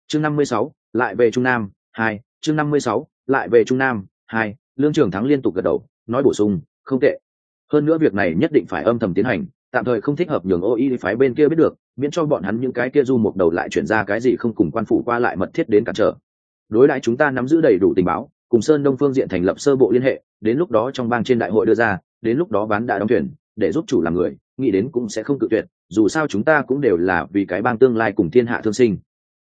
chương 56, lại về Trung Nam 2, chương 56, lại về Trung Nam 2. Lương Trường Thắng liên tục gật đầu nói bổ sung không tệ. Hơn nữa việc này nhất định phải âm thầm tiến hành, tạm thời không thích hợp nhường OI phái bên kia biết được, miễn cho bọn hắn những cái kia du một đầu lại chuyển ra cái gì không cùng quan phủ qua lại mật thiết đến cản trở. Đối đãi chúng ta nắm giữ đầy đủ tình báo, cùng Sơn Đông phương diện thành lập sơ bộ liên hệ, đến lúc đó trong bang trên đại hội đưa ra, đến lúc đó bán đã đóng thuyền, để giúp chủ làm người, nghĩ đến cũng sẽ không cự tuyệt, dù sao chúng ta cũng đều là vì cái bang tương lai cùng thiên hạ thương sinh.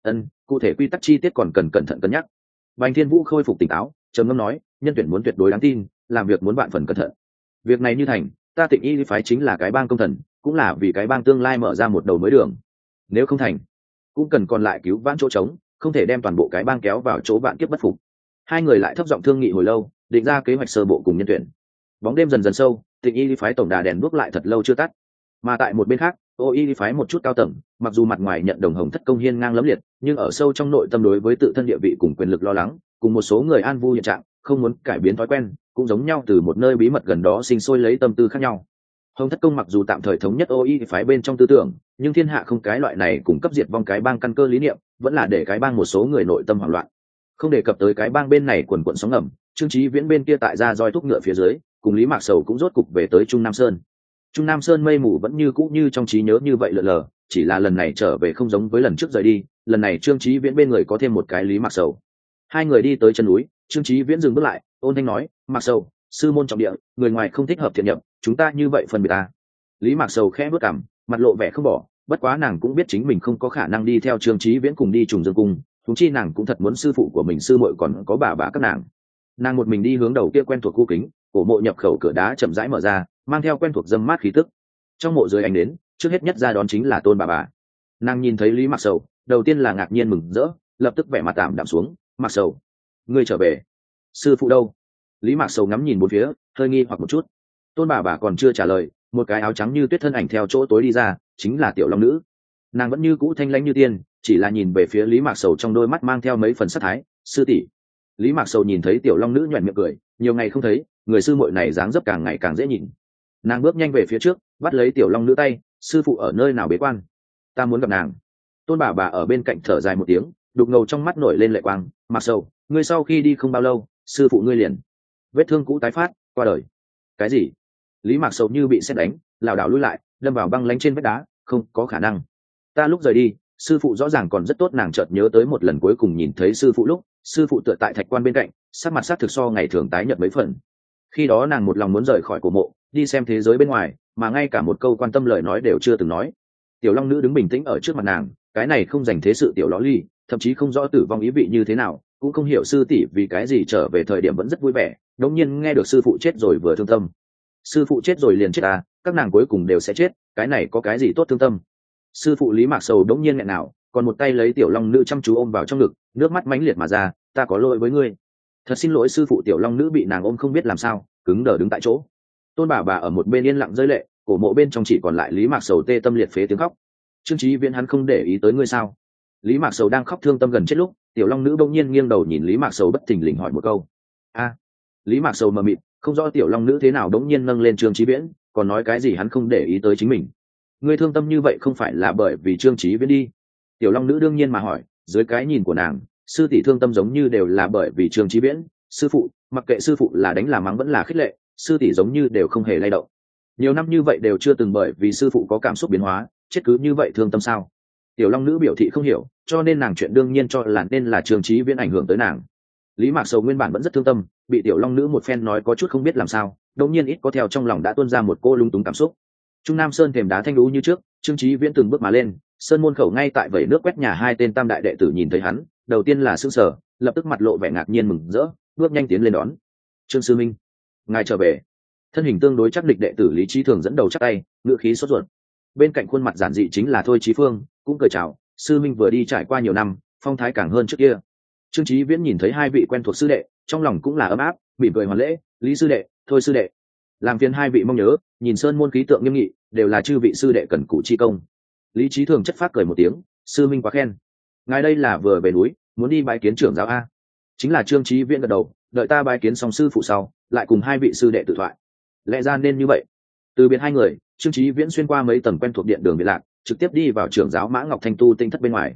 Cụ thể quy tắc chi tiết còn cần cẩn thận cân nhắc. Bành Thiên Vũ khôi phục tỉnh táo, trầm ngâm nói, nhân tuyển muốn tuyệt đối đáng tin, làm việc muốn vạn phần cẩn thận. Việc này như thành, ta Tịnh Y phái chính là cái bang công thần, cũng là vì cái bang tương lai mở ra một đầu mới đường. Nếu không thành, cũng cần còn lại cứu vãn chỗ trống, không thể đem toàn bộ cái bang kéo vào chỗ vạn kiếp bất phục. Hai người lại thấp giọng thương nghị hồi lâu, định ra kế hoạch sơ bộ cùng nhân tuyển. Bóng đêm dần dần sâu, Tịnh Y phái tổng đà đèn đuốc lại thật lâu chưa tắt. Mà tại một bên khác, OI phái một chút cao tầng, mặc dù mặt ngoài nhận đồng Hồng Thất công hiên ngang lẫm liệt, nhưng ở sâu trong nội tâm đối với tự thân địa vị cùng quyền lực lo lắng, cùng một số người an vui hiện trạng, không muốn cải biến thói quen, cũng giống nhau từ một nơi bí mật gần đó sinh sôi lấy tâm tư khác nhau. Hồng Thất công mặc dù tạm thời thống nhất OI phái bên trong tư tưởng, nhưng thiên hạ không cái loại này cùng cấp diệt vong cái bang căn cơ lý niệm, vẫn là để cái bang một số người nội tâm hoảng loạn. Không đề cập tới cái bang bên này quần quần sóng ngầm, Trương Chí Viễn bên kia tại ra roi thúc ngựa phía dưới, cùng Lý Mạc Sầu cũng rốt cục về tới Trung Nam Sơn. Trung Nam Sơn mây mù vẫn như cũ như trong trí nhớ như vậy lờ lờ, chỉ là lần này trở về không giống với lần trước rời đi, lần này Trương Chí Viễn bên người có thêm một cái Lý Mạc Sầu. Hai người đi tới chân núi, Trương Chí Viễn dừng bước lại, ôn thanh nói, Mạc Sầu, sư môn trọng địa, người ngoài không thích hợp thiện nhập, chúng ta như vậy phân biệt ta. Lý Mạc Sầu khẽ bước cằm, mặt lộ vẻ không bỏ, bất quá nàng cũng biết chính mình không có khả năng đi theo Trương Chí Viễn cùng đi Trùng Dương cung, huống chi nàng cũng thật muốn sư phụ của mình sư muội còn có bà các nàng. Nàng một mình đi hướng đầu kia quen thuộc khu kính, cổ mộ nhập khẩu cửa đá chậm rãi mở ra, mang theo quen thuộc dâm mát khí tức. Trong mộ dưới ánh đến, trước hết nhất ra đón chính là Tôn bà. Nàng nhìn thấy Lý Mạc Sầu, đầu tiên là ngạc nhiên mừng rỡ, lập tức vẻ mặt tạm đạm xuống. Mạc Sầu, ngươi trở về, sư phụ đâu? Lý Mạc Sầu ngắm nhìn bốn phía, hơi nghi hoặc một chút. Tôn bà còn chưa trả lời, một cái áo trắng như tuyết thân ảnh theo chỗ tối đi ra, chính là Tiểu Long Nữ. Nàng vẫn như cũ thanh lãnh như tiên, chỉ là nhìn về phía Lý Mạc Sầu trong đôi mắt mang theo mấy phần sát thái. Sư tỷ. Lý Mạc Sầu nhìn thấy Tiểu Long Nữ nhoẻn miệng cười, nhiều ngày không thấy, người sư muội này dáng dấp càng ngày càng dễ nhìn. Nàng bước nhanh về phía trước, bắt lấy Tiểu Long Nữ tay, sư phụ ở nơi nào bế quan, ta muốn gặp nàng. Tôn bà ở bên cạnh thở dài một tiếng, đục ngầu trong mắt nổi lên lệ quang. Mạc Sầu, ngươi sau khi đi không bao lâu, sư phụ ngươi liền vết thương cũ tái phát, qua đời. Cái gì? Lý Mạc Sầu như bị sét đánh, lảo đảo lùi lại, đâm vào băng lánh trên vách đá. Không có khả năng, ta lúc rời đi, sư phụ rõ ràng còn rất tốt. Nàng chợt nhớ tới một lần cuối cùng nhìn thấy sư phụ lúc, sư phụ tựa tại thạch quan bên cạnh, sắc mặt sắc thực so ngày thường tái nhợt mấy phần. Khi đó nàng một lòng muốn rời khỏi cổ mộ, đi xem thế giới bên ngoài, mà ngay cả một câu quan tâm lời nói đều chưa từng nói. Tiểu Long Nữ đứng bình tĩnh ở trước mặt nàng, cái này không dành thế sự tiểu ló ly, thậm chí không rõ tử vong ý vị như thế nào, cũng không hiểu sư tỷ vì cái gì trở về thời điểm vẫn rất vui vẻ, đống nhiên nghe được sư phụ chết rồi vừa thương tâm. Sư phụ chết rồi liền chết à, các nàng cuối cùng đều sẽ chết, cái này có cái gì tốt thương tâm. Sư phụ Lý Mạc Sầu đống nhiên nghẹn nào, còn một tay lấy Tiểu Long Nữ chăm chú ôm vào trong ngực, nước mắt mãnh liệt mà ra. Ta có lỗi với ngươi, thật xin lỗi sư phụ. Tiểu Long Nữ bị nàng ôm không biết làm sao, cứng đờ đứng tại chỗ. Tôn bà ở một bên yên lặng rơi lệ, cổ mộ bên trong chỉ còn lại Lý Mạc Sầu tê tâm liệt phế tiếng khóc. Trương Chí Viễn hắn không để ý tới ngươi sao? Lý Mạc Sầu đang khóc thương tâm gần chết lúc, Tiểu Long Nữ bỗng nhiên nghiêng đầu nhìn Lý Mạc Sầu bất thình lình hỏi một câu. A. Lý Mạc Sầu mờ mịt, không rõ Tiểu Long Nữ thế nào bỗng nhiên nâng lên Trương Chí Viễn, còn nói cái gì hắn không để ý tới chính mình. Ngươi thương tâm như vậy không phải là bởi vì Trương Chí Viễn đi? Tiểu Long Nữ đương nhiên mà hỏi, dưới cái nhìn của nàng, sư tỷ thương tâm giống như đều là bởi vì Trương Chí Viễn. Sư phụ, mặc kệ sư phụ là đánh là mắng vẫn là khích lệ, sư tỷ giống như đều không hề lay động. Nhiều năm như vậy đều chưa từng bởi vì sư phụ có cảm xúc biến hóa, chết cứ như vậy thương tâm sao? Tiểu Long Nữ biểu thị không hiểu, cho nên nàng chuyện đương nhiên cho là nên là Trương Chí Viễn ảnh hưởng tới nàng. Lý Mạc Sầu nguyên bản vẫn rất thương tâm, bị Tiểu Long Nữ một phen nói có chút không biết làm sao, đột nhiên ít có theo trong lòng đã tuôn ra một cô lung túng cảm xúc. Trung Nam Sơn thềm đá thanh lũ như trước, Trương Chí Viễn từng bước mà lên, sơn môn khẩu ngay tại vẩy nước quét nhà hai tên tam đại đệ tử nhìn thấy hắn, đầu tiên là sửng sở, lập tức mặt lộ vẻ ngạc nhiên mừng rỡ, bước nhanh tiến lên đón. Trương sư minh, ngài trở về. Thân hình tương đối chắc địch đệ tử Lý Chí Thường dẫn đầu chắp tay, ngựa khí sốt ruột. Bên cạnh khuôn mặt giản dị chính là Thôi Chí Phương, cũng cười chào, sư minh vừa đi trải qua nhiều năm, phong thái càng hơn trước kia. Trương Chí Viễn nhìn thấy hai vị quen thuộc sư đệ, trong lòng cũng là ấm áp, mỉm cười hoàn lễ, Lý sư đệ, Thôi sư đệ, làm phiền hai vị mong nhớ. Nhìn sơn môn khí tượng nghiêm nghị, đều là chư vị sư đệ cần cù chi công. Lý Chí Thường chất phát cười một tiếng, sư minh quá khen. Ngài đây là vừa về núi, muốn đi bái kiến trưởng giáo a? Chính là Trương Chí Viễn gật đầu, đợi ta bái kiến xong sư phụ sau, lại cùng hai vị sư đệ tự thoại. Lẽ ra nên như vậy. Từ biệt hai người, Trương Chí Viễn xuyên qua mấy tầng quen thuộc điện đường biệt lạc, trực tiếp đi vào trưởng giáo Mã Ngọc Thanh tu tinh thất bên ngoài.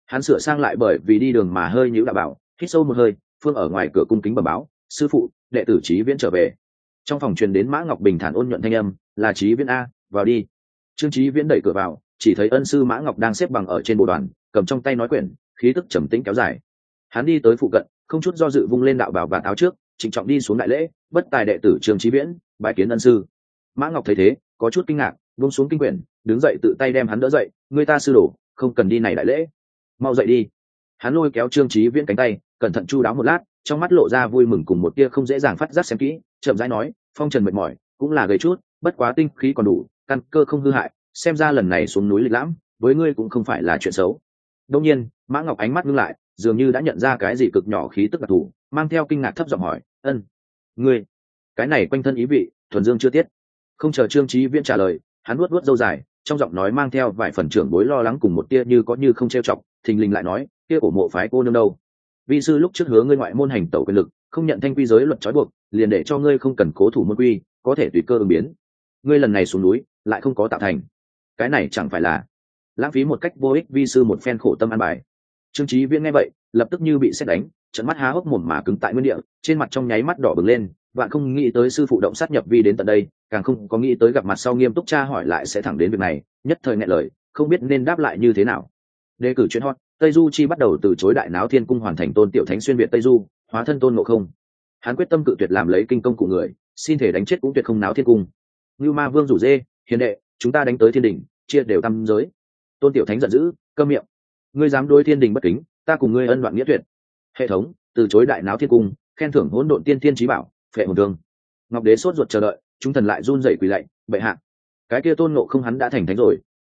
Hắn sửa sang lại bởi vì đi đường mà hơi nhíu đạo bảo, hít sâu một hơi, phương ở ngoài cửa cung kính bẩm báo, sư phụ, đệ tử Chí Viễn trở về. Trong phòng truyền đến Mã Ngọc bình thản ôn nhuận thanh âm, là Chí Viễn a, vào đi. Trương Chí Viễn đẩy cửa vào, chỉ thấy ân sư Mã Ngọc đang xếp bằng ở trên bộ đoàn, cầm trong tay nói quyển, khí tức trầm tĩnh kéo dài. Hắn đi tới phụ cận, không chút do dự vung lên đạo bảo và áo trước, trịnh trọng đi xuống đại lễ, bất tài đệ tử Trương Chí Viễn, bái kiến ân sư. Mã Ngọc thấy thế, có chút kinh ngạc, buông xuống kinh quyển, đứng dậy tự tay đem hắn đỡ dậy, người ta sư đồ, không cần đi này đại lễ, mau dậy đi. Hắn lôi kéo Trương Chí Viễn cánh tay, cẩn thận chu đáo một lát, trong mắt lộ ra vui mừng cùng một tia không dễ dàng phát giác xem kỹ, chậm rãi nói, phong trần mệt mỏi, cũng là gầy chút, bất quá tinh khí còn đủ, căn cơ không hư hại, xem ra lần này xuống núi lịch lãm, với ngươi cũng không phải là chuyện xấu. Đương nhiên, Mã Ngọc ánh mắt ngưng lại, dường như đã nhận ra cái gì cực nhỏ khí tức đặc thù, mang theo kinh ngạc thấp giọng hỏi, ngươi, cái này quanh thân ý vị, thuần dương chưa tiết. Không chờ Trương Chí Viễn trả lời, hắn nuốt nuốt râu dài, trong giọng nói mang theo vài phần trưởng bối lo lắng cùng một tia như có như không trêu chọc, thình lình lại nói, kia cổ mộ phái cô nương đâu? Vi sư lúc trước hứa ngươi ngoại môn hành tẩu quyền lực, không nhận thanh quy giới luật trói buộc, liền để cho ngươi không cần cố thủ môn quy, có thể tùy cơ ứng biến. Ngươi lần này xuống núi, lại không có tạo thành, cái này chẳng phải là lãng phí một cách vô ích vi sư một phen khổ tâm an bài. Trương Chí Viễn nghe vậy, lập tức như bị sét đánh, trợn mắt há hốc mồm mà cứng tại nguyên địa, trên mặt trong nháy mắt đỏ bừng lên, vạn không nghĩ tới sư phụ động sát nhập vi đến tận đây, càng không có nghĩ tới gặp mặt sau nghiêm túc tra hỏi lại sẽ thẳng đến việc này, nhất thời nghẹn lời, không biết nên đáp lại như thế nào. Đề cử chuyện hot, Tây Du Chi bắt đầu từ chối Đại Náo Thiên Cung hoàn thành Tôn Tiểu Thánh xuyên việt Tây Du, hóa thân Tôn Ngộ Không. Hắn quyết tâm cự tuyệt làm lấy kinh công của người, xin thể đánh chết cũng tuyệt không náo thiên cung. Ngưu Ma Vương rủ dê, hiền đệ, chúng ta đánh tới thiên đình, chia đều tam giới. Tôn Tiểu Thánh giận dữ, câm miệng. Ngươi dám đối thiên đình bất kính, ta cùng ngươi ân đoạn nghĩa tuyệt. Hệ thống, từ chối Đại Náo Thiên Cung, khen thưởng hỗn độn tiên thiên chí bảo, phệ hồn thương. Ngọc Đế sốt ruột chờ đợi, chúng thần lại run rẩy quỳ lạy, bệ hạ. Cái kia Tôn Ngộ Không hắn đã thành thánh rồi.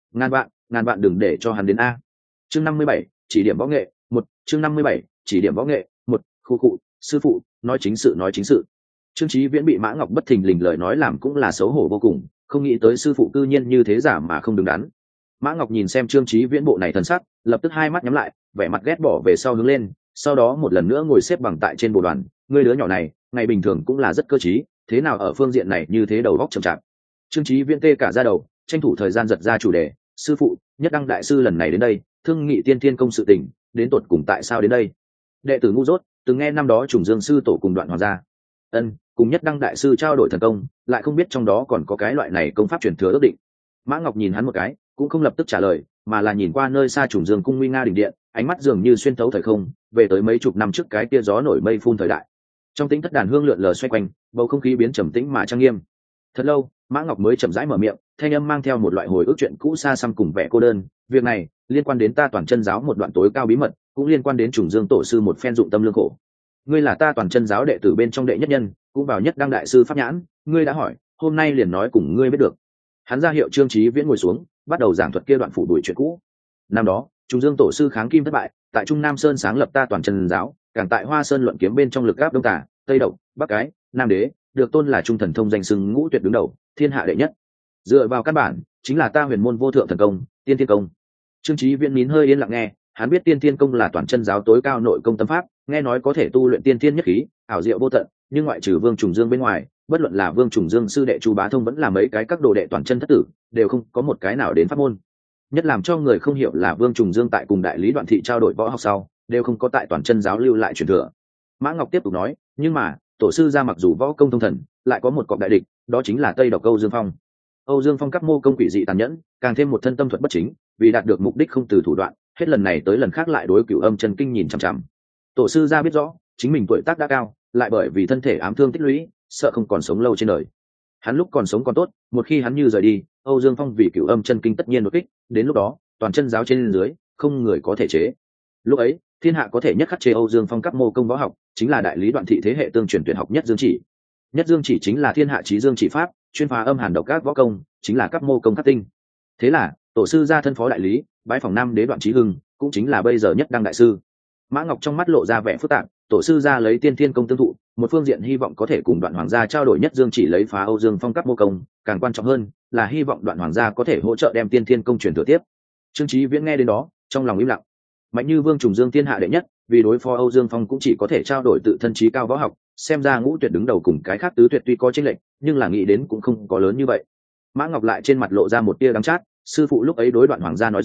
Ngàn vạn đừng để cho hắn đến a. Chương 57, chỉ điểm võ nghệ, chương 57, chỉ điểm võ nghệ, khu cụ, sư phụ, nói chính sự. Trương Chí Viễn bị Mã Ngọc bất thình lình lời nói làm cũng là xấu hổ vô cùng, không nghĩ tới sư phụ cư nhiên như thế giả mà không đứng đắn. Mã Ngọc nhìn xem Trương Chí Viễn bộ này thần sắc, lập tức hai mắt nhắm lại, vẻ mặt ghét bỏ về sau hướng lên, sau đó một lần nữa ngồi xếp bằng tại trên bồ đoàn. Ngươi đứa nhỏ này, ngày bình thường cũng là rất cơ trí, thế nào ở phương diện này như thế đầu óc chậm chạp. Trương Chí Viễn tê cả da đầu, tranh thủ thời gian giật ra chủ đề, sư phụ, Nhất Đăng đại sư lần này đến đây, thương nghị Tiên Thiên công sự tình, đến tột cùng tại sao đến đây? Đệ tử ngu dốt, từng nghe năm đó Trùng Dương sư tổ cùng Đoạn Hoàng gia, cùng Nhất Đăng đại sư trao đổi thần công, lại không biết trong đó còn có cái loại này công pháp truyền thừa ước định. Mã Ngọc nhìn hắn một cái, cũng không lập tức trả lời, mà là nhìn qua nơi xa Trùng Dương cung nguy nga đỉnh điện, ánh mắt dường như xuyên thấu thời không, về tới mấy chục năm trước cái kia gió nổi mây phun thời đại. Trong tĩnh thất đàn hương lượn lờ xoay quanh, bầu không khí biến trầm tĩnh mà trang nghiêm. Thật lâu, Mã Ngọc mới chậm rãi mở miệng, thanh âm mang theo một loại hồi ức chuyện cũ xa xăm cùng vẻ cô đơn. Việc này liên quan đến ta Toàn Chân giáo một đoạn tối cao bí mật, cũng liên quan đến Trùng Dương tổ sư một phen dụng tâm lương khổ. Ngươi là ta Toàn Chân giáo đệ tử bên trong đệ nhất nhân, cũng vào Nhất Đăng đại sư pháp nhãn, ngươi đã hỏi, hôm nay liền nói cùng ngươi biết được. Hắn ra hiệu Trương Chí Viễn ngồi xuống, bắt đầu giảng thuật kia đoạn phủ đuổi chuyện cũ. Năm đó, Trùng Dương tổ sư kháng kim thất bại, tại Trung Nam Sơn sáng lập ta Toàn Chân giáo, càng tại Hoa Sơn luận kiếm bên trong lực áp Đông Tả, Tây Độc, Bắc Cái, Nam Đế, được tôn là trung thần thông danh xưng ngũ tuyệt đứng đầu, thiên hạ đệ nhất. Dựa vào căn bản, chính là ta huyền môn vô thượng thần công, Tiên Thiên công. Trương Chí Viễn nín hơi yên lặng nghe, hắn biết Tiên Thiên công là Toàn Chân giáo tối cao nội công tâm pháp, nghe nói có thể tu luyện tiên thiên nhất khí, ảo diệu vô tận, nhưng ngoại trừ Vương Trùng Dương bên ngoài, bất luận là Vương Trùng Dương sư đệ Chu Bá Thông vẫn là mấy cái các đồ đệ Toàn Chân thất tử, đều không có một cái nào đến pháp môn. Nhất làm cho người không hiểu là Vương Trùng Dương tại cùng đại lý Đoạn thị trao đổi võ học sau, đều không có tại Toàn Chân giáo lưu lại truyền thừa. Mã Ngọc tiếp tục nói, nhưng mà tổ sư gia mặc dù võ công thông thần, lại có một cọp đại địch, đó chính là Tây Độc Âu Dương Phong. Âu Dương Phong các mô công quỷ dị tàn nhẫn, càng thêm một thân tâm thuật bất chính, vì đạt được mục đích không từ thủ đoạn, hết lần này tới lần khác lại đối Cửu Âm Chân Kinh nhìn chằm chằm. Tổ sư gia biết rõ, chính mình tuổi tác đã cao, lại bởi vì thân thể ám thương tích lũy, sợ không còn sống lâu trên đời. Hắn lúc còn sống còn tốt, một khi hắn như rời đi, Âu Dương Phong vì Cửu Âm Chân Kinh tất nhiên đột kích, đến lúc đó, Toàn Chân giáo trên dưới, không người có thể chế. Lúc ấy, thiên hạ có thể nhất khắc chế Âu Dương Phong các mô công võ học, chính là đại lý Đoạn thị thế hệ tương truyền tuyệt học Nhất Dương Chỉ. Nhất Dương Chỉ chính là thiên hạ chí dương chỉ pháp, chuyên phá âm hàn độc các võ công, chính là các mô công khắc tinh. Thế là, tổ sư gia thân phó đại lý, bái phòng Nam Đế Đoạn Chí Hưng, cũng chính là bây giờ Nhất Đăng đại sư. Mã Ngọc trong mắt lộ ra vẻ phức tạp, tổ sư gia lấy Tiên Thiên công tương thụ, một phương diện hy vọng có thể cùng Đoạn Hoàng gia trao đổi Nhất Dương Chỉ lấy phá Âu Dương Phong các mô công, càng quan trọng hơn là hy vọng Đoạn Hoàng gia có thể hỗ trợ đem Tiên Thiên công truyền thừa tiếp. Trương Chí Viễn nghe đến đó, trong lòng im lặng. Mạnh như Vương Trùng Dương thiên hạ đệ nhất, vì đối phó Âu Dương Phong cũng chỉ có thể trao đổi tự thân trí cao võ học, xem ra ngũ tuyệt đứng đầu cùng cái khác tứ tuyệt tuy có chênh lệch, nhưng là nghĩ đến cũng không có lớn như vậy. Mã Ngọc lại trên mặt lộ ra một tia đắng chát, sư phụ lúc ấy đối Đoạn Hoàng gia nói rõ,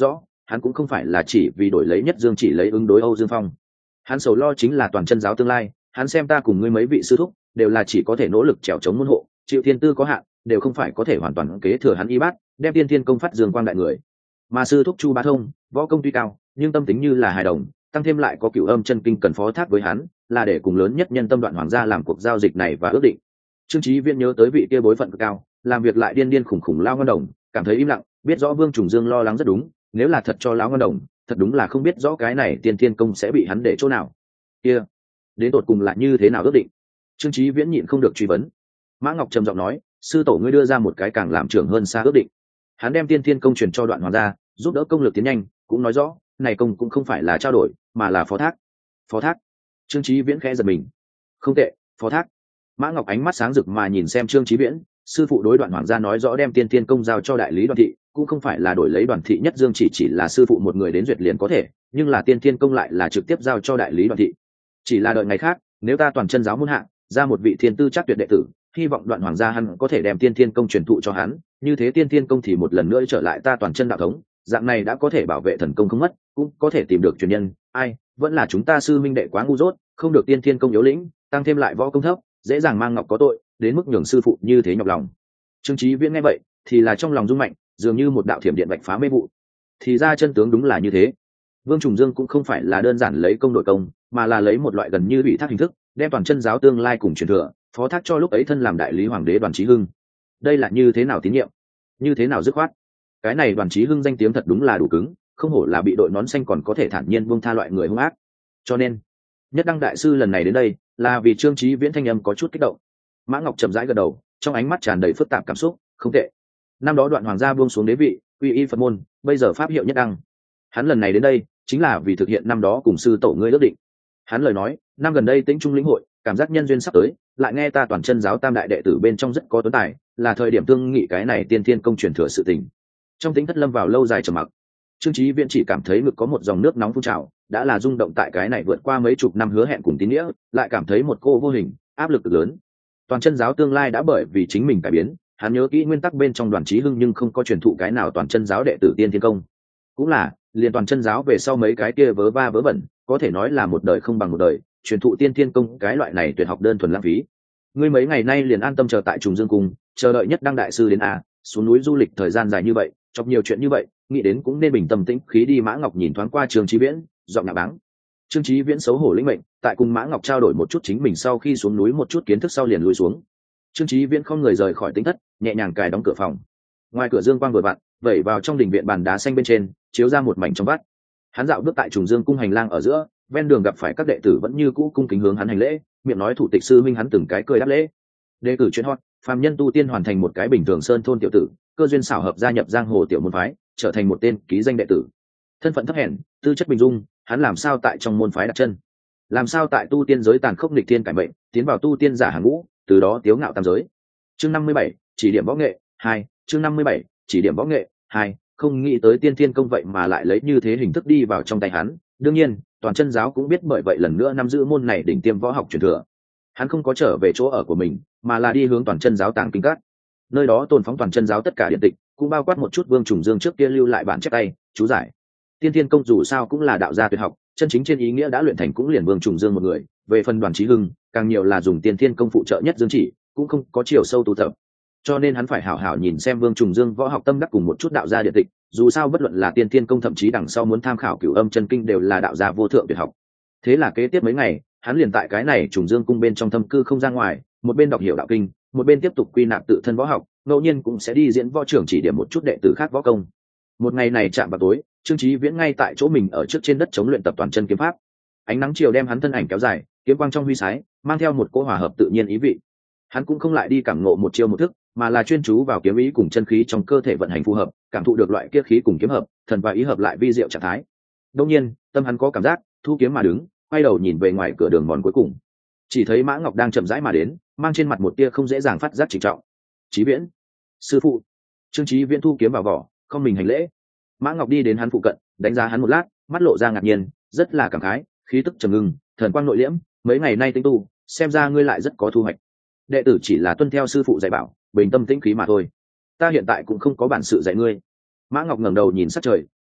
hắn cũng không phải là chỉ vì đổi lấy Nhất Dương chỉ lấy ứng đối Âu Dương Phong. Hắn sầu lo chính là toàn chân giáo tương lai. Hắn xem ta cùng ngươi mấy vị sư thúc đều là chỉ có thể nỗ lực trèo chống môn hộ, chịu thiên tư có hạn, đều không phải có thể hoàn toàn kế thừa hắn y bát, đem tiên thiên công phát dương quang đại người. Mà sư thúc Chu Bá Thông võ công tuy cao, nhưng tâm tính như là hài đồng, tăng thêm lại có Cửu Âm chân kinh cần phó thác với hắn, là để cùng lớn nhất nhân tâm Đoạn Hoàng gia làm cuộc giao dịch này và ước định. Trương Chí Viễn nhớ tới vị kia bối phận cực cao, làm việc lại điên điên khủng khủng Lão Ngân Đồng, cảm thấy im lặng, biết rõ Vương Trùng Dương lo lắng rất đúng, nếu là thật cho Lão Ngân Đồng, thật đúng là không biết rõ cái này tiên thiên công sẽ bị hắn để chỗ nào. Kia, đến tột cùng là như thế nào ước định? Trương Chí Viễn nhịn không được truy vấn. Mã Ngọc trầm giọng nói, sư tổ ngươi đưa ra một cái càng làm trưởng hơn xa ước định. Hắn đem tiên thiên công truyền cho Đoạn Hoàng gia, giúp đỡ công lực tiến nhanh, cũng nói rõ, này công cũng không phải là trao đổi, mà là phó thác. Phó thác? Trương Chí Viễn khẽ giật mình. Không tệ, phó thác. Mã Ngọc ánh mắt sáng rực mà nhìn xem Trương Chí Viễn, sư phụ đối Đoạn Hoàng gia nói rõ đem tiên thiên công giao cho đại lý Đoàn thị, cũng không phải là đổi lấy Đoàn thị Nhất Dương chỉ là sư phụ một người đến duyệt liền có thể, nhưng là tiên thiên công lại là trực tiếp giao cho đại lý Đoàn thị. Chỉ là đợi ngày khác, nếu ta toàn chân giáo muôn hạ ra một vị thiên tư chắc tuyệt đệ tử, hy vọng Đoạn Hoàng gia hắn có thể đem tiên thiên công truyền thụ cho hắn, như thế tiên thiên công thì một lần nữa trở lại ta toàn chân đạo thống, dạng này đã có thể bảo vệ thần công không mất, cũng có thể tìm được truyền nhân. Ai, vẫn là chúng ta sư minh đệ quá ngu dốt, không được tiên thiên công yếu lĩnh, tăng thêm lại võ công thấp, dễ dàng mang ngọc có tội, đến mức nhường sư phụ như thế nhọc lòng. Trương Chí Viễn nghe vậy, thì là trong lòng rung mạnh, dường như một đạo thiểm điện bạch phá mê vụ. Thì ra chân tướng đúng là như thế. Vương Trùng Dương cũng không phải là đơn giản lấy công đổi công, mà là lấy một loại gần như ủy thác hình thức, đem toàn chân giáo tương lai cùng truyền thừa, phó thác cho lúc ấy thân làm đại lý hoàng đế Đoàn Chí Hưng. Đây là như thế nào tín nhiệm, như thế nào dứt khoát. Cái này Đoàn Chí Hưng danh tiếng thật đúng là đủ cứng, không hổ là bị đội nón xanh còn có thể thản nhiên buông tha loại người hung ác. Cho nên, Nhất Đăng đại sư lần này đến đây, là vì Trương Chí Viễn thanh âm có chút kích động. Mã Ngọc chậm rãi gật đầu, trong ánh mắt tràn đầy phức tạp cảm xúc. Không tệ. Năm đó Đoạn Hoàng gia buông xuống đế vị, quy y Phật môn, bây giờ pháp hiệu Nhất Đăng. Hắn lần này đến đây, chính là vì thực hiện năm đó cùng sư tổ ngươi ước định. Hắn lời nói, năm gần đây Tĩnh Trung lĩnh hội, cảm giác nhân duyên sắp tới, lại nghe ta toàn chân giáo tam đại đệ tử bên trong rất có tuấn tài, là thời điểm thương nghị cái này tiên thiên công truyền thừa sự tình. Trong Tĩnh Thất lâm vào lâu dài trầm mặc. Trương Chí Viễn chỉ cảm thấy ngực có một dòng nước nóng phun trào, đã là rung động tại cái này vượt qua mấy chục năm hứa hẹn cùng tín nghĩa, lại cảm thấy một cô vô hình áp lực cực lớn. Toàn chân giáo tương lai đã bởi vì chính mình cải biến, hắn nhớ kỹ nguyên tắc bên trong Đoàn Chí Hưng nhưng không có truyền thụ cái nào toàn chân giáo đệ tử tiên thiên công. Cũng là, liền toàn chân giáo về sau mấy cái kia vớ va vớ vẩn, có thể nói là một đời không bằng một đời, truyền thụ tiên thiên công cái loại này tuyệt học đơn thuần lãng phí. Ngươi mấy ngày nay liền an tâm chờ tại Trùng Dương cung, chờ đợi Nhất Đăng đại sư đến xuống núi du lịch thời gian dài như vậy, chọc nhiều chuyện như vậy, nghĩ đến cũng nên bình tâm tĩnh khí đi. Mã Ngọc nhìn thoáng qua Trương Chí Viễn, giọng nhẹ báng. Trương Chí Viễn xấu hổ lĩnh mệnh, tại cùng Mã Ngọc trao đổi một chút chính mình sau khi xuống núi một chút kiến thức sau liền lui xuống. Trương Chí Viễn không người rời khỏi Tĩnh Thất, nhẹ nhàng cài đóng cửa phòng. Ngoài cửa dương quang vừa vặn vẩy vào trong đình viện bàn đá xanh bên trên, chiếu ra một mảnh trong vắt. Hắn dạo bước tại Trùng Dương cung hành lang ở giữa, ven đường gặp phải các đệ tử vẫn như cũ cung kính hướng hắn hành lễ, miệng nói thủ tịch sư minh hắn từng cái cười đáp lễ. Đề cử chuyên hot, phàm nhân tu tiên hoàn thành một cái bình thường sơn thôn tiểu tử, cơ duyên xảo hợp gia nhập giang hồ tiểu môn phái, trở thành một tên ký danh đệ tử. Thân phận thấp hèn, tư chất bình dung, hắn làm sao tại trong môn phái đặt chân? Làm sao tại tu tiên giới tàn khốc nghịch thiên cải mệnh, tiến vào tu tiên giả hàng ngũ, từ đó tiếu ngạo tam giới. Chương 57, chỉ điểm võ nghệ 2, chương 57, chỉ điểm võ nghệ 2, không nghĩ tới tiên thiên công vậy mà lại lấy như thế hình thức đi vào trong tay hắn. Đương nhiên, toàn chân giáo cũng biết bởi vậy lần nữa nắm giữ môn này đỉnh tiêm võ học truyền thừa. Hắn không có trở về chỗ ở của mình, mà là đi hướng toàn chân giáo tàng kinh các. Nơi đó tồn phóng toàn chân giáo tất cả điện tịch, cũng bao quát một chút Vương Trùng Dương trước kia lưu lại bản chép tay, chú giải. Tiên thiên công dù sao cũng là đạo gia tuyệt học, chân chính trên ý nghĩa đã luyện thành cũng liền Vương Trùng Dương một người. Về phần Đoàn Chí Hưng, càng nhiều là dùng tiên thiên công phụ trợ Nhất Dương chỉ, cũng không có chiều sâu tu tập. Cho nên hắn phải hảo hảo nhìn xem Vương Trùng Dương võ học tâm đắc cùng một chút đạo gia điện tịch, dù sao bất luận là tiên thiên công thậm chí đằng sau muốn tham khảo Cửu Âm chân kinh đều là đạo gia vô thượng tuyệt học. Thế là kế tiếp mấy ngày, hắn liền tại cái này Trùng Dương cung bên trong thâm cư không ra ngoài, một bên đọc hiểu đạo kinh, một bên tiếp tục quy nạp tự thân võ học, ngẫu nhiên cũng sẽ đi diễn võ trưởng chỉ điểm một chút đệ tử khác võ công. Một ngày này chạm vào tối, Trương Chí Viễn ngay tại chỗ mình ở trước trên đất chống luyện tập toàn chân kiếm pháp. Ánh nắng chiều đem hắn thân ảnh kéo dài, kiếm quang trong huy sái, mang theo một cỗ hòa hợp tự nhiên ý vị. Hắn cũng không lại đi cảm ngộ một chiêu một thức, mà là chuyên chú vào kiếm ý cùng chân khí trong cơ thể vận hành phù hợp, cảm thụ được loại kia khí cùng kiếm hợp, thần và ý hợp lại vi diệu trạng thái. Đương nhiên, tâm hắn có cảm giác, thu kiếm mà đứng, quay đầu nhìn về ngoài cửa đường mòn cuối cùng. Chỉ thấy Mã Ngọc đang chậm rãi mà đến, mang trên mặt một tia không dễ dàng phát giác trịnh trọng. Chí Viễn, sư phụ. Trương Chí Viễn thu kiếm vào vỏ, không mình hành lễ. Mã Ngọc đi đến hắn phụ cận, đánh giá hắn một lát, mắt lộ ra ngạc nhiên, rất là cảm khái, khí tức trầm ngưng, thần quang nội liễm, mấy ngày nay tinh tu, xem ra ngươi lại rất có thu hoạch. Đệ tử chỉ là tuân theo sư phụ dạy bảo, bình tâm tĩnh khí mà thôi. Ta hiện tại cũng không có bản sự dạy ngươi. Mã Ngọc ngẩng đầu nhìn sát trời,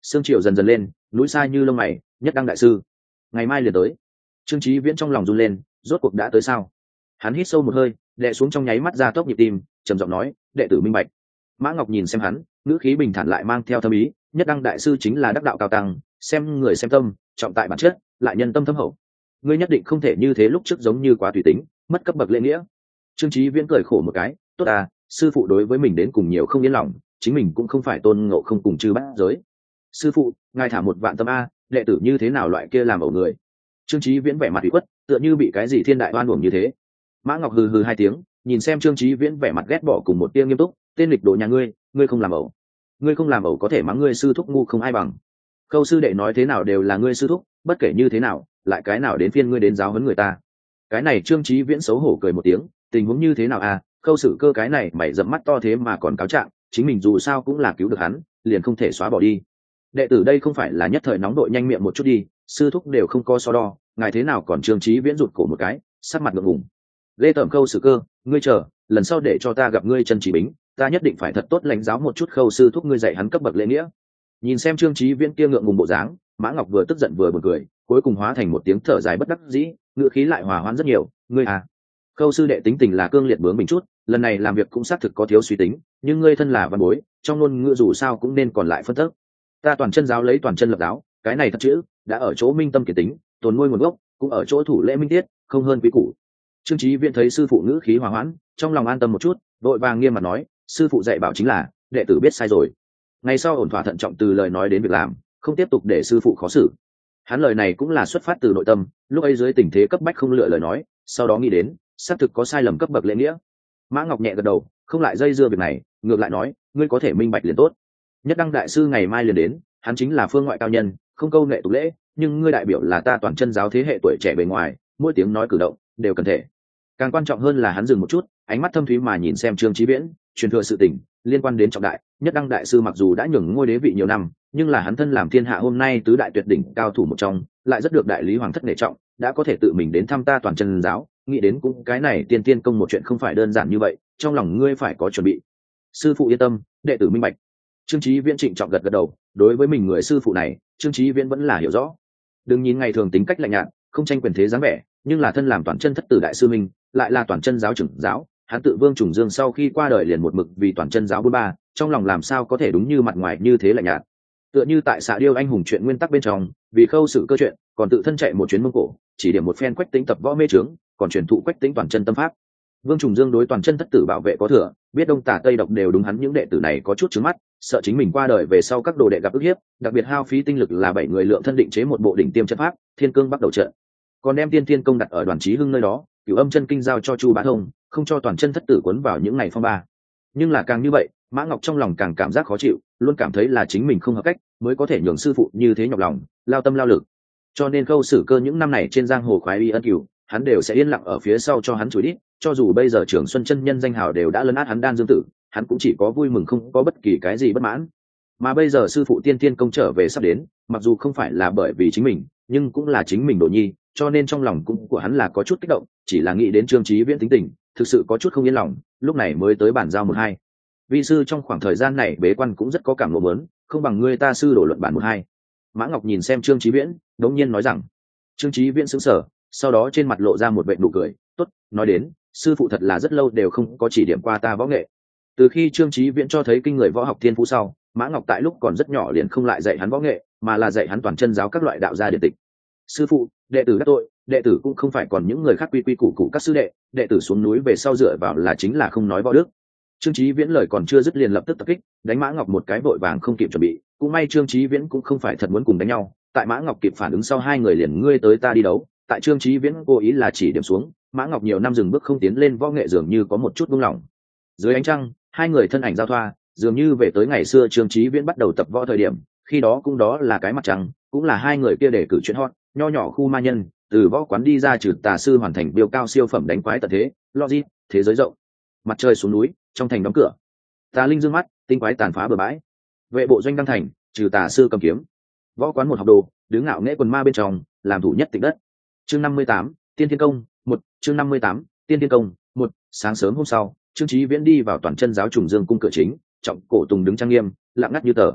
sương chiều dần dần lên, núi xa như lông mày, nhất đăng đại sư ngày mai liền tới. Trương Chí Viễn trong lòng run lên, rốt cuộc đã tới sao? Hắn hít sâu một hơi, đè xuống trong nháy mắt ra tốc nhịp tim, trầm giọng nói, đệ tử minh bạch. Mã Ngọc nhìn xem hắn, ngữ khí bình thản lại mang theo thâm ý, nhất đăng đại sư chính là đắc đạo cao tăng, xem người xem tâm, trọng tại bản chất, lại nhân tâm thâm hậu. Ngươi nhất định không thể như thế lúc trước giống như quá tùy tính, mất cấp bậc lễ nghĩa. Trương Chí Viễn cười khổ một cái, tốt à, sư phụ đối với mình đến cùng nhiều không yên lòng, chính mình cũng không phải tôn ngộ không cùng chư bát giới. Sư phụ, ngài thả một vạn tâm a, đệ tử như thế nào loại kia làm ẩu người. Trương Chí Viễn vẻ mặt ủy khuất, tựa như bị cái gì thiên đại oan uổng như thế. Mã Ngọc hừ hừ hai tiếng, nhìn xem Trương Chí Viễn vẻ mặt ghét bỏ cùng một tia nghiêm túc, tên lịch đồ nhà ngươi không làm ẩu. Ngươi không làm ẩu có thể mắng ngươi sư thúc ngu không ai bằng. Khâu sư đệ nói thế nào đều là ngươi sư thúc, bất kể như thế nào, lại cái nào đến phiên ngươi đến giáo huấn người ta. Cái này Trương Chí Viễn xấu hổ cười một tiếng, tình huống như thế nào à, Khâu Sử Cơ cái này mày dẫm mắt to thế mà còn cáo trạng, chính mình dù sao cũng là cứu được hắn, liền không thể xóa bỏ đi. Đệ tử đây không phải là nhất thời nóng đội nhanh miệng một chút đi, sư thúc đều không có so đo, ngài thế nào còn Trương Chí Viễn rụt cổ một cái, sắc mặt ngượng ngùng. Lê Tẩm Khâu Sử Cơ, ngươi chờ, lần sau để cho ta gặp ngươi chân chỉ bính, ta nhất định phải thật tốt lãnh giáo một chút Khâu sư thúc ngươi dạy hắn cấp bậc lễ nghĩa. Nhìn xem Trương Chí Viễn kia ngượng ngùng bộ dáng, Mã Ngọc vừa tức giận vừa buồn cười, cuối cùng hóa thành một tiếng thở dài bất đắc dĩ, ngựa khí lại hòa hoãn rất nhiều, ngươi à. Khâu sư đệ tính tình là cương liệt bướng bỉnh chút, lần này làm việc cũng xác thực có thiếu suy tính, nhưng ngươi thân là văn bối, trong ngôn ngữ dù sao cũng nên còn lại phân tích. Ta toàn chân giáo lấy toàn chân lập giáo, cái này thật chữ đã ở chỗ minh tâm kiệt tính, tồn nuôi nguồn gốc, cũng ở chỗ thủ lễ minh tiết, không hơn quý củ. Trương Chí Viễn thấy sư phụ ngữ khí hòa hoãn, trong lòng an tâm một chút, đội vàng nghiêm mặt nói, sư phụ dạy bảo chính là, đệ tử biết sai rồi. Ngày sau ổn thỏa thận trọng từ lời nói đến việc làm, không tiếp tục để sư phụ khó xử. Hắn lời này cũng là xuất phát từ nội tâm, lúc ấy dưới tình thế cấp bách không lựa lời nói, sau đó nghĩ đến, xác thực có sai lầm cấp bậc lễ nghĩa. Mã Ngọc nhẹ gật đầu, không lại dây dưa việc này, ngược lại nói, ngươi có thể minh bạch liền tốt. Nhất đăng đại sư ngày mai liền đến, hắn chính là phương ngoại cao nhân, không câu nệ tục lễ, nhưng ngươi đại biểu là ta toàn chân giáo thế hệ tuổi trẻ bề ngoài, mỗi tiếng nói cử động đều cần thể. Càng quan trọng hơn là hắn dừng một chút, ánh mắt thâm thúy mà nhìn xem Trương Chí Viễn, truyền thừa sự tình liên quan đến trọng đại. Nhất đăng đại sư mặc dù đã nhường ngôi đế vị nhiều năm, nhưng là hắn thân làm thiên hạ hôm nay tứ đại tuyệt đỉnh cao thủ một trong, lại rất được đại lý hoàng thất nể trọng, đã có thể tự mình đến thăm ta toàn chân giáo, nghĩ đến cũng cái này tiên tiên công một chuyện không phải đơn giản như vậy, trong lòng ngươi phải có chuẩn bị. Sư phụ yên tâm, đệ tử minh bạch. Trương Chí Viễn trịnh trọng gật gật đầu, đối với mình người sư phụ này, Trương Chí Viễn vẫn là hiểu rõ. Đừng nhìn ngày thường tính cách lạnh nhạt, không tranh quyền thế dáng vẻ, nhưng là thân làm toàn chân thất tử đại sư minh, lại là toàn chân giáo trưởng giáo, hắn tự Vương Trùng Dương sau khi qua đời liền một mực vì toàn chân giáo 43, trong lòng làm sao có thể đúng như mặt ngoài như thế lạnh nhạt. Tựa như tại Xạ Điêu anh hùng chuyện nguyên tắc bên trong, vì Khâu Sử Cơ chuyện, còn tự thân chạy một chuyến Mông Cổ, chỉ điểm một phen Quách Tĩnh tập võ mê trướng, còn truyền thụ Quách Tĩnh toàn chân tâm pháp. Vương Trùng Dương đối toàn chân thất tử bảo vệ có thừa, biết đông tả tây độc đều đúng hắn những đệ tử này có chút trướng mắt, sợ chính mình qua đời về sau các đồ đệ gặp ức hiếp, đặc biệt hao phí tinh lực là 7 người lượng thân định chế một bộ đỉnh tiêm trận pháp, Thiên Cương bắt đầu trận. Còn đem Tiên Thiên công đặt ở Đoàn Chí Hưng nơi đó, Cửu Âm chân kinh giao cho Chu Bá Thông, không cho toàn chân thất tử cuốn vào những ngày phong ba. Nhưng là càng như vậy, Mã Ngọc trong lòng càng cảm giác khó chịu, luôn cảm thấy là chính mình không hợp cách, mới có thể nhường sư phụ như thế nhọc lòng, lao tâm lao lực. Cho nên Khâu Sử Cơ những năm này trên giang hồ khoái y ân cửu, hắn đều sẽ yên lặng ở phía sau cho hắn chửi đít, cho dù bây giờ Trường Xuân chân nhân danh hào đều đã lấn át hắn Đan Dương tử, hắn cũng chỉ có vui mừng không có bất kỳ cái gì bất mãn. Mà bây giờ sư phụ Tiên Tiên công trở về sắp đến, mặc dù không phải là bởi vì chính mình, nhưng cũng là chính mình đồ nhi, cho nên trong lòng cũng của hắn là có chút kích động, chỉ là nghĩ đến Trương Chí Viễn tính tình, thực sự có chút không yên lòng, lúc này mới tới bản giao 1-2. Vi sư trong khoảng thời gian này bế quan cũng rất có cảm ngộ lớn, không bằng ngươi ta sư đổ luận bản 1-2. Mã Ngọc nhìn xem Trương Chí Viễn, đống nhiên nói rằng. Trương Chí Viễn sững sờ, sau đó trên mặt lộ ra một vệt nụ cười, tốt, nói đến, sư phụ thật là rất lâu đều không có chỉ điểm qua ta võ nghệ. Từ khi Trương Chí Viễn cho thấy kinh người võ học thiên phú sau, Mã Ngọc tại lúc còn rất nhỏ liền không lại dạy hắn võ nghệ, mà là dạy hắn toàn chân giáo các loại đạo gia điển tịch. Sư phụ, đệ tử đắc tội, đệ tử cũng không phải còn những người khác quy quy củ củ các sư đệ tử xuống núi về sau dựa vào là chính là không nói võ đức. Trương Chí Viễn lời còn chưa dứt liền lập tức tập kích, đánh Mã Ngọc một cái vội vàng không kịp chuẩn bị, cũng may Trương Chí Viễn cũng không phải thật muốn cùng đánh nhau, tại Mã Ngọc kịp phản ứng sau hai người liền ngươi tới ta đi đấu, tại Trương Chí Viễn cố ý là chỉ điểm xuống, Mã Ngọc nhiều năm dừng bước không tiến lên võ nghệ dường như có một chút buông lỏng. Dưới ánh trăng, hai người thân ảnh giao thoa, dường như về tới ngày xưa Trương Chí Viễn bắt đầu tập võ thời điểm, khi đó cũng đó là cái mặt trăng, cũng là hai người kia để cử chuyện hot, nho nhỏ khu ma nhân, từ võ quán đi ra trừ tà sư hoàn thành biểu cao siêu phẩm đánh quái tận thế, logic, thế giới rộng. Mặt trời xuống núi, trong thành đóng cửa. Tà linh dương mắt, tinh quái tàn phá bờ bãi. Vệ bộ doanh đăng thành, trừ tà sư cầm kiếm. Võ quán một học đồ, đứng ngạo nghễ quần ma bên trong, làm thủ nhất tịch đất. Chương 58, Tiên Thiên công, 1, chương 58, Tiên Thiên công, 1, sáng sớm hôm sau, Trương Chí Viễn đi vào toàn chân giáo Trùng Dương cung cửa chính, trọng cổ tùng đứng trang nghiêm, lặng ngắt như tờ.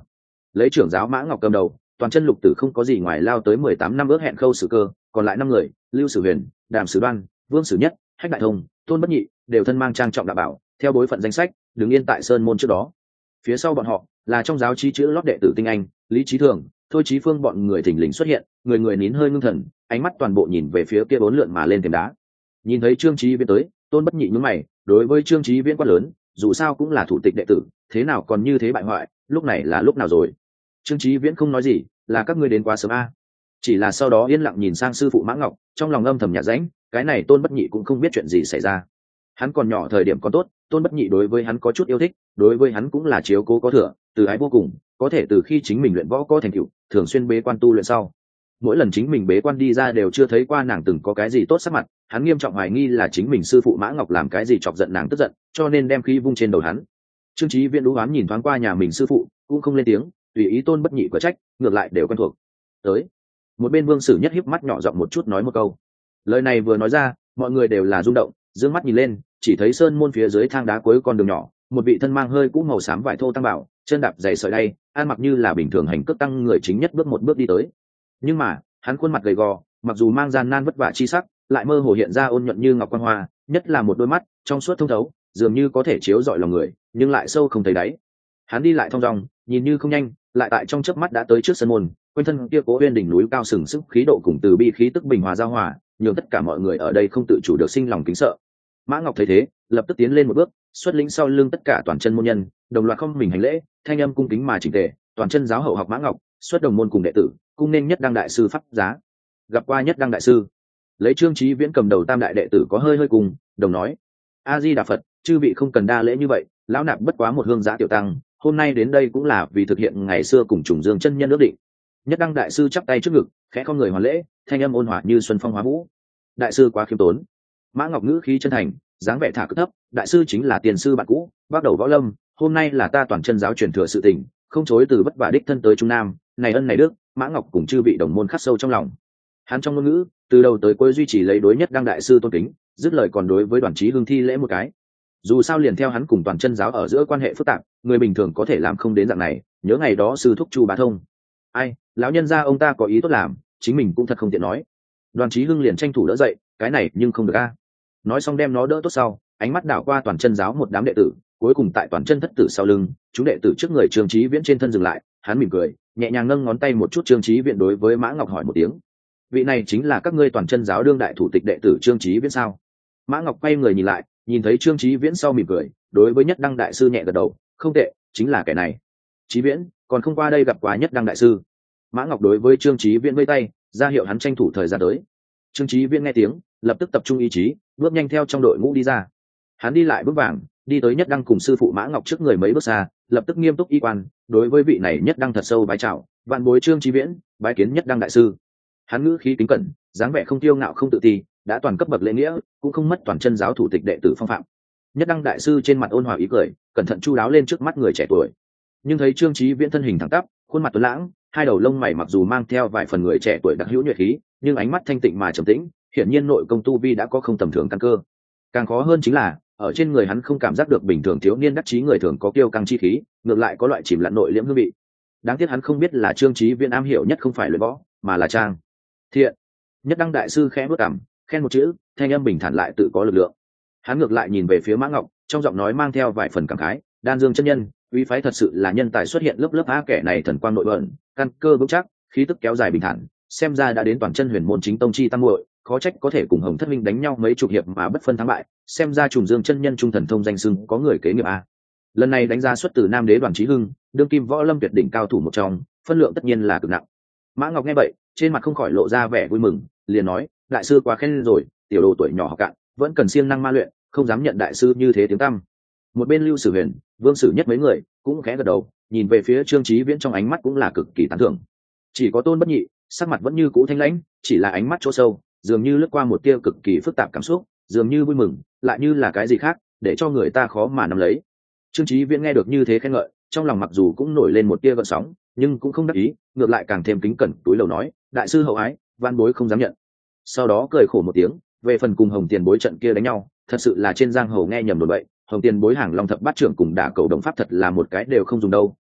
Lấy trưởng giáo Mã Ngọc cầm đầu, toàn chân lục tử không có gì ngoài lao tới 18 năm ước hẹn Khâu Sử Cơ, còn lại 5 người, Lưu Sử Huyền, Đàm Sử Đoan, Vương Sử Nhất, Hách Đại Thông, Tôn Bất Nhị, đều thân mang trang trọng đạo bảo, theo bối phận danh sách, đứng yên tại sơn môn trước đó. Phía sau bọn họ là trong giáo trí chữ lót đệ tử tinh anh, Lý Chí Thường, Thôi Chí Phương bọn người thình lình xuất hiện, người người nín hơi ngưng thần, ánh mắt toàn bộ nhìn về phía kia bốn lượn mà lên thềm đá. Nhìn thấy Trương Chí Viễn tới, Tôn Bất Nhị nhướng mày, đối với Trương Chí Viễn quá lớn, dù sao cũng là thủ tịch đệ tử, thế nào còn như thế bại hoại, lúc này là lúc nào rồi? Trương Chí Viễn không nói gì, là các ngươi đến quá sớm a. Chỉ là sau đó yên lặng nhìn sang sư phụ Mã Ngọc, trong lòng âm thầm nhả rãnh, cái này Tôn Bất Nhị cũng không biết chuyện gì xảy ra. Hắn còn nhỏ thời điểm còn tốt, Tôn Bất Nhị đối với hắn có chút yêu thích, đối với hắn cũng là chiếu cố có thừa, từ ái vô cùng, có thể từ khi chính mình luyện võ có thành tựu, thường xuyên bế quan tu luyện sau. Mỗi lần chính mình bế quan đi ra đều chưa thấy qua nàng từng có cái gì tốt sắc mặt, hắn nghiêm trọng hoài nghi là chính mình sư phụ Mã Ngọc làm cái gì chọc giận nàng tức giận, cho nên đem khí vung trên đầu hắn. Trương Chí Viễn đú oán nhìn thoáng qua nhà mình sư phụ, cũng không lên tiếng, tùy ý Tôn Bất Nhị có trách, ngược lại đều quen thuộc. Tới, một bên Vương Sử Nhất híp mắt nhỏ giọng một chút nói một câu. Lời này vừa nói ra, mọi người đều là rung động, dương mắt nhìn lên, chỉ thấy sơn môn phía dưới thang đá cuối con đường nhỏ, một vị thân mang hơi cũ màu xám vải thô tăng bảo, chân đạp giày sợi đay, ăn mặc như là bình thường hành cước tăng người chính nhất bước một bước đi tới. Nhưng mà, hắn khuôn mặt gầy gò, mặc dù mang gian nan vất vả chi sắc, lại mơ hồ hiện ra ôn nhuận như ngọc quan hoa, nhất là một đôi mắt trong suốt thông thấu, dường như có thể chiếu rọi lòng người, nhưng lại sâu không thấy đáy. Hắn đi lại thong dong, nhìn như không nhanh, lại tại trong chớp mắt đã tới trước sân môn, quanh thân kia cố uyên đỉnh núi cao sừng sức khí độ cùng từ bi khí tức bình hòa giao hòa, nhường tất cả mọi người ở đây không tự chủ được sinh lòng kính sợ. Mã Ngọc thấy thế, lập tức tiến lên một bước, xuất lĩnh sau lưng tất cả toàn chân môn nhân, đồng loạt không mình hành lễ, thanh âm cung kính mà chỉnh tề, toàn chân giáo hậu học Mã Ngọc, xuất đồng môn cùng đệ tử, cung nên nhất đăng đại sư pháp giá. Gặp qua nhất đăng đại sư. Lấy Trương Chí Viễn cầm đầu tam đại đệ tử có hơi cùng, đồng nói: A Di Đà Phật, chư vị không cần đa lễ như vậy, lão nạp bất quá một hương giã tiểu tăng, hôm nay đến đây cũng là vì thực hiện ngày xưa cùng Trùng Dương chân nhân ước định. Nhất đăng đại sư chắp tay trước ngực, khẽ không người hoàn lễ, thanh âm ôn hòa như xuân phong hóa vũ. Đại sư quá khiêm tốn. Mã Ngọc ngữ khí chân thành, dáng vẻ thả cực thấp, đại sư chính là tiền sư bạn cũ, bắt đầu võ lâm, hôm nay là ta toàn chân giáo truyền thừa sự tình, không chối từ vất vả đích thân tới Trung Nam, này ân này đức, Mã Ngọc cùng chư vị đồng môn khắc sâu trong lòng. Hắn trong ngôn ngữ, từ đầu tới cuối duy trì lấy đối nhất đăng đại sư tôn kính, dứt lời còn đối với Đoàn Chí Hưng thi lễ một cái. Dù sao liền theo hắn cùng toàn chân giáo ở giữa quan hệ phức tạp, người bình thường có thể làm không đến dạng này, nhớ ngày đó sư thúc Chu Bá Thông. Ai, lão nhân gia ông ta có ý tốt làm, chính mình cũng thật không tiện nói. Đoàn Chí Hưng liền tranh thủ đỡ dậy, cái này nhưng không được a. Nói xong đem nó đỡ tốt sau, ánh mắt đảo qua toàn chân giáo một đám đệ tử, cuối cùng tại toàn chân thất tử sau lưng, chúng đệ tử trước người Trương Chí Viễn trên thân dừng lại, hắn mỉm cười, nhẹ nhàng nâng ngón tay một chút. Trương Chí Viễn đối với Mã Ngọc hỏi một tiếng: vị này chính là các ngươi toàn chân giáo đương đại thủ tịch đệ tử Trương Chí Viễn sao? Mã Ngọc quay người nhìn lại, nhìn thấy Trương Chí Viễn sau mỉm cười, đối với nhất đăng đại sư nhẹ gật đầu: không tệ, chính là kẻ này. Chí Viễn, còn không qua đây gặp quá nhất đăng đại sư. Mã Ngọc đối với Trương Chí Viễn vẫy tay, ra hiệu hắn tranh thủ thời gian tới. Trương Chí Viễn nghe tiếng, lập tức tập trung ý chí, bước nhanh theo trong đội ngũ đi ra. Hắn đi lại bước vàng, đi tới nhất đăng cùng sư phụ Mã Ngọc trước người mấy bước xa, lập tức nghiêm túc y quan, đối với vị này nhất đăng thật sâu bái chào: vạn bối Trương Chí Viễn, bái kiến nhất đăng đại sư. Hắn ngữ khí kính cẩn, dáng vẻ không tiêu ngạo không tự ti, đã toàn cấp bậc lễ nghĩa, cũng không mất toàn chân giáo thủ tịch đệ tử phong phạm. Nhất đăng đại sư trên mặt ôn hòa ý cười, cẩn thận chu đáo lên trước mắt người trẻ tuổi. Nhưng thấy Trương Chí Viễn thân hình thẳng tắp, khuôn mặt tuấn lãng, hai đầu lông mày mặc dù mang theo vài phần người trẻ tuổi đặc hữu nhuệ khí, nhưng ánh mắt thanh tịnh mà trầm tĩnh, hiển nhiên nội công tu vi đã có không tầm thường căn cơ. Càng khó hơn chính là, ở trên người hắn không cảm giác được bình thường thiếu niên đắc chí người thường có kiêu căng chi khí, ngược lại có loại chìm lặn nội liễm hương vị. Đáng tiếc hắn không biết là Trương Chí Viễn am hiểu nhất không phải luyện võ, mà là trang thiện. Nhất đăng đại sư khẽ bước cằm, khen một chữ, thanh âm bình thản lại tự có lực lượng. Hắn ngược lại nhìn về phía Mã Ngọc, trong giọng nói mang theo vài phần cảm khái: Đan Dương chân nhân, uy phái thật sự là nhân tài xuất hiện lớp lớp a. Kẻ này thần quang nội bẩn, căn cơ vững chắc, khí tức kéo dài bình thản, xem ra đã đến toàn chân huyền môn chính tông chi tam muội, khó trách có thể cùng Hồng Thất Minh đánh nhau mấy chục hiệp mà bất phân thắng bại, xem ra Trùng Dương chân nhân trung thần thông danh xưng có người kế nghiệp a. Lần này đánh ra xuất từ Nam Đế Đoàn Chí Hưng, đương kim võ lâm tuyệt đỉnh cao thủ một trong, phân lượng tất nhiên là cực nặng. Mã Ngọc nghe vậy, trên mặt không khỏi lộ ra vẻ vui mừng, liền nói: đại sư quá khen rồi, tiểu đồ tuổi nhỏ học cạn, vẫn cần siêng năng ma luyện, không dám nhận đại sư như thế tiếng tăm. Một bên Lưu Sử Huyền, Vương Sử Nhất mấy người cũng khẽ gật đầu, nhìn về phía Trương Chí Viễn trong ánh mắt cũng là cực kỳ tán thưởng. Chỉ có Tôn Bất Nhị, sắc mặt vẫn như cũ thanh lãnh, chỉ là ánh mắt chỗ sâu, dường như lướt qua một tia cực kỳ phức tạp cảm xúc, dường như vui mừng, lại như là cái gì khác, để cho người ta khó mà nắm lấy. Trương Chí Viễn nghe được như thế khen ngợi, trong lòng mặc dù cũng nổi lên một tia gợn sóng, nhưng cũng không đắc ý, ngược lại càng thêm kính cẩn túi lầu nói: đại sư hậu ái, van bối không dám nhận. Sau đó cười khổ một tiếng, về phần cùng Hồng Tiền Bối trận kia đánh nhau, thật sự là trên giang hồ nghe nhầm đồn bậy, Hồng Tiền Bối hàng long thập bát trưởng cùng đả cầu đồng pháp thật là một cái đều không dùng đâu,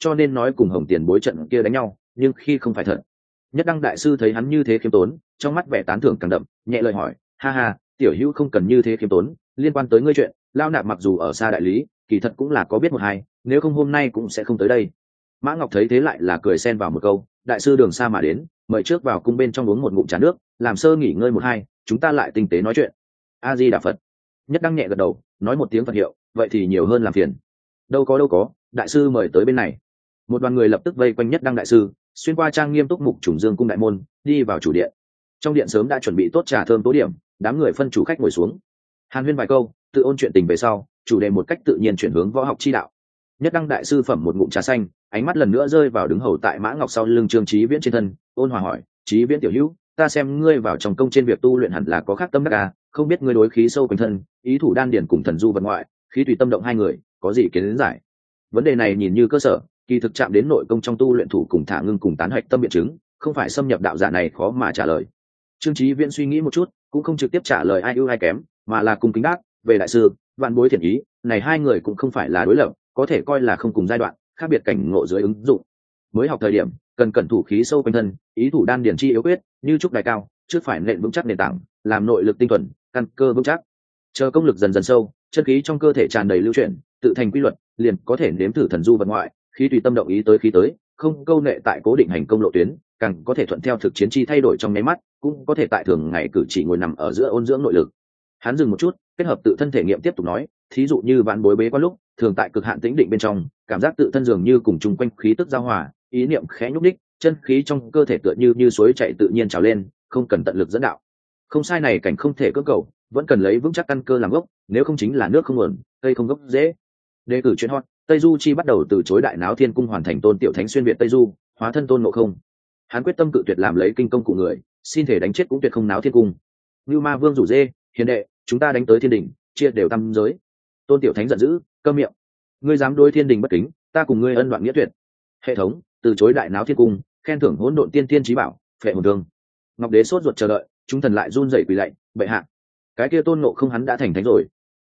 cho nên nói cùng Hồng Tiền bối trận kia đánh nhau, nhưng khi không phải thật. Nhất Đăng đại sư thấy hắn như thế khiêm tốn, trong mắt vẻ tán thưởng càng đậm, nhẹ lời hỏi, ha ha, tiểu hữu không cần như thế khiêm tốn, liên quan tới ngươi chuyện, Lao Nạp mặc dù ở xa đại lý, kỳ thật cũng là có biết một hai, nếu không hôm nay cũng sẽ không tới đây. Mã Ngọc thấy thế lại là cười xen vào một câu, đại sư đường xa mà đến, mời trước vào cung bên trong uống một ngụm trà nước, làm sơ nghỉ ngơi một hai, chúng ta lại tinh tế nói chuyện. A Di Đà Phật. Nhất Đăng nhẹ gật đầu, nói một tiếng Phật hiệu, vậy thì nhiều hơn làm phiền. Đâu có, đại sư mời tới bên này. Một đoàn người lập tức vây quanh Nhất Đăng đại sư, xuyên qua trang nghiêm túc mục Trùng Dương cung đại môn, đi vào chủ điện. Trong điện sớm đã chuẩn bị tốt trà thơm tố điểm, đám người phân chủ khách ngồi xuống. Hàn huyên vài câu, tự ôn chuyện tình về sau, chủ đề một cách tự nhiên chuyển hướng võ học chi đạo. Nhất Đăng đại sư phẩm một ngụm trà xanh, ánh mắt lần nữa rơi vào đứng hầu tại Mã Ngọc sau lưng Trương Chí Viễn trên thân, ôn hòa hỏi, Chí Viễn tiểu hữu, ta xem ngươi vào trong công trên việc tu luyện hẳn là có khác tâm đắc à, không biết ngươi đối khí sâu quanh thân, ý thủ đan điển cùng thần du vật ngoại, khí tùy tâm động hai người, có gì kiến giải? Vấn đề này nhìn như cơ sở, kỳ thực chạm đến nội công trong tu luyện thủ cùng thả ngưng cùng tán hoạch tâm biện chứng, không phải xâm nhập đạo giả này khó mà trả lời. Trương Chí Viễn suy nghĩ một chút, cũng không trực tiếp trả lời ai ưu ai kém, mà là cùng kính đáp, về đại sư, vạn bối thiện ý, này hai người cũng không phải là đối lập, có thể coi là không cùng giai đoạn, khác biệt cảnh ngộ dưới ứng dụng. Mới học thời điểm, cần cẩn thủ khí sâu quanh thân, ý thủ đan điển chi yếu quyết, như trúc đài cao, trước phải nện vững chắc nền tảng, làm nội lực tinh thuần, căn cơ vững chắc. Chờ công lực dần dần sâu, chân khí trong cơ thể tràn đầy lưu chuyển, tự thành quy luật, liền có thể nếm thử thần du vật ngoại, khí tùy tâm động ý tới khí tới, không câu nệ tại cố định hành công lộ tuyến, càng có thể thuận theo thực chiến chi thay đổi trong nháy mắt, cũng có thể tại thường ngày cử chỉ ngồi nằm ở giữa ôn dưỡng nội lực. Hắn dừng một chút, kết hợp tự thân thể nghiệm tiếp tục nói, thí dụ như vạn bối bế quan lúc, thường tại cực hạn tĩnh định bên trong, cảm giác tự thân dường như cùng chung quanh khí tức giao hòa, ý niệm khẽ nhúc đích, chân khí trong cơ thể tựa như suối chảy tự nhiên trào lên, không cần tận lực dẫn đạo. Không sai, này cảnh không thể cưỡng cầu, vẫn cần lấy vững chắc căn cơ làm gốc, nếu không chính là nước không nguồn, cây không gốc dễ. Đề cử chuyện hot, Tây Du Chi bắt đầu từ chối Đại Náo Thiên Cung hoàn thành Tôn Tiểu Thánh xuyên việt Tây Du, hóa thân Tôn Ngộ Không. Hắn quyết tâm cự tuyệt làm lấy kinh công của người, xin thể đánh chết cũng tuyệt không náo thiên cung. Như Ma Vương rủ dê, hiền đệ, chúng ta đánh tới thiên đình, chia đều tam giới. Tôn Tiểu Thánh giận dữ, câm miệng. Ngươi dám đối thiên đình bất kính, ta cùng ngươi ân đoạn nghĩa tuyệt. Hệ thống, từ chối Đại Náo Thiên Cung, khen thưởng hỗn độn tiên tiên chí bảo, phệ hồn thương. Ngọc Đế sốt ruột chờ đợi, chúng thần lại run rẩy quỳ lạy, bệ hạ. Cái kia Tôn Ngộ Không hắn đã thành thánh rồi.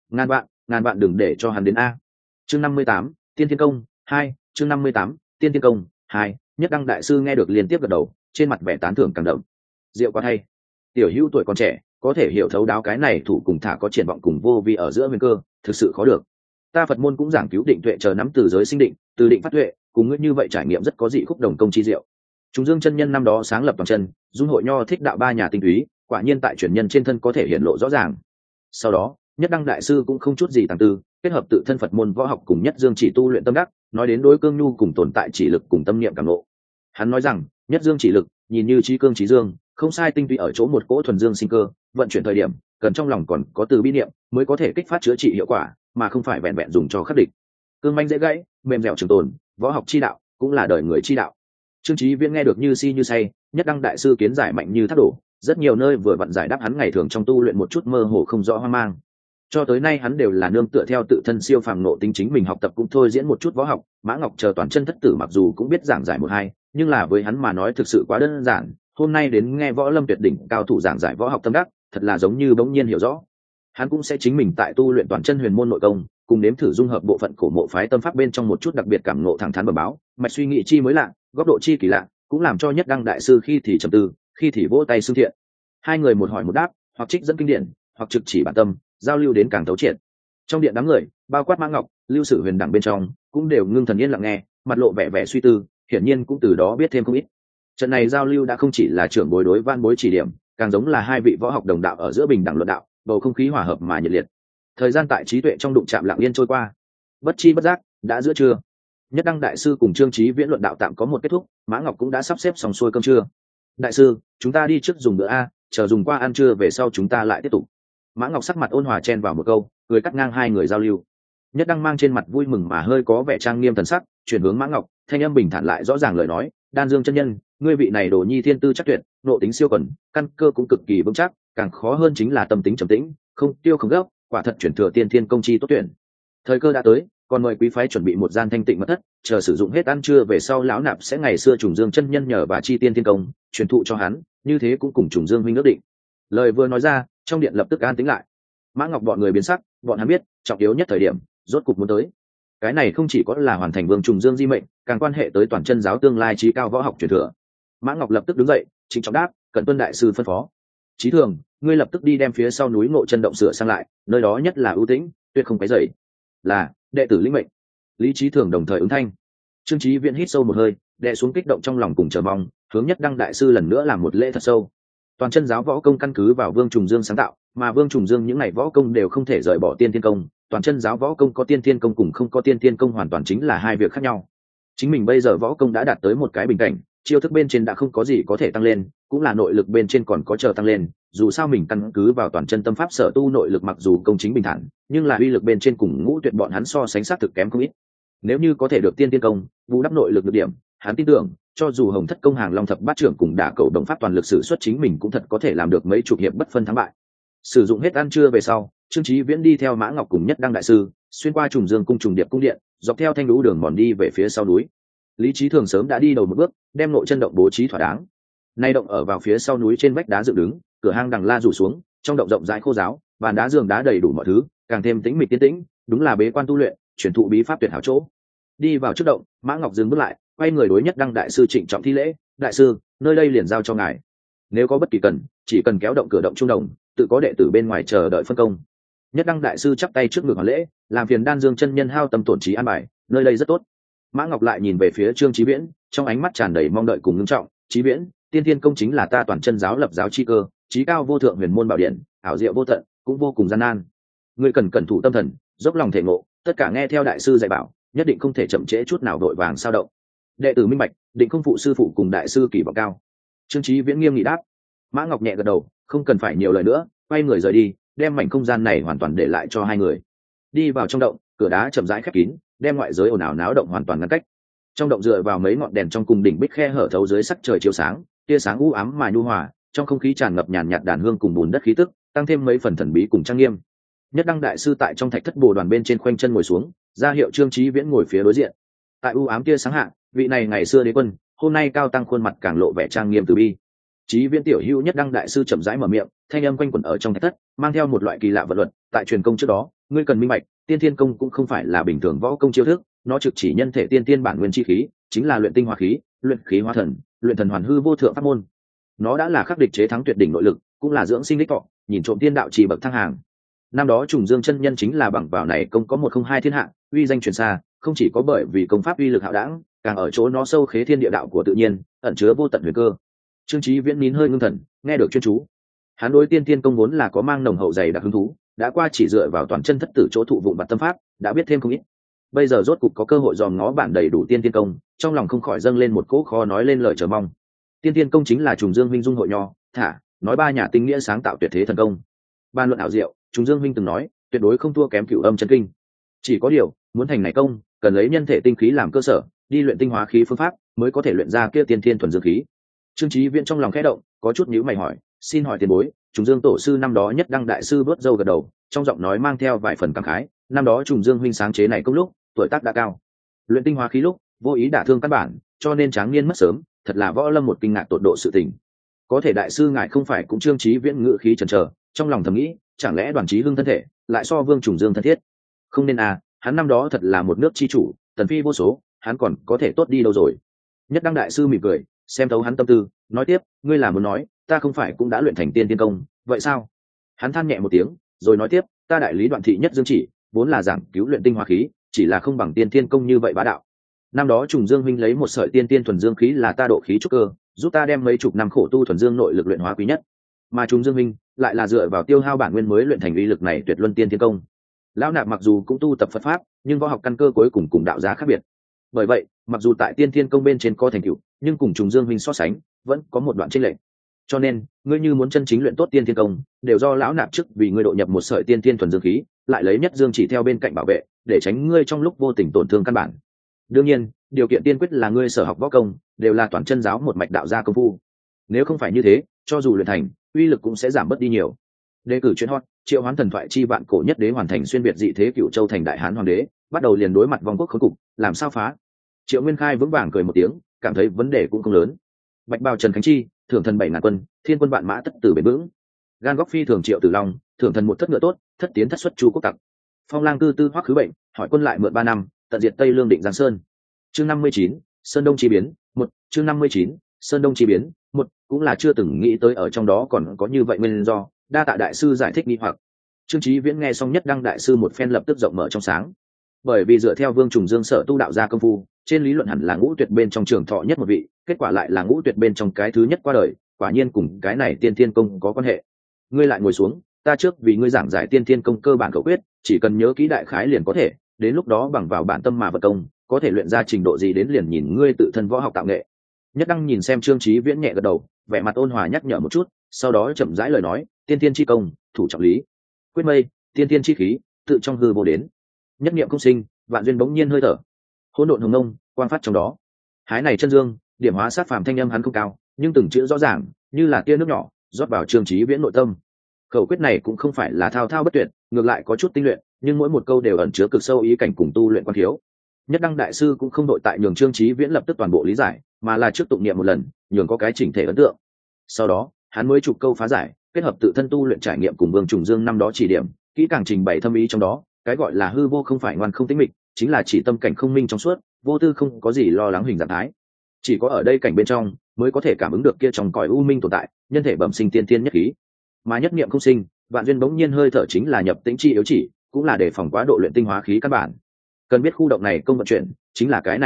Ngàn vạn đừng để cho hắn đến a. Chương 58, Tiên Thiên Công 2, chương 58, Tiên Thiên Công 2, Nhất Đăng đại sư nghe được liên tiếp gật đầu, trên mặt vẻ tán thưởng càng đậm. Diệu quá hay. Tiểu hữu tuổi còn trẻ, có thể hiểu thấu đáo cái này thủ cùng thả có triển vọng cùng vô vi ở giữa nguyên cơ, thực sự khó được. Ta Phật môn cũng giảng cứu định tuệ chờ nắm từ giới sinh định, từ định phát tuệ, cùng ngươi như vậy trải nghiệm rất có dị khúc đồng công chi diệu. Chúng Dương chân nhân năm đó sáng lập toàn chân, dung hội nho thích đạo ba nhà tinh túy, quả nhiên tại truyền nhân trên thân có thể hiện lộ rõ ràng. Sau đó, Nhất Đăng đại sư cũng không chút gì tàng tư, kết hợp tự thân Phật môn võ học cùng Nhất Dương chỉ tu luyện tâm đắc, nói đến đối cương nhu cùng tồn tại chỉ lực cùng tâm niệm cảm ngộ. Hắn nói rằng, Nhất Dương chỉ lực, nhìn như trí cương trí dương, không sai, tinh túy ở chỗ một cỗ thuần dương sinh cơ, vận chuyển thời điểm, cần trong lòng còn có từ bi niệm, mới có thể kích phát chữa trị hiệu quả, mà không phải vẹn vẹn dùng cho khắc địch. Cương manh dễ gãy, mềm dẻo trường tồn, võ học chi đạo, cũng là đời người chi đạo. Trương Chí Viễn nghe được như si như say, Nhất Đăng đại sư kiến giải mạnh như thác đổ, rất nhiều nơi vừa vặn giải đáp hắn ngày thường trong tu luyện một chút mơ hồ không rõ hoang mang. Cho tới nay hắn đều là nương tựa theo tự thân siêu phàm nộ tính chính mình học tập cũng thôi diễn một chút võ học. Mã Ngọc chờ toàn chân thất tử mặc dù cũng biết giảng giải một hai, nhưng là với hắn mà nói thực sự quá đơn giản. Hôm nay đến nghe võ lâm tuyệt đỉnh cao thủ giảng giải võ học tâm đắc, thật là giống như bỗng nhiên hiểu rõ. Hắn cũng sẽ chính mình tại tu luyện toàn chân huyền môn nội công, cùng nếm thử dung hợp bộ phận cổ mộ phái tâm pháp bên trong một chút đặc biệt cảm ngộ thẳng thắn bẩm báo, mạch suy nghĩ chi mới lạ, góc độ chi kỳ lạ, cũng làm cho Nhất Đăng đại sư khi thì trầm tư, khi thì vỗ tay xưng thiện. Hai người một hỏi một đáp, hoặc trích dẫn kinh điển, hoặc trực chỉ bản tâm, giao lưu đến càng thấu triệt. Trong điện đám người, bao quát Mã Ngọc, Lưu Sử Huyền đẳng bên trong, cũng đều ngưng thần yên lặng nghe, mặt lộ vẻ vẻ suy tư, hiển nhiên cũng từ đó biết thêm không ít. Trận này giao lưu đã không chỉ là trưởng bối đối van bối chỉ điểm, càng giống là hai vị võ học đồng đạo ở giữa bình đẳng luận đạo, bầu không khí hòa hợp mà nhiệt liệt. Thời gian tại trí tuệ trong đụng chạm lặng yên trôi qua, bất chi bất giác đã giữa trưa. Nhất Đăng đại sư cùng Trương Chí Viễn luận đạo tạm có một kết thúc, Mã Ngọc cũng đã sắp xếp xong xuôi cơm trưa. Đại sư, chúng ta đi trước dùng bữa a, chờ dùng qua ăn trưa về sau chúng ta lại tiếp tục. Mã Ngọc sắc mặt ôn hòa chen vào một câu, cười cắt ngang hai người giao lưu. Nhất Đăng mang trên mặt vui mừng mà hơi có vẻ trang nghiêm thần sắc, chuyển hướng Mã Ngọc, thanh âm bình thản lại rõ ràng lời nói, Đan Dương chân nhân, ngươi vị này đồ nhi thiên tư chắc tuyệt, nội tính siêu quần, căn cơ cũng cực kỳ vững chắc, càng khó hơn chính là tâm tính trầm tĩnh, không tiêu không gấp, quả thật chuyển thừa tiên thiên công chi tốt tuyển. Thời cơ đã tới, còn mời quý phái chuẩn bị một gian thanh tịnh mật thất, chờ sử dụng hết ăn trưa về sau lão nạp sẽ ngày xưa Trùng Dương chân nhân nhờ và chi tiên thiên công, truyền thụ cho hắn, như thế cũng cùng Trùng Dương huynh ước định. Lời vừa nói ra, trong điện lập tức an tĩnh lại. Mã Ngọc bọn người biến sắc, bọn hắn biết trọng yếu nhất thời điểm rốt cục muốn tới. cái này không chỉ có là hoàn thành vương trùng dương di mệnh, càng quan hệ tới toàn chân giáo tương lai trí cao võ học truyền thừa. Mã Ngọc lập tức đứng dậy, trịnh trọng đáp, cẩn tuân đại sư phân phó. Chí Thường, ngươi lập tức đi đem phía sau núi Ngộ Chân động sửa sang lại, nơi đó nhất là ưu tĩnh, tuyệt không quấy rầy. Là, đệ tử lĩnh mệnh. Lý Chí Thường đồng thời ứng thanh. Trương Chí Viễn hít sâu một hơi, đè xuống kích động trong lòng cùng chờ mong, hướng Nhất Đăng đại sư lần nữa làm một lễ thật sâu. Toàn chân giáo võ công căn cứ vào Vương Trùng Dương sáng tạo, mà Vương Trùng Dương những ngày võ công đều không thể rời bỏ Tiên Thiên công, toàn chân giáo võ công có Tiên Thiên công cùng không có Tiên Thiên công hoàn toàn chính là hai việc khác nhau. Chính mình bây giờ võ công đã đạt tới một cái bình cảnh, chiêu thức bên trên đã không có gì có thể tăng lên, cũng là nội lực bên trên còn có chờ tăng lên, dù sao mình căn cứ vào toàn chân tâm pháp sở tu nội lực mặc dù công chính bình thản, nhưng là uy lực bên trên cùng Ngũ Tuyệt bọn hắn so sánh sát thực kém không ít. Nếu như có thể được Tiên Thiên công bù đắp nội lực được điểm, hắn tin tưởng cho dù Hồng Thất công hàng Long thập bát trưởng cùng đả cầu đồng pháp toàn lực sử xuất chính mình cũng thật có thể làm được mấy chục hiệp bất phân thắng bại. Sử dụng hết ăn trưa về sau, Trương Chí Viễn đi theo Mã Ngọc cùng Nhất Đăng đại sư xuyên qua Trùng Dương cung trùng điệp cung điện, dọc theo thanh lũ đường mòn đi về phía sau núi. Lý Chí Thường sớm đã đi đầu một bước, đem Ngộ Chân động bố trí thỏa đáng. Nay động ở vào phía sau núi trên vách đá dựng đứng, cửa hang đằng la rủ xuống, trong động rộng rãi khô giáo, bàn đá giường đá đầy đủ mọi thứ, càng thêm tĩnh mịch tiến tĩnh, đúng là bế quan tu luyện, truyền thụ bí pháp tuyệt hảo chỗ. Đi vào trước động, Mã Ngọc dừng bước lại, quay người đối Nhất Đăng đại sư trịnh trọng thi lễ, đại sư, nơi đây liền giao cho ngài. Nếu có bất kỳ cần, chỉ cần kéo động cửa động trung đồng, tự có đệ tử bên ngoài chờ đợi phân công. Nhất Đăng đại sư chắp tay trước ngực hoàn lễ, làm phiền Đan Dương chân nhân hao tâm tổn trí an bài, nơi đây rất tốt. Mã Ngọc lại nhìn về phía Trương Chí Viễn, trong ánh mắt tràn đầy mong đợi cùng ngưng trọng. Chí Viễn, Tiên Thiên công chính là ta toàn chân giáo lập giáo chi cơ, chí cao vô thượng huyền môn bảo điện, ảo diệu vô tận, cũng vô cùng gian nan. Ngươi cần cẩn thủ tâm thần, dốc lòng thể ngộ, tất cả nghe theo đại sư dạy bảo, nhất định không thể chậm trễ chút nào vội vàng sao động. Đệ tử minh bạch, định không phụ sư phụ cùng đại sư kỳ vọng cao. Trương Chí Viễn nghiêm nghị đáp. Mã Ngọc nhẹ gật đầu, không cần phải nhiều lời nữa, quay người rời đi, đem mảnh không gian này hoàn toàn để lại cho hai người. Đi vào trong động, cửa đá chậm rãi khép kín, đem ngoại giới ồn ào náo động hoàn toàn ngăn cách. Trong động dựa vào mấy ngọn đèn trong cùng đỉnh bích khe hở thấu dưới sắc trời chiếu sáng, tia sáng u ám mà nhu hòa, trong không khí tràn ngập nhàn nhạt đàn hương cùng bùn đất khí tức, tăng thêm mấy phần thần bí cùng trang nghiêm. Nhất Đăng đại sư tại trong thạch thất bồ đoàn bên trên khoanh chân ngồi xuống, ra hiệu Trương Chí Viễn ngồi phía đối diện. Tại u ám tia sáng hạ, vị này ngày xưa đế quân, hôm nay cao tăng khuôn mặt càng lộ vẻ trang nghiêm từ bi. Chí Viễn tiểu hữu Nhất Đăng đại sư chậm rãi mở miệng, thanh âm quanh quẩn ở trong thạch thất, mang theo một loại kỳ lạ vận luật. Tại truyền công trước đó, ngươi cần minh bạch, Tiên Thiên công cũng không phải là bình thường võ công chiêu thức, nó trực chỉ nhân thể tiên tiên bản nguyên chi khí, chính là luyện tinh hóa khí, luyện khí hóa thần, luyện thần hoàn hư vô thượng pháp môn. Nó đã là khắc địch chế thắng tuyệt đỉnh nội lực, cũng là dưỡng sinh đích thọ, nhìn trộm tiên đạo trì bậc thang hàng. Năm đó Trùng Dương chân nhân chính là bằng vào này công có 102 thiên hạ, uy danh truyền xa, không chỉ có bởi vì công pháp uy lực hạo đẳng, càng ở chỗ nó sâu khế thiên địa đạo của tự nhiên, ẩn chứa vô tận huyền cơ. Trương Chí Viễn nín hơi ngưng thần, nghe được chuyên chú. Hắn đối Tiên Thiên công vốn là có mang nồng hậu dày đặc hứng thú, đã qua chỉ dựa vào toàn chân thất tử chỗ thụ vụn vặt tâm pháp, đã biết thêm không ít. Bây giờ rốt cục có cơ hội dòm ngó bản đầy đủ Tiên Thiên công, trong lòng không khỏi dâng lên một cỗ khó nói lên lời chờ mong. Tiên Thiên công chính là Trùng Dương huynh dung hội nho, nói ba nhà tinh nghĩa sáng tạo tuyệt thế thần công. Ban luận ảo diệu, Trùng Dương huynh từng nói, tuyệt đối không thua kém Cửu Âm chân kinh. Chỉ có điều, muốn thành này công, cần lấy nhân thể tinh khí làm cơ sở, đi luyện tinh hóa khí phương pháp, mới có thể luyện ra kia tiên thiên thuần dương khí. Trương Chí Viễn trong lòng khẽ động, có chút nhíu mày hỏi, xin hỏi tiền bối, Trùng Dương tổ sư năm đó Nhất Đăng đại sư bước râu gật đầu, trong giọng nói mang theo vài phần cảm khái, năm đó Trùng Dương huynh sáng chế này công lúc, tuổi tác đã cao, luyện tinh hóa khí lúc, vô ý đả thương căn bản, cho nên tráng niên mất sớm, thật là võ lâm một kinh ngạc tột độ sự tình. Có thể đại sư ngài không phải cũng Trương Chí Viễn ngự khí chần chờ, trong lòng thầm nghĩ, chẳng lẽ Đoàn Chí Hưng thân thể lại so Vương Trùng Dương thân thiết? Không nên à, hắn năm đó thật là một nước chi chủ, tần phi vô số, hắn còn có thể tốt đi đâu rồi? Nhất Đăng đại sư mỉm cười, xem thấu hắn tâm tư, nói tiếp, ngươi là muốn nói, ta không phải cũng đã luyện thành Tiên Thiên công, vậy sao? Hắn than nhẹ một tiếng, rồi nói tiếp, ta đại lý Đoạn thị nhất dương chỉ, vốn là giảng cứu luyện tinh hóa khí, chỉ là không bằng Tiên Thiên công như vậy bá đạo. Năm đó Trùng Dương huynh lấy một sợi tiên tiên thuần dương khí là ta độ khí trúc cơ, giúp ta đem mấy chục năm khổ tu thuần dương nội lực luyện hóa quý nhất. Mà Trùng Dương huynh lại là dựa vào tiêu hao bản nguyên mới luyện thành uy lực này tuyệt luân tiên thiên công. Lão nạp mặc dù cũng tu tập Phật pháp, nhưng võ học căn cơ cuối cùng đạo giá khác biệt. Bởi vậy, mặc dù tại tiên thiên công bên trên có thành tựu, nhưng cùng Trùng Dương huynh so sánh, vẫn có một đoạn chênh lệch. Cho nên, ngươi như muốn chân chính luyện tốt tiên thiên công, đều do lão nạp trước vì ngươi độ nhập một sợi tiên thiên thuần dương khí, lại lấy nhất dương chỉ theo bên cạnh bảo vệ, để tránh ngươi trong lúc vô tình tổn thương căn bản. Đương nhiên, điều kiện tiên quyết là ngươi sở học võ công đều là toàn chân giáo một mạch đạo gia công phu. Nếu không phải như thế, cho dù luyện thành, uy lực cũng sẽ giảm bớt đi nhiều. Đề cử chuyên hot, Triệu Hoán thần thoại chi vạn cổ nhất đế hoàn thành xuyên việt dị thế Cửu Châu thành đại hán hoàng đế, bắt đầu liền đối mặt vong quốc khốn cục, làm sao phá? Triệu Nguyên Khai vững vàng cười một tiếng, cảm thấy vấn đề cũng không lớn. Bạch bào Trần Khánh Chi, thưởng thần 7.000 quân, thiên quân vạn mã tất tử bền vững. Gan góc phi thường Triệu Tử Long, thưởng thần một thất ngựa tốt, thất tiến thất xuất Chu quốc tặc. Phong lang tư tư hoắc khứ bệnh, hỏi quân lại mượn 3 năm, tận diệt Tây Lương Định Giang Sơn. Chương 59, Sơn Đông chi biến, một chương 59, Sơn Đông chi biến, một cũng là chưa từng nghĩ tới ở trong đó còn có như vậy nguyên do, đa tạ đại sư giải thích nghi hoặc. Trương Chí Viễn nghe xong Nhất Đăng đại sư một phen lập tức rộng mở trong sáng. Bởi vì dựa theo Vương Trùng Dương sở tu đạo ra công phu, trên lý luận hẳn là ngũ tuyệt bên trong trường thọ nhất một vị, kết quả lại là ngũ tuyệt bên trong cái thứ nhất qua đời, quả nhiên cùng cái này tiên thiên công có quan hệ. Ngươi lại ngồi xuống, ta trước vì ngươi giảng giải tiên thiên công cơ bản khẩu quyết, chỉ cần nhớ kỹ đại khái liền có thể, đến lúc đó bằng vào bản tâm mà vận công, có thể luyện ra trình độ gì đến liền nhìn ngươi tự thân võ học tạo nghệ. Nhất Đăng nhìn xem Trương Chí Viễn nhẹ gật đầu, vẻ mặt ôn hòa nhắc nhở một chút, sau đó chậm rãi lời nói, tiên thiên chi công, thủ trọng lý, quyết mây, tiên thiên chi khí, tự trong hư vô đến, nhất niệm không sinh, vạn duyên bỗng nhiên hơi thở, hỗn độn hồng nông, quang phát trong đó. Hái này chân dương, điểm hóa sát phàm thanh âm hắn không cao, nhưng từng chữ rõ ràng, như là tia nước nhỏ, rót vào Trương Chí Viễn nội tâm. Khẩu quyết này cũng không phải là thao thao bất tuyệt, ngược lại có chút tinh luyện, nhưng mỗi một câu đều ẩn chứa cực sâu ý cảnh cùng tu luyện quan thiếu. Nhất Đăng đại sư cũng không đội tại nhường Trương Chí Viễn lập tức toàn bộ lý giải, mà là trước tụng niệm một lần, nhường có cái chỉnh thể ấn tượng. Sau đó, hắn mới chụp câu phá giải, kết hợp tự thân tu luyện trải nghiệm cùng Vương Trùng Dương năm đó chỉ điểm, kỹ càng trình bày thâm ý trong đó. Cái gọi là hư vô không phải ngoan không tĩnh mịch, chính là chỉ tâm cảnh không minh trong suốt, vô tư không có gì lo lắng hình dạng thái. Chỉ có ở đây cảnh bên trong mới có thể cảm ứng được kia trong cõi u minh tồn tại, nhân thể bẩm sinh tiên tiên nhất khí, mà nhất niệm không sinh, vạn duyên bỗng nhiên hơi thở chính là nhập tĩnh chi yếu chỉ, cũng là để phòng quá độ luyện tinh hóa khí căn bản. Cần biết khu động này công vận chuyển, chính là cái này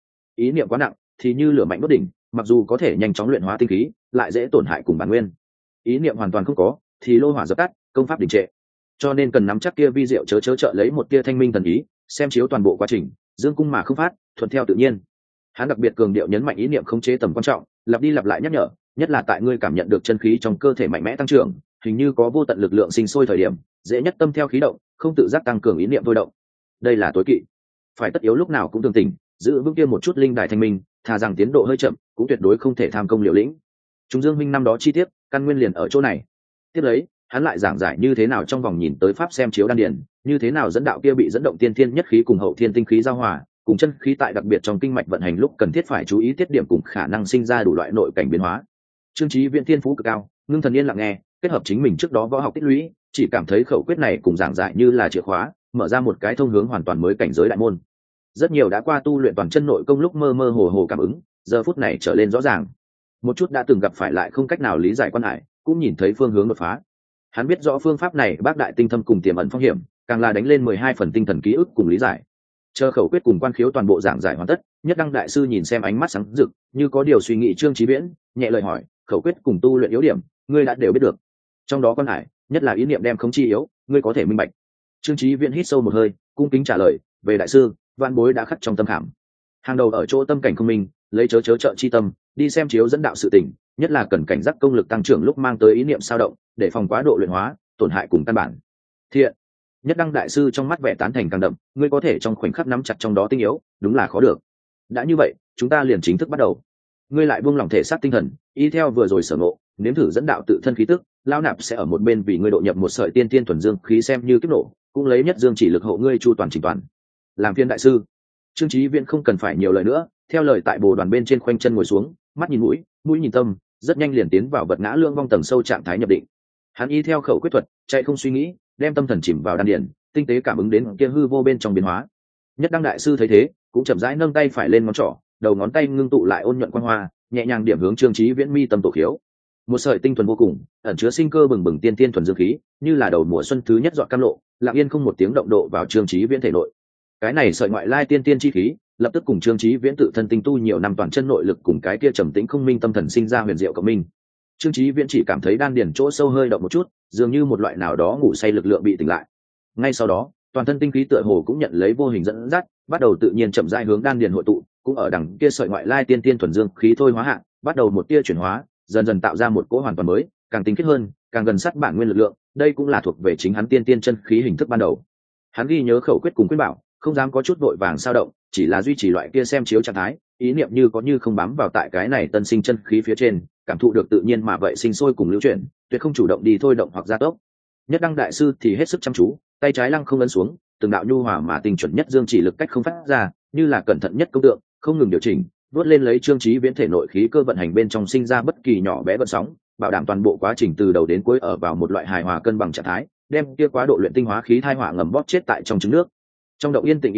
ý niệm quá nặng thì như lửa mạnh đốt đỉnh, mặc dù có thể nhanh chóng luyện hóa tinh khí, lại dễ tổn hại cùng bản nguyên. Ý niệm hoàn toàn không có thì lô hỏa dập tắt, công pháp đình trệ. Cho nên cần nắm chắc kia vi diệu chớ trợ lấy một tia thanh minh thần ý, xem chiếu toàn bộ quá trình, dương cung mà không phát, thuận theo tự nhiên. Hắn đặc biệt cường điệu nhấn mạnh ý niệm khống chế tầm quan trọng, lặp đi lặp lại nhắc nhở, nhất là tại ngươi cảm nhận được chân khí trong cơ thể mạnh mẽ tăng trưởng, hình như có vô tận lực lượng sinh sôi thời điểm, dễ nhất tâm theo khí động, không tự giác tăng cường ý niệm thôi động. Đây là tối kỵ, phải tất yếu lúc nào cũng tường tỉnh, giữ vững kia một chút linh đài thanh minh, thà rằng tiến độ hơi chậm, cũng tuyệt đối không thể tham công liều lĩnh. Chúng Dương Minh năm đó chi tiết, căn nguyên liền ở chỗ này. Tiếp lấy, hắn lại giảng giải như thế nào trong vòng nhìn tới pháp xem chiếu đan điển, như thế nào dẫn đạo kia bị dẫn động tiên thiên nhất khí cùng hậu thiên tinh khí giao hòa, cùng chân khí tại đặc biệt trong kinh mạch vận hành lúc cần thiết phải chú ý tiết điểm cùng khả năng sinh ra đủ loại nội cảnh biến hóa. Trương Chí Viễn thiên phú cực cao, ngưng thần yên lặng nghe, kết hợp chính mình trước đó võ học tích lũy, chỉ cảm thấy khẩu quyết này cùng giảng giải như là chìa khóa, mở ra một cái thông hướng hoàn toàn mới cảnh giới đại môn. Rất nhiều đã qua tu luyện toàn chân nội công lúc mơ mơ hồ hồ cảm ứng, giờ phút này trở lên rõ ràng. Một chút đã từng gặp phải lại không cách nào lý giải quan hải, cũng nhìn thấy phương hướng đột phá. Hắn biết rõ phương pháp này bác đại tinh thâm cùng tiềm ẩn phong hiểm, càng là đánh lên 12 phần tinh thần ký ức cùng lý giải. Chờ khẩu quyết cùng quan khiếu toàn bộ giảng giải hoàn tất, Nhất Đăng đại sư nhìn xem ánh mắt sáng rực, như có điều suy nghĩ Trương Chí Viễn, nhẹ lời hỏi, khẩu quyết cùng tu luyện yếu điểm, ngươi đã đều biết được. Trong đó quan hải, nhất là ý niệm đem không chi yếu, ngươi có thể minh bạch. Trương Chí Viễn hít sâu một hơi, cung kính trả lời, về đại sư, vạn bối đã khắc trong tâm khảm. Hàng đầu ở chỗ tâm cảnh không minh, lấy chớ trợ chi tâm, đi xem chiếu dẫn đạo sự tỉnh, nhất là cần cảnh giác công lực tăng trưởng lúc mang tới ý niệm sao động, để phòng quá độ luyện hóa, tổn hại cùng căn bản. Thiện. Nhất Đăng đại sư trong mắt vẻ tán thành càng đậm, ngươi có thể trong khoảnh khắc nắm chặt trong đó tinh yếu, đúng là khó được. Đã như vậy, chúng ta liền chính thức bắt đầu. Ngươi lại buông lỏng thể xác tinh thần, y theo vừa rồi sở ngộ, nếm thử dẫn đạo tự thân khí tức, lao nạp sẽ ở một bên vì ngươi độ nhập một sợi tiên tiên thuần dương khí xem như kiếp nổ, cũng lấy nhất dương chỉ lực hộ ngươi chu toàn chỉnh toàn. Làm phiên đại sư. Trương Chí Viễn không cần phải nhiều lời nữa, theo lời tại bồ đoàn bên trên khoanh chân ngồi xuống, mắt nhìn mũi, mũi nhìn tâm, rất nhanh liền tiến vào vật ngã lương vong tầng sâu trạng thái nhập định. Hắn y theo khẩu quyết thuật, chạy không suy nghĩ, đem tâm thần chìm vào đan điển, tinh tế cảm ứng đến kia hư vô bên trong biến hóa. Nhất Đăng đại sư thấy thế, cũng chậm rãi nâng tay phải lên ngón trỏ, đầu ngón tay ngưng tụ lại ôn nhuận quang hoa, nhẹ nhàng điểm hướng Trương Chí Viễn mi tâm tổ khiếu. Một sợi tinh thuần vô cùng, ẩn chứa sinh cơ bừng bừng tiên tiên thuần dương khí, như là đầu mùa xuân thứ nhất giọt cam lộ, lặng yên không một tiếng động độ vào Trương Chí Viễn thể nội. Cái này sợi ngoại lai tiên tiên chi khí, lập tức cùng Trương Chí Viễn tự thân tinh tu nhiều năm toàn chân nội lực cùng cái kia trầm tĩnh không minh tâm thần sinh ra huyền diệu cộng minh. Trương Chí Viễn chỉ cảm thấy đan điền chỗ sâu hơi động một chút, dường như một loại nào đó ngủ say lực lượng bị tỉnh lại. Ngay sau đó, toàn thân tinh khí tựa hồ cũng nhận lấy vô hình dẫn dắt, bắt đầu tự nhiên chậm rãi hướng đan điền hội tụ, cũng ở đằng kia sợi ngoại lai tiên tiên thuần dương khí thôi hóa hạ, bắt đầu một tia chuyển hóa, dần dần tạo ra một cỗ hoàn toàn mới, càng tinh khiết hơn, càng gần sát bản nguyên lực lượng, đây cũng là thuộc về chính hắn tiên tiên chân khí hình thức ban đầu. Hắn ghi nhớ khẩu quyết cùng quyết bảo, không dám có chút vội vàng sao động, chỉ là duy trì loại kia xem chiếu trạng thái, ý niệm như có như không bám vào tại cái này tân sinh chân khí phía trên, cảm thụ được tự nhiên mà vậy sinh sôi cùng lưu chuyển, tuyệt không chủ động đi thôi động hoặc gia tốc. Nhất Đăng đại sư thì hết sức chăm chú, tay trái lăng không ấn xuống, từng đạo nhu hòa mà tinh chuẩn nhất dương chỉ lực cách không phát ra, như là cẩn thận nhất công tượng, không ngừng điều chỉnh, vớt lên lấy Trương Chí Viễn thể nội khí cơ vận hành bên trong sinh ra bất kỳ nhỏ bé gợn sóng, bảo đảm toàn bộ quá trình từ đầu đến cuối ở vào một loại hài hòa cân bằng trạng thái, đem kia quá độ luyện tinh hóa khí thai hỏa ngầm bóp chết tại trong trứng nước. Trong động yên tĩnh im mắng,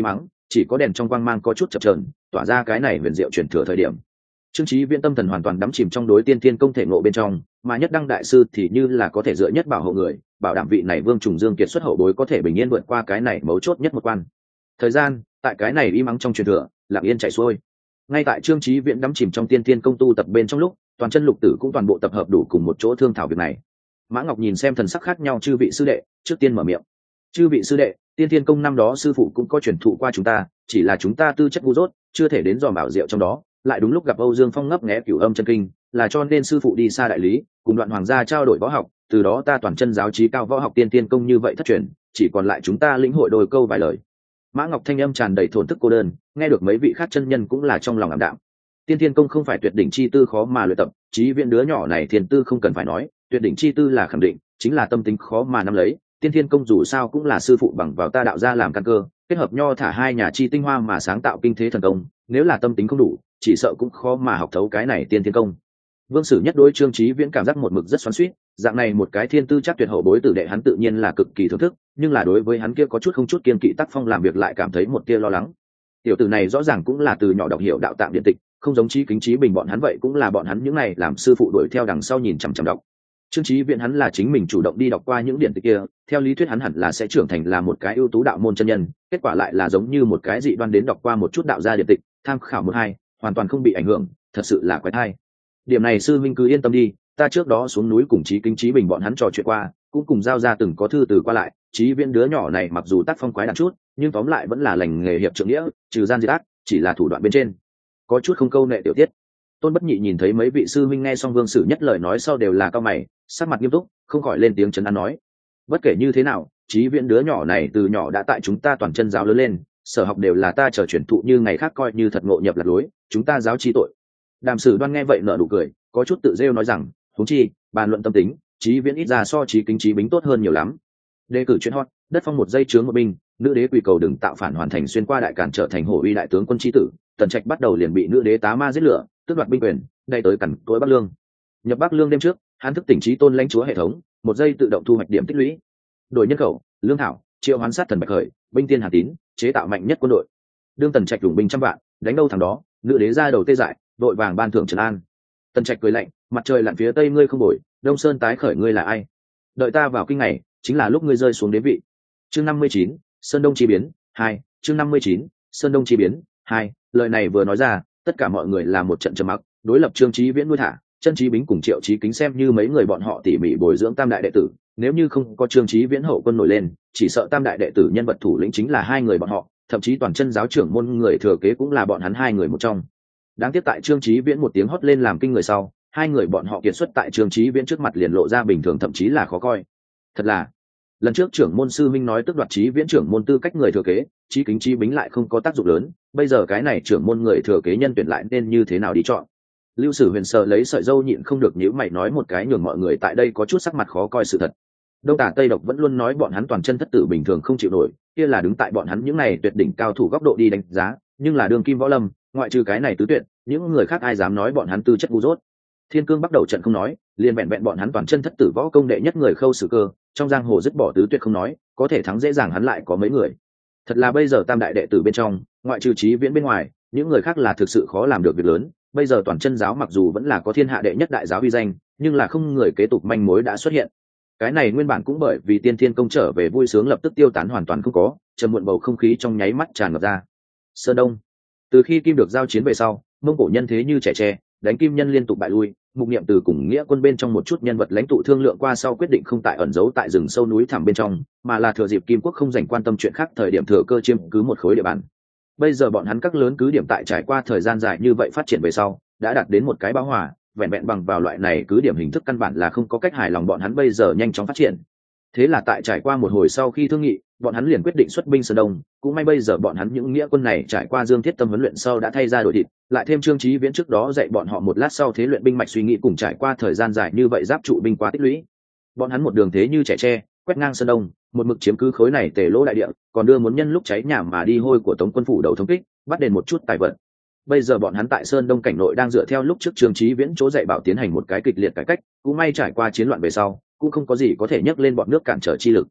chỉ có đèn trong quang mang có chút chập chờn tỏa ra cái này huyền diệu truyền thừa thời điểm. Trương Chí Viễn tâm thần hoàn toàn đắm chìm trong đối tiên thiên công thể ngộ bên trong, mà Nhất Đăng đại sư thì như là có thể dựa nhất bảo hộ người, bảo đảm vị này Vương Trùng Dương kiệt xuất hậu bối có thể bình yên vượt qua cái này mấu chốt nhất một quan. Thời gian tại cái này im ắng trong truyền thừa lặng yên chạy xuôi. Ngay tại Trương Chí Viễn đắm chìm trong tiên thiên công tu tập bên trong lúc, toàn chân lục tử cũng toàn bộ tập hợp đủ cùng một chỗ thương thảo việc này. Mã Ngọc nhìn xem thần sắc khác nhau chư vị sư đệ, trước tiên mở miệng. Chư vị sư đệ, tiên thiên công năm đó sư phụ cũng có truyền thụ qua chúng ta, chỉ là chúng ta tư chất ngu dốt, chưa thể đến dò bảo diệu trong đó, lại đúng lúc gặp Âu Dương Phong ngấp nghé cửu âm chân kinh, là cho nên sư phụ đi xa đại lý, cùng Đoạn Hoàng gia trao đổi võ học, từ đó ta toàn chân giáo trí cao võ học tiên thiên công như vậy thất truyền, chỉ còn lại chúng ta lĩnh hội đôi câu vài lời. Mã Ngọc thanh âm tràn đầy thổn thức cô đơn, nghe được mấy vị khác chân nhân cũng là trong lòng ảm đạm. Tiên thiên công không phải tuyệt đỉnh chi tư khó mà luyện tập, Chí Viễn đứa nhỏ này thiên tư không cần phải nói, tuyệt đỉnh chi tư là khẳng định, chính là tâm tính khó mà nắm lấy. Tiên thiên công dù sao cũng là sư phụ bằng vào ta đạo gia làm căn cơ, kết hợp nho thả hai nhà chi tinh hoa mà sáng tạo kinh thế thần công, nếu là tâm tính không đủ, chỉ sợ cũng khó mà học thấu cái này tiên thiên công. Vương Sử Nhất đối Trương Chí Viễn cảm giác một mực rất xoắn xuýt, dạng này một cái thiên tư chắc tuyệt hậu bối tử đệ hắn tự nhiên là cực kỳ thưởng thức, nhưng là đối với hắn kia có chút không chút kiên kỵ tác phong làm việc lại cảm thấy một tia lo lắng. Tiểu tử này rõ ràng cũng là từ nhỏ đọc hiểu đạo tạng điện tịch, không giống Chí Kính Chí Bình bọn hắn vậy cũng là bọn hắn những này làm sư phụ đuổi theo đằng sau nhìn chằm chằm đọc. Trương Chí Viễn hắn là chính mình chủ động đi đọc qua những điện tịch kia, theo lý thuyết hắn hẳn là sẽ trưởng thành là một cái ưu tú đạo môn chân nhân, kết quả lại là giống như một cái dị đoan đến đọc qua một chút đạo gia điện tịch, tham khảo một hai, hoàn toàn không bị ảnh hưởng, thật sự là quái thai. Điểm này sư minh cứ yên tâm đi, ta trước đó xuống núi cùng Chí Kính Chí Bình bọn hắn trò chuyện qua, cũng cùng giao ra từng có thư từ qua lại, Chí Viễn đứa nhỏ này mặc dù tác phong quái đản chút, nhưng tóm lại vẫn là lành nghề hiệp trượng nghĩa, trừ gian diệt ác, chỉ là thủ đoạn bên trên có chút không câu nệ tiểu tiết. Tôn Bất Nhị nhìn thấy mấy vị sư minh nghe xong Vương Sử Nhất lời nói sau đều là cao mày, sắc mặt nghiêm túc, không khỏi lên tiếng trấn an nói: bất kể như thế nào, Chí Viễn đứa nhỏ này từ nhỏ đã tại chúng ta toàn chân giáo lớn lên, sở học đều là ta trở truyền thụ như ngày khác coi như thật ngộ nhập lạc lối, chúng ta giáo chi tội. Đàm Sử Đoan nghe vậy nở nụ cười, có chút tự rêu nói rằng: huống chi, bàn luận tâm tính, Chí Viễn ít ra so Chí Kính Chí Bính tốt hơn nhiều lắm. Đề cử chuyện hot, đất phong một giây chướng một binh, nữ đế quy cầu đừng tạo phản hoàn thành xuyên qua đại cản trở thành hổ uy đại tướng quân chi tử, Tần Trạch bắt đầu liền bị nữ đế tá ma giết lửa, tước đoạt binh quyền, đây tới cẩn tối Bắc Lương. Nhập Bắc Lương đêm trước, hắn thức tỉnh trí tôn lãnh chúa hệ thống, một giây tự động thu hoạch điểm tích lũy. Đổi nhân khẩu, lương thảo, triệu hoán sát thần bạch khởi, binh tiên hàn tín, chế tạo mạnh nhất quân đội. Đương Tần Trạch dùng binh trăm vạn, đánh đâu thằng đó, nữ đế ra đầu tê dại, đội vàng ban thưởng trấn an. Tần Trạch cười lạnh, mặt trời lặn phía tây ngươi không bội, Đông Sơn tái khởi ngươi là ai? Đợi ta vào kinh ngày, chính là lúc ngươi rơi xuống đế vị. Chương 59, Sơn Đông chi biến 2, chương 59, Sơn Đông chi biến 2, lời này vừa nói ra, tất cả mọi người là một trận trầm mặc, đối lập Trương Chí Viễn nuôi thả, Chân Chí Bính cùng Triệu Chí Kính xem như mấy người bọn họ tỉ mỉ bồi dưỡng tam đại đệ tử, nếu như không có Trương Chí Viễn hậu quân nổi lên, chỉ sợ tam đại đệ tử nhân vật thủ lĩnh chính là hai người bọn họ, thậm chí toàn chân giáo trưởng môn người thừa kế cũng là bọn hắn hai người một trong. Đáng tiếc tại Trương Chí Viễn một tiếng hót lên làm kinh người sau, hai người bọn họ kiệt xuất tại Trương Chí Viễn trước mặt liền lộ ra bình thường thậm chí là khó coi. Thật là, lần trước trưởng môn sư minh nói tức đoạt Chí Viễn trưởng môn tư cách người thừa kế, Chí Kính Chí Bính lại không có tác dụng lớn, bây giờ cái này trưởng môn người thừa kế nhân tuyển lại nên như thế nào đi chọn? Lưu Sử Huyền sợ lấy sợi dâu nhịn không được nhíu mày nói một cái nhường mọi người tại đây có chút sắc mặt khó coi sự thật. Đông Tả Tây Độc vẫn luôn nói bọn hắn toàn chân thất tử bình thường không chịu nổi, kia là đứng tại bọn hắn những này tuyệt đỉnh cao thủ góc độ đi đánh giá, nhưng là đường kim võ lâm, ngoại trừ cái này tứ tuyệt, những người khác ai dám nói bọn hắn tư chất ngu dốt. Thiên Cương bắt đầu trận không nói, liền vẹn vẹn bọn hắn toàn chân thất tử võ công đệ nhất người Khâu Sử Cơ, trong giang hồ dứt bỏ tứ tuyệt không nói, có thể thắng dễ dàng hắn lại có mấy người. Thật là bây giờ tam đại đệ tử bên trong, ngoại trừ Chí Viễn bên ngoài, những người khác là thực sự khó làm được việc lớn. Bây giờ toàn chân giáo mặc dù vẫn là có thiên hạ đệ nhất đại giáo uy danh, nhưng là không người kế tục manh mối đã xuất hiện. Cái này nguyên bản cũng bởi vì Tiên Thiên công trở về vui sướng lập tức tiêu tán hoàn toàn không có, trầm muộn bầu không khí trong nháy mắt tràn ngập ra. Sơn Đông, từ khi Kim được giao chiến về sau, Mông Cổ nhân thế như trẻ tre, đánh Kim nhân liên tục bại lui. Mục Niệm từ cùng nghĩa quân bên trong một chút nhân vật lãnh tụ thương lượng qua sau quyết định không tại ẩn giấu tại rừng sâu núi thẳm bên trong, mà là thừa dịp Kim quốc không dành quan tâm chuyện khác thời điểm thừa cơ chiếm cứ một khối địa bàn. Bây giờ bọn hắn các lớn cứ điểm tại trải qua thời gian dài như vậy phát triển về sau, đã đạt đến một cái bão hòa, vẹn vẹn bằng vào loại này cứ điểm hình thức căn bản là không có cách hài lòng bọn hắn bây giờ nhanh chóng phát triển. Thế là tại trải qua một hồi sau khi thương nghị, bọn hắn liền quyết định xuất binh Sơn Đông, cũng may bây giờ bọn hắn những nghĩa quân này trải qua Dương Thiết Tâm huấn luyện sau đã thay ra đổi thịt, lại thêm Trương Chí Viễn trước đó dạy bọn họ một lát sau thế luyện binh mạch suy nghĩ cùng trải qua thời gian dài như vậy giáp trụ binh quá tích lũy. Bọn hắn một đường thế như trẻ tre, quét ngang Sơn Đông, một mực chiếm cứ khối này tề lỗ đại địa, còn đưa muốn nhân lúc cháy nhà mà đi hôi của Tống quân phủ đầu thống kích, bắt đền một chút tài vật. Bây giờ bọn hắn tại Sơn Đông cảnh nội đang dựa theo lúc trước Trương Chí Viễn chỗ dạy bảo tiến hành một cái kịch liệt cải cách, cũng may trải qua chiến loạn về sau, cũng không có gì có thể nhấc lên bọn nước cản trở chi lực.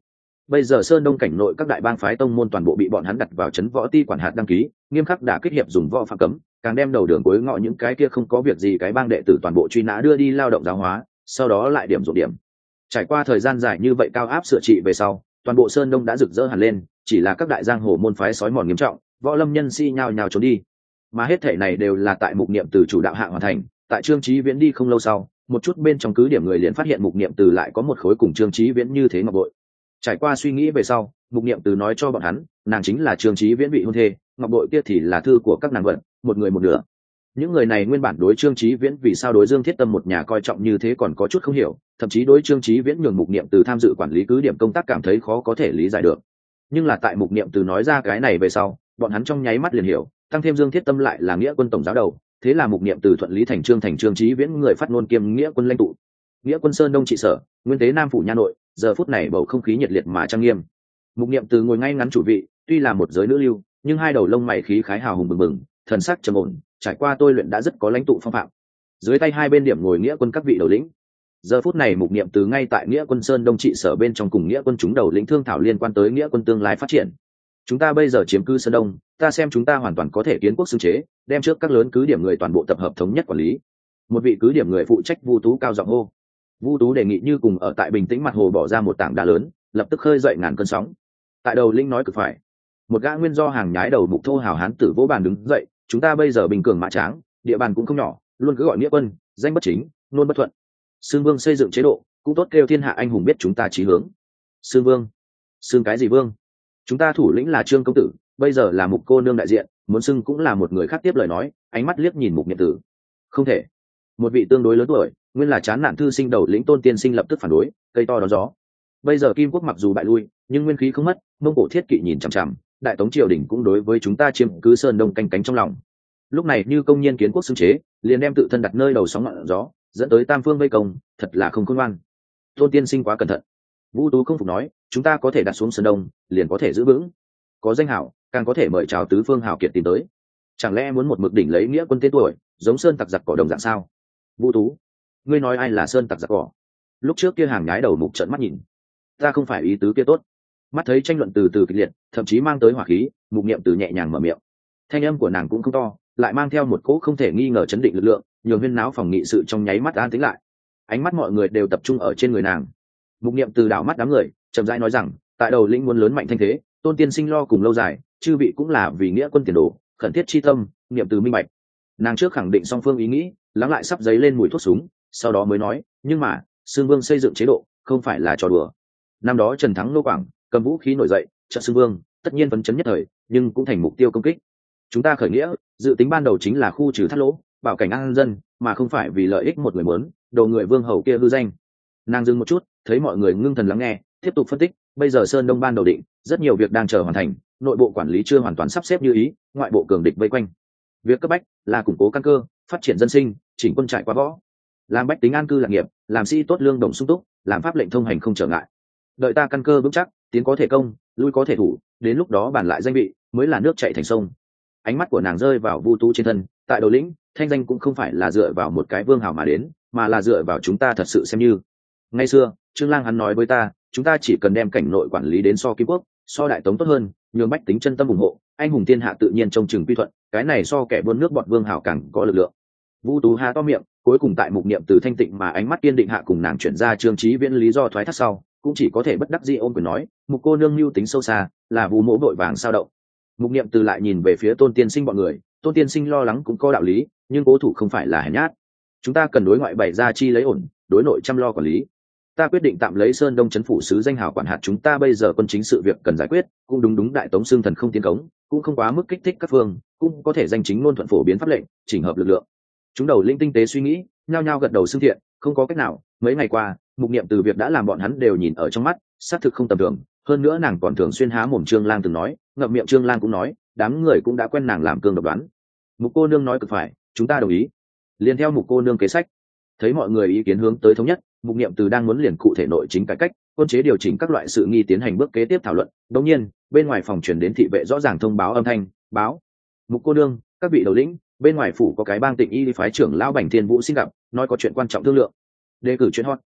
Bây giờ Sơn Đông cảnh nội các đại bang phái tông môn toàn bộ bị bọn hắn đặt vào trấn võ ti quản hạt đăng ký, nghiêm khắc đã kết hiệp dùng võ phạm cấm, càng đem đầu đường cuối ngõ những cái kia không có việc gì cái bang đệ tử toàn bộ truy nã đưa đi lao động giáo hóa, sau đó lại điểm dụng điểm. Trải qua thời gian dài như vậy cao áp sửa trị về sau, toàn bộ Sơn Đông đã rực rỡ hẳn lên, chỉ là các đại giang hồ môn phái sói mòn nghiêm trọng, võ lâm nhân si nhao nhao trốn đi. Mà hết thể này đều là tại Mục Niệm Từ chủ đạo hạ hoàn thành. Tại Trương Chí Viễn đi không lâu sau, một chút bên trong cứ điểm người liền phát hiện Mục Niệm Từ lại có một khối cùng Trương Chí Viễn như thế ngọc bội. Trải qua suy nghĩ về sau, Mục Niệm Từ nói cho bọn hắn, nàng chính là Trương Chí Viễn vị hôn thê, ngọc bội kia thì là thư của các nàng vận, một người một nửa. Những người này nguyên bản đối Trương Chí Viễn vì sao đối Dương Thiết Tâm một nhà coi trọng như thế còn có chút không hiểu, thậm chí đối Trương Chí Viễn nhường Mục Niệm Từ tham dự quản lý cứ điểm công tác cảm thấy khó có thể lý giải được. Nhưng là tại Mục Niệm Từ nói ra cái này về sau, bọn hắn trong nháy mắt liền hiểu, tăng thêm Dương Thiết Tâm lại là nghĩa quân tổng giáo đầu, thế là Mục Niệm Từ thuận lý thành Trương Chí Viễn người phát ngôn kiêm nghĩa quân lãnh tụ. Nghĩa quân Sơn Đông trị sở, nguyên tế Nam phủ nha nội, giờ phút này bầu không khí nhiệt liệt mà trang nghiêm. Mục Niệm Từ ngồi ngay ngắn chủ vị, tuy là một giới nữ lưu, nhưng hai đầu lông mày khí khái hào hùng bừng bừng, thần sắc trầm ổn, trải qua tôi luyện đã rất có lãnh tụ phong phạm. Dưới tay hai bên điểm ngồi nghĩa quân các vị đầu lĩnh. Giờ phút này Mục Niệm Từ ngay tại nghĩa quân Sơn Đông trị sở bên trong cùng nghĩa quân chúng đầu lĩnh thương thảo liên quan tới nghĩa quân tương lai phát triển. Chúng ta bây giờ chiếm cứ Sơn Đông, ta xem chúng ta hoàn toàn có thể kiến quốc xưng chế, đem trước các lớn cứ điểm người toàn bộ tập hợp thống nhất quản lý. Một vị cứ điểm người phụ trách Vu Tú cao giọng hô. Vu Tú đề nghị như cùng ở tại bình tĩnh mặt hồ bỏ ra một tảng đá lớn, lập tức khơi dậy ngàn cơn sóng. Tại đầu lĩnh nói cực phải. Một gã nguyên do hàng nhái đầu mục thô hào hán tử vỗ bàn đứng dậy, chúng ta bây giờ bình cường mã tráng, địa bàn cũng không nhỏ, luôn cứ gọi nghĩa quân, danh bất chính, nôn bất thuận. Sương Vương xây dựng chế độ, cũng tốt kêu thiên hạ anh hùng biết chúng ta chí hướng. Sương Vương? Sương cái gì vương? Chúng ta thủ lĩnh là Trương công tử, bây giờ là Mục cô nương đại diện, muốn xưng cũng là một người khác tiếp lời nói, ánh mắt liếc nhìn Mục Niệm Tử. Không thể. Một vị tương đối lớn tuổi, nguyên là chán nản thư sinh đầu lĩnh Tôn Tiên Sinh lập tức phản đối, cây to đón gió. Bây giờ Kim quốc mặc dù bại lui, nhưng nguyên khí không mất, Mông Cổ thiết kỵ nhìn chằm chằm, đại tống triều đình cũng đối với chúng ta chiếm cứ Sơn Đông canh cánh trong lòng. Lúc này như công nhiên kiến quốc xưng chế, liền đem tự thân đặt nơi đầu sóng ngọn gió, dẫn tới tam phương vây công, thật là không khôn ngoan. Tôn Tiên Sinh quá cẩn thận. Vũ Tú không phục nói, chúng ta có thể đặt xuống Sơn Đông, liền có thể giữ vững. Có danh hảo, càng có thể mời chào tứ phương hảo kiệt tìm tới. Chẳng lẽ muốn một mực đỉnh lấy nghĩa quân tên tuổi, giống sơn tặc giặc cỏ đồng dạng sao? Vũ Tú, ngươi nói ai là sơn tặc giặc cỏ? Lúc trước kia hàng nhái đầu mục trợn mắt nhìn. Ta không phải ý tứ kia tốt. Mắt thấy tranh luận từ từ kịch liệt, thậm chí mang tới hỏa khí, Mục Niệm Từ nhẹ nhàng mở miệng. Thanh âm của nàng cũng không to, lại mang theo một cỗ không thể nghi ngờ chấn định lực lượng, nhường huyên náo phòng nghị sự trong nháy mắt an tĩnh lại. Ánh mắt mọi người đều tập trung ở trên người nàng. Mục Niệm Từ đảo mắt đám người, chậm rãi nói rằng, tại đầu lĩnh muốn lớn mạnh thanh thế, Tôn Tiên Sinh lo cùng lâu dài, chư vị cũng là vì nghĩa quân tiền đồ, khẩn thiết chi tâm, Niệm Từ minh bạch. Nàng trước khẳng định song phương ý nghĩ, lắng lại sắp giấy lên mùi thuốc súng, sau đó mới nói, nhưng mà Sương Vương xây dựng chế độ không phải là trò đùa. Năm đó Trần Thắng Lô Quảng cầm vũ khí nổi dậy, trợ Sương Vương tất nhiên phấn chấn nhất thời, nhưng cũng thành mục tiêu công kích. Chúng ta khởi nghĩa dự tính ban đầu chính là khu trừ thắt lỗ, bảo cảnh an dân, mà không phải vì lợi ích một người muốn đồ người vương hầu kia hư danh. Nàng dừng một chút, thấy mọi người ngưng thần lắng nghe, tiếp tục phân tích. Bây giờ Sơn Đông ban đầu định, rất nhiều việc đang chờ hoàn thành, nội bộ quản lý chưa hoàn toàn sắp xếp như ý, ngoại bộ cường địch vây quanh. Việc cấp bách là củng cố căn cơ, phát triển dân sinh, chỉnh quân trại qua võ, làm bách tính an cư lạc nghiệp, làm sĩ tốt lương đồng sung túc, làm pháp lệnh thông hành không trở ngại. Đợi ta căn cơ vững chắc, tiến có thể công, lui có thể thủ, đến lúc đó bàn lại danh vị, mới là nước chảy thành sông. Ánh mắt của nàng rơi vào Vu Tú trên thân, tại đầu lĩnh, thanh danh cũng không phải là dựa vào một cái vương hào mà đến, mà là dựa vào chúng ta thật sự xem như. Ngày xưa, Trương Lang hắn nói với ta, chúng ta chỉ cần đem cảnh nội quản lý đến so Kim quốc, so Đại Tống tốt hơn, nhường bách tính chân tâm ủng hộ, anh hùng thiên hạ tự nhiên trông chừng quy thuận, cái này so kẻ buôn nước bọt vương hào càng có lực lượng. Vu Tú há to miệng, cuối cùng tại Mục Niệm Từ thanh tịnh mà ánh mắt kiên định hạ cùng nàng chuyển ra Trương Chí Viễn lý do thoái thác sau, cũng chỉ có thể bất đắc dĩ ôm quyền nói, Mục cô nương lưu tính sâu xa, là Vu mỗ vội vàng sao động. Mục Niệm Từ lại nhìn về phía Tôn Tiên Sinh bọn người, Tôn Tiên Sinh lo lắng cũng có đạo lý, nhưng cố thủ không phải là hèn nhát. Chúng ta cần đối ngoại bày ra chi lấy ổn, đối nội chăm lo quản lý. Ta quyết định tạm lấy Sơn Đông trấn phủ sứ danh hào quản hạt chúng ta bây giờ quân chính sự việc cần giải quyết, cũng đúng Đại Tống xương thần không tiến cống, cũng không quá mức kích thích các phương, cũng có thể danh chính ngôn thuận phổ biến pháp lệnh, chỉnh hợp lực lượng. Chúng đầu linh tinh tế suy nghĩ, nhao nhao gật đầu xưng thiện, không có cách nào, mấy ngày qua, Mục Niệm Từ việc đã làm bọn hắn đều nhìn ở trong mắt, xác thực không tầm thường, hơn nữa nàng còn thường xuyên há mồm Trương Lang từng nói, ngậm miệng Trương Lang cũng nói, đám người cũng đã quen nàng làm cương độc đoán. Mục cô nương nói cực phải, chúng ta đồng ý. Liền theo Mục cô nương kế sách. Thấy mọi người ý kiến hướng tới thống nhất, Mục Niệm Từ đang muốn liền cụ thể nội chính cải cách, quân chế điều chỉnh các loại sự nghi tiến hành bước kế tiếp thảo luận. Đương nhiên, bên ngoài phòng truyền đến thị vệ rõ ràng thông báo âm thanh, báo: Mục cô nương, các vị đầu lĩnh, bên ngoài phủ có cái bang Tịnh Y phái trưởng lão Bành Thiên Vũ xin gặp, nói có chuyện quan trọng thương lượng. Đề cử chuyện hot,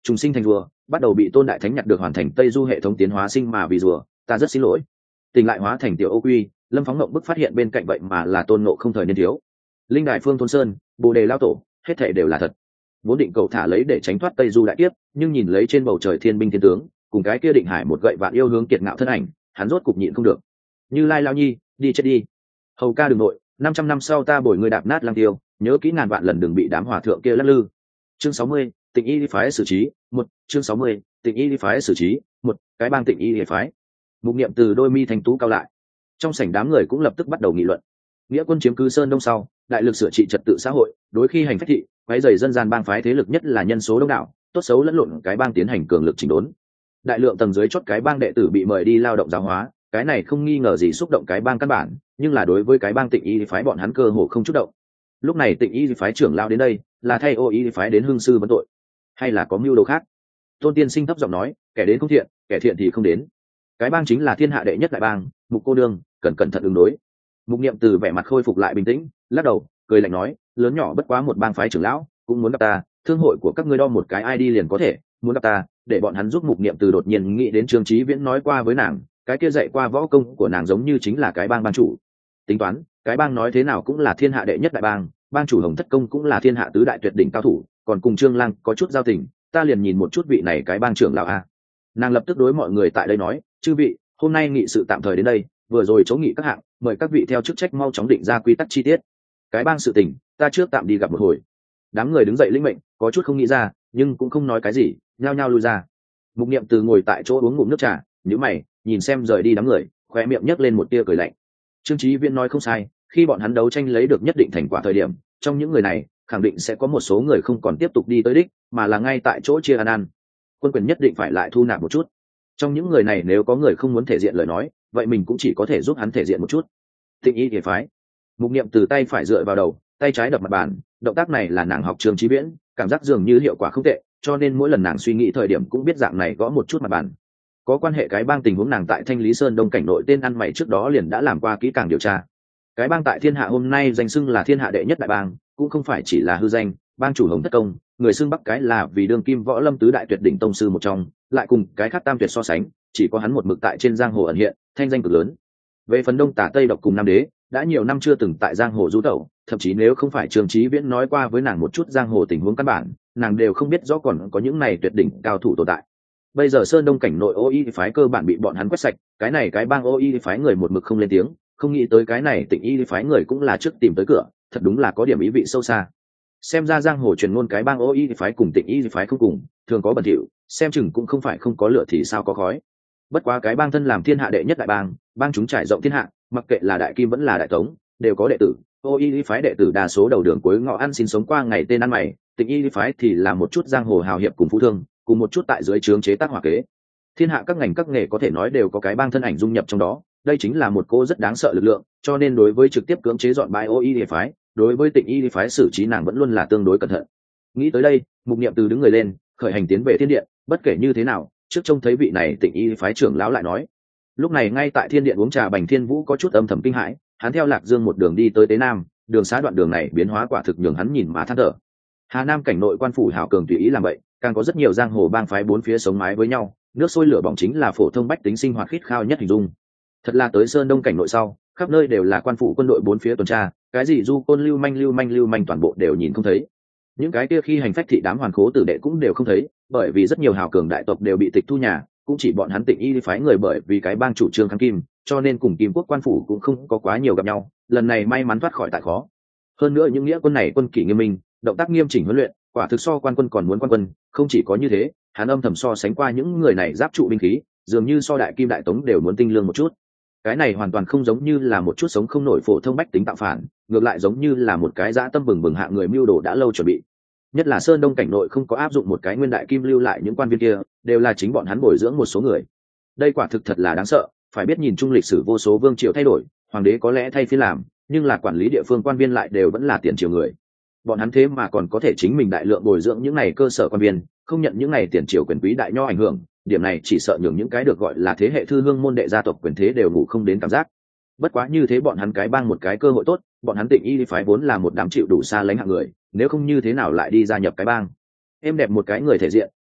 trùng sinh thành rùa, bắt đầu bị Tôn Đại Thánh nhặt được, hoàn thành Tây Du hệ thống tiến hóa sinh mà vì rùa, ta rất xin lỗi. Tỉnh lại hóa thành tiểu Ô Quy, Lâm Phóng ngộng bức phát hiện bên cạnh vậy mà là Tôn Ngộ Không thời niên thiếu. Linh Đại Phương Thôn Sơn, Bồ Đề Lao Tổ, hết thảy đều là thật. Vốn định cậu thả lấy để tránh thoát Tây Du đại kiếp, nhưng nhìn lấy trên bầu trời thiên binh thiên tướng, cùng cái kia Định Hải một gậy vạn yêu hướng kiệt ngạo thân ảnh, hắn rốt cục nhịn không được. Như Lai Lao Nhi, đi chết đi. Hầu ca đừng nội, 500 năm sau ta bồi ngươi đạp nát Lăng Tiêu, nhớ kỹ ngàn vạn lần đừng bị đám hòa thượng kia lắc lư. Chương 60, Tịnh Y phái xử trí, 1, chương 60, Tịnh Y phái xử trí, 1, cái bang Tịnh Y phái. Mục Niệm từ đôi mi thành tú cao lại. Trong sảnh đám người cũng lập tức bắt đầu nghị luận. Nghĩa quân chiếm cứ Sơn Đông sau, đại lực sửa trị trật tự xã hội, đối khi hành phách thị, quấy rầy dân gian bang phái thế lực nhất là nhân số đông đảo, tốt xấu lẫn lộn cái bang tiến hành cường lực chỉnh đốn. Đại lượng tầng dưới chót cái bang đệ tử bị mời đi lao động giáo hóa, cái này không nghi ngờ gì xúc động cái bang căn bản, nhưng là đối với cái bang Tịnh Y phái bọn hắn cơ hồ không chút động. Lúc này Tịnh Y phái trưởng lao đến đây, là thay Ô Y phái đến hương sư vấn tội, hay là có mưu đồ khác? Tôn Tiên Sinh thấp giọng nói, kẻ đến không thiện, kẻ thiện thì không đến. Cái bang chính là thiên hạ đệ nhất đại bang, Mục cô đương cần cẩn thận ứng đối. Mục Niệm từ vẻ mặt khôi phục lại bình tĩnh, lắc đầu cười lạnh nói, lớn nhỏ bất quá một bang phái trưởng lão, cũng muốn gặp ta, thương hội của các ngươi đo một cái ID liền có thể, muốn gặp ta, để bọn hắn giúp. Mục Niệm từ đột nhiên nghĩ đến Trương Chí Viễn nói qua với nàng, cái kia dạy qua võ công của nàng giống như chính là cái bang ban chủ. Tính toán, cái bang nói thế nào cũng là thiên hạ đệ nhất đại bang, bang chủ Hồng Thất Công cũng là thiên hạ tứ đại tuyệt đỉnh cao thủ, còn cùng Trương Lang có chút giao tình, ta liền nhìn một chút vị này cái bang trưởng lão a. Nàng lập tức đối mọi người tại đây nói, chư vị, hôm nay nghị sự tạm thời đến đây, vừa rồi chỗ nghị các hạng, mời các vị theo chức trách mau chóng định ra quy tắc chi tiết. Cái bang sự tình, ta trước tạm đi gặp một hồi. Đám người đứng dậy lĩnh mệnh, có chút không nghĩ ra, nhưng cũng không nói cái gì, nhao nhao lui ra. Mục Niệm từ ngồi tại chỗ uống ngụm nước trà, nhíu mày, nhìn xem rời đi đám người, khóe miệng nhếch lên một tia cười lạnh. Trương Chí Viễn nói không sai, khi bọn hắn đấu tranh lấy được nhất định thành quả thời điểm, trong những người này, khẳng định sẽ có một số người không còn tiếp tục đi tới đích, mà là ngay tại chỗ chia ăn. Quân quyền nhất định phải lại thu nạp một chút. Trong những người này nếu có người không muốn thể diện lời nói, vậy mình cũng chỉ có thể giúp hắn thể diện một chút. Tịnh Y phái. Mục Niệm từ tay phải dựa vào đầu, tay trái đập mặt bàn, động tác này là nàng học Trương Chí Viễn, cảm giác dường như hiệu quả không tệ, cho nên mỗi lần nàng suy nghĩ thời điểm cũng biết dạng này gõ một chút mặt bàn. Có quan hệ cái bang tình huống nàng tại Thanh Lý Sơn Đông cảnh nội tên ăn mày trước đó liền đã làm qua kỹ càng điều tra. Cái bang tại thiên hạ hôm nay danh xưng là thiên hạ đệ nhất đại bang, cũng không phải chỉ là hư danh, bang chủ Hồng Thất Công, người xưng Bắc cái là vì đương kim võ lâm tứ đại tuyệt đỉnh tông sư một trong, lại cùng cái khác tam tuyệt so sánh, chỉ có hắn một mực tại trên giang hồ ẩn hiện, thanh danh cực lớn. Về phần Đông Tả Tây Độc cùng Nam Đế, đã nhiều năm chưa từng tại giang hồ du tẩu, thậm chí nếu không phải Trương Chí Viễn nói qua với nàng một chút giang hồ tình huống căn bản, nàng đều không biết rõ còn có những này tuyệt đỉnh cao thủ tồn tại. Bây giờ Sơn Đông cảnh nội Ô Y phái cơ bản bị bọn hắn quét sạch, cái này cái bang Ô Y phái người một mực không lên tiếng, không nghĩ tới cái này Tịnh Y phái người cũng là trước tìm tới cửa, thật đúng là có điểm ý vị sâu xa. Xem ra giang hồ truyền ngôn cái bang Ô Y phái cùng Tịnh Y phái không cùng, thường có bẩn thỉu, xem chừng cũng không phải không có lửa thì sao có khói. Bất quá cái bang thân làm thiên hạ đệ nhất đại bang, bang chúng trải rộng thiên hạ, mặc kệ là đại kim vẫn là đại tống, đều có đệ tử. Ô Y phái đệ tử đa số đầu đường cuối ngõ ăn xin sống qua ngày tên ăn mày, Tịnh Y phái thì là một chút giang hồ hào hiệp cùng phú thương, cùng một chút tại dưới trướng chế tác hỏa kế. Thiên hạ các ngành các nghề có thể nói đều có cái bang thân ảnh dung nhập trong đó, đây chính là một cô rất đáng sợ lực lượng, cho nên đối với trực tiếp cưỡng chế dọn bãi Ô Y phái, đối với Tịnh Y phái xử trí nàng vẫn luôn là tương đối cẩn thận. Nghĩ tới đây, Mục Niệm từ đứng người lên, khởi hành tiến về thiên điện. Bất kể như thế nào, trước trông thấy vị này Tịnh Y phái trưởng lão lại nói. Lúc này ngay tại thiên điện uống trà, Bành Thiên Vũ có chút âm thầm kinh hãi, hắn theo Lạc Dương một đường đi tới Tế Nam, đường xá đoạn đường này biến hóa quả thực nhường hắn nhìn mà than thở. Hà Nam cảnh nội quan phủ hảo cường tùy ý làm vậy, càng có rất nhiều giang hồ bang phái bốn phía sống mái với nhau, nước sôi lửa bỏng chính là phổ thông bách tính sinh hoạt khít khao nhất hình dung. Thật là tới Sơn Đông cảnh nội sau, khắp nơi đều là quan phủ quân đội bốn phía tuần tra, cái gì du côn lưu manh toàn bộ đều nhìn không thấy. Những cái kia khi hành phách thị đám hoàn khố tử đệ cũng đều không thấy, bởi vì rất nhiều hào cường đại tộc đều bị tịch thu nhà, cũng chỉ bọn hắn Tịnh Y phái người bởi vì cái bang chủ trương kháng kim, cho nên cùng Kim Quốc quan phủ cũng không có quá nhiều gặp nhau, lần này may mắn thoát khỏi tại khó. Hơn nữa những nghĩa quân này quân kỷ nghiêm minh, động tác nghiêm chỉnh huấn luyện, quả thực so quan quân còn muốn quan quân. Không chỉ có như thế, hắn âm thầm so sánh qua những người này giáp trụ binh khí, dường như so đại kim đại tống đều muốn tinh lương một chút. Cái này hoàn toàn không giống như là một chút sống không nổi phổ thông bách tính tạo phản, ngược lại giống như là một cái dã tâm bừng bừng hạ người mưu đồ đã lâu chuẩn bị. Nhất là Sơn Đông cảnh nội không có áp dụng một cái nguyên đại kim lưu lại những quan viên kia, đều là chính bọn hắn bồi dưỡng một số người. Đây quả thực thật là đáng sợ, phải biết nhìn chung lịch sử vô số vương triều thay đổi, hoàng đế có lẽ thay phiên làm, nhưng là quản lý địa phương quan viên lại đều vẫn là tiền triều người. Bọn hắn thế mà còn có thể chính mình đại lượng bồi dưỡng những này cơ sở quan viên, không nhận những này tiền triều quyền quý đại nho ảnh hưởng, điểm này chỉ sợ nhường những cái được gọi là thế hệ thư hương môn đệ gia tộc quyền thế đều ngủ không đến cảm giác. Bất quá như thế bọn hắn cái bang một cái cơ hội tốt, bọn hắn Tịnh Y phái vốn là một đám chịu đủ xa lánh hạng người, nếu không như thế nào lại đi gia nhập cái bang. Em đẹp một cái người thể diện,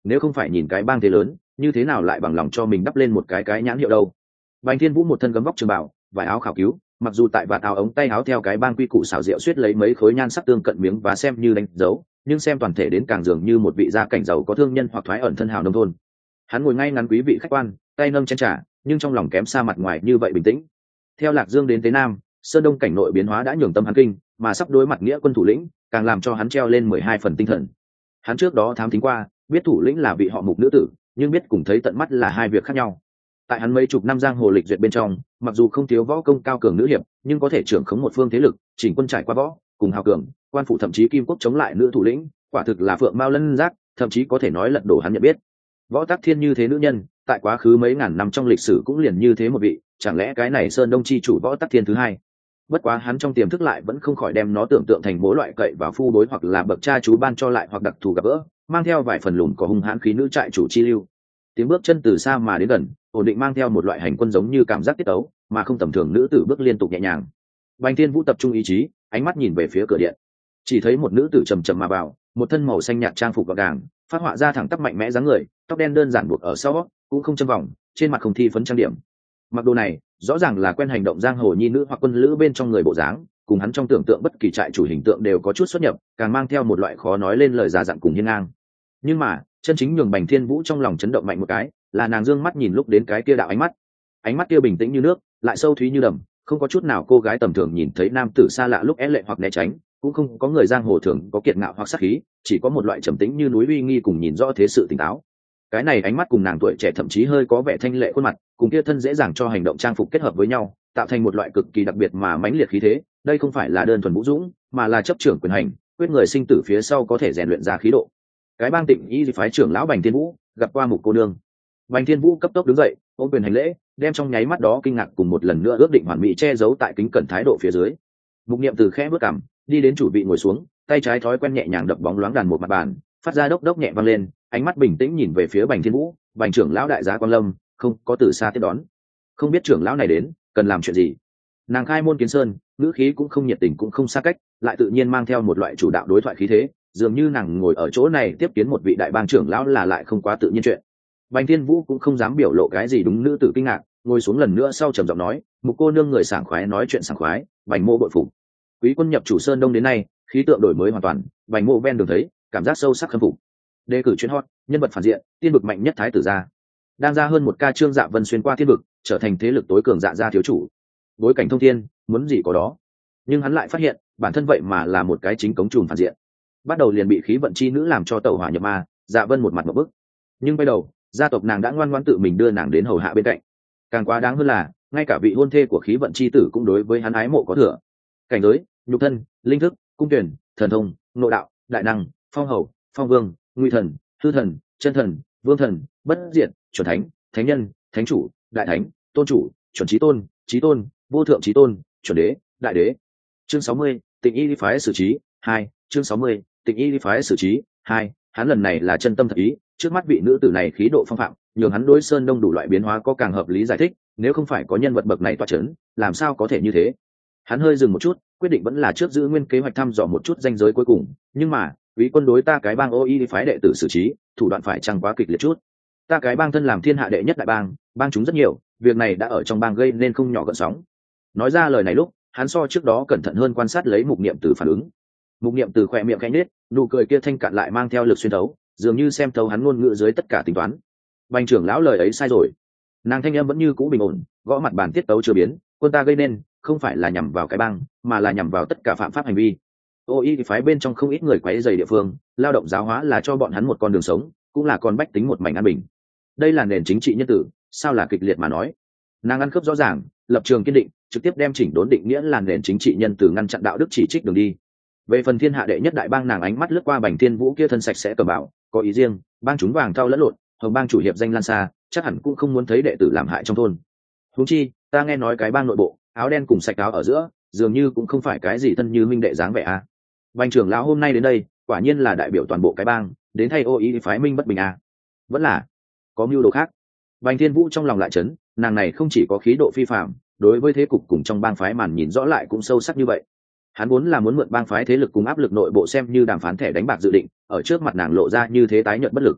nếu không phải nhìn cái bang thế lớn, như thế nào lại bằng lòng cho mình đắp lên một cái nhãn hiệu đâu. Bành Thiên Vũ một thân gấm vóc trường bảo, vải áo khảo cứu, mặc dù tại vạt áo ống tay áo theo cái bang quy củ xảo diệu suýt lấy mấy khối nhan sắc tương cận miếng và xem như đánh dấu, nhưng xem toàn thể đến càng dường như một vị gia cảnh giàu có thương nhân hoặc thoái ẩn thân hào nông thôn. Hắn ngồi ngay ngắn quý vị khách quan, tay nâng chén trà, nhưng trong lòng kém xa mặt ngoài như vậy bình tĩnh. Theo Lạc Dương đến Tế Nam, Sơn Đông cảnh nội biến hóa đã nhường tâm hắn kinh, mà sắp đối mặt nghĩa quân thủ lĩnh, càng làm cho hắn treo lên 12 phần tinh thần. Hắn trước đó thám thính qua, biết thủ lĩnh là vị họ Mục nữ tử, nhưng biết cùng thấy tận mắt là hai việc khác nhau. Tại hắn mấy chục năm giang hồ lịch duyệt bên trong, mặc dù không thiếu võ công cao cường nữ hiệp, nhưng có thể trưởng khống một phương thế lực, chỉnh quân trải qua võ, cùng hào cường, quan phụ thậm chí kim quốc chống lại nữ thủ lĩnh, quả thực là phượng mao lân giác, thậm chí có thể nói lật đổ hắn nhận biết. Võ Tắc Thiên như thế nữ nhân, tại quá khứ mấy ngàn năm trong lịch sử cũng liền như thế một vị, chẳng lẽ cái này Sơn Đông chi chủ Võ Tắc Thiên thứ hai? Bất quá hắn trong tiềm thức lại vẫn không khỏi đem nó tưởng tượng thành mỗi loại cậy vào phu đối hoặc là bậc cha chú ban cho lại hoặc đặc thù gặp gỡ, mang theo vài phần lùn có hung hãn khí nữ trại chủ chi lưu. Tiếng bước chân từ xa mà đến gần, ổn định mang theo một loại hành quân giống như cảm giác tiết tấu, mà không tầm thường nữ tử bước liên tục nhẹ nhàng. Bành Thiên Vũ tập trung ý chí, ánh mắt nhìn về phía cửa điện, chỉ thấy một nữ tử trầm trầm mà vào, một thân màu xanh nhạt trang phục gọn gàng, phát họa ra thẳng tắp mạnh mẽ dáng người, tóc đen đơn giản buộc ở sau, cũng không châm vòng, trên mặt không thi phấn trang điểm. Mặc đồ này rõ ràng là quen hành động giang hồ nhi nữ hoặc quân lữ bên trong người bộ dáng, cùng hắn trong tưởng tượng bất kỳ trại chủ hình tượng đều có chút xuất nhập, càng mang theo một loại khó nói lên lời già dặn cùng hiên ngang. Nhưng mà chân chính nhường Bành Thiên Vũ trong lòng chấn động mạnh một cái, là nàng dương mắt nhìn lúc đến cái kia đạo ánh mắt kia bình tĩnh như nước, lại sâu thúy như đầm, không có chút nào cô gái tầm thường nhìn thấy nam tử xa lạ lúc é lệ hoặc né tránh, cũng không có người giang hồ thường có kiệt ngạo hoặc sát khí, chỉ có một loại trầm tĩnh như núi uy nghi cùng nhìn rõ thế sự tỉnh táo. Cái này ánh mắt cùng nàng tuổi trẻ thậm chí hơi có vẻ thanh lệ khuôn mặt, cùng kia thân dễ dàng cho hành động trang phục kết hợp với nhau, tạo thành một loại cực kỳ đặc biệt mà mãnh liệt khí thế. Đây không phải là đơn thuần vũ dũng, mà là chấp trưởng quyền hành, quyết người sinh tử phía sau có thể rèn luyện ra khí độ. Cái bang Tịnh Y phái trưởng lão Bành Thiên Vũ gặp qua Mục cô nương. Bành Thiên Vũ cấp tốc đứng dậy, ôm quyền hành lễ, đem trong nháy mắt đó kinh ngạc cùng một lần nữa ước định hoàn mỹ che giấu tại kính cẩn thái độ phía dưới. Mục Niệm từ khẽ bước cằm, đi đến chủ vị ngồi xuống, tay trái thói quen nhẹ nhàng đập bóng loáng đàn một mặt bàn, phát ra đốc đốc nhẹ vang lên, ánh mắt bình tĩnh nhìn về phía Bành Thiên Vũ. Bành trưởng lão đại giá Quang Lâm, không có từ xa tiếp đón, không biết trưởng lão này đến cần làm chuyện gì. Nàng khai môn kiến sơn, ngữ khí cũng không nhiệt tình cũng không xa cách, lại tự nhiên mang theo một loại chủ đạo đối thoại khí thế, dường như nàng ngồi ở chỗ này tiếp kiến một vị đại bang trưởng lão là lại không quá tự nhiên chuyện. Bành Thiên Vũ cũng không dám biểu lộ cái gì đúng nữ tử kinh ngạc, ngồi xuống lần nữa sau trầm giọng nói, Mục cô nương người sảng khoái nói chuyện sảng khoái, Bành mô bội phục. Quý quân nhập chủ Sơn Đông đến nay, khí tượng đổi mới hoàn toàn, Bành mô ven đường thấy, cảm giác sâu sắc khâm phục. Đề cử chuyên hot, nhân vật phản diện, tiên vực mạnh nhất thái tử gia. Đang ra hơn một ca Trương Dạ Vân xuyên qua thiên vực, trở thành thế lực tối cường Dạ gia thiếu chủ. Bối cảnh thông thiên, muốn gì có đó. Nhưng hắn lại phát hiện, bản thân vậy mà là một cái chính cống trùm phản diện. Bắt đầu liền bị khí vận chi nữ làm cho tẩu hỏa nhập ma, Dạ Vân một mặt một bức. Nhưng bây đầu, gia tộc nàng đã ngoan ngoãn tự mình đưa nàng đến hầu hạ bên cạnh. Càng quá đáng hơn là, ngay cả vị hôn thê của khí vận chi tử cũng đối với hắn ái mộ có thừa. Cảnh giới, nhục thân, linh thức, cung tuyển, thần thông, nội đạo, đại năng, phong hầu, phong vương, nguy thần, hư thần, chân thần, vương thần, bất diệt, chuẩn thánh, thánh nhân, thánh chủ, đại thánh, tôn chủ, chuẩn chí tôn, vô thượng chí tôn, chuẩn đế, đại đế. Chương 60, Tịnh Y phái xử trí 2. Chương 60, Tịnh Y phái xử trí 2. Hắn lần này là chân tâm thật ý, trước mắt vị nữ tử này khí độ phong phạm, nhường hắn đối Sơn Đông đủ loại biến hóa có càng hợp lý giải thích, nếu không phải có nhân vật bậc này toa chấn, làm sao có thể như thế. Hắn hơi dừng một chút, quyết định vẫn là trước giữ nguyên kế hoạch thăm dò một chút ranh giới cuối cùng, nhưng mà quý quân đối ta cái bang OI phái đệ tử xử trí, thủ đoạn phải chăng quá kịch liệt chút. Ta cái bang thân làm thiên hạ đệ nhất đại bang, bang chúng rất nhiều, việc này đã ở trong bang gây nên không nhỏ gợn sóng. Nói ra lời này lúc, hắn so trước đó cẩn thận hơn quan sát lấy Mục Niệm từ phản ứng. Mục Niệm từ khỏe miệng khẽ nhếch, nụ cười kia thanh cạn lại mang theo lực xuyên thấu, dường như xem thấu hắn ngôn ngữ dưới tất cả tính toán. Bành trưởng lão lời ấy sai rồi. Nàng thanh âm vẫn như cũ bình ổn, gõ mặt bàn tiết tấu chưa biến, quân ta gây nên không phải là nhằm vào cái bang, mà là nhằm vào tất cả phạm pháp hành vi. OI phái bên trong không ít người quấy rầy địa phương, lao động giáo hóa là cho bọn hắn một con đường sống, cũng là con bách tính một mảnh an bình. Đây là nền chính trị nhân tử, sao là kịch liệt mà nói. Nàng ăn khớp rõ ràng, lập trường kiên định, trực tiếp đem chỉnh đốn định nghĩa là nền chính trị nhân tử, ngăn chặn đạo đức chỉ trích đường đi. Về phần thiên hạ đệ nhất đại bang, nàng ánh mắt lướt qua Bành Thiên Vũ kia thân sạch sẽ cầm bảo, có ý riêng, bang chúng vàng thau lẫn lộn, hồng bang chủ hiệp danh lan xa, chắc hẳn cũng không muốn thấy đệ tử làm hại trong thôn. Huống chi, ta nghe nói cái bang nội bộ, áo đen cùng sạch áo ở giữa, dường như cũng không phải cái gì thân như minh đệ dáng vẻ a. Bành trưởng lão hôm nay đến đây, quả nhiên là đại biểu toàn bộ cái bang, đến thay OI phái minh bất bình a. Vẫn là có mưu đồ khác. Bành Thiên Vũ trong lòng lại chấn, nàng này không chỉ có khí độ phi phàm, đối với thế cục cùng trong bang phái màn nhìn rõ lại cũng sâu sắc như vậy. Hắn vốn là muốn mượn bang phái thế lực cùng áp lực nội bộ xem như đàm phán thẻ đánh bạc dự định, ở trước mặt nàng lộ ra như thế tái nhợt bất lực.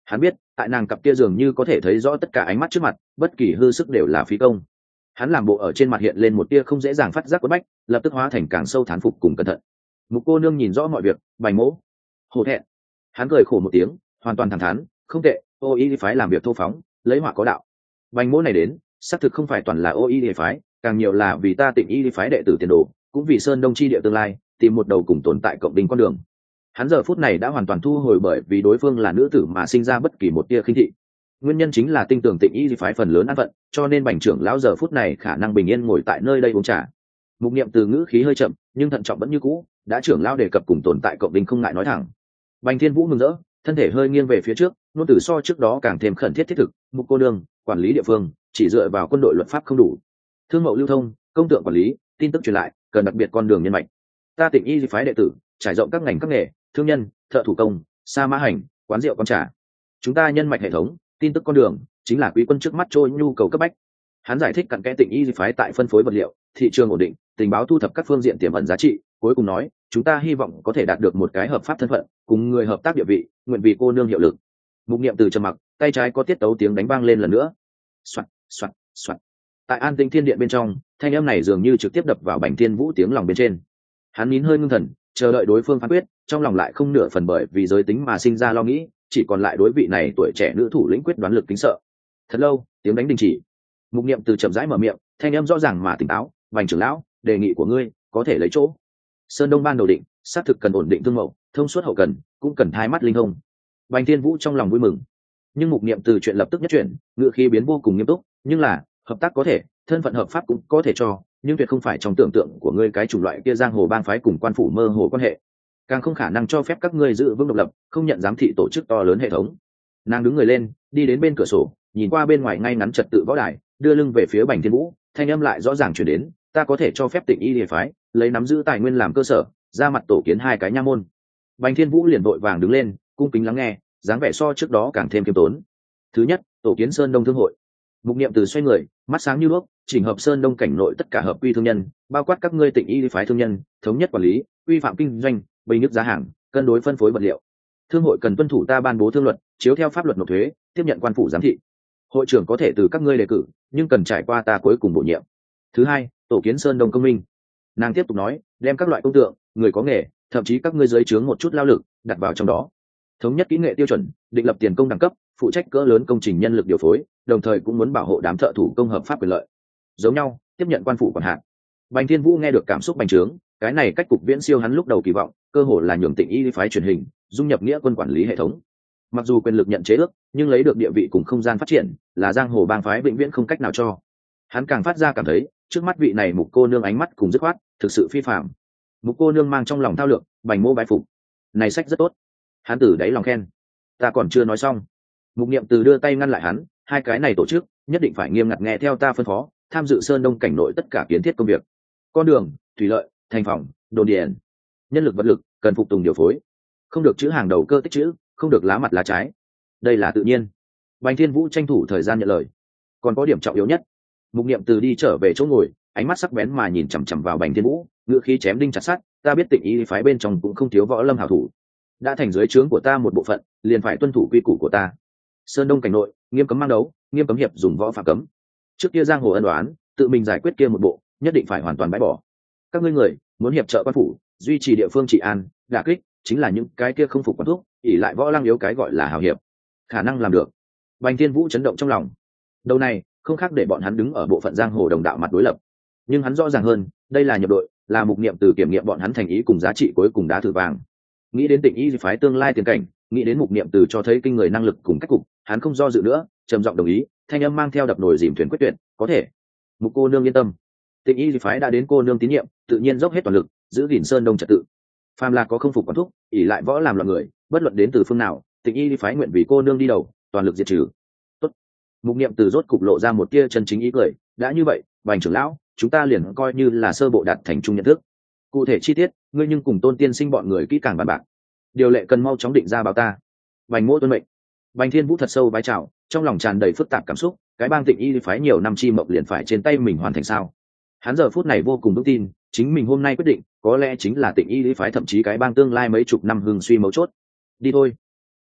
Hắn biết tại nàng cặp kia dường như có thể thấy rõ tất cả ánh mắt trước mặt, bất kỳ hư sức đều là phí công. Hắn làm bộ ở trên mặt hiện lên một tia không dễ dàng phát giác quất bách, lập tức hóa thành càng sâu thán phục cùng cẩn thận. Mục cô nương nhìn rõ mọi việc, Bành Mỗ hổ thẹn. Hắn cười khổ một tiếng, hoàn toàn thẳng thắn, không tệ, ô y phái làm việc thô phóng, lấy họa có đạo. Bành Mỗ này đến xác thực không phải toàn là ô y phái, càng nhiều là vì ta Tịnh y phái đệ tử tiền đồ, cũng vì sơn đông chi địa tương lai tìm một đầu cùng tồn tại cộng đình con đường. Hắn giờ phút này đã hoàn toàn thu hồi bởi vì đối phương là nữ tử mà sinh ra bất kỳ một tia khinh thị. Nguyên nhân chính là tin tưởng Tịnh y phái phần lớn an phận, cho nên Bành trưởng lão giờ phút này khả năng bình yên ngồi tại nơi đây uống trà. Mục niệm từ ngữ khí hơi chậm nhưng thận trọng vẫn như cũ, đã trưởng lão đề cập cùng tồn tại cộng đình không ngại nói thẳng. Bành Thiên Vũ mừng rỡ, thân thể hơi nghiêng về phía trước, nôn từ so trước đó càng thêm khẩn thiết thiết thực. Mục cô nương quản lý địa phương chỉ dựa vào quân đội luật pháp không đủ, thương mậu lưu thông, công tượng quản lý, tin tức truyền lại cần đặc biệt con đường nhân mạch. Ta Tịnh y phái đệ tử trải rộng các ngành các nghề, thương nhân, thợ thủ công, sa mã hành, quán rượu quán trà. Chúng ta nhân mạch hệ thống, tin tức con đường chính là quý quân trước mắt trôi nhu cầu cấp bách. Hắn giải thích cặn kẽ Tịnh y phái tại phân phối vật liệu, thị trường ổn định, tình báo thu thập các phương diện tiềm ẩn giá trị, cuối cùng nói chúng ta hy vọng có thể đạt được một cái hợp pháp thân phận, cùng người hợp tác địa vị, nguyện vì cô nương hiệu lực. Mục niệm từ trầm mặc, tay trái có tiết tấu tiếng đánh vang lên lần nữa. Soạt, soạt, soạt. Tại an tĩnh thiên điện bên trong, thanh âm này dường như trực tiếp đập vào Bành Thiên Vũ tiếng lòng bên trên. Hắn nín hơi ngưng thần, chờ đợi đối phương phán quyết, trong lòng lại không nửa phần bởi vì giới tính mà sinh ra lo nghĩ, chỉ còn lại đối vị này tuổi trẻ nữ thủ lĩnh quyết đoán lực kính sợ. Thật lâu, tiếng đánh đình chỉ. Mục niệm từ chậm rãi mở miệng, thanh âm rõ ràng mà tỉnh táo, Bành trưởng lão, đề nghị của ngươi có thể lấy chỗ. Sơn Đông ban đầu định, xác thực cần ổn định thương mậu, thông suốt hậu cần, cũng cần hai mắt linh thông. Bành Thiên Vũ trong lòng vui mừng, nhưng mục niệm từ chuyện lập tức nhất chuyển, ngữ khí biến vô cùng nghiêm túc, nhưng là hợp tác có thể, thân phận hợp pháp cũng có thể cho, nhưng tuyệt không phải trong tưởng tượng của ngươi cái chủng loại kia giang hồ bang phái cùng quan phủ mơ hồ quan hệ, càng không khả năng cho phép các ngươi giữ vững độc lập, không nhận giám thị tổ chức to lớn hệ thống. Nàng đứng người lên, đi đến bên cửa sổ, nhìn qua bên ngoài ngay ngắn trật tự võ đài, đưa lưng về phía Bành Thiên Vũ, thanh âm lại rõ ràng truyền đến, ta có thể cho phép Tịnh y phái lấy nắm giữ tài nguyên làm cơ sở, ra mặt tổ kiến hai cái nha môn. Bành Thiên Vũ liền vội vàng đứng lên, cung kính lắng nghe, dáng vẻ so trước đó càng thêm kiêm tốn. Thứ nhất, tổ kiến Sơn Đông thương hội. Mục niệm từ xoay người, mắt sáng như đuốc, chỉnh hợp Sơn Đông cảnh nội tất cả hợp quy thương nhân, bao quát các ngươi Tịnh y phái thương nhân, thống nhất quản lý, quy phạm kinh doanh, bình nước giá hàng, cân đối phân phối vật liệu. Thương hội cần tuân thủ ta ban bố thương luật, chiếu theo pháp luật nộp thuế, tiếp nhận quan phủ giám thị. Hội trưởng có thể từ các ngươi đề cử, nhưng cần trải qua ta cuối cùng bổ nhiệm. Thứ hai, tổ kiến Sơn Đông công minh. Nàng tiếp tục nói, đem các loại công tượng, người có nghề, thậm chí các ngươi dưới trướng một chút lao lực đặt vào trong đó, thống nhất kỹ nghệ tiêu chuẩn, định lập tiền công đẳng cấp, phụ trách cỡ lớn công trình nhân lực điều phối, đồng thời cũng muốn bảo hộ đám thợ thủ công hợp pháp quyền lợi. Giống nhau, tiếp nhận quan phủ quản hạt. Bành Thiên Vũ nghe được cảm xúc bành trướng, cái này cách cục viễn siêu hắn lúc đầu kỳ vọng, cơ hội là nhường Tịnh y phái truyền hình dung nhập nghĩa quân quản lý hệ thống. Mặc dù quyền lực nhận chế ước, nhưng lấy được địa vị cùng không gian phát triển, là giang hồ bang phái vĩnh viễn không cách nào cho. Hắn càng phát ra cảm thấy, trước mắt vị này Mục cô nương ánh mắt cùng dứt khoát, thực sự phi phàm. Mục cô nương mang trong lòng thao lược, Bành Mô bái phục. Này sách rất tốt. Hắn từ đáy lòng khen. Ta còn chưa nói xong. Mục niệm từ đưa tay ngăn lại hắn, hai cái này tổ chức nhất định phải nghiêm ngặt nghe theo ta phân phó, tham dự Sơn Đông cảnh nội tất cả kiến thiết công việc, con đường, thủy lợi, thành phòng, đồn điền, nhân lực vật lực cần phục tùng điều phối, không được chữ hàng đầu cơ tích chữ, không được lá mặt lá trái. Đây là tự nhiên. Bành Thiên Vũ tranh thủ thời gian nhận lời. Còn có điểm trọng yếu nhất. Mục niệm từ đi trở về chỗ ngồi, ánh mắt sắc bén mà nhìn chằm chằm vào Bành Thiên Vũ, ngữ khí chém đinh chặt sắt, ta biết Tịnh y phái bên trong cũng không thiếu võ lâm hảo thủ, đã thành dưới trướng của ta một bộ phận, liền phải tuân thủ quy củ của ta. Sơn Đông cảnh nội nghiêm cấm mang đấu, nghiêm cấm hiệp dùng võ phạm cấm. Trước kia giang hồ ân đoán, tự mình giải quyết kia một bộ, nhất định phải hoàn toàn bãi bỏ. Các ngươi người muốn hiệp trợ quan phủ, duy trì địa phương trị an, đả kích chính là những cái kia không phục quan thúc, ỷ lại võ lăng yếu cái gọi là hào hiệp, khả năng làm được. Bành Thiên Vũ chấn động trong lòng. Đầu này không khác để bọn hắn đứng ở bộ phận giang hồ đồng đạo mặt đối lập, nhưng hắn rõ ràng hơn, đây là nhập đội, là mục niệm từ kiểm nghiệm bọn hắn thành ý cùng giá trị cuối cùng đá thử vàng. Nghĩ đến Tịnh y phái tương lai tiền cảnh, nghĩ đến mục niệm từ cho thấy kinh người năng lực cùng cách cục, hắn không do dự nữa, trầm giọng đồng ý, thanh âm mang theo đập nồi dìm thuyền quyết tuyệt, có thể. Mục cô nương yên tâm. Tịnh y phái đã đến cô nương tín nhiệm, tự nhiên dốc hết toàn lực giữ gìn Sơn Đông trật tự. Phàm là có không phục quản thúc, ỷ lại võ làm loạn người, bất luận đến từ phương nào, Tịnh y phái nguyện vì cô nương đi đầu, toàn lực diệt trừ. Tốt. Mục niệm từ rốt cục lộ ra một tia chân chính ý cười, đã như vậy, Bành trưởng lão, chúng ta liền coi như là sơ bộ đạt thành chung nhận thức. Cụ thể chi tiết, ngươi nhưng cùng Tôn tiên sinh bọn người kỹ càng bàn bạc. Điều lệ cần mau chóng định ra báo ta. Bành Mỗ tuân mệnh. Bành Thiên Vũ thật sâu vái chào, trong lòng tràn đầy phức tạp cảm xúc, cái bang Tịnh y phái nhiều năm chi mộng liền phải trên tay mình hoàn thành sao? Hắn giờ phút này vô cùng vững tin, chính mình hôm nay quyết định, có lẽ chính là Tịnh y phái thậm chí cái bang tương lai mấy chục năm hưng suy mấu chốt. Đi thôi.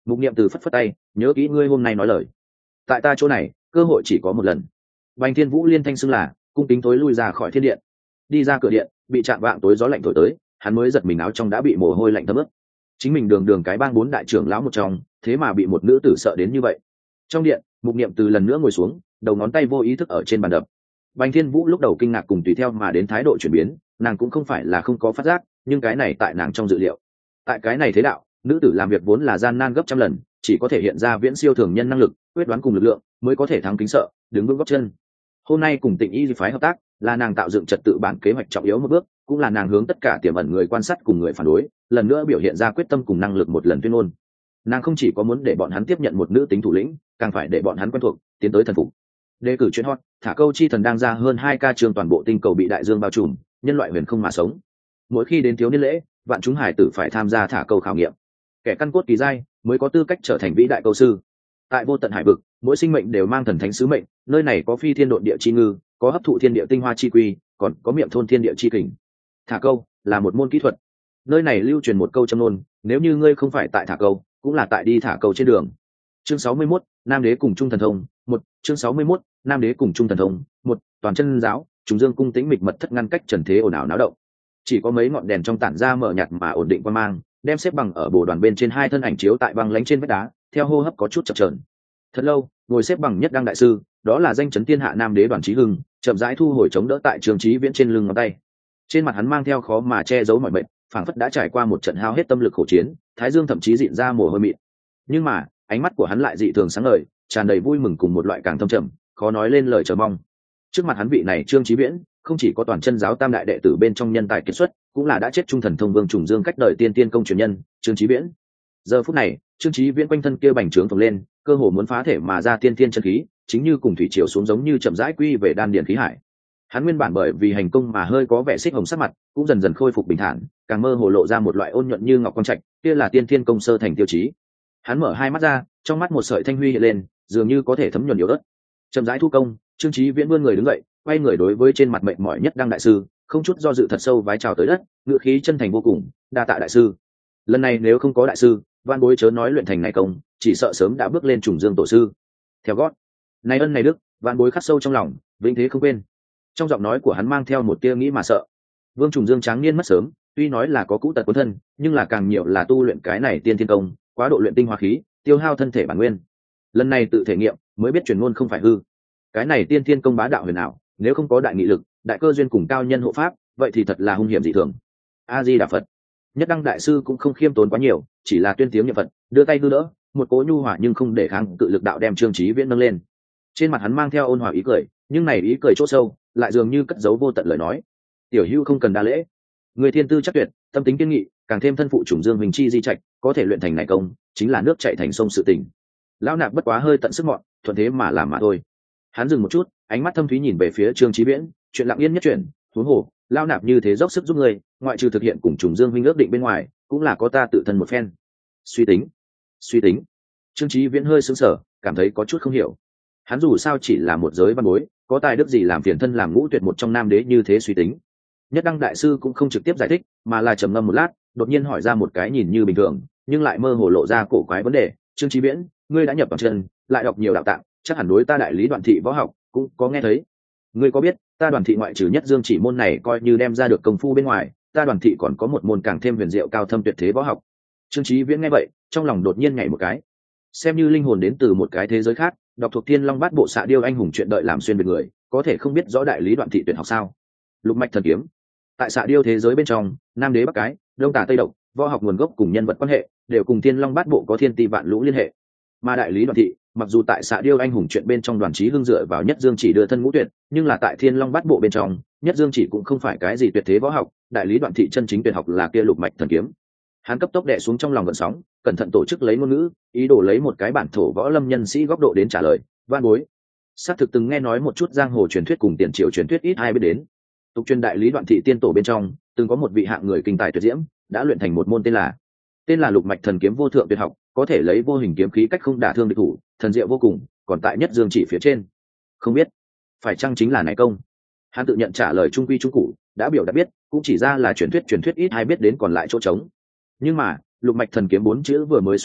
Mục Niệm Từ phất phất tay, nhớ kỹ ngươi hôm nay nói lời, tại ta chỗ này cơ hội chỉ có một lần. Bành Thiên Vũ liên thanh xưng là, cung kính tối lui ra khỏi thiên điện. Đi ra cửa điện, bị chạm vạng tối gió lạnh thổi tới, hắn mới giật mình áo trong đã bị mồ hôi lạnh thấm ướt. Chính mình đường đường cái bang 4 đại trưởng lão một trong, thế mà bị một nữ tử sợ đến như vậy. Trong điện, Mục Niệm Từ lần nữa ngồi xuống, đầu ngón tay vô ý thức ở trên bàn đập. Bành Thiên Vũ lúc đầu kinh ngạc cùng tùy theo mà đến thái độ chuyển biến, nàng cũng không phải là không có phát giác, nhưng cái này tại nàng trong dự liệu. Tại cái này thế đạo, nữ tử làm việc vốn là gian nan gấp trăm lần, chỉ có thể hiện ra viễn siêu thường nhân năng lực, quyết đoán cùng lực lượng, mới có thể thắng kính sợ, đứng vững gót chân. Hôm nay cùng Tịnh Y phái hợp tác, là nàng tạo dựng trật tự bản kế hoạch trọng yếu một bước, cũng là nàng hướng tất cả tiềm ẩn người quan sát cùng người phản đối, lần nữa biểu hiện ra quyết tâm cùng năng lực một lần tuyên ngôn. Nàng không chỉ có muốn để bọn hắn tiếp nhận một nữ tính thủ lĩnh, càng phải để bọn hắn quen thuộc, tiến tới thần phục. Đề cử chuyên hot, thả câu chi thần đang ra hơn 2K chương toàn bộ tinh cầu bị đại dương bao trùm, nhân loại huyền không mà sống. Mỗi khi đến thiếu niên lễ, vạn chúng hải tử phải tham gia thả câu khảo nghiệm. Kẻ căn cốt kỳ giai mới có tư cách trở thành vĩ đại câu sư. Tại vô tận hải vực, mỗi sinh mệnh đều mang thần thánh sứ mệnh, nơi này có phi thiên độn địa chi ngư, có hấp thụ thiên địa tinh hoa chi quy, còn có miệng thôn thiên địa chi kình. Thả câu là một môn kỹ thuật. Nơi này lưu truyền một câu châm ngôn, nếu như ngươi không phải tại thả câu, cũng là tại đi thả câu trên đường. Chương 61, Nam Đế cùng Trung Thần Thông, 1, chương 61, Nam Đế cùng Trung Thần Thông, 1, toàn chân giáo, Trùng Dương cung tĩnh mịch mật thất ngăn cách trần thế ồn ào náo động. Chỉ có mấy ngọn đèn trong tản ra mở nhạt mà ổn định quang mang, đem xếp bằng ở bồ đoàn bên trên hai thân ảnh chiếu tại băng lánh trên vách đá, theo hô hấp có chút chập chờn. Thật lâu, ngồi xếp bằng nhất đăng đại sư, đó là danh chấn thiên hạ Nam Đế Đoàn Chí Hưng, chậm rãi thu hồi chống đỡ tại Trường Chí Viễn trên lưng ngón tay. Trên mặt hắn mang theo khó mà che giấu mọi mệt, phảng phất đã trải qua một trận hao hết tâm lực khổ chiến, thái dương thậm chí dịn ra mồ hôi mịn. Nhưng mà, ánh mắt của hắn lại dị thường sáng ngời, tràn đầy vui mừng cùng một loại càng thâm trầm, khó nói lên lời chờ mong. Trước mặt hắn vị này Trương Chí Viễn, không chỉ có toàn chân giáo tam đại đệ tử bên trong nhân tài kiệt xuất, cũng là đã chết Trung Thần Thông Vương Trùng Dương cách đời tiên tiên công truyền nhân, Trương Chí Viễn. Giờ phút này, Trương Chí Viễn quanh thân kia bành trướng phồng lên, cơ hồ muốn phá thể mà ra tiên tiên chân khí, chính như cùng thủy triều xuống giống như chậm rãi quy về đan điền khí hải. Hắn nguyên bản bởi vì hành công mà hơi có vẻ xích hồng sắc mặt, cũng dần dần khôi phục bình thản, càng mơ hồ lộ ra một loại ôn nhuận như ngọc quang trạch, kia là tiên thiên công sơ thành tiêu chí. Hắn mở hai mắt ra, trong mắt một sợi thanh huy hiện lên, dường như có thể thấm nhuần yếu ớt. Chậm rãi thu công, Trương Chí Viễn vươn người đứng dậy, quay người đối với trên mặt mệnh mỏi nhất đăng đại sư, không chút do dự thật sâu vái chào tới đất, ngựa khí chân thành vô cùng, đa tạ đại sư. Lần này nếu không có đại sư, van bối chớ nói luyện thành này công, chỉ sợ sớm đã bước lên Trùng Dương tổ sư. Theo gót, này ân này đức, van bối khắc sâu trong lòng, vĩnh thế không quên. Trong giọng nói của hắn mang theo một tia nghĩ mà sợ. Vương Trùng Dương tráng niên mất sớm, tuy nói là có cũ tật cuốn thân, nhưng là càng nhiều là tu luyện cái này tiên thiên công, quá độ luyện tinh hoa khí, tiêu hao thân thể bản nguyên. Lần này tự thể nghiệm, mới biết truyền ngôn không phải hư. Cái này tiên thiên công bá đạo huyền ảo, nếu không có đại nghị lực, đại cơ duyên cùng cao nhân hộ pháp, vậy thì thật là hung hiểm dị thường. A Di Đà Phật. Nhất đăng đại sư cũng không khiêm tốn quá nhiều, chỉ là tuyên tiếng niệm Phật, đưa tay hư đỡ, một cỗ nhu hòa nhưng không để kháng cự lực đạo đem Trương Chí Viễn nâng lên. Trên mặt hắn mang theo ôn hòa ý cười, nhưng này ý cười chỗ sâu, lại dường như cất giấu vô tận lời nói. Tiểu Hữu không cần đa lễ, người thiên tư chắc tuyệt, tâm tính kiên nghị, càng thêm thân phụ Trùng Dương Huỳnh chi di trạch, có thể luyện thành này công, chính là nước chảy thành sông sự tình. Lão nạp bất quá hơi tận sức mọn, thuận thế mà làm mà thôi. Hắn dừng một chút, ánh mắt thâm thúy nhìn về phía Trương Chí Viễn, chuyện lặng yên nhất chuyện, huống hồ, lão nạp như thế dốc sức giúp người, ngoại trừ thực hiện cùng Trùng Dương Huynh ước định bên ngoài, cũng là có ta tự thân một phen. Suy tính. Trương Chí Viễn hơi sững sờ, cảm thấy có chút không hiểu. Hắn dù sao chỉ là một giới văn bối, có tài đức gì làm phiền thân làm ngũ tuyệt một trong nam đế như thế suy tính. Nhất đăng đại sư cũng không trực tiếp giải thích, mà là trầm ngâm một lát, đột nhiên hỏi ra một cái nhìn như bình thường, nhưng lại mơ hồ lộ ra cổ quái vấn đề. Trương Chí Viễn, ngươi đã nhập vào chân, lại đọc nhiều đạo tạng, chắc hẳn đối ta đại lý Đoạn thị võ học cũng có nghe thấy. Ngươi có biết, ta Đoàn thị ngoại trừ Nhất Dương chỉ môn này coi như đem ra được công phu bên ngoài, ta Đoàn thị còn có một môn càng thêm huyền diệu cao thâm tuyệt thế võ học. Trương Chí Viễn nghe vậy, trong lòng đột nhiên nhảy một cái. Xem như linh hồn đến từ một cái thế giới khác, đọc thuộc Thiên Long Bát Bộ Xạ Điêu anh hùng chuyện đợi làm xuyên về người, có thể không biết rõ đại lý Đoạn thị tuyệt học sao? Lục mạch thần kiếm. Tại Xạ Điêu thế giới bên trong, Nam Đế Bắc Cái, Đông Tả Tây Độc, võ học nguồn gốc cùng nhân vật quan hệ, đều cùng Thiên Long Bát Bộ có thiên ti vạn lũ liên hệ. Mà đại lý Đoạn thị, mặc dù tại Xạ Điêu anh hùng chuyện bên trong Đoàn Chí Hưng dựa vào Nhất Dương chỉ đưa thân ngũ tuyệt, nhưng là tại Thiên Long Bát Bộ bên trong, Nhất Dương chỉ cũng không phải cái gì tuyệt thế võ học, đại lý Đoạn thị chân chính tuyệt học là kia lục mạch thần kiếm. Hắn cấp tốc đè xuống trong lòng gợn sóng, cẩn thận tổ chức lấy ngôn ngữ, ý đồ lấy một cái bản thổ võ lâm nhân sĩ góc độ đến trả lời. Van bối, xác thực từng nghe nói một chút giang hồ truyền thuyết cùng tiền triệu truyền thuyết ít ai biết đến. Tục truyền đại lý Đoạn thị tiên tổ bên trong, từng có một vị hạng người kinh tài tuyệt diễm, đã luyện thành một môn tên là lục mạch thần kiếm vô thượng tuyệt học, có thể lấy vô hình kiếm khí cách không đả thương địch thủ, thần diệu vô cùng, còn tại Nhất Dương chỉ phía trên. Không biết, phải chăng chính là này công? Hắn tự nhận trả lời trung quy trung cụ, đã biểu đã biết, cũng chỉ ra là truyền thuyết ít ai biết đến còn lại chỗ trống. Nhưng mà, lục mạch thần kiếm 4 chữ vừa mới xuất khẩu,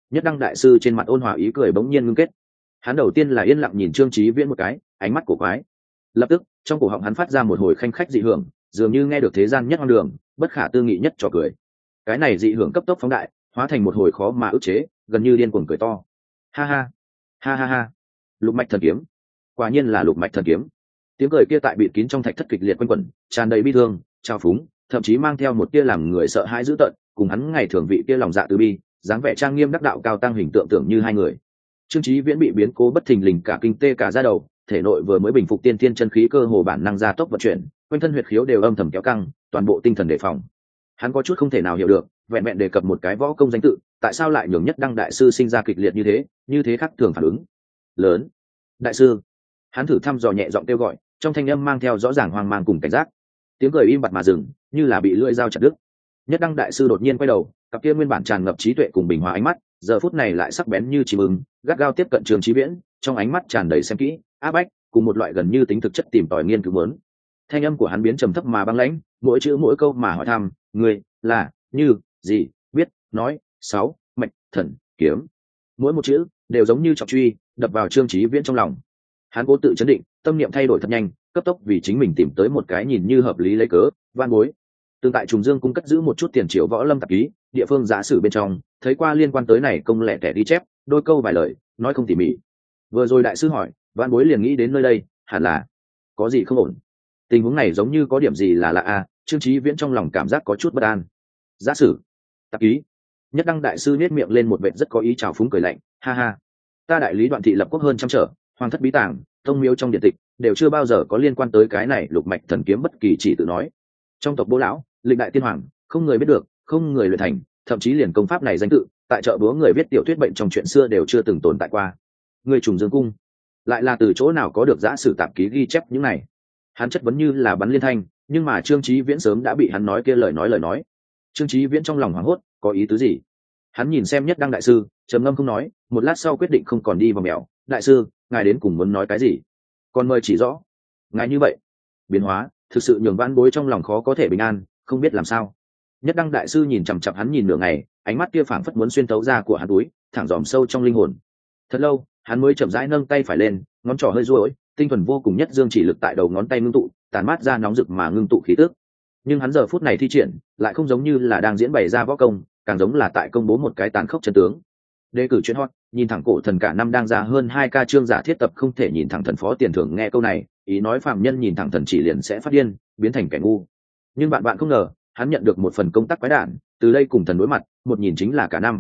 Nhất Đăng đại sư trên mặt ôn hòa ý cười bỗng nhiên ngưng kết. Hắn đầu tiên là yên lặng nhìn Trương Chí Viễn một cái, ánh mắt cổ quái. Lập tức trong cổ họng hắn phát ra một hồi khanh khách dị hưởng, dường như nghe được thế gian nhất hoang đường, bất khả tư nghị nhất trò cười. Cái này dị hưởng cấp tốc phóng đại, hóa thành một hồi khó mà ức chế, gần như điên cuồng cười to. Ha ha, ha ha ha. Lục mạch thần kiếm, quả nhiên là lục mạch thần kiếm. Tiếng cười kia tại bịt kín trong thạch thất kịch liệt quanh quẩn, tràn đầy bi thương, trào phúng, thậm chí mang theo một tia làm người sợ hãi dữ tợn, cùng hắn ngày thường vị kia lòng dạ từ bi, dáng vẻ trang nghiêm đắc đạo cao tăng hình tượng tưởng như hai người. Trương Chí Viễn bị biến cố bất thình lình cả kinh tê cả da đầu, thể nội vừa mới bình phục tiên tiên chân khí cơ hồ bản năng gia tốc vận chuyển, quanh thân huyệt khiếu đều âm thầm kéo căng, toàn bộ tinh thần đề phòng. Hắn có chút không thể nào hiểu được, vẹn vẹn đề cập một cái võ công danh tự, tại sao lại nhường Nhất Đăng đại sư sinh ra kịch liệt như thế khác thường phản ứng lớn. Đại sư, hắn thử thăm dò nhẹ giọng kêu gọi, trong thanh âm mang theo rõ ràng hoang mang cùng cảnh giác. Tiếng cười im bặt mà dừng, như là bị lưỡi dao chặt đứt. Nhất Đăng đại sư đột nhiên quay đầu, cặp kia nguyên bản tràn ngập trí tuệ cùng bình hòa ánh mắt, giờ phút này lại sắc bén như chim ưng, gắt gao tiếp cận Trương Chí Viễn, trong ánh mắt tràn đầy xem kỹ, áp bách, cùng một loại gần như tính thực chất tìm tòi nghiên cứu muốn. Thanh âm của hắn biến trầm thấp mà băng lãnh, mỗi chữ mỗi câu mà hỏi thăm, người là như gì biết nói sáu mạch thần kiếm, mỗi một chữ đều giống như trọng truy đập vào Trương Chí Viễn trong lòng. Hắn cố tự chấn định, tâm niệm thay đổi thật nhanh, cấp tốc vì chính mình tìm tới một cái nhìn như hợp lý lấy cớ. Van Bối tương tại Trùng Dương cung cất giữ một chút tiền triệu võ lâm tạp ký, địa phương giả sử bên trong thấy qua liên quan tới này công lẻ tẻ ghi chép, đôi câu vài lời nói không tỉ mỉ. Vừa rồi đại sư hỏi, Van Bối liền nghĩ đến nơi đây, hẳn là có gì không ổn. Tình huống này giống như có điểm gì là lạ a. Trương Chí Viễn trong lòng cảm giác có chút bất an. Giả sử tạp ký. Nhất Đăng đại sư nét miệng lên một vệt rất có ý chào phúng cười lạnh, ha ha, ta đại lý Đoạn thị lập quốc hơn trăm trở, hoàng thất bí tàng, tông miếu trong điện tịch đều chưa bao giờ có liên quan tới cái này lục mạch thần kiếm bất kỳ chỉ tự nói. Trong tộc Bố lão, lịch đại tiên hoàng, không người biết được, không người luyện thành, thậm chí liền công pháp này danh tự, tại chợ búa người viết tiểu thuyết bệnh trong chuyện xưa đều chưa từng tồn tại qua. Người Trùng Dương cung lại là từ chỗ nào có được giả sử tạp ký ghi chép những này? Hắn chất vấn như là bắn liên thanh, nhưng mà Trương Chí Viễn sớm đã bị hắn nói kia lời nói. Trương Chí Viễn trong lòng hoảng hốt, có ý tứ gì? Hắn nhìn xem Nhất Đăng đại sư, trầm ngâm không nói, một lát sau quyết định không còn đi vào mèo. Đại sư, ngài đến cùng muốn nói cái gì? Còn mời chỉ rõ. Ngài như vậy biến hóa thực sự nhường Vãn Bối trong lòng khó có thể bình an, không biết làm sao. Nhất Đăng đại sư nhìn chằm chằm hắn nhìn nửa ngày, ánh mắt kia phảng phất muốn xuyên thấu ra của hắn túi, thẳng dòm sâu trong linh hồn. Thật lâu, hắn mới chậm rãi nâng tay phải lên, ngón trỏ hơi duỗi, tinh thuần vô cùng nhất dương chỉ lực tại đầu ngón tay ngưng tụ, tàn mát ra nóng rực mà ngưng tụ khí tức. Nhưng hắn giờ phút này thi triển, lại không giống như là đang diễn bày ra võ công, càng giống là tại công bố một cái tàn khốc chân tướng. Đề cử chuyên hot, nhìn thẳng cổ thần cả năm đang ra hơn 2K chương giả thiết tập không thể nhìn thẳng thần phó tiền thưởng. Nghe câu này, ý nói phạm nhân nhìn thẳng thần chỉ liền sẽ phát điên, biến thành kẻ ngu. Nhưng bạn không ngờ, hắn nhận được một phần công tác quái đản, từ đây cùng thần đối mặt, một nhìn chính là cả năm.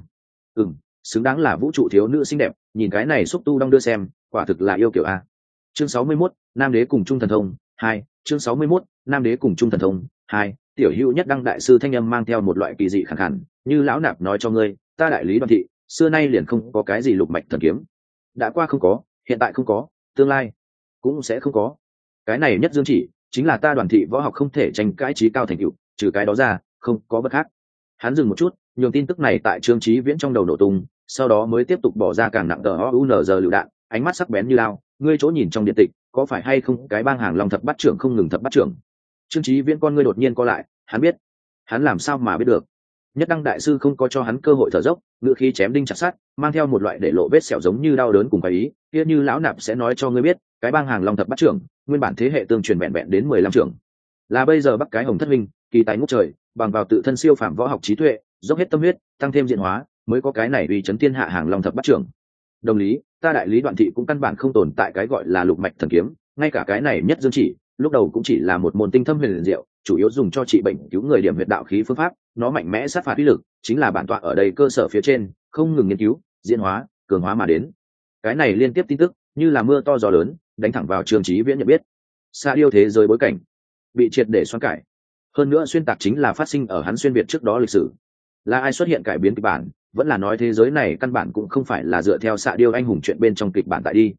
Xứng đáng là vũ trụ thiếu nữ xinh đẹp, nhìn cái này xúc tu đong đưa xem, quả thực là yêu kiểu a. Chương 61, Nam Đế cùng Trung Thần Thông 2, chương 61, Nam Đế cùng Trung Thần Thông 2. Tiểu Hữu Nhất Đăng đại sư thanh âm mang theo một loại kỳ dị khàn khàn, như lão nạp nói cho ngươi, ta đại lý Đoạn thị xưa nay liền không có cái gì lục mạch thần kiếm, đã qua không có, hiện tại không có, tương lai cũng sẽ không có. Cái này nhất dương chỉ chính là ta Đoàn thị võ học không thể tranh cãi trí cao thành tựu, trừ cái đó ra không có bất khác. Hắn dừng một chút, nhường tin tức này tại Trương Chí Viễn trong đầu nổ tung, sau đó mới tiếp tục bỏ ra càng nặng tờ OUNZ lựu đạn, ánh mắt sắc bén như lao. Ngươi chỗ nhìn trong điện tịch có phải hay không cái bang hàng long thập bát trưởng không ngừng thập bát trưởng? Trương Chí Viễn con ngươi đột nhiên co lại, hắn biết. Hắn làm sao mà biết được? Nhất Đăng đại sư không có cho hắn cơ hội thở dốc, ngữ khí chém đinh chặt sắt, mang theo một loại để lộ vết sẹo giống như đau đớn cùng cái ý, kia như lão nạp sẽ nói cho ngươi biết, cái bang hàng long thập bát trưởng, nguyên bản thế hệ tương truyền vẹn vẹn đến 15 trưởng. Là bây giờ Bắc cái Hồng Thất Minh, kỳ tài ngút trời, bằng vào tự thân siêu phàm võ học trí tuệ, dốc hết tâm huyết, tăng thêm diện hóa, mới có cái này uy chấn thiên hạ hàng long thập bát trưởng. Đồng lý, ta đại lý Đoạn thị cũng căn bản không tồn tại cái gọi là lục mạch thần kiếm, ngay cả cái này nhất dương chỉ, lúc đầu cũng chỉ là một môn tinh thâm huyền diệu, chủ yếu dùng cho trị bệnh cứu người điểm huyệt đạo khí phương pháp, nó mạnh mẽ sát phạt uy lực, chính là bản tọa ở đây cơ sở phía trên, không ngừng nghiên cứu, diễn hóa, cường hóa mà đến. Cái này liên tiếp tin tức, như là mưa to gió lớn, đánh thẳng vào Trương Chí Viễn nhận biết. Xa điêu thế giới bối cảnh, bị triệt để xoắn cải. Hơn nữa xuyên tạc chính là phát sinh ở hắn xuyên việt trước đó lịch sử. Là ai xuất hiện cải biến kịch bản, vẫn là nói thế giới này căn bản cũng không phải là dựa theo xạ điêu anh hùng chuyện bên trong kịch bản tại đi.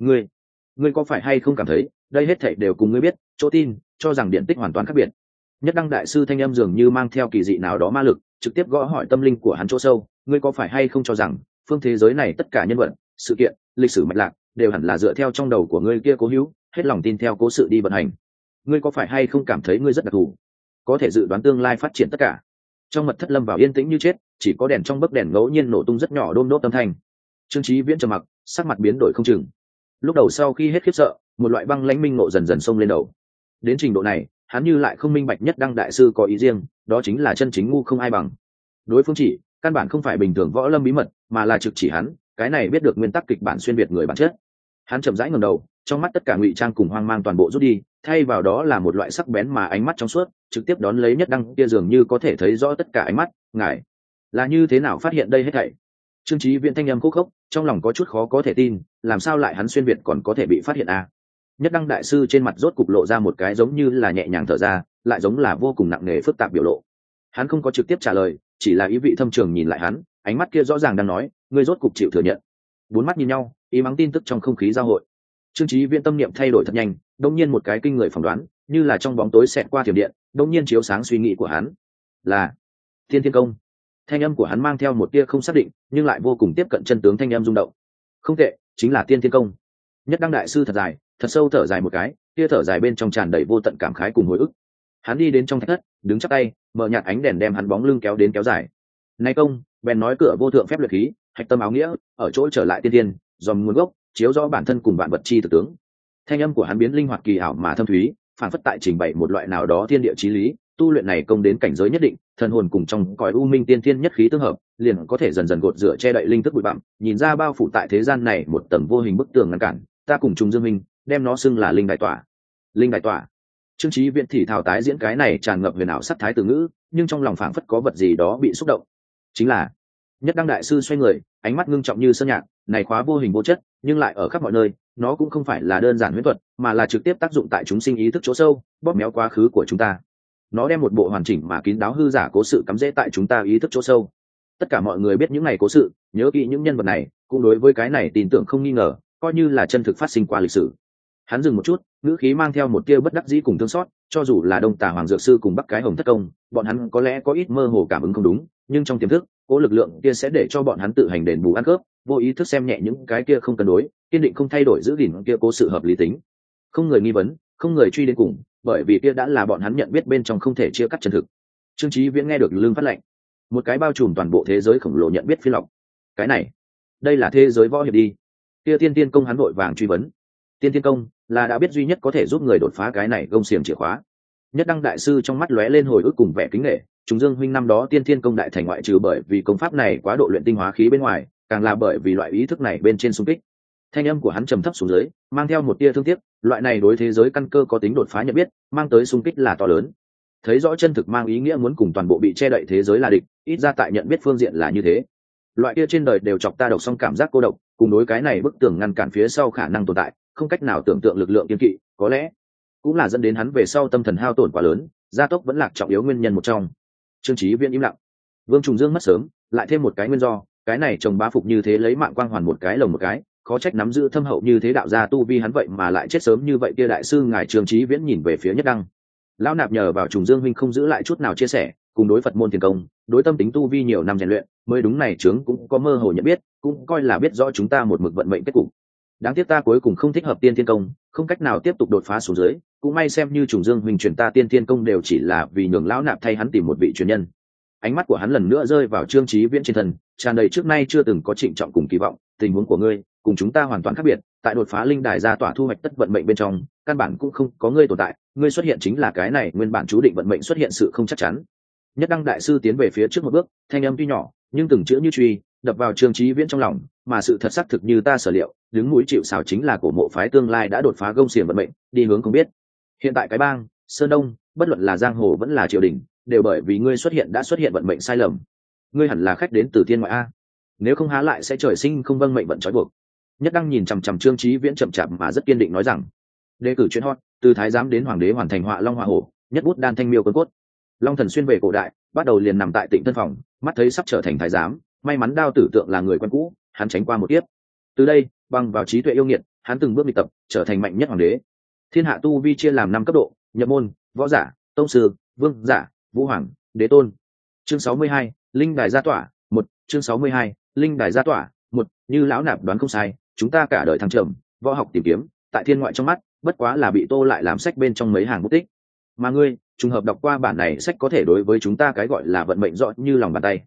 Ngươi có phải hay không cảm thấy, đây hết thảy đều cùng ngươi biết, chỗ tin, cho rằng điện tích hoàn toàn khác biệt. Nhất Đăng đại sư thanh âm dường như mang theo kỳ dị nào đó ma lực, trực tiếp gõ hỏi tâm linh của hắn chỗ sâu, ngươi có phải hay không cho rằng, phương thế giới này tất cả nhân vật, sự kiện, lịch sử mạch lạc, đều hẳn là dựa theo trong đầu của ngươi kia cố hữu, hết lòng tin theo cố sự đi vận hành. Ngươi có phải hay không cảm thấy ngươi rất đặc thù, có thể dự đoán tương lai phát triển tất cả? Trong mật thất lâm vào yên tĩnh như chết, chỉ có đèn trong bấc đèn ngẫu nhiên nổ tung rất nhỏ đôm đốt âm thanh. Trương Chí Viễn trầm mặc, sắc mặt biến đổi không chừng. Lúc đầu sau khi hết khiếp sợ, một loại băng lãnh minh ngộ dần dần xông lên đầu. Đến trình độ này, hắn như lại không minh bạch Nhất Đăng đại sư có ý riêng, đó chính là chân chính ngu không ai bằng. Đối phương chỉ, căn bản không phải bình thường võ lâm bí mật, mà là trực chỉ hắn, cái này biết được nguyên tắc kịch bản xuyên việt người bản chất. Hắn chậm rãi ngẩng đầu, trong mắt tất cả ngụy trang cùng hoang mang toàn bộ rút đi, thay vào đó là một loại sắc bén mà ánh mắt trong suốt, trực tiếp đón lấy Nhất Đăng kia dường như có thể thấy rõ tất cả ánh mắt, ngài là như thế nào phát hiện đây hết thảy? Trương Chí Viễn thanh âm khúc khốc, trong lòng có chút khó có thể tin, làm sao lại hắn xuyên việt còn có thể bị phát hiện a? Nhất Đăng đại sư trên mặt rốt cục lộ ra một cái giống như là nhẹ nhàng thở ra, lại giống là vô cùng nặng nề phức tạp biểu lộ. Hắn không có trực tiếp trả lời, chỉ là ý vị thâm trường nhìn lại hắn, ánh mắt kia rõ ràng đang nói, ngươi rốt cục chịu thừa nhận. Bốn mắt nhìn nhau, ý mắng tin tức trong không khí giao hội. Trương Chí Viễn tâm niệm thay đổi thật nhanh, đột nhiên một cái kinh người phỏng đoán, như là trong bóng tối xẹt qua thiểm điện, đột nhiên chiếu sáng suy nghĩ của hắn. Là Tiên Thiên Công. Thanh âm của hắn mang theo một tia không xác định, nhưng lại vô cùng tiếp cận chân tướng thanh âm rung động. Không tệ, chính là Tiên Thiên Công. Nhất Đăng đại sư thật dài, thật sâu thở dài một cái, tia thở dài bên trong tràn đầy vô tận cảm khái cùng hồi ức. Hắn đi đến trong thạch thất, đứng chắp tay, mở nhạt ánh đèn đem hắn bóng lưng kéo đến kéo dài. Này công, bèn nói cửa vô thượng phép luyện khí, hạch tâm áo nghĩa, ở chỗ trở lại tiên tiên, dòm nguồn gốc, chiếu rõ bản thân cùng vạn vật chi thực tướng. Thanh âm của hắn biến linh hoạt kỳ ảo mà thâm thúy, phản phất tại trình bày một loại nào đó thiên địa chí lý, tu luyện này công đến cảnh giới nhất định, thần hồn cùng trong cõi u minh tiên thiên nhất khí tương hợp, liền có thể dần dần gột rửa che đậy linh thức bụi bặm, nhìn ra bao phủ tại thế gian này một tầng vô hình bức tường ngăn cản, ta cùng Trùng Dương Minh, đem nó xưng là linh đại tỏa. Linh đại tỏa. Trương Chí Viễn thì thảo tái diễn cái này tràn ngập huyền ảo sắc thái từ ngữ, nhưng trong lòng phảng phất có vật gì đó bị xúc động. Chính là Nhất Đăng đại sư xoay người, ánh mắt ngưng trọng như sơn nhạc, này khóa vô hình vô chất, nhưng lại ở khắp mọi nơi, nó cũng không phải là đơn giản huyễn thuật, mà là trực tiếp tác dụng tại chúng sinh ý thức chỗ sâu, bóp méo quá khứ của chúng ta. Nó đem một bộ hoàn chỉnh mà kín đáo hư giả cố sự cắm rễ tại chúng ta ý thức chỗ sâu. Tất cả mọi người biết những này cố sự, nhớ kỹ những nhân vật này, cũng đối với cái này tin tưởng không nghi ngờ, coi như là chân thực phát sinh qua lịch sử. Hắn dừng một chút, ngữ khí mang theo một tia bất đắc dĩ cùng thương xót, cho dù là Đông Tà Hoàng Dược Sư cùng Bắc Cái Hồng Thất Công, bọn hắn có lẽ có ít mơ hồ cảm ứng không đúng, nhưng trong tiềm thức, cố lực lượng kia sẽ để cho bọn hắn tự hành đền bù ăn cướp, vô ý thức xem nhẹ những cái kia không cân đối, kiên định không thay đổi giữ gìn kia cố sự hợp lý tính. Không người nghi vấn, không người truy đến cùng, bởi vì kia đã là bọn hắn nhận biết bên trong không thể chia cắt chân thực. Trương Chí Viễn nghe được lưng phát lạnh, một cái bao trùm toàn bộ thế giới khổng lồ nhận biết phi lọc. Cái này, đây là thế giới võ hiệp đi. Kia Tiên Tiên Công hắn vội vàng truy vấn. Tiên Tiên Công là đã biết duy nhất có thể giúp người đột phá cái này gông xiềng chìa khóa. Nhất Đăng đại sư trong mắt lóe lên hồi ức cùng vẻ kính nể, Trùng Dương huynh năm đó Tiên Thiên Công đại thành ngoại trừ bởi vì công pháp này quá độ luyện tinh hóa khí bên ngoài, càng là bởi vì loại ý thức này bên trên xung kích. Thanh âm của hắn trầm thấp xuống dưới, mang theo một tia thương tiếc, loại này đối thế giới căn cơ có tính đột phá nhận biết, mang tới xung kích là to lớn. Thấy rõ chân thực mang ý nghĩa muốn cùng toàn bộ bị che đậy thế giới là địch, ít ra tại nhận biết phương diện là như thế. Loại kia trên đời đều chọc ta độc song cảm giác cô độc, cùng đối cái này bức tường ngăn cản phía sau khả năng tồn tại, không cách nào tưởng tượng lực lượng kiên kỵ, có lẽ cũng là dẫn đến hắn về sau tâm thần hao tổn quá lớn, gia tốc vẫn lạc trọng yếu nguyên nhân một trong. Trương Chí Viễn im lặng. Vương Trùng Dương mất sớm, lại thêm một cái nguyên do, cái này chồng bá phục như thế lấy mạng quang hoàn một cái lồng một cái, khó trách nắm giữ thâm hậu như thế đạo gia tu vi hắn vậy mà lại chết sớm như vậy kia đại sư ngài Trương Chí Viễn nhìn về phía Nhất Đăng. Lão nạp nhờ vào Trùng Dương huynh không giữ lại chút nào chia sẻ, cùng đối Phật môn tiền công, đối tâm tính tu vi nhiều năm rèn luyện, mới đúng này chướng cũng có mơ hồ nhận biết, cũng coi là biết rõ chúng ta một mực vận mệnh kết cục. Đáng tiếc ta cuối cùng không thích hợp Tiên Thiên Công, không cách nào tiếp tục đột phá xuống dưới, cũng may xem như Trùng Dương huynh truyền ta Tiên Thiên Công đều chỉ là vì nhường lão nạp thay hắn tìm một vị truyền nhân. Ánh mắt của hắn lần nữa rơi vào Trương Chí Viễn trên thân, tràn đầy trước nay chưa từng có trịnh trọng cùng kỳ vọng, tình huống của ngươi cùng chúng ta hoàn toàn khác biệt, tại đột phá linh đài ra tỏa thu hoạch tất vận mệnh bên trong, căn bản cũng không có ngươi tồn tại, ngươi xuất hiện chính là cái này nguyên bản chú định vận mệnh xuất hiện sự không chắc chắn. Nhất Đăng đại sư tiến về phía trước một bước, thanh âm tuy nhỏ, nhưng từng chữ như truy, đập vào Trương Chí Viễn trong lòng, mà sự thật xác thực như ta sở liệu, đứng mũi chịu sào chính là cổ mộ phái tương lai đã đột phá gông xiềng vận mệnh, đi hướng không biết. Hiện tại cái bang, Sơn Đông, bất luận là giang hồ vẫn là triều đình, đều bởi vì ngươi xuất hiện đã xuất hiện vận mệnh sai lầm. Ngươi hẳn là khách đến từ thiên ngoại a, nếu không há lại sẽ trời sinh không vâng mệnh vận trói buộc. Nhất Đăng nhìn chằm chằm Trương Chí Viễn chậm chạp mà rất kiên định nói rằng, đề cử chuyện hot, từ thái giám đến hoàng đế hoàn thành họa long họa hổ, nhất bút đan thanh miêu cuốn cốt. Long Thần xuyên về cổ đại, bắt đầu liền nằm tại Tịnh Thân phòng, mắt thấy sắp trở thành thái giám, may mắn Đao Tử Tượng là người quen cũ, hắn tránh qua một kiếp. Từ đây, bằng vào trí tuệ yêu nghiệt, hắn từng bước đi tập, trở thành mạnh nhất hoàng đế. Thiên hạ tu vi chia làm 5 cấp độ: nhập môn, võ giả, tông sư, vương giả, vũ hoàng, đế tôn. Chương 62, linh đài gia tỏa, 1, chương 62, linh đài gia tỏa, 1, như lão nạp đoán không sai, chúng ta cả đời thăng trầm, võ học tìm kiếm, tại thiên ngoại trong mắt, bất quá là bị tô lại làm sách bên trong mấy hàng bút tích. Mà ngươi, trùng hợp đọc qua bản này sách có thể đối với chúng ta cái gọi là vận mệnh rõ như lòng bàn tay.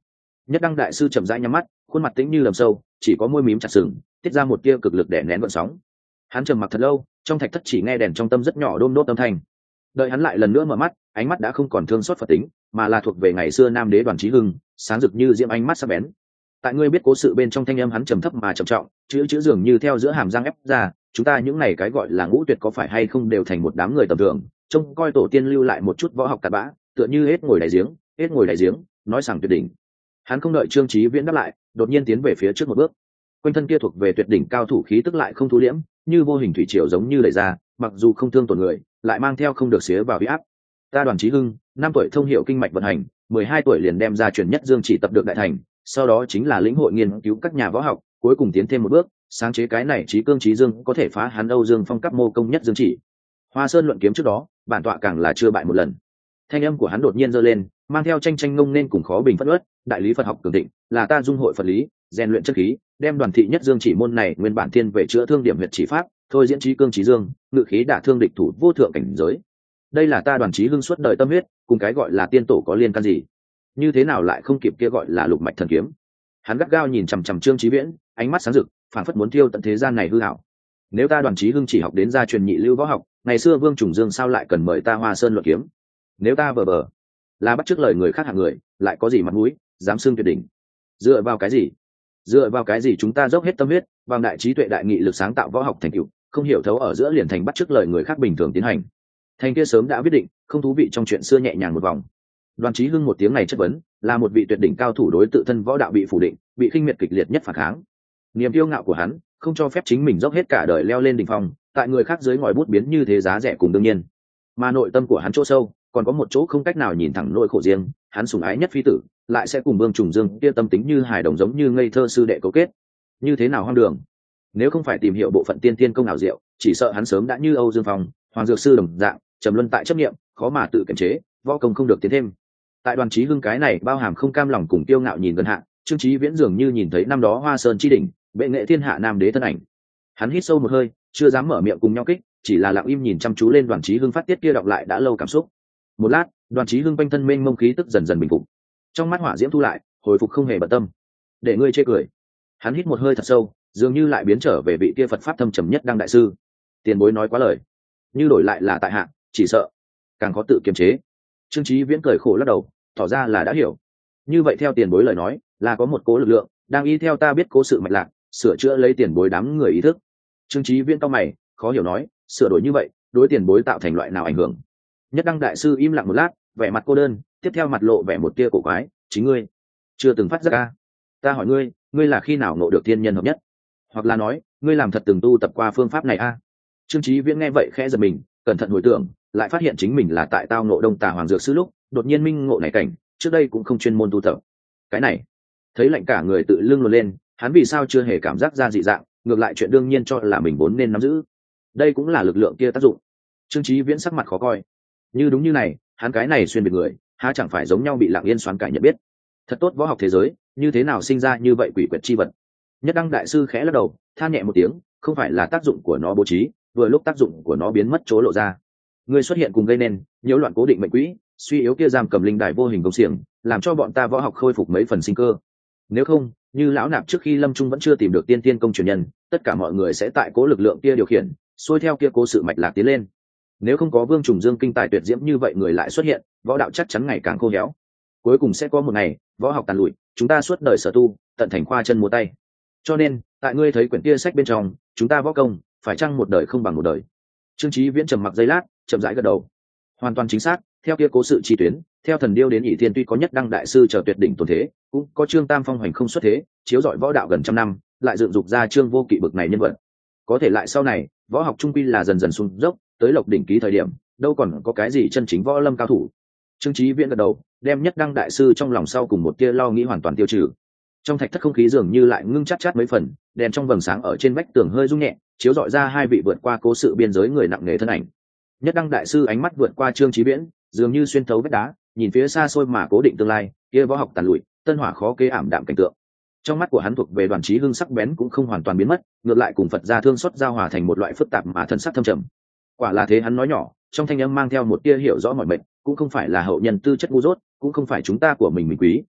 Nhất Đăng đại sư chậm rãi nhắm mắt, khuôn mặt tĩnh như lầm sâu, chỉ có môi mím chặt sừng, tiết ra một tia cực lực để nén gợn sóng. Hắn trầm mặc thật lâu, trong thạch thất chỉ nghe đèn trong tâm rất nhỏ đôm đốt âm thanh. Đợi hắn lại lần nữa mở mắt, ánh mắt đã không còn thương xót Phật tính, mà là thuộc về ngày xưa Nam Đế Đoàn Chí Hưng, sáng rực như diễm ánh mắt sắc bén. Tại ngươi biết cố sự bên trong thanh âm hắn trầm thấp mà trầm trọng, chữ dường như theo giữa hàm răng ép ra, chúng ta những này cái gọi là ngũ tuyệt có phải hay không đều thành một đám người tầm thường, trông coi tổ tiên lưu lại một chút võ học cặn bã, tựa như hết ngồi đáy giếng, nói rằng tuyệt đỉnh. Hắn không đợi Trương Chí Viễn đáp lại, đột nhiên tiến về phía trước một bước. Quanh thân kia thuộc về tuyệt đỉnh cao thủ khí tức lại không thu liễm, như vô hình thủy triều giống như đẩy ra, mặc dù không thương tổn người, lại mang theo không được xía vào uy áp. Ta Đoàn Chí Hưng, 5 tuổi thông hiểu kinh mạch vận hành, 12 tuổi liền đem ra truyền nhất dương chỉ tập được đại thành, sau đó chính là lĩnh hội nghiên cứu các nhà võ học, cuối cùng tiến thêm một bước, sáng chế cái này Chí Cương Chí Dương có thể phá hắn Âu Dương Phong cấp mô công nhất dương chỉ. Hoa Sơn luận kiếm trước đó, bản tọa càng là chưa bại một lần. Thanh âm của hắn đột nhiên giơ lên, mang theo tranh ngông nên cùng khó bình phất uất, đại lý Phật học cường định, là ta dung hội Phật lý, rèn luyện chất khí, đem Đoàn thị nhất dương chỉ môn này nguyên bản thiên về chữa thương điểm huyệt chỉ pháp, thôi diễn Chí Cương Chí Dương, ngự khí đả thương địch thủ vô thượng cảnh giới. Đây là ta Đoàn Chí Hưng suốt đời tâm huyết, cùng cái gọi là tiên tổ có liên can gì? Như thế nào lại không kịp kia gọi là lục mạch thần kiếm? Hắn gắt gao nhìn chằm chằm Trương Chí Viễn, ánh mắt sáng rực, phảng phất muốn thiêu tận thế gian này hư ảo. Nếu ta Đoàn Chí Hưng chỉ học đến gia truyền nhị lưu võ học, ngày xưa Vương Trùng Dương sao lại cần mời ta Hoa Sơn luận kiếm? Nếu ta vờ vờ là bắt chước lời người khác hạng người, lại có gì mặt mũi dám xưng tuyệt đỉnh? Dựa vào cái gì? Dựa vào cái gì chúng ta dốc hết tâm huyết, bằng đại trí tuệ đại nghị lực sáng tạo võ học thành tựu, không hiểu thấu ở giữa liền thành bắt chước lời người khác bình thường tiến hành? Thành kia sớm đã quyết định, không thú vị trong chuyện xưa nhẹ nhàng một vòng. Đoàn Chí Hưng một tiếng này chất vấn, là một vị tuyệt đỉnh cao thủ đối tự thân võ đạo bị phủ định, bị khinh miệt kịch liệt nhất phản kháng. Niềm kiêu ngạo của hắn, không cho phép chính mình dốc hết cả đời leo lên đỉnh phong, tại người khác dưới ngòi bút biến như thế giá rẻ cùng đương nhiên. Mà nội tâm của hắn chỗ sâu, còn có một chỗ không cách nào nhìn thẳng nỗi khổ riêng, hắn sủng ái nhất phi tử, lại sẽ cùng Vương Trùng Dương kia tâm tính như hài đồng giống như ngây thơ sư đệ cấu kết. Như thế nào hoang đường. Nếu không phải tìm hiểu bộ phận tiên tiên công ảo diệu, chỉ sợ hắn sớm đã như Âu Dương Phong, Hoàng Dược Sư đồng dạng, trầm luân tại chấp niệm, khó mà tự kiềm chế, võ công không được tiến thêm. Tại Đoàn Chí Hưng cái này bao hàm không cam lòng cùng tiêu ngạo nhìn gần hạ, Trương Chí Viễn dường như nhìn thấy năm đó Hoa Sơn chi đỉnh, bệ nghệ thiên hạ Nam Đế thân ảnh. Hắn hít sâu một hơi, chưa dám mở miệng cùng nhau kích, chỉ là lặng im nhìn chăm chú lên Đoàn Chí Hưng phát tiết kia đọc lại đã lâu cảm xúc. Một lát, Đoàn Chí Hưng quanh thân mênh mông khí tức dần dần bình phục, trong mắt hỏa diễm thu lại, hồi phục không hề bận tâm. Để ngươi chê cười. Hắn hít một hơi thật sâu, dường như lại biến trở về vị kia Phật pháp thâm trầm nhất Đăng đại sư. Tiền bối nói quá lời, như đổi lại là tại hạ, chỉ sợ càng có tự kiềm chế. Trương Chí Viễn cười khổ lắc đầu, tỏ ra là đã hiểu. Như vậy theo tiền bối lời nói, là có một cố lực lượng đang y theo ta biết cố sự mạch lạc, sửa chữa lấy tiền bối đám người ý thức. Trương Chí Viễn cau mày, khó hiểu nói, sửa đổi như vậy, đối tiền bối tạo thành loại nào ảnh hưởng? Nhất Đăng đại sư im lặng một lát, vẻ mặt cô đơn, tiếp theo mặt lộ vẻ một tia cổ quái, chính ngươi chưa từng phát giác a? Ta hỏi ngươi, ngươi là khi nào ngộ được thiên nhân hợp nhất? Hoặc là nói, ngươi làm thật từng tu tập qua phương pháp này a? Trương Chí Viễn nghe vậy khẽ giật mình, cẩn thận hồi tưởng, lại phát hiện chính mình là tại tao ngộ Đông Tà Hoàng Dược Sư lúc, đột nhiên minh ngộ này cảnh, trước đây cũng không chuyên môn tu tập. Cái này, thấy lạnh cả người tự lưng luồn lên, hắn vì sao chưa hề cảm giác ra dị dạng, ngược lại chuyện đương nhiên cho là mình vốn nên nắm giữ. Đây cũng là lực lượng kia tác dụng. Trương Chí Viễn sắc mặt khó coi. Như đúng như này, hắn cái này xuyên biệt người, há chẳng phải giống nhau bị Lặng Yên xoắn cải nhận biết. Thật tốt võ học thế giới, như thế nào sinh ra như vậy quỷ quyệt chi vật? Nhất Đăng đại sư khẽ lắc đầu, than nhẹ một tiếng, không phải là tác dụng của nó bố trí, vừa lúc tác dụng của nó biến mất chỗ lộ ra. Ngươi xuất hiện cùng gây nên nhiễu loạn cố định mệnh quỹ, suy yếu kia giam cầm linh đài vô hình công xiềng, làm cho bọn ta võ học khôi phục mấy phần sinh cơ. Nếu không, như lão nạp trước khi lâm trung vẫn chưa tìm được tiên tiên công truyền nhân, tất cả mọi người sẽ tại cố lực lượng kia điều khiển, xuôi theo kia cố sự mạch lạc tiến lên. Nếu không có Vương Trùng Dương kinh tài tuyệt diễm như vậy người lại xuất hiện, võ đạo chắc chắn ngày càng khô héo. Cuối cùng sẽ có một ngày, võ học tàn lụi, chúng ta suốt đời sở tu, tận thành khoa chân múa tay. Cho nên, tại ngươi thấy quyển kia sách bên trong, chúng ta võ công, phải chăng một đời không bằng một đời? Trương Chí Viễn trầm mặc giây lát, chậm rãi gật đầu. Hoàn toàn chính xác, theo kia cố sự chi tuyến, theo thần điêu đến ỷ thiên tuy có Nhất Đăng đại sư chờ tuyệt đỉnh tồn thế, cũng có Trương Tam Phong hoành không xuất thế, chiếu rọi võ đạo gần trăm năm, lại dựng dục ra Trương Vô Kỵ bực này nhân vật. Có thể lại sau này, võ học trung quy là dần dần xuống dốc, tới Lộc đỉnh ký thời điểm, đâu còn có cái gì chân chính võ lâm cao thủ. Trương Chí Viễn gật đầu, đem Nhất Đăng đại sư trong lòng sau cùng một tia lo nghĩ hoàn toàn tiêu trừ. Trong thạch thất không khí dường như lại ngưng chát chát mấy phần, đèn trong vầng sáng ở trên vách tường hơi rung nhẹ, chiếu rọi ra hai vị vượt qua cố sự biên giới người nặng nề thân ảnh. Nhất Đăng đại sư ánh mắt vượt qua Trương Chí Viễn, dường như xuyên thấu vách đá, nhìn phía xa xôi mà cố định tương lai, kia võ học tàn lụi, tân hỏa khó kế ảm đạm cảnh tượng. Trong mắt của hắn thuộc về Đoàn Chí Hưng sắc bén cũng không hoàn toàn biến mất, ngược lại cùng Phật gia thương xót giao hòa thành một loại phức tạp mà thần sắc thâm trầm. Quả là thế, hắn nói nhỏ, trong thanh âm mang theo một tia hiểu rõ mọi mệnh, cũng không phải là hậu nhân tư chất ngu dốt, cũng không phải chúng ta của mình quý,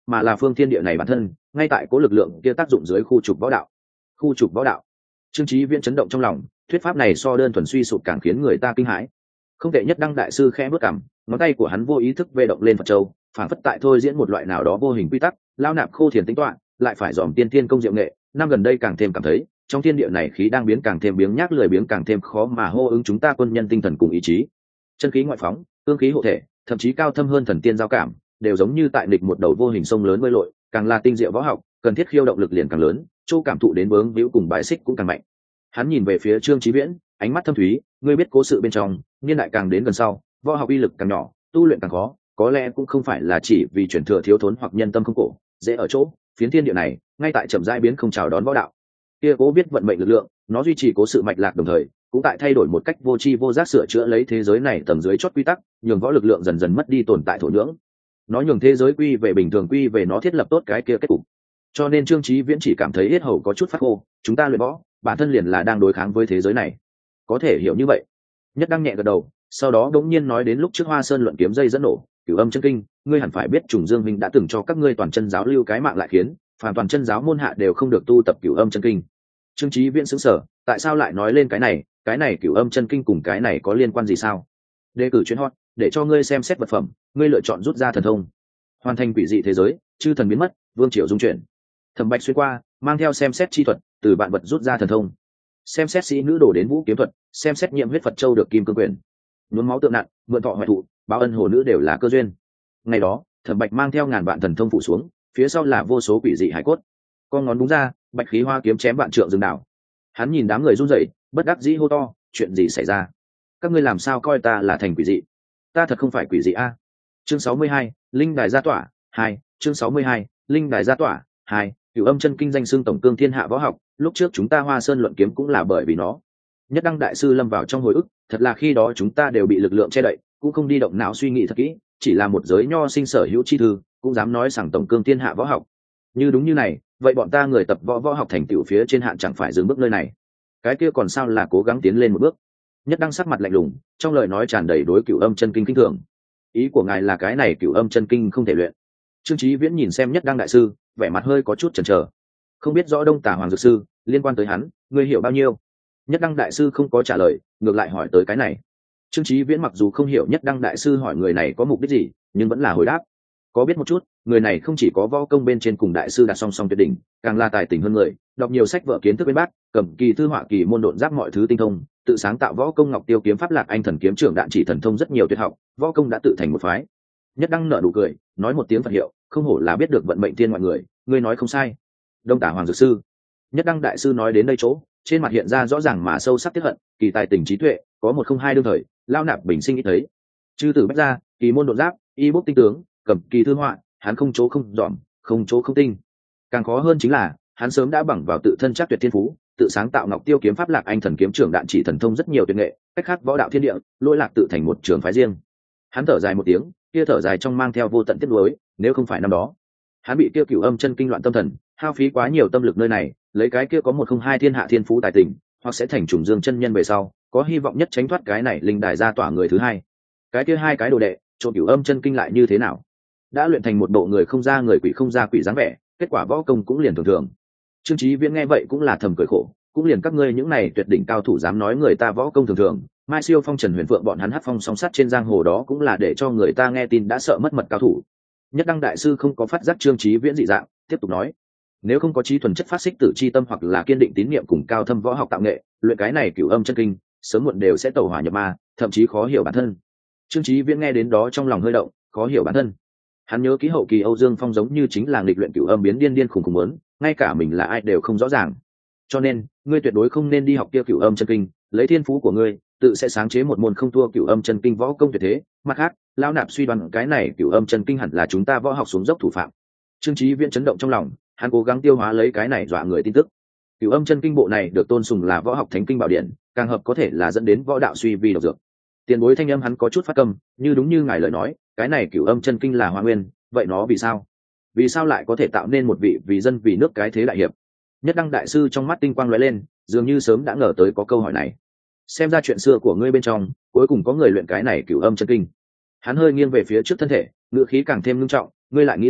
mà là phương thiên địa này bản thân ngay tại cố lực lượng kia tác dụng dưới khu trục võ đạo. Khu trục võ đạo. Trương Chí Viễn chấn động trong lòng, thuyết pháp này so đơn thuần suy sụp càng khiến người ta kinh hãi. Không tệ. Nhất Đăng đại sư khẽ bước cằm, ngón tay của hắn vô ý thức vê động lên Phật châu, phản phất tại thôi diễn một loại nào đó vô hình quy tắc. Lao nạp khô thiền tính toán, lại phải dòm tiên thiên công diệu nghệ, năm gần đây càng thêm cảm thấy trong thiên địa này khí đang biến càng thêm biếng nhác, lười biếng càng thêm khó mà hô ứng chúng ta quân nhân tinh thần cùng ý chí. Chân khí ngoại phóng, cương khí hộ thể, thậm chí cao thâm hơn thần tiên giao cảm, đều giống như tại địch một đầu vô hình sông lớn bơi lội, càng là tinh diệu võ học, cần thiết khiêu động lực liền càng lớn, chỗ cảm thụ đến bướng bĩu cùng bãi xích cũng càng mạnh. Hắn nhìn về phía Trương Chí Viễn, ánh mắt thâm thúy, ngươi biết cố sự bên trong, niên đại càng đến gần sau, võ học uy lực càng nhỏ, tu luyện càng khó, có lẽ cũng không phải là chỉ vì chuyển thừa thiếu thốn hoặc nhân tâm không cổ, dễ ở chỗ, phiến thiên địa này, ngay tại chậm rãi biến không chào đón võ đạo. Kia cố biết vận mệnh lực lượng, nó duy trì cố sự mạch lạc đồng thời, cũng tại thay đổi một cách vô tri vô giác sửa chữa lấy thế giới này tầng dưới chót quy tắc, nhường võ lực lượng dần dần mất đi tồn tại thổ nhưỡng. Nó nhường thế giới quy về bình thường, quy về nó thiết lập tốt cái kia kết cục. Cho nên Trương Chí Viễn chỉ cảm thấy yết hầu có chút phát khô, chúng ta luyện võ, bản thân liền là đang đối kháng với thế giới này. Có thể hiểu như vậy. Nhất Đăng nhẹ gật đầu, sau đó đống nhiên nói đến lúc trước Hoa Sơn luận kiếm dây dẫn nổ, Cửu Âm chân kinh, ngươi hẳn phải biết Trùng Dương Minh đã từng cho các ngươi toàn chân giáo lưu cái mạng lại khiến phàm toàn chân giáo môn hạ đều không được tu tập Cửu Âm chân kinh. Trương Chí Viễn sững sờ, tại sao lại nói lên cái này Cửu Âm chân kinh cùng cái này có liên quan gì sao? Đề cử chuyên hot, để cho ngươi xem xét vật phẩm, ngươi lựa chọn rút ra thần thông, hoàn thành quỷ dị thế giới, chư thần biến mất, vương triều dung chuyển. Thẩm Bạch xuyên qua, mang theo xem xét chi thuật, từ vạn vật rút ra thần thông. Xem xét sĩ nữ đổ đến vũ kiếm thuật, xem xét nhiệm huyết Phật châu được kim cương quyền. Nhuốm máu tượng nặng, mượn thọ hoại thụ, báo ân hồ nữ đều là cơ duyên. Ngày đó, Thẩm Bạch mang theo ngàn vạn thần thông phụ xuống, phía sau là vô số quỷ dị hải cốt. Con ngón đúng ra, bạch khí hoa kiếm chém vạn trượng rừng đảo. Hắn nhìn đám người run rẩy, bất đắc dĩ hô to, chuyện gì xảy ra? Các ngươi làm sao coi ta là thành quỷ dị? Ta thật không phải quỷ dị a. Chương 62, linh đài gia tỏa 2, chương 62, linh đài gia tỏa 2, Cửu Âm chân kinh danh xưng tổng cương thiên hạ võ học, lúc trước chúng ta Hoa Sơn luận kiếm cũng là bởi vì nó. Nhất Đăng đại sư lâm vào trong hồi ức, thật là khi đó chúng ta đều bị lực lượng che đậy, cũng không đi động não suy nghĩ thật kỹ, chỉ là một giới nho sinh sở hữu chi thư, cũng dám nói rằng tổng cương thiên hạ võ học. Như đúng như này, vậy bọn ta người tập võ học thành tựu phía trên hạn chẳng phải dừng bước nơi này. Cái kia còn sao là cố gắng tiến lên một bước. Nhất Đăng sắc mặt lạnh lùng, trong lời nói tràn đầy đối Cửu Âm chân kinh kinh thường. Ý của ngài là cái này Cửu Âm chân kinh không thể luyện? Trương Chí Viễn nhìn xem Nhất Đăng đại sư, vẻ mặt hơi có chút chần chờ. Không biết rõ Đông Tà Hoàng dược sư liên quan tới hắn, ngươi hiểu bao nhiêu? Nhất Đăng đại sư không có trả lời, ngược lại hỏi tới cái này. Trương Chí Viễn mặc dù không hiểu Nhất Đăng đại sư hỏi người này có mục đích gì, nhưng vẫn là hồi đáp. Có biết một chút, người này không chỉ có võ công bên trên cùng đại sư đạt song song tuyệt đỉnh, càng là tài tình hơn người, đọc nhiều sách vở kiến thức bên bác, cầm kỳ thư họa kỳ môn độn giáp mọi thứ tinh thông, tự sáng tạo võ công ngọc tiêu kiếm pháp lạc anh thần kiếm trưởng đạn chỉ thần thông rất nhiều tuyệt học, võ công đã tự thành một phái. Nhất Đăng nở nụ cười, nói một tiếng Phật hiệu, không hổ là biết được vận mệnh thiên mọi người, ngươi nói không sai. Đông Tả Hoàng dược sư. Nhất Đăng đại sư nói đến đây chỗ, trên mặt hiện ra rõ ràng mà sâu sắc tiếc hận, kỳ tài tình trí tuệ, có một không hai đương thời, lao nạp bình sinh ít thấy. Chư tử bách gia, kỳ môn độn giáp, y bốc tinh tướng, cầm kỳ thư họa, hắn không chỗ không dòm, không chỗ không tinh. Càng khó hơn chính là, hắn sớm đã bằng vào tự thân chắc tuyệt thiên phú, tự sáng tạo ngọc tiêu kiếm pháp lạc anh thần kiếm trưởng đạn chỉ thần thông rất nhiều tuyệt nghệ, cách khác võ đạo thiên địa, lỗi lạc tự thành một trường phái riêng. Hắn thở dài một tiếng, kia thở dài trong mang theo vô tận tiếc nuối, nếu không phải năm đó, hắn bị kia Cửu Âm chân kinh loạn tâm thần, hao phí quá nhiều tâm lực nơi này, lấy cái kia có một không hai thiên hạ thiên phú tài tình, hoặc sẽ thành Trùng Dương chân nhân về sau, có hy vọng nhất tránh thoát cái này linh đài ra tỏa người thứ hai. Cái kia hai cái đồ đệ, trộn Cửu Âm chân kinh lại như thế nào? Đã luyện thành một bộ người không ra người quỷ không ra quỷ dáng vẻ, kết quả võ công cũng liền thường thường. Trương Chí Viễn nghe vậy cũng là thầm cười khổ, cũng liền các ngươi những này tuyệt đỉnh cao thủ dám nói người ta võ công thường thường, Mai Siêu Phong Trần Huyền Phượng bọn hắn hát phong song sắt trên giang hồ đó cũng là để cho người ta nghe tin đã sợ mất mật cao thủ. Nhất Đăng đại sư không có phát giác Trương Chí Viễn dị dạng, tiếp tục nói: nếu không có trí thuần chất phát xích tử chi tâm hoặc là kiên định tín niệm cùng cao thâm võ học tạo nghệ, luyện cái này Cửu Âm chân kinh, sớm muộn đều sẽ tẩu hỏa nhập ma, thậm chí khó hiểu bản thân. Trương Chí Viễn nghe đến đó trong lòng hơi động, khó hiểu bản thân. Hắn nhớ ký hậu kỳ Âu Dương Phong giống như chính là nghịch luyện Cửu Âm biến điên điên khủng khủng muốn, ngay cả mình là ai đều không rõ ràng. Cho nên, ngươi tuyệt đối không nên đi học kia Cửu Âm chân kinh, lấy thiên phú của ngươi, tự sẽ sáng chế một môn không thua Cửu Âm chân kinh võ công tuyệt thế. Mặt khác, lão nạp suy đoán cái này Cửu Âm chân kinh hẳn là chúng ta võ học xuống dốc thủ phạm. Trương Chí Viễn chấn động trong lòng, hắn cố gắng tiêu hóa lấy cái này dọa người tin tức. Cửu Âm chân kinh bộ này được tôn sùng là võ học thánh kinh bảo điển, càng hợp có thể là dẫn đến võ đạo suy vi độc dược. Tiền bối thanh âm hắn có chút phát câm, như đúng như ngài lời nói, cái này Cửu Âm chân kinh là Hoa Nguyên, vậy nó vì sao? Vì sao lại có thể tạo nên một vị vì dân vì nước cái thế đại hiệp? Nhất Đăng đại sư trong mắt tinh quang lóe lên, dường như sớm đã ngờ tới có câu hỏi này. Xem ra chuyện xưa của ngươi bên trong, cuối cùng có người luyện cái này Cửu Âm chân kinh. Hắn hơi nghiêng về phía trước thân thể, ngữ khí càng thêm nghiêm trọng, ngươi lại nghĩ lại,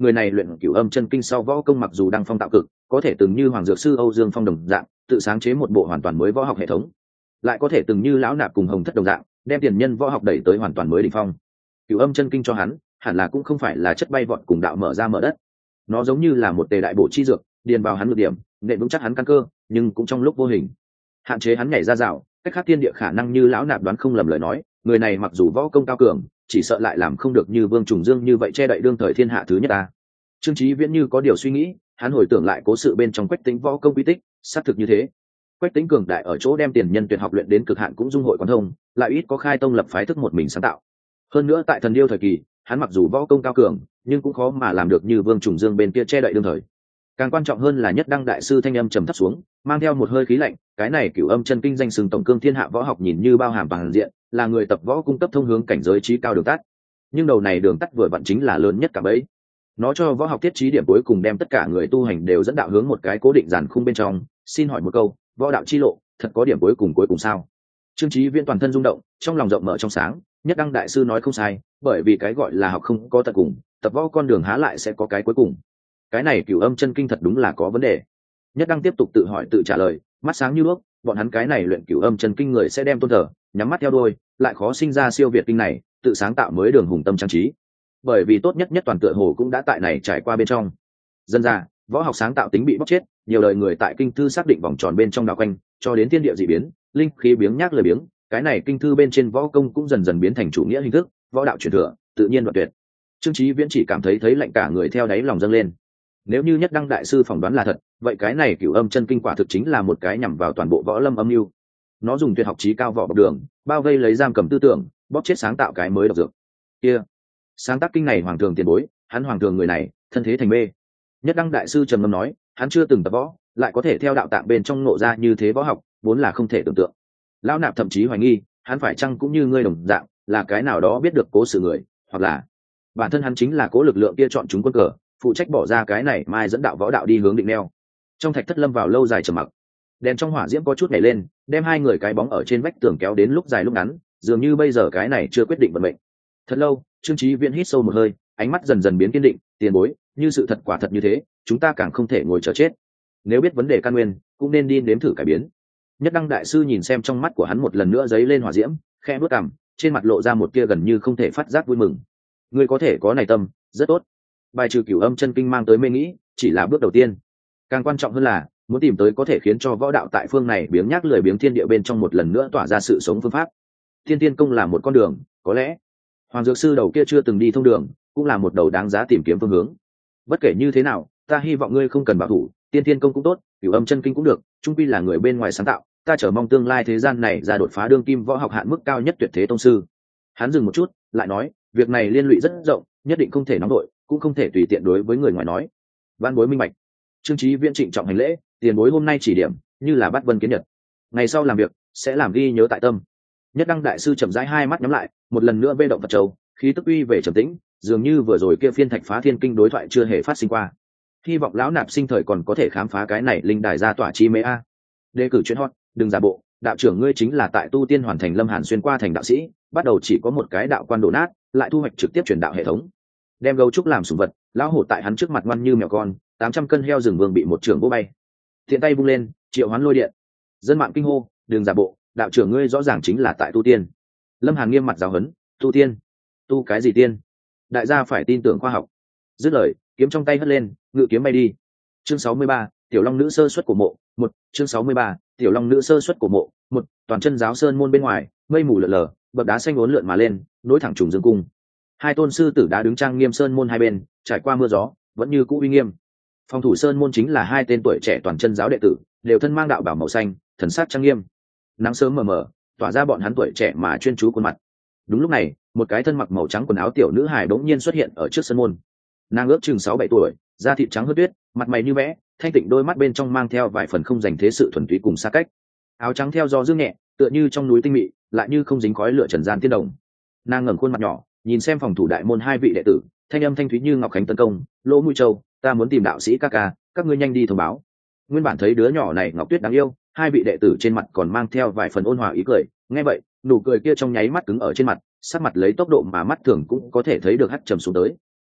người này luyện cửu âm chân kinh sau võ công mặc dù đăng phong tạo cực, có thể từng như hoàng dược sư Âu Dương Phong đồng dạng tự sáng chế một bộ hoàn toàn mới võ học hệ thống, lại có thể từng như lão nạp cùng hồng thất đồng dạng đem tiền nhân võ học đẩy tới hoàn toàn mới đỉnh phong. Cửu âm chân kinh cho hắn hẳn là cũng không phải là chất bay vọt cùng đạo mở ra mở đất, nó giống như là một tề đại bổ chi dược, điền vào hắn nhược điểm, nện vững chắc hắn căn cơ, nhưng cũng trong lúc vô hình hạn chế hắn nhảy ra rào. Cách khác thiên địa khả năng như lão nạp đoán không lầm lời nói, người này mặc dù võ công cao cường, chỉ sợ lại làm không được như Vương Trùng Dương như vậy che đậy đương thời thiên hạ thứ nhất ta. Trương Chí Viễn như có điều suy nghĩ, hắn hồi tưởng lại cố sự bên trong Quách Tĩnh võ công quy tích, xác thực như thế. Quách Tĩnh cường đại ở chỗ đem tiền nhân tuyệt học luyện đến cực hạn cũng dung hội quán thông, lại ít có khai tông lập phái thức một mình sáng tạo. Hơn nữa tại thần điêu thời kỳ, hắn mặc dù võ công cao cường, nhưng cũng khó mà làm được như Vương Trùng Dương bên kia che đậy đương thời. Càng quan trọng hơn là Nhất Đăng đại sư thanh âm trầm thấp xuống, mang theo một hơi khí lạnh, cái này Cửu âm chân kinh danh xưng tổng cương thiên hạ võ học nhìn như bao hàm toàn diện, là người tập võ cung cấp thông hướng cảnh giới trí cao đường tắt. Nhưng đầu này đường tắt vừa vặn chính là lớn nhất cả bấy. Nó cho võ học tiết trí điểm cuối cùng đem tất cả người tu hành đều dẫn đạo hướng một cái cố định giàn khung bên trong. Xin hỏi một câu, võ đạo chi lộ thật có điểm cuối cùng sao? Trương Chí Viễn toàn thân rung động, trong lòng rộng mở trong sáng. Nhất Đăng đại sư nói không sai, bởi vì cái gọi là học không có tận cùng, tập võ con đường há lại sẽ có cái cuối cùng. Cái này Cửu âm chân kinh thật đúng là có vấn đề. Nhất Đăng tiếp tục tự hỏi tự trả lời, mắt sáng như đuốc, bọn hắn cái này luyện Cửu âm chân kinh người sẽ đem tôn thờ, nhắm mắt theo đuôi, lại khó sinh ra siêu việt kinh này, tự sáng tạo mới đường hùng tâm trang trí. Bởi vì tốt nhất toàn tựa hồ cũng đã tại này trải qua bên trong. Dân ra, võ học sáng tạo tính bị bóc chết, nhiều đời người tại kinh thư xác định vòng tròn bên trong đào quanh, cho đến thiên địa dị biến, linh khí biếng nhác lời biếng, cái này kinh thư bên trên võ công cũng dần dần biến thành chủ nghĩa hình thức, võ đạo truyền thừa, tự nhiên đoạn tuyệt. Trương Chí Viễn chỉ cảm thấy lạnh cả người theo đáy lòng dâng lên. Nếu như Nhất Đăng đại sư phỏng đoán là thật, vậy cái này Cửu âm chân kinh quả thực chính là một cái nhằm vào toàn bộ võ lâm âm mưu. Nó dùng tuyệt học trí cao võ bọc đường, bao vây lấy giam cầm tư tưởng, bóp chết sáng tạo cái mới độc dược. Kia, sáng tác kinh này hoàng thường tiền bối, hắn hoàng thường người này, thân thế thành mê. Nhất Đăng đại sư trầm ngâm nói, hắn chưa từng tập võ, lại có thể theo đạo tạng bên trong ngộ ra như thế võ học, vốn là không thể tưởng tượng. Lão nạp thậm chí hoài nghi, hắn phải chăng cũng như ngươi đồng dạng, là cái nào đó biết được cố sự người, hoặc là bản thân hắn chính là cố lực lượng kia chọn chúng quân cờ, phụ trách bỏ ra cái này mai dẫn đạo võ đạo đi hướng định neo. Trong thạch thất lâm vào lâu dài trầm mặc, đèn trong hỏa diễm có chút nhảy lên, đem hai người cái bóng ở trên vách tường kéo đến lúc dài lúc ngắn, dường như bây giờ cái này chưa quyết định vận mệnh. Thật lâu, Trương Chí Viễn hít sâu một hơi, ánh mắt dần dần biến kiên định, tiền bối, như sự thật quả thật như thế, chúng ta càng không thể ngồi chờ chết. Nếu biết vấn đề căn nguyên, cũng nên đi nếm thử cải biến. Nhất Đăng đại sư nhìn xem trong mắt của hắn một lần nữa giấy lên hỏa diễm, khẽ bước cằm, trên mặt lộ ra một tia gần như không thể phát giác vui mừng. Ngươi có thể có này tâm, rất tốt. Bài trừ Cửu âm chân kinh mang tới mê nghĩ, chỉ là bước đầu tiên. Càng quan trọng hơn là muốn tìm tới có thể khiến cho võ đạo tại phương này biếng nhác lười biếng thiên địa bên trong một lần nữa tỏa ra sự sống phương pháp. Thiên tiên công là một con đường, có lẽ hoàng dược sư đầu kia chưa từng đi thông đường, cũng là một đầu đáng giá tìm kiếm phương hướng. Bất kể như thế nào, ta hy vọng ngươi không cần bảo thủ, tiên tiên công cũng tốt, Cửu âm chân kinh cũng được, chung quy là người bên ngoài sáng tạo, ta chờ mong tương lai thế gian này ra đột phá đương kim võ học hạn mức cao nhất tuyệt thế tông sư. Hắn dừng một chút, lại nói, việc này liên lụy rất rộng, nhất định không thể nóng đội, cũng không thể tùy tiện đối với người ngoài nói. Văn bối minh bạch. Trương Chí Viễn trịnh trọng hành lễ, tiền bối hôm nay chỉ điểm, như là bắt vân kiến nhật. Ngày sau làm việc, sẽ làm ghi nhớ tại tâm. Nhất Đăng đại sư chậm rãi hai mắt nhắm lại, một lần nữa bê động Phật châu, khí tức uy về trầm tĩnh, dường như vừa rồi kia phiên thạch phá thiên kinh đối thoại chưa hề phát sinh qua. Hy vọng lão nạp sinh thời còn có thể khám phá cái này linh đài ra tỏa chi mê a. Đề cử chuyên hot, đừng giả bộ, đạo trưởng ngươi chính là tại tu tiên hoàn thành Lâm Hàn xuyên qua thành đạo sĩ, bắt đầu chỉ có một cái đạo quan đổ nát, lại thu hoạch trực tiếp truyền đạo hệ thống. Đem gấu trúc làm sủng vật, lão hổ tại hắn trước mặt ngoan như mèo con, 800 cân heo rừng vương bị một trưởng vỗ bay. Thiện tay vung lên, triệu hoán lôi điện. Dân mạng kinh hô, đừng giả bộ, đạo trưởng ngươi rõ ràng chính là tại tu tiên. Lâm Hàn nghiêm mặt giáo huấn, tu tiên? Tu cái gì tiên? Đại gia phải tin tưởng khoa học. Dứt lời, kiếm trong tay hất lên, ngự kiếm bay đi. Chương 63, Tiểu Long nữ sơ xuất của mộ, 1, chương 63, Tiểu Long nữ sơ xuất của mộ, 1, toàn chân giáo sơn môn bên ngoài, mây mù lượn lờ, bậc đá xanh uốn lượn mà lên, nối thẳng trùng dương cung. Hai tôn sư tử đá đứng trang nghiêm sơn môn hai bên, trải qua mưa gió, vẫn như cũ uy nghiêm. Phòng thủ sơn môn chính là hai tên tuổi trẻ toàn chân giáo đệ tử, đều thân mang đạo bào màu xanh, thần sắc trang nghiêm. Nắng sớm mờ mờ, tỏa ra bọn hắn tuổi trẻ mà chuyên chú khuôn mặt. Đúng lúc này, một cái thân mặc màu trắng quần áo tiểu nữ hài bỗng nhiên xuất hiện ở trước sân môn. Nàng ước chừng 6-7 tuổi, da thịt trắng hơn tuyết, mặt mày như vẽ, thanh tịnh đôi mắt bên trong mang theo vài phần không dành thế sự thuần túy cùng xa cách. Áo trắng theo gió dương nhẹ, tựa như trong núi tinh mị, lại như không dính khói lửa trần gian tiên đồng. Nàng ngẩng khuôn mặt nhỏ, nhìn xem phòng thủ đại môn hai vị đệ tử, thanh âm thanh thúy như ngọc khánh tấn công, lỗ mũi châu, ta muốn tìm đạo sĩ ca ca, các ngươi nhanh đi thông báo. Nguyên bản thấy đứa nhỏ này ngọc tuyết đáng yêu, hai vị đệ tử trên mặt còn mang theo vài phần ôn hòa ý cười, nghe vậy, nụ cười kia trong nháy mắt cứng ở trên mặt, sắc mặt lấy tốc độ mà mắt thường cũng có thể thấy được hắt trầm xuống tới.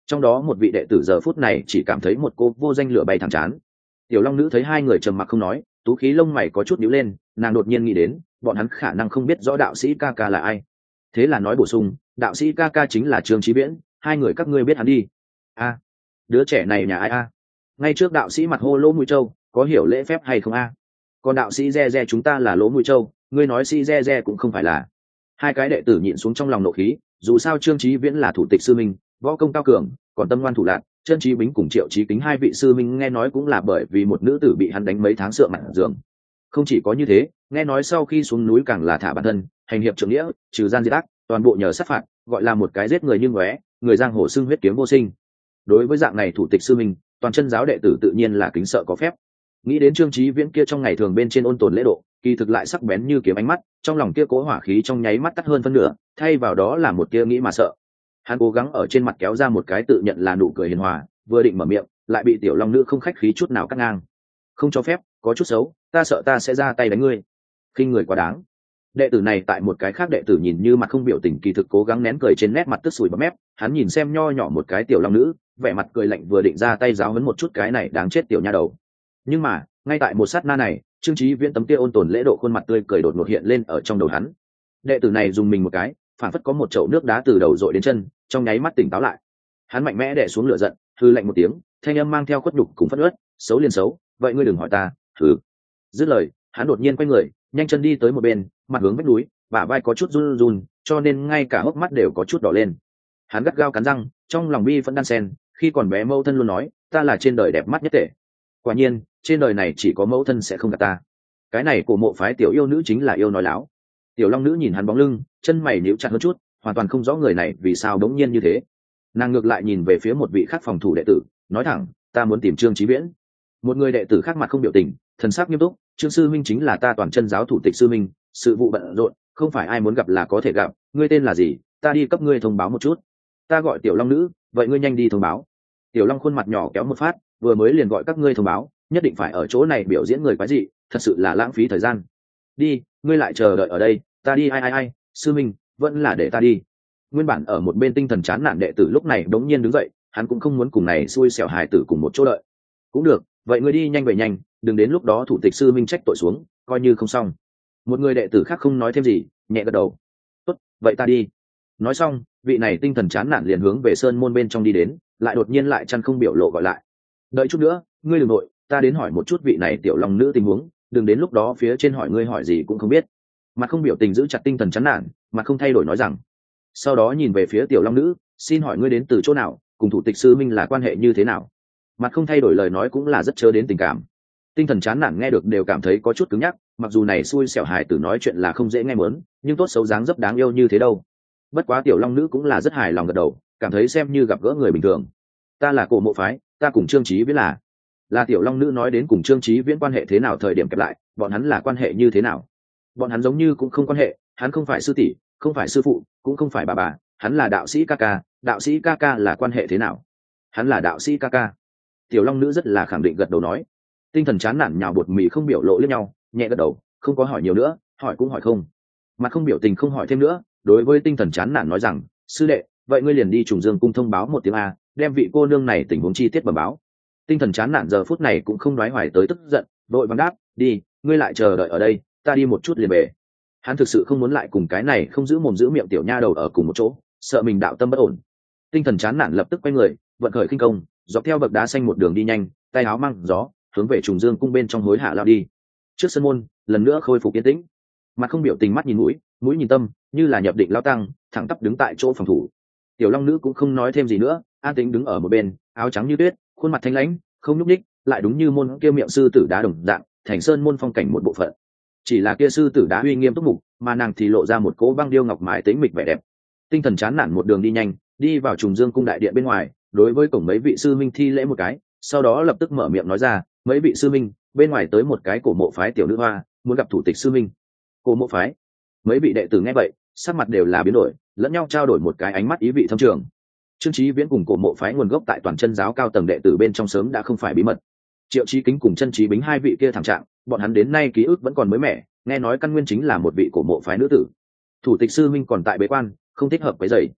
Trong đó một vị đệ tử giờ phút này chỉ cảm thấy một cô vô danh lửa bay thẳng chán. Tiểu Long Nữ thấy hai người trầm mặc không nói, tú khí lông mày có chút nhíu lên, nàng đột nhiên nghĩ đến bọn hắn khả năng không biết rõ đạo sĩ ca ca là ai, thế là nói bổ sung, đạo sĩ ca ca chính là Trương Chí Viễn, hai người các ngươi biết hắn đi. A, đứa trẻ này nhà ai a? Ngay trước đạo sĩ mặt hô Lỗ Mũi Châu, có hiểu lễ phép hay không a? Còn đạo sĩ Re Re chúng ta là Lỗ Mũi Châu, ngươi nói sĩ Re Re cũng không phải là. Hai cái đệ tử nhịn xuống trong lòng nộ khí, dù sao Trương Chí Viễn là thủ tịch sư minh, võ công cao cường, còn tâm ngoan thủ lạn, Chân Chí Bính cùng Triệu Chí Kính hai vị sư minh nghe nói cũng là bởi vì một nữ tử bị hắn đánh mấy tháng sượng mặt giường. Không chỉ có như thế, nghe nói sau khi xuống núi càng là thả bản thân, hành hiệp trượng nghĩa, trừ gian diệt ác, toàn bộ nhờ sát phạt, gọi là một cái giết người như ngóe, người giang hồ xưng huyết kiếm vô sinh. Đối với dạng này thủ tịch sư minh, toàn chân giáo đệ tử tự nhiên là kính sợ có phép. Nghĩ đến Trương Chí Viễn kia trong ngày thường bên trên ôn tồn lễ độ, kỳ thực lại sắc bén như kiếm ánh mắt, trong lòng kia cố hỏa khí trong nháy mắt tắt hơn phân nửa, thay vào đó là một tia nghĩ mà sợ. Hắn cố gắng ở trên mặt kéo ra một cái tự nhận là nụ cười hiền hòa, vừa định mở miệng, lại bị Tiểu Long Nữ không khách khí chút nào cắt ngang. Không cho phép, có chút xấu, ta sợ ta sẽ ra tay đánh ngươi. Khinh người quá đáng. Đệ tử này tại một cái khác đệ tử nhìn như mặt không biểu tình, kỳ thực cố gắng nén cười trên nét mặt tức sùi bọt mép, hắn nhìn xem nho nhỏ một cái Tiểu Long Nữ, vẻ mặt cười lạnh vừa định ra tay giáo huấn một chút cái này đáng chết tiểu nha đầu. Nhưng mà, ngay tại một sát na này, Trương Chí Viễn tấm kia ôn tồn lễ độ khuôn mặt tươi cười đột ngột hiện lên ở trong đầu hắn. Đệ tử này dùng mình một cái, phản phất có một chậu nước đá từ đầu dội đến chân, trong nháy mắt tỉnh táo lại. Hắn mạnh mẽ đè xuống lửa giận, hừ lạnh một tiếng, thanh âm mang theo khuất nhục cùng phẫn uất, xấu liền xấu, vậy ngươi đừng hỏi ta, thử. Dứt lời, hắn đột nhiên quay người, nhanh chân đi tới một bên, mặt hướng vách núi, bả vai có chút run run, cho nên ngay cả hốc mắt đều có chút đỏ lên. Hắn gắt gao cắn răng, trong lòng bi vẫn đan sen, khi còn bé mẫu thân luôn nói, ta là trên đời đẹp mắt nhất tệ. Quả nhiên, trên đời này chỉ có mẫu thân sẽ không gạt ta. Cái này của mộ phái tiểu yêu nữ chính là yêu nói láo. Tiểu Long Nữ nhìn hắn bóng lưng, chân mày nhíu chặt hơn chút, hoàn toàn không rõ người này vì sao đống nhiên như thế. Nàng ngược lại nhìn về phía một vị khác phòng thủ đệ tử, nói thẳng, ta muốn tìm Trương Chí Viễn. Một người đệ tử khác mặt không biểu tình, thần sắc nghiêm túc, Trương sư minh chính là ta toàn chân giáo thủ tịch sư minh, sự vụ bận rộn, không phải ai muốn gặp là có thể gặp, ngươi tên là gì, ta đi cấp ngươi thông báo một chút. Ta gọi Tiểu Long Nữ, vậy ngươi nhanh đi thông báo. Tiểu Long khuôn mặt nhỏ kéo một phát, vừa mới liền gọi các ngươi thông báo, nhất định phải ở chỗ này biểu diễn người quái dị, thật sự là lãng phí thời gian. Đi, ngươi lại chờ đợi ở đây, ta đi ai, sư minh, vẫn là để ta đi. Nguyên bản ở một bên tinh thần chán nản đệ tử lúc này đống nhiên đứng dậy, hắn cũng không muốn cùng này xui xẻo hài tử cùng một chỗ đợi. Cũng được, vậy ngươi đi nhanh về nhanh, đừng đến lúc đó thủ tịch sư minh trách tội xuống, coi như không xong. Một người đệ tử khác không nói thêm gì, nhẹ gật đầu. Tốt, vậy ta đi. Nói xong, vị này tinh thần chán nản liền hướng về sơn môn bên trong đi đến, lại đột nhiên lại chăn không biểu lộ gọi lại. Đợi chút nữa, ngươi đừng nội, ta đến hỏi một chút vị này Tiểu Long Nữ tình huống, đừng đến lúc đó phía trên hỏi ngươi hỏi gì cũng không biết. Mặt không biểu tình giữ chặt tinh thần chán nản, mặt không thay đổi nói rằng. Sau đó nhìn về phía Tiểu Long Nữ, xin hỏi ngươi đến từ chỗ nào, cùng thủ tịch sư minh là quan hệ như thế nào. Mặt không thay đổi lời nói cũng là rất chớ đến tình cảm. Tinh thần chán nản nghe được đều cảm thấy có chút cứng nhắc, mặc dù này xui xẻo hài tử nói chuyện là không dễ nghe mớn, nhưng tốt xấu dáng dấp đáng yêu như thế đâu. Bất quá Tiểu Long Nữ cũng là rất hài lòng gật đầu, cảm thấy xem như gặp gỡ người bình thường. Ta là cổ mộ phái, ta cùng Trương Chí Viễn là Tiểu Long Nữ nói đến cùng Trương Chí Viễn quan hệ thế nào thời điểm kẹp lại, bọn hắn là quan hệ như thế nào. Bọn hắn giống như cũng không quan hệ, hắn không phải sư tỷ, không phải sư phụ, cũng không phải bà, hắn là đạo sĩ ca ca, đạo sĩ ca ca là quan hệ thế nào. Hắn là đạo sĩ ca ca. Tiểu Long Nữ rất là khẳng định gật đầu nói. Tinh thần chán nản nhào bột mì không biểu lộ liếc nhau, nhẹ gật đầu, không có hỏi nhiều nữa, hỏi cũng hỏi không. Mặt không biểu tình không hỏi thêm nữa, đối với tinh thần chán nản nói rằng, sư đệ, vậy ngươi liền đi Trùng Dương cung thông báo một tiếng a, đem vị cô nương này tình huống chi tiết bẩm báo. Tinh thần chán nản giờ phút này cũng không đoái hoài tới tức giận, vội vàng đáp, đi, ngươi lại chờ đợi ở đây, ta đi một chút liền về. Hắn thực sự không muốn lại cùng cái này không giữ mồm giữ miệng tiểu nha đầu ở cùng một chỗ, sợ mình đạo tâm bất ổn. Tinh thần chán nản lập tức quay người, vận khởi khinh công, dọc theo bậc đá xanh một đường đi nhanh, tay áo mang gió, hướng về Trùng Dương cung bên trong hối hạ lao đi. Trước sân môn, lần nữa khôi phục yên tĩnh. Mặt không biểu tình, mắt nhìn mũi, mũi nhìn tâm, như là nhập định lao tăng, thẳng tắp đứng tại chỗ phòng thủ. Tiểu Long Nữ cũng không nói thêm gì nữa, an tĩnh đứng ở một bên, áo trắng như tuyết, khuôn mặt thanh lãnh, không nhúc nhích, lại đúng như môn kia miệng sư tử đá đồng dạng, thành sơn môn phong cảnh một bộ phận. Chỉ là kia sư tử đá uy nghiêm túc mục, mà nàng thì lộ ra một cỗ băng điêu ngọc mài tĩnh mịch vẻ đẹp. Tinh thần chán nản một đường đi nhanh, đi vào Trùng Dương cung đại điện bên ngoài, đối với cổng mấy vị sư minh thi lễ một cái, sau đó lập tức mở miệng nói ra, mấy vị sư minh, bên ngoài tới một cái cổ mộ phái tiểu nữ hoa, muốn gặp thủ tịch sư minh. Cổ mộ phái? Mấy vị đệ tử nghe vậy, sắc mặt đều là biến đổi, lẫn nhau trao đổi một cái ánh mắt ý vị thâm trường. Trương Chí Viễn cùng cổ mộ phái nguồn gốc tại toàn chân giáo cao tầng đệ tử bên trong sớm đã không phải bí mật. Triệu Chí Kính cùng Chân Chí Bính hai vị kia thảm trạng, bọn hắn đến nay ký ức vẫn còn mới mẻ, nghe nói căn nguyên chính là một vị cổ mộ phái nữ tử. Thủ tịch sư minh còn tại bế quan, không thích hợp với dậy.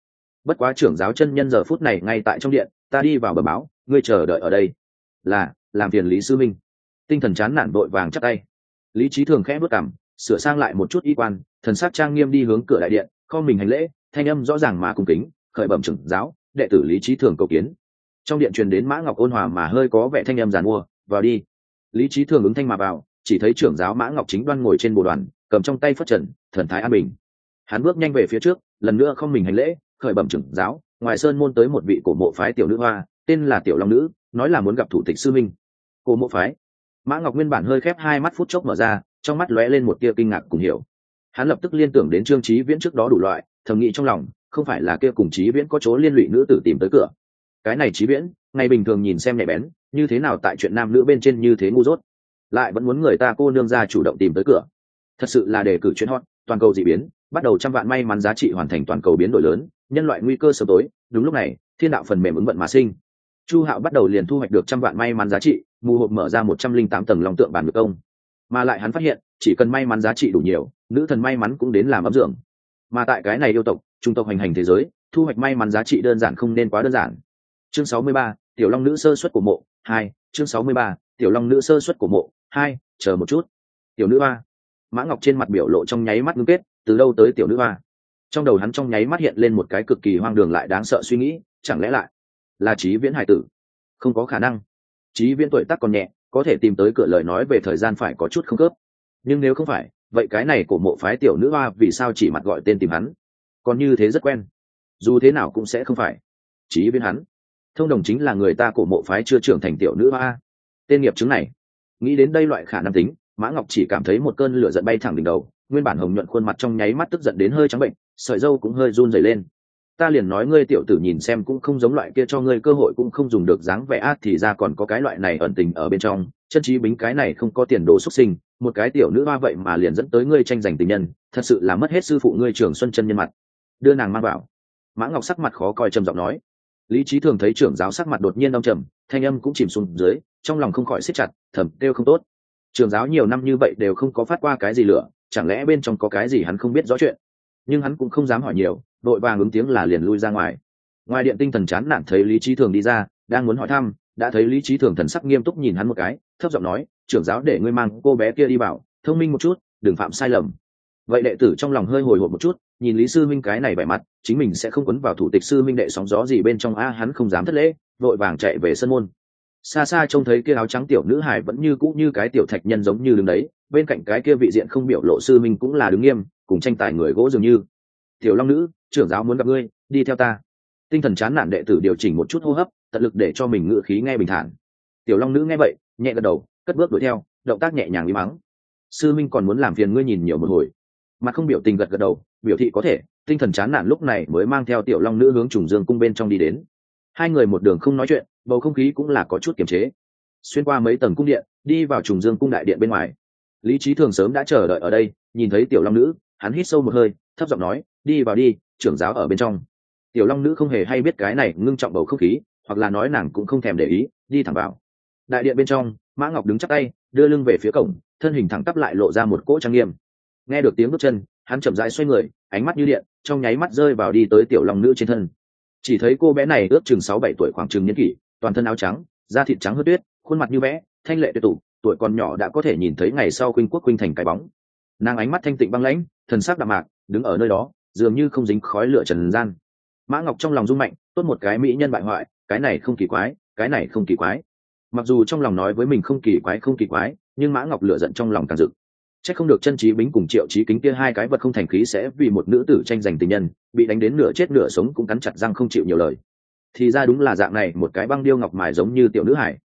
bất quá trưởng giáo chân nhân giờ phút này ngay tại trong điện, ta đi vào bẩm báo, ngươi chờ đợi ở đây. Là, làm phiền Lý sư minh. Tinh thần chán nản vội vàng chắp tay. Lý Chí Thường khẽ bước cằm, sửa sang lại một chút y quan, thần sắc trang nghiêm đi hướng cửa đại điện, kho mình hành lễ, thanh âm rõ ràng mà cung kính, khởi bẩm trưởng giáo, đệ tử Lý Chí Thường cầu kiến. Trong điện truyền đến Mã Ngọc ôn hòa mà hơi có vẻ thanh âm giàn mua, vào đi. Lý Chí Thường ứng thanh mà vào, chỉ thấy trưởng giáo Mã Ngọc chính đoan ngồi trên bồ đoàn, cầm trong tay phất trần, thần thái an bình. Hắn bước nhanh về phía trước, lần nữa không mình hành lễ, khởi bẩm trưởng giáo, ngoài sơn môn tới một vị cổ mộ phái tiểu nữ hoa, tên là Tiểu Long Nữ, nói là muốn gặp thủ tịch sư minh. Cổ mộ phái? Mã Ngọc nguyên bản hơi khép hai mắt phút chốc mở ra, trong mắt lóe lên một tia kinh ngạc cùng hiểu. Hắn lập tức liên tưởng đến Trương Chí Viễn trước đó đủ loại, thầm nghĩ trong lòng, không phải là kia cùng Chí Viễn có chỗ liên lụy nữ tử tìm tới cửa. Cái này Chí Viễn, ngày bình thường nhìn xem nhạy bén, như thế nào tại chuyện nam nữ bên trên như thế ngu dốt, lại vẫn muốn người ta cô nương ra chủ động tìm tới cửa. Thật sự là đề cử chuyện hot, toàn cầu dị biến, bắt đầu trăm vạn may mắn giá trị hoàn thành toàn cầu biến đổi lớn, nhân loại nguy cơ sớm tối. Đúng lúc này, thiên đạo phần mềm ứng vận mà sinh. Chu Hạo bắt đầu liền thu hoạch được trăm vạn may mắn giá trị, mù hộp mở ra 108 tầng long tượng bản ngược công. Mà lại hắn phát hiện, chỉ cần may mắn giá trị đủ nhiều, nữ thần may mắn cũng đến làm ấm dưỡng. Mà tại cái này yêu tộc, trung tộc hành hành thế giới, thu hoạch may mắn giá trị đơn giản không nên quá đơn giản. Chương 63, Tiểu Long Nữ sơ suất của mộ 2, chương 63, Tiểu Long Nữ sơ suất của mộ 2, chờ một chút. Tiểu nữ hoa. Mã Ngọc trên mặt biểu lộ trong nháy mắt ngưng kết, từ đâu tới tiểu nữ hoa? Trong đầu hắn trong nháy mắt hiện lên một cái cực kỳ hoang đường lại đáng sợ suy nghĩ, chẳng lẽ lại là Chí Viễn hải tử? Không có khả năng. Chí Viễn tuổi tác còn nhẹ, có thể tìm tới cửa lời nói về thời gian phải có chút không khớp. Nhưng nếu không phải, vậy cái này của mộ phái tiểu nữ hoa vì sao chỉ mặt gọi tên tìm hắn? Còn như thế rất quen. Dù thế nào cũng sẽ không phải Chí Viễn hắn. Thông đồng chính là người ta của mộ phái chưa trưởng thành tiểu nữ hoa. Tên nghiệp chứng này. Nghĩ đến đây loại khả năng tính, Mã Ngọc chỉ cảm thấy một cơn lửa giận bay thẳng đỉnh đầu, nguyên bản hồng nhuận khuôn mặt trong nháy mắt tức giận đến hơi trắng bệnh, sợi râu cũng hơi run rẩy lên. Ta liền nói ngươi tiểu tử nhìn xem cũng không giống loại kia cho ngươi cơ hội cũng không dùng được dáng vẻ ác, thì ra còn có cái loại này ẩn tình ở bên trong. Chân trí bính cái này không có tiền đồ xuất sinh, một cái tiểu nữ hoa vậy mà liền dẫn tới ngươi tranh giành tình nhân, thật sự là mất hết sư phụ ngươi Trường Xuân chân nhân mặt. Đưa nàng mang vào. Mã Ngọc sắc mặt khó coi trầm giọng nói. Lý Chí Thường thấy trưởng giáo sắc mặt đột nhiên âm trầm, thanh âm cũng chìm xuống dưới, trong lòng không khỏi siết chặt, thầm kêu không tốt. Trưởng giáo nhiều năm như vậy đều không có phát qua cái gì lửa, chẳng lẽ bên trong có cái gì hắn không biết rõ chuyện? Nhưng hắn cũng không dám hỏi nhiều, đội vàng ứng tiếng là liền lui ra ngoài. Ngoài điện tinh thần chán nản thấy Lý Chí Thường đi ra, đang muốn hỏi thăm, đã thấy Lý Chí Thường thần sắc nghiêm túc nhìn hắn một cái, thấp giọng nói, trưởng giáo để ngươi mang cô bé kia đi bảo, thông minh một chút, đừng phạm sai lầm. Vậy đệ tử trong lòng hơi hồi hộp một chút, nhìn Lý sư minh cái này vẻ mặt, chính mình sẽ không quấn vào thủ tịch sư minh đệ sóng gió gì bên trong a, hắn không dám thất lễ, vội vàng chạy về sân môn. Xa xa trông thấy kia áo trắng tiểu nữ hài vẫn như cũ như cái tiểu thạch nhân giống như đứng đấy, bên cạnh cái kia vị diện không biểu lộ sư minh cũng là đứng nghiêm, cùng tranh tài người gỗ dường như. Tiểu Long Nữ, trưởng giáo muốn gặp ngươi, đi theo ta. Tinh thần chán nản đệ tử điều chỉnh một chút hô hấp, tận lực để cho mình ngự khí nghe bình thản. Tiểu Long Nữ nghe vậy, nhẹ gật đầu, cất bước đuổi theo, động tác nhẹ nhàng uy mắng. Sư minh còn muốn làm phiền ngươi nhìn nhiều một hồi. Mặt không biểu tình gật gật đầu, biểu thị có thể. Tinh thần chán nản lúc này mới mang theo Tiểu Long Nữ hướng Trùng Dương cung bên trong đi đến. Hai người một đường không nói chuyện, bầu không khí cũng là có chút kiềm chế. Xuyên qua mấy tầng cung điện, đi vào Trùng Dương cung đại điện bên ngoài. Lý Chí Thường sớm đã chờ đợi ở đây, nhìn thấy Tiểu Long Nữ, hắn hít sâu một hơi, thấp giọng nói, đi vào đi, trưởng giáo ở bên trong. Tiểu Long Nữ không hề hay biết cái này ngưng trọng bầu không khí, hoặc là nói nàng cũng không thèm để ý, đi thẳng vào. Đại điện bên trong, Mã Ngọc đứng chắp tay, đưa lưng về phía cổng, thân hình thẳng tắp lại lộ ra một cỗ trang nghiêm. Nghe được tiếng bước chân, hắn chậm rãi xoay người, ánh mắt như điện, trong nháy mắt rơi vào đi tới Tiểu Long Nữ trên thân. Chỉ thấy cô bé này ước chừng 6-7 tuổi, khoảng chừng niên kỷ, toàn thân áo trắng, da thịt trắng hơn tuyết, khuôn mặt như vẽ, thanh lệ tuyệt tụ, tuổi còn nhỏ đã có thể nhìn thấy ngày sau khuynh quốc khuynh thành cái bóng. Nàng ánh mắt thanh tịnh băng lãnh, thần sắc đạm mạc, đứng ở nơi đó, dường như không dính khói lửa trần gian. Mã Ngọc trong lòng rung mạnh, tốt một cái mỹ nhân bại hoại, cái này không kỳ quái, cái này không kỳ quái. Mặc dù trong lòng nói với mình không kỳ quái không kỳ quái, nhưng Mã Ngọc lửa giận trong lòng càng dực. Chắc không được Chân Trí Bính cùng Triệu Chí Kính kia hai cái vật không thành khí sẽ vì một nữ tử tranh giành tình nhân, bị đánh đến nửa chết nửa sống cũng cắn chặt răng không chịu nhiều lời. Thì ra đúng là dạng này, một cái băng điêu ngọc mài giống như tiểu nữ hải.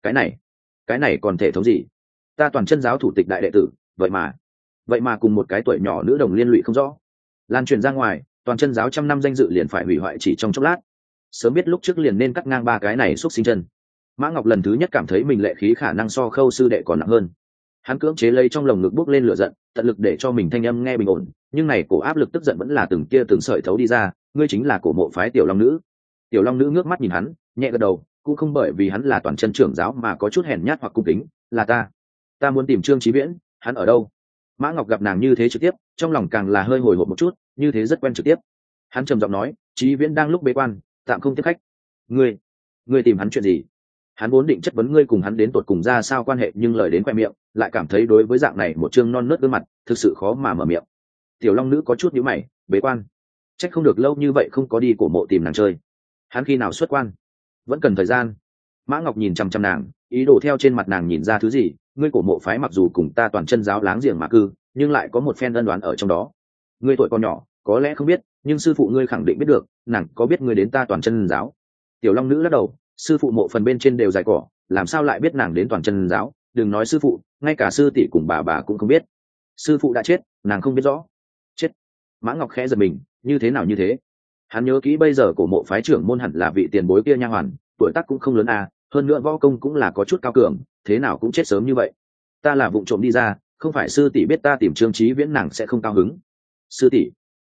Cái này còn thể thống gì? Ta toàn chân giáo thủ tịch đại đệ tử, vậy mà cùng một cái tuổi nhỏ nữ đồng liên lụy không rõ. Lan truyền ra ngoài, toàn chân giáo trăm năm danh dự liền phải hủy hoại chỉ trong chốc lát. Sớm biết lúc trước liền nên cắt ngang ba cái này xúc sinh chân. Mã Ngọc lần thứ nhất cảm thấy mình lệ khí khả năng so Khâu sư đệ còn nặng hơn. Hắn cưỡng chế lấy trong lồng ngực bốc lên lửa giận, tận lực để cho mình thanh âm nghe bình ổn, nhưng này cổ áp lực tức giận vẫn là từng tia từng sợi thấu đi ra. Ngươi chính là cổ mộ phái Tiểu Long Nữ. Tiểu Long Nữ ngước mắt nhìn hắn, nhẹ gật đầu, cũng không bởi vì hắn là toàn chân trưởng giáo mà có chút hèn nhát hoặc cung kính. Là ta muốn tìm Trương Chí Viễn, hắn ở đâu? Mã Ngọc gặp nàng như thế trực tiếp, trong lòng càng là hơi hồi hộp một chút, như thế rất quen trực tiếp. Hắn trầm giọng nói, Chí Viễn đang lúc bế quan, tạm không tiếp khách. Ngươi tìm hắn chuyện gì? Hắn vốn định chất vấn ngươi cùng hắn đến tột cùng ra sao quan hệ, nhưng lời đến khoe miệng lại cảm thấy đối với dạng này một trương non nớt gương mặt thực sự khó mà mở miệng. Tiểu Long Nữ có chút nhíu mày, bế quan, trách không được lâu như vậy không có đi cổ mộ tìm nàng chơi. Hắn khi nào xuất quan? Vẫn cần thời gian. Mã Ngọc nhìn chăm chăm nàng, ý đồ theo trên mặt nàng nhìn ra thứ gì. Ngươi cổ mộ phái mặc dù cùng ta toàn chân giáo láng giềng mà cư, nhưng lại có một phen ân đoán ở trong đó. Ngươi tuổi còn nhỏ, có lẽ không biết, nhưng sư phụ ngươi khẳng định biết được. Nàng có biết ngươi đến ta toàn chân giáo? Tiểu Long Nữ lắc đầu, sư phụ mộ phần bên trên đều dài cỏ, làm sao lại biết nàng đến toàn chân giáo? Đừng nói sư phụ, ngay cả sư tỷ cùng bà cũng không biết. Sư phụ đã chết, nàng không biết rõ. Chết. Mã Ngọc khẽ giật mình, như thế nào như thế? Hắn nhớ kỹ bây giờ cổ mộ phái trưởng môn hẳn là vị tiền bối kia nha hoàn, tuổi tác cũng không lớn à, hơn nữa võ công cũng là có chút cao cường, thế nào cũng chết sớm như vậy. Ta là vụng trộm đi ra, không phải sư tỷ biết ta tìm Trương Chí Viễn nàng sẽ không cao hứng. Sư tỷ?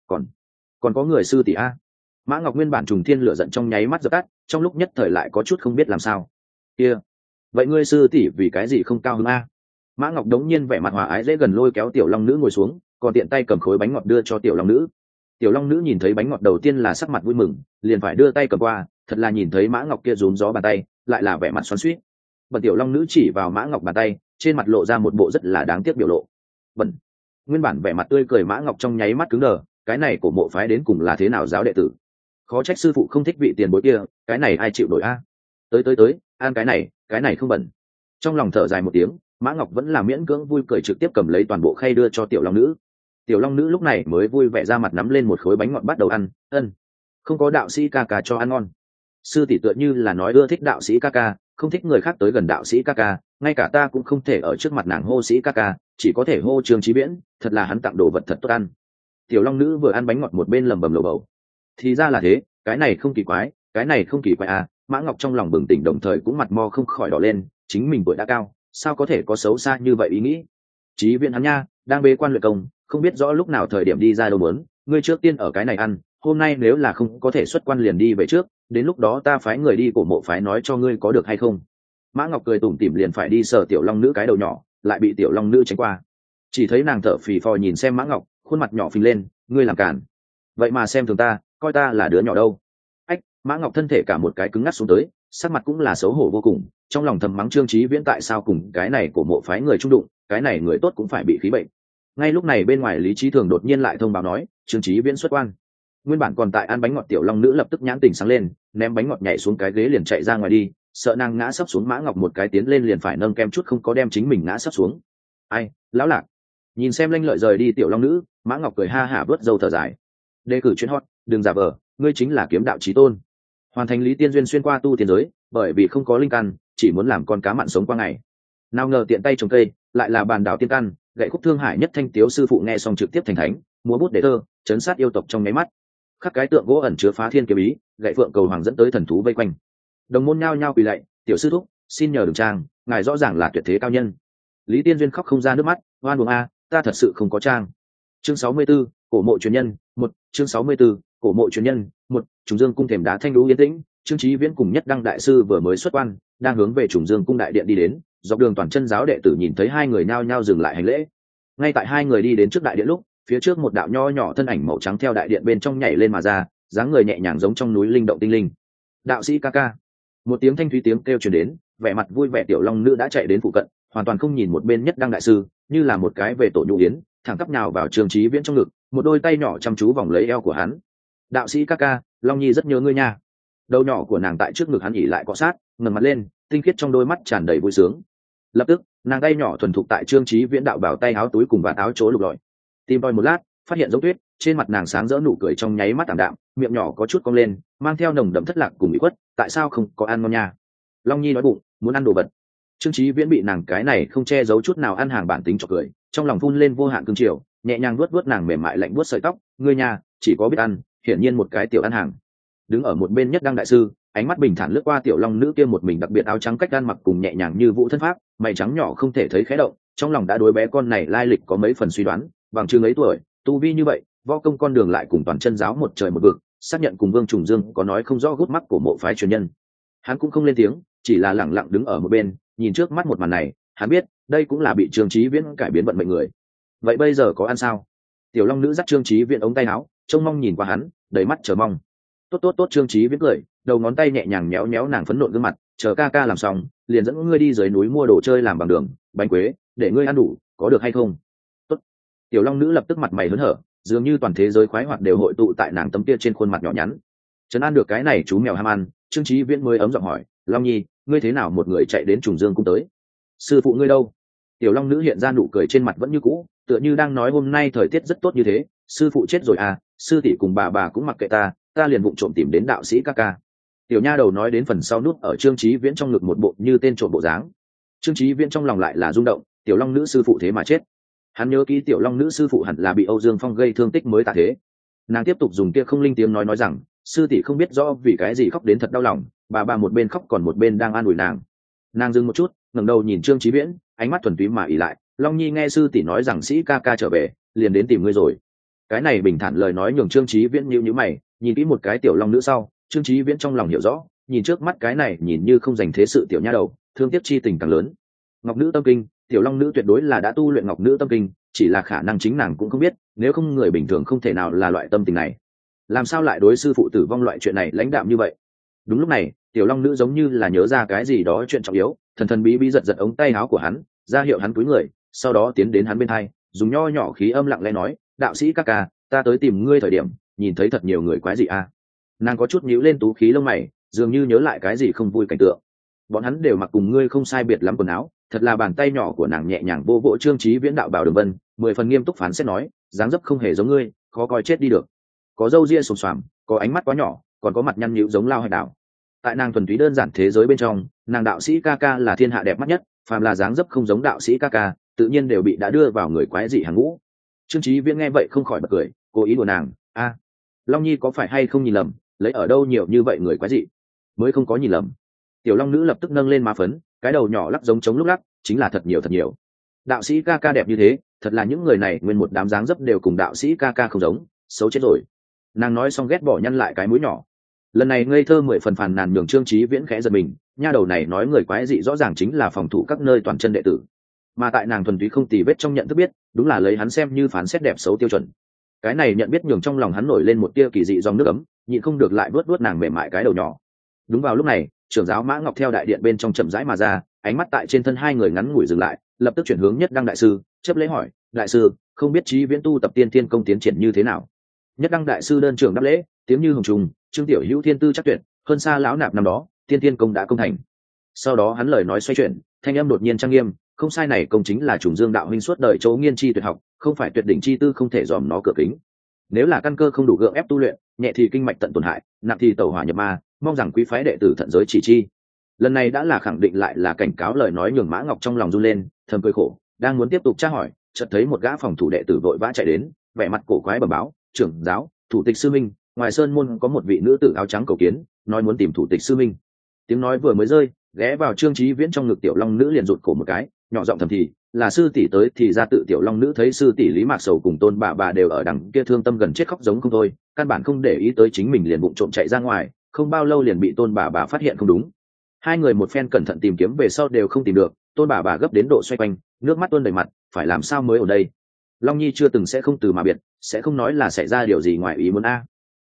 Còn có người sư tỷ a? Mã Ngọc nguyên bản trùng thiên lửa giận trong nháy mắt dập tắt, trong lúc nhất thời lại có chút không biết làm sao. Kia, vậy ngươi sư tỷ vì cái gì không cao hứng a? Mã Ngọc đống nhiên vẻ mặt hòa ái dễ gần lôi kéo Tiểu Long Nữ ngồi xuống, còn tiện tay cầm khối bánh ngọt đưa cho Tiểu Long Nữ. Tiểu Long Nữ nhìn thấy bánh ngọt đầu tiên là sắc mặt vui mừng, liền phải đưa tay cầm qua, thật là nhìn thấy Mã Ngọc kia rúm gió bàn tay, lại là vẻ mặt xoắn xuýt. Bần Tiểu Long Nữ chỉ vào Mã Ngọc bàn tay, trên mặt lộ ra một bộ rất là đáng tiếc biểu lộ. Bần, nguyên bản vẻ mặt tươi cười Mã Ngọc trong nháy mắt cứng đờ, cái này của mộ phái đến cùng là thế nào giáo đệ tử? Khó trách sư phụ không thích vị tiền bối kia, cái này ai chịu nổi a? Tới, ăn cái này không bẩn. Trong lòng thở dài một tiếng, Mã Ngọc vẫn là miễn cưỡng vui cười trực tiếp cầm lấy toàn bộ khay đưa cho Tiểu Long Nữ. Tiểu Long Nữ lúc này mới vui vẻ ra mặt nắm lên một khối bánh ngọt bắt đầu ăn. Không có đạo sĩ ca ca cho ăn ngon. Sư tỷ tựa như là nói ưa thích đạo sĩ ca ca, không thích người khác tới gần đạo sĩ ca ca, ngay cả ta cũng không thể ở trước mặt nàng hô sĩ ca ca, chỉ có thể hô Trương Chí Viễn, thật là hắn tặng đồ vật thật tốt ăn. Tiểu Long Nữ vừa ăn bánh ngọt một bên lẩm bẩm lầu bầu. Thì ra là thế, cái này không kỳ quái à. Mã Ngọc trong lòng bừng tỉnh đồng thời cũng mặt mo không khỏi đỏ lên, chính mình tuổi đã cao, sao có thể có xấu xa như vậy ý nghĩ. Chí Viễn hắn nha, đang bế quan luyện công, không biết rõ lúc nào thời điểm đi ra đâu muốn, ngươi trước tiên ở cái này ăn, hôm nay nếu là không có thể xuất quan liền đi về trước, đến lúc đó ta phái người đi cổ mộ phái nói cho ngươi có được hay không. Mã Ngọc cười tủm tỉm liền phải đi sờ Tiểu Long Nữ cái đầu nhỏ, lại bị Tiểu Long Nữ tránh qua. Chỉ thấy nàng thở phì phò nhìn xem Mã Ngọc, khuôn mặt nhỏ phình lên, ngươi làm cản, vậy mà xem thường ta, coi ta là đứa nhỏ đâu. Ách, Mã Ngọc thân thể cả một cái cứng ngắc xuống tới, sắc mặt cũng là xấu hổ vô cùng, trong lòng thầm mắng Trương Chí Viễn tại sao cùng cái này của mộ phái người trung đụng, cái này người tốt cũng phải bị khí bệnh. Ngay lúc này bên ngoài Lý Chí Thường đột nhiên lại thông báo nói, Trương Chí Viễn xuất quan. Nguyên bản còn tại ăn bánh ngọt Tiểu Long Nữ lập tức nhãn tình sáng lên, ném bánh ngọt nhảy xuống cái ghế liền chạy ra ngoài đi, sợ nàng ngã sấp xuống. Mã Ngọc một cái tiến lên liền phải nâng kem chút không có đem chính mình ngã sấp xuống. Ai, lão lạc. Nhìn xem lanh lợi rời đi Tiểu Long Nữ, Mã Ngọc cười ha hả vớt râu thở dài. Đề cử chuyên hot, đừng giả vờ, ngươi chính là kiếm đạo chí tôn. Hoàn thành Lý Tiên duyên xuyên qua tu tiên giới, bởi vì không có linh căn, chỉ muốn làm con cá mặn sống qua ngày. Nào ngờ tiện tay trồng cây, lại là bàn đảo tiên căn, gậy khúc thương hải nhất thanh tiếu sư phụ nghe xong trực tiếp thành thánh, múa bút để thơ, chấn sát yêu tộc trong nháy mắt. Khắc cái tượng gỗ ẩn chứa phá thiên kiếm ý, gậy phượng cầu hoàng dẫn tới thần thú vây quanh. Đồng môn nhao nhao quỳ lạy, tiểu sư thúc, xin nhờ đường trang, ngài rõ ràng là tuyệt thế cao nhân. Lý Tiên duyên khóc không ra nước mắt, oan uổng a, ta thật sự không có trang. Chương 64, cổ mộ truyền nhân, 1, chương 64, cổ mộ truyền nhân, 1, Trùng Dương cung thềm đá thanh lũ yên tĩnh, Trương Chí Viễn cùng Nhất Đăng đại sư vừa mới xuất quan, đang hướng về Trùng Dương cung đại điện đi đến, dọc đường toàn chân giáo đệ tử nhìn thấy hai người nhao nhao dừng lại hành lễ. Ngay tại hai người đi đến trước đại điện lúc, phía trước một đạo nho nhỏ thân ảnh màu trắng theo đại điện bên trong nhảy lên mà ra, dáng người nhẹ nhàng giống trong núi linh động tinh linh. Đạo sĩ ca ca. Một tiếng thanh thúy tiếng kêu truyền đến, vẻ mặt vui vẻ Tiểu Long Nữ đã chạy đến phụ cận, hoàn toàn không nhìn một bên Nhất Đăng đại sư, như là một cái về tổ nhũ yến, thẳng tắp nhào vào Trương Chí Viễn trong ngực, một đôi tay nhỏ chăm chú vòng lấy eo của hắn. Đạo sĩ ca ca, Long Nhi rất nhớ ngươi nha. Đầu nhỏ của nàng tại trước ngực hắn ỉ lại cọ sát, ngẩng mặt lên, tinh khiết trong đôi mắt tràn đầy vui sướng. Lập tức, nàng tay nhỏ thuần thục tại Trương Chí Viễn đạo bảo tay áo túi cùng vạt áo chỗ lục lọi. Tìm tòi một lát, phát hiện dấu tuyết, trên mặt nàng sáng rỡ nụ cười trong nháy mắt tạm đạm, miệng nhỏ có chút cong lên, mang theo nồng đậm thất lạc cùng ủy khuất, tại sao không có ăn ngon nha? Long Nhi nói bụng, muốn ăn đồ vật. Trương Chí Viễn bị nàng cái này không che giấu chút nào ăn hàng bản tính cho cười, trong lòng phun lên vô hạn cương triều, nhẹ nhàng vuốt vuốt nàng mềm mại lạnh vuốt sợi tóc, ngươi nha, chỉ có biết ăn, hiển nhiên một cái tiểu ăn hàng. Đứng ở một bên Nhất Đăng đại sư, ánh mắt bình thản lướt qua Tiểu Long Nữ kia một mình đặc biệt áo trắng cách ăn mặc cùng nhẹ nhàng như vũ thân pháp, mày trắng nhỏ không thể thấy khẽ động, trong lòng đã đối bé con này lai lịch có mấy phần suy đoán, bằng chừng ấy tuổi, tu vi như vậy, võ công con đường lại cùng toàn chân giáo một trời một vực, xác nhận cùng Vương Trùng Dương có nói không rõ gút mắt của mộ phái truyền nhân. Hắn cũng không lên tiếng, chỉ là lẳng lặng đứng ở một bên, nhìn trước mắt một màn này, hắn biết, đây cũng là bị Trương Chí Viễn cải biến vận mệnh người. Vậy bây giờ có ăn sao? Tiểu Long Nữ dắt Trương Chí Viễn ống tay áo, trông mong nhìn qua hắn đầy mắt chờ mong. Tốt tốt tốt, Trương Chí Viễn cười, đầu ngón tay nhẹ nhàng méo méo nàng phấn nộn gương mặt, chờ ca ca làm xong liền dẫn ngươi đi dưới núi mua đồ chơi làm bằng đường bánh quế để ngươi ăn đủ, có được hay không? Tốt. Tiểu long nữ lập tức mặt mày hớn hở, dường như toàn thế giới khoái hoạt đều hội tụ tại nàng tấm kia trên khuôn mặt nhỏ nhắn. Trấn an được cái này chú mèo ham ăn, Trương Chí Viễn mới ấm giọng hỏi, long nhi, ngươi thế nào một người chạy đến trùng dương cung tới? Sư phụ ngươi đâu? Tiểu long nữ hiện ra nụ cười trên mặt vẫn như cũ, tựa như đang nói hôm nay thời tiết rất tốt như thế. Sư phụ chết rồi à, sư tỷ cùng bà cũng mặc kệ ta liền vụng trộm tìm đến đạo sĩ ca ca. Tiểu nha đầu nói đến phần sau nút ở Trương Chí Viễn trong ngực một bộ như tên trộm bộ dáng. Trương Chí Viễn trong lòng lại là rung động, tiểu long nữ sư phụ thế mà chết. Hắn nhớ kỹ tiểu long nữ sư phụ hẳn là bị Âu Dương Phong gây thương tích mới tạ thế. Nàng tiếp tục dùng kia không linh tiếng nói rằng, sư tỷ không biết rõ vì cái gì khóc đến thật đau lòng, bà một bên khóc còn một bên đang an ủi nàng. Nàng dừng một chút, ngẩng đầu nhìn Trương Chí Viễn, ánh mắt thuần túy mà ỷ lại, long nhi nghe sư tỷ nói rằng sĩ ca ca trở về liền đến tìm ngươi rồi. Cái này bình thản lời nói nhường Trương Chí Viễn nhíu mày, nhìn kỹ một cái tiểu long nữ sau, Trương Chí Viễn trong lòng hiểu rõ, nhìn trước mắt cái này nhìn như không dành thế sự tiểu nha đầu, thương tiếc chi tình càng lớn. Ngọc nữ tâm kinh, tiểu long nữ tuyệt đối là đã tu luyện ngọc nữ tâm kinh, chỉ là khả năng chính nàng cũng không biết, nếu không người bình thường không thể nào là loại tâm tình này. Làm sao lại đối sư phụ tử vong loại chuyện này lãnh đạm như vậy? Đúng lúc này, tiểu long nữ giống như là nhớ ra cái gì đó chuyện trọng yếu, thần thần bí bí giật giật ống tay áo của hắn, ra hiệu hắn cúi người, sau đó tiến đến hắn bên tai, dùng nho nhỏ khí âm lặng lẽ nói, đạo sĩ ca ca, ta tới tìm ngươi thời điểm nhìn thấy thật nhiều người quái dị à? Nàng có chút nhíu lên tú khí lông mày, dường như nhớ lại cái gì không vui cảnh tượng. Bọn hắn đều mặc cùng ngươi không sai biệt lắm quần áo, thật là bàn tay nhỏ của nàng nhẹ nhàng vô vỗ Trương Chí Viễn đạo bảo đường vân, 10 phần nghiêm túc phán xét nói, dáng dấp không hề giống ngươi, khó coi chết đi được. Có râu ria xồm xoàm, có ánh mắt quá nhỏ, còn có mặt nhăn nhíu giống lao hải đảo. Tại nàng thuần túy đơn giản thế giới bên trong, nàng đạo sĩ ca ca là thiên hạ đẹp mắt nhất, phàm là dáng dấp không giống đạo sĩ ca ca, tự nhiên đều bị đã đưa vào người quái dị hàng ngũ. Trương Chí Viễn nghe vậy không khỏi bật cười, cố ý đùa nàng, a, long nhi có phải hay không nhìn lầm, lấy ở đâu nhiều như vậy người quái dị? Mới không có nhìn lầm. Tiểu long nữ lập tức nâng lên má phấn, cái đầu nhỏ lắc giống trống lúc lắc, chính là thật nhiều. Đạo sĩ ca ca đẹp như thế, thật là những người này nguyên một đám dáng dấp đều cùng đạo sĩ ca ca không giống, xấu chết rồi. Nàng nói xong ghét bỏ nhăn lại cái mũi nhỏ. Lần này ngây thơ 10 phần phàn nàn nhường Trương Chí Viễn khẽ giật mình, nha đầu này nói người quái dị rõ ràng chính là phòng thủ các nơi toàn chân đệ tử, mà tại nàng thuần túy không tì vết trong nhận thức biết, đúng là lấy hắn xem như phán xét đẹp xấu tiêu chuẩn. Cái này nhận biết nhường trong lòng hắn nổi lên một tia kỳ dị dòng nước ấm, nhịn không được lại vớt nàng mềm mại cái đầu nhỏ. Đúng vào lúc này, trưởng giáo Mã Ngọc theo đại điện bên trong chậm rãi mà ra, ánh mắt tại trên thân hai người ngắn ngủi dừng lại, lập tức chuyển hướng Nhất Đăng đại sư, chấp lễ hỏi, đại sư, không biết Chí Viễn tu tập tiên thiên công tiến triển như thế nào? Nhất Đăng đại sư đơn trưởng đáp lễ, tiếng như hồng trùng, Trương tiểu hữu thiên tư chắc tuyệt, hơn xa lão nạp năm đó, tiên thiên công đã công thành. Sau đó hắn lời nói xoay chuyển, thanh âm đột nhiên trang nghiêm, không sai, này công chính là trùng dương đạo huynh suốt đời chỗ nghiên chi tuyệt học, không phải tuyệt đỉnh chi tư không thể dòm nó cửa kính. Nếu là căn cơ không đủ gượng ép tu luyện, nhẹ thì kinh mạch tận tổn hại, nặng thì tẩu hỏa nhập ma, mong rằng quý phái đệ tử thận giới chỉ chi. Lần này đã là khẳng định lại là cảnh cáo, lời nói nhường Mã Ngọc trong lòng run lên, thầm cười khổ, đang muốn tiếp tục tra hỏi, chợt thấy một gã phòng thủ đệ tử vội vã chạy đến, vẻ mặt cổ quái bẩm báo, trưởng giáo, thủ tịch sư minh, ngoài sơn môn có một vị nữ tử áo trắng cầu kiến, nói muốn tìm thủ tịch sư minh. Tiếng nói vừa mới rơi, ghé vào Trương Chí Viễn trong ngực tiểu long nữ liền rụt cổ một cái, nhỏ giọng thầm thì, là sư tỷ tới. Thì ra tự tiểu long nữ thấy sư tỷ Lý Mạc Sầu cùng Tôn bà đều ở đằng kia thương tâm gần chết khóc giống không thôi, căn bản không để ý tới chính mình, liền bụng trộm chạy ra ngoài, không bao lâu liền bị Tôn bà phát hiện không đúng. Hai người một phen cẩn thận tìm kiếm về sau đều không tìm được, Tôn bà gấp đến độ xoay quanh, nước mắt tuôn đầy mặt, phải làm sao mới ở đây? Long nhi chưa từng sẽ không từ mà biệt, sẽ không nói là xảy ra điều gì ngoài ý muốn a.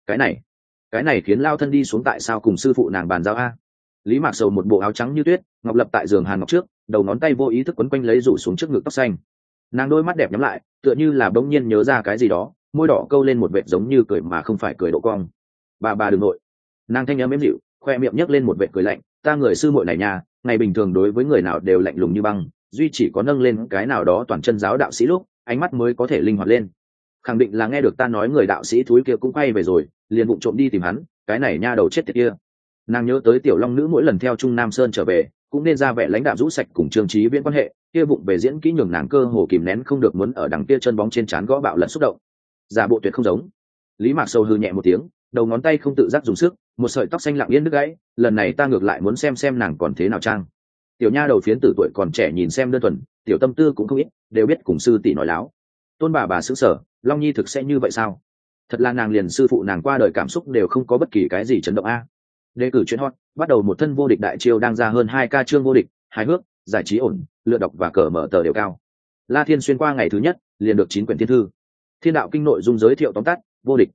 Cái này khiến lao thân đi xuống tại sao cùng sư phụ nàng bàn giao a? Lý Mạc Sầu một bộ áo trắng như tuyết, ngọc lập tại giường hàn ngọc trước, đầu ngón tay vô ý thức quấn quanh lấy rủ xuống trước ngực tóc xanh. Nàng đôi mắt đẹp nhắm lại, tựa như là bỗng nhiên nhớ ra cái gì đó, môi đỏ câu lên một vệt giống như cười mà không phải cười độ cong. Bà đừng nội. Nàng thanh âm êm dịu, khoe miệng nhấc lên một vệt cười lạnh, ta người sư muội này nha, ngày bình thường đối với người nào đều lạnh lùng như băng, duy chỉ có nâng lên cái nào đó toàn chân giáo đạo sĩ lúc, ánh mắt mới có thể linh hoạt lên. Khẳng định là nghe được ta nói người đạo sĩ thúi kia cũng quay về rồi, liền vụng trộm đi tìm hắn, cái này nha đầu chết tiệt kia. Nàng nhớ tới tiểu long nữ mỗi lần theo Trung Nam Sơn trở về cũng nên ra vẻ lãnh đạo rũ sạch cùng Trương Chí Viễn quan hệ, kia vụng về diễn kỹ nhường nàng cơ hồ kìm nén không được muốn ở đằng kia chân bóng trên trán gõ bạo lật xúc động. Giả bộ tuyệt không giống. Lý Mạc Sầu hừ nhẹ một tiếng, đầu ngón tay không tự giác dùng sức, một sợi tóc xanh lặng yên đứt gãy, lần này ta ngược lại muốn xem nàng còn thế nào trang. Tiểu nha đầu phiến tử tuổi còn trẻ nhìn xem đơn thuần, tiểu tâm tư cũng không ít, đều biết cùng sư tỷ nói láo. Tôn bà sững sờ, Long nhi thực sẽ như vậy sao? Thật là nàng liền sư phụ nàng qua đời cảm xúc đều không có bất kỳ cái gì chấn động a. Đề cử chuyện hot, bắt đầu một thân vô địch đại chiêu đang ra hơn 2K chương vô địch, hài hước, giải trí ổn, lựa đọc và cờ mở tờ đều cao. La Thiên xuyên qua ngày thứ nhất, liền được 9 quyển thiên thư. Thiên đạo kinh nội dung giới thiệu tóm tắt, vô địch.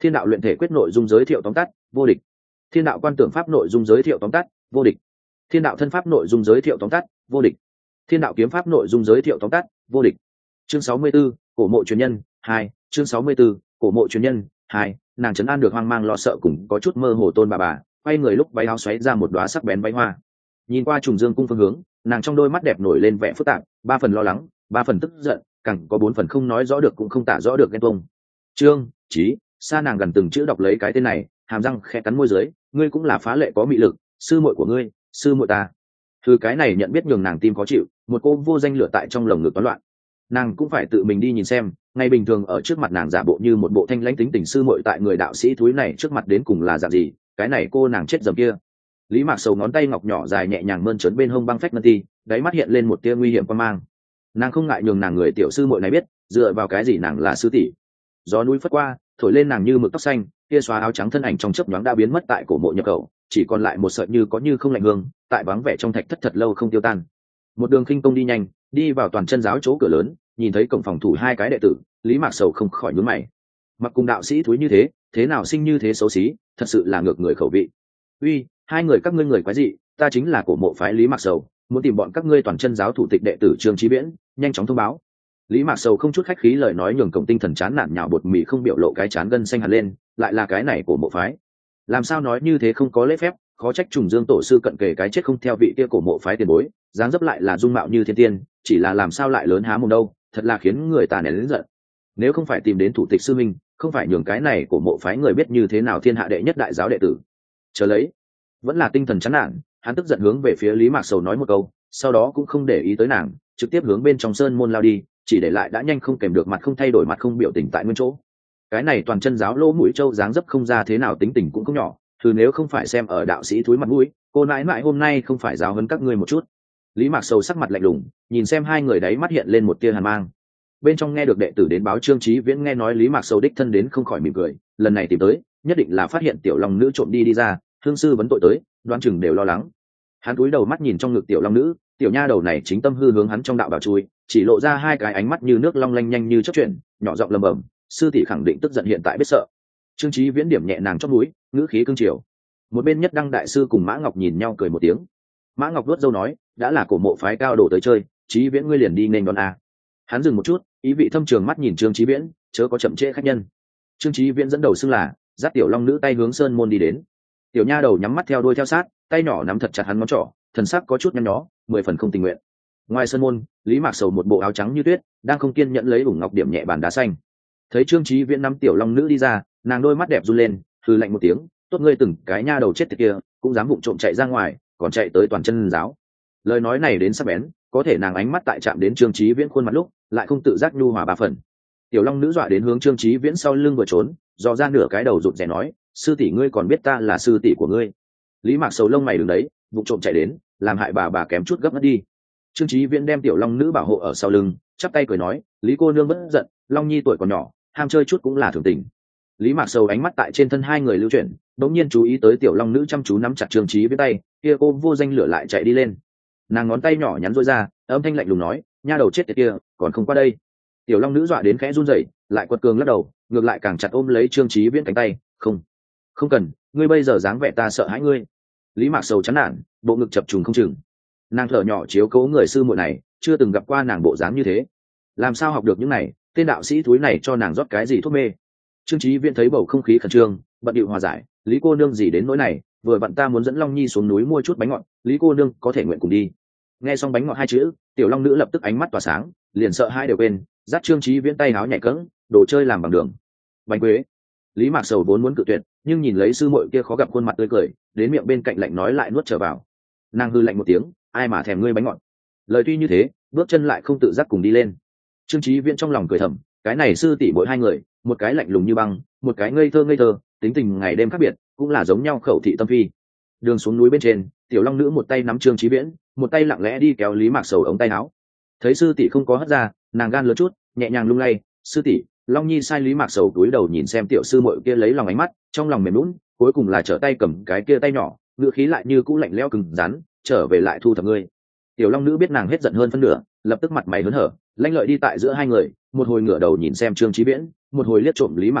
Thiên đạo luyện thể quyết nội dung giới thiệu tóm tắt, vô địch. Thiên đạo quan tưởng pháp nội dung giới thiệu tóm tắt, vô địch. Thiên đạo thân pháp nội dung giới thiệu tóm tắt, vô địch. Thiên đạo kiếm pháp nội dung giới thiệu tóm tắt, vô địch. Chương 64, cổ mộ truyền nhân 2, chương 64, cổ mộ truyền nhân 2, nàng trấn an được hoang mang lo sợ cùng có chút mơ hồ Tôn bà, quay người lúc váy áo xoáy ra một đóa sắc bén váy hoa. Nhìn qua Trùng Dương cung phương hướng, nàng trong đôi mắt đẹp nổi lên vẻ phức tạp, 3 phần lo lắng, 3 phần tức giận, càng có 4 phần không nói rõ được cũng không tả rõ được ghen tuông. Trương Chí, xa nàng gần từng chữ đọc lấy cái tên này, hàm răng khẽ cắn môi dưới, ngươi cũng là phá lệ có mị lực, sư muội của ngươi, sư muội ta. Thứ cái này nhận biết nhường nàng tim khó chịu, một cô vô danh lửa tại trong lồng ngực toán loạn. Nàng cũng phải tự mình đi nhìn xem, ngày bình thường ở trước mặt nàng giả bộ như một bộ thanh lãnh tính tình sư muội tại người đạo sĩ thúi này trước mặt đến cùng là dạng gì, cái này cô nàng chết dầm kia. Lý Mạc Sầu ngón tay ngọc nhỏ dài nhẹ nhàng mơn trớn bên hông băng phách ngân ti, đáy mắt hiện lên một tia nguy hiểm quan mang. Nàng không ngại nhường nàng người tiểu sư muội này biết, dựa vào cái gì nàng là sư tỷ. Gió núi phất qua, thổi lên nàng như mực tóc xanh, kia xóa áo trắng thân ảnh trong chớp nhoáng đã biến mất tại cổ mộ nhập khẩu, chỉ còn lại một sợi như có như không lạnh hương, tại vắng vẻ trong thạch thất thật lâu không tiêu tan. Một đường khinh công đi nhanh, đi vào toàn chân giáo chỗ cửa lớn, nhìn thấy cổng phòng thủ 2 cái đệ tử, Lý Mạc Sầu không khỏi nhướng mày. Mặc cùng đạo sĩ thúi như thế nào sinh như thế xấu xí, thật sự là ngược người khẩu vị. Uy, 2 người các ngươi người quái gì, ta chính là cổ mộ phái Lý Mạc Sầu, muốn tìm bọn các ngươi toàn chân giáo thủ tịch đệ tử Trương Chí Viễn, nhanh chóng thông báo. Lý Mạc Sầu không chút khách khí lời nói nhường cổng tinh thần chán nản nhào bột mì không biểu lộ cái chán gân xanh hẳn lên, lại là cái này của mộ phái. Làm sao nói như thế không có lễ phép, khó trách Trùng Dương tổ sư cận kề cái chết không theo vị kia cổ mộ phái tiền bối, dáng dấp lại là dung mạo như thiên tiên, chỉ là làm sao lại lớn há mồm đâu, thật là khiến người ta nén lớn giận. Nếu không phải tìm đến thủ tịch sư minh, không phải nhường cái này của mộ phái người biết như thế nào thiên hạ đệ nhất đại giáo đệ tử. Chờ lấy, vẫn là tinh thần chán nản, hắn tức giận hướng về phía Lý Mạc Sầu nói một câu, sau đó cũng không để ý tới nàng, trực tiếp hướng bên trong sơn môn lao đi, chỉ để lại đã nhanh không kèm được mặt không thay đổi mặt không biểu tình tại nguyên chỗ. Cái này toàn chân giáo lỗ mũi châu dáng dấp không ra thế nào tính tình cũng không nhỏ, thứ nếu không phải xem ở đạo sĩ thúi mặt mũi, cô nãi nãi hôm nay không phải giáo huấn các ngươi một chút. Lý Mạc Sầu sắc mặt lạnh lùng, nhìn xem 2 người đấy mắt hiện lên một tia hàn mang. Bên trong nghe được đệ tử đến báo Trương Chí Viễn nghe nói Lý Mạc Sầu đích thân đến không khỏi mỉm cười, lần này tìm tới, nhất định là phát hiện tiểu long nữ trộm đi ra, hương sư vấn tội tới, đoán chừng đều lo lắng. Hắn cúi đầu mắt nhìn trong ngực tiểu long nữ, tiểu nha đầu này chính tâm hư hướng hắn trong đạo bảo chui, chỉ lộ ra 2 cái ánh mắt như nước long lanh nhanh như chớp chuyển, nhỏ giọng lầm bầm, sư tỷ khẳng định tức giận hiện tại biết sợ. Trương Chí Viễn điểm nhẹ nàng chót mũi, ngữ khí cương triều. Một bên Nhất Đăng đại sư cùng Mã Ngọc nhìn nhau cười một tiếng. Mã Ngọc vuốt râu nói, đã là cổ mộ phái cao đổ tới chơi, Chí Viễn ngươi liền đi nên đón a. Hắn dừng một chút, ý vị thâm trường mắt nhìn Trương Chí Viễn, chớ có chậm trễ khách nhân. Trương Chí Viễn dẫn đầu xưng là, dắt tiểu long nữ tay hướng sơn môn đi đến. Tiểu nha đầu nhắm mắt theo đuôi theo sát, tay nhỏ nắm thật chặt hắn ngón trỏ, thần sắc có chút nhăn nhó, 10 phần không tình nguyện. Ngoài sân môn, Lý Mạc Sầu một bộ áo trắng như tuyết, đang không kiên nhẫn lấy ủng ngọc điểm nhẹ bàn đá xanh. Thấy Trương Chí Viễn nắm tiểu long nữ đi ra, nàng đôi mắt đẹp run lên, hừ lạnh một tiếng, tốt ngươi từng cái nha đầu chết tiệt kia, cũng dám vụng trộm chạy ra ngoài, còn chạy tới toàn chân giáo. Lời nói này đến sắc bén, có thể nàng ánh mắt tại chạm đến Trương Chí Viễn khuôn mặt lúc, lại không tự giác nhu hòa 3 phần. Tiểu long nữ dọa đến hướng Trương Chí Viễn sau lưng vừa trốn, dò ra nửa cái đầu rụt rè nói, sư tỷ ngươi còn biết ta là sư tỷ của ngươi. Lý Mạc Sầu lông mày đứng đấy, vụng trộm chạy đến, làm hại bà kém chút gấp mất đi. Trương Chí Viễn đem tiểu long nữ bảo hộ ở sau lưng, chắp tay cười nói, Lý cô nương bất giận, long nhi tuổi còn nhỏ, ham chơi chút cũng là thường tình. Lý Mạc Sầu ánh mắt tại trên thân 2 người lưu chuyển, đống nhiên chú ý tới tiểu long nữ chăm chú nắm chặt Trương Chí Viễn tay, kia cô vô danh lửa lại chạy đi lên. Nàng ngón tay nhỏ nhắn rối ra, âm thanh lạnh lùng nói, nha đầu chết tiệt kia, còn không qua đây. Tiểu long nữ dọa đến khẽ run rẩy, lại quật cường lắc đầu, ngược lại càng chặt ôm lấy Trương Chí Viễn cánh tay, không cần, ngươi bây giờ dáng vẻ ta sợ hãi ngươi. Lý Mạc Sầu chán nản, bộ ngực chập trùng không chừng. Nàng thở nhỏ chiếu cố người sư muội này, chưa từng gặp qua nàng bộ dáng như thế, làm sao học được những này, tên đạo sĩ thúi này cho nàng rót cái gì thuốc mê. Trương Chí Viễn thấy bầu không khí khẩn trương, bận điệu hòa giải, Lý cô nương gì đến nỗi này, vừa vặn ta muốn dẫn Long Nhi xuống núi mua chút bánh ngọt, Lý cô nương có thể nguyện cùng đi. Nghe xong bánh ngọt 2 chữ, tiểu long nữ lập tức ánh mắt tỏa sáng, liền sợ hai đều quên, dắt Trương Chí Viễn tay háo nhảy cẫng, đồ chơi làm bằng đường. Bánh quế. Lý Mạc Sầu vốn muốn cự tuyệt, nhưng nhìn lấy sư muội kia khó gặp khuôn mặt tươi cười, đến miệng bên cạnh lạnh nói lại nuốt trở vào. Nàng hư lạnh một tiếng, ai mà thèm ngươi bánh ngọt. Lời tuy như thế, bước chân lại không tự giác cùng đi lên. Trương Chí Viễn trong lòng cười thầm, cái này sư tỷ muội 2 người, một cái lạnh lùng như băng, một cái ngây thơ, tính tình ngày đêm khác biệt, cũng là giống nhau khẩu thị tâm phi. Đường xuống núi bên trên, tiểu long nữ một tay nắm Trương Chí Viễn, một tay lặng lẽ đi kéo Lý Mạc Sầu ống tay áo. Thấy sư tỷ không có hất ra, nàng gan lớn chút, nhẹ nhàng lung lay, sư tỷ. Long Nhi sai Lý Mạc Sầu cúi đầu nhìn xem tiểu sư muội kia lấy lòng ánh mắt, trong lòng mềm nhũn, cuối cùng là trở tay cầm cái kia tay nhỏ, ngữ khí lại như cũ lạnh lẽo cứng rắn, trở về lại thu thập ngươi. Tiểu long nữ biết nàng hết giận hơn phân nửa, lập tức mặt mày hớn hở, lanh lợi đi tại giữa 2 người, một hồi ngửa đầu nhìn xem Trương Chí Viễn, một hồi liếc trộm Lý Mạc Sầu,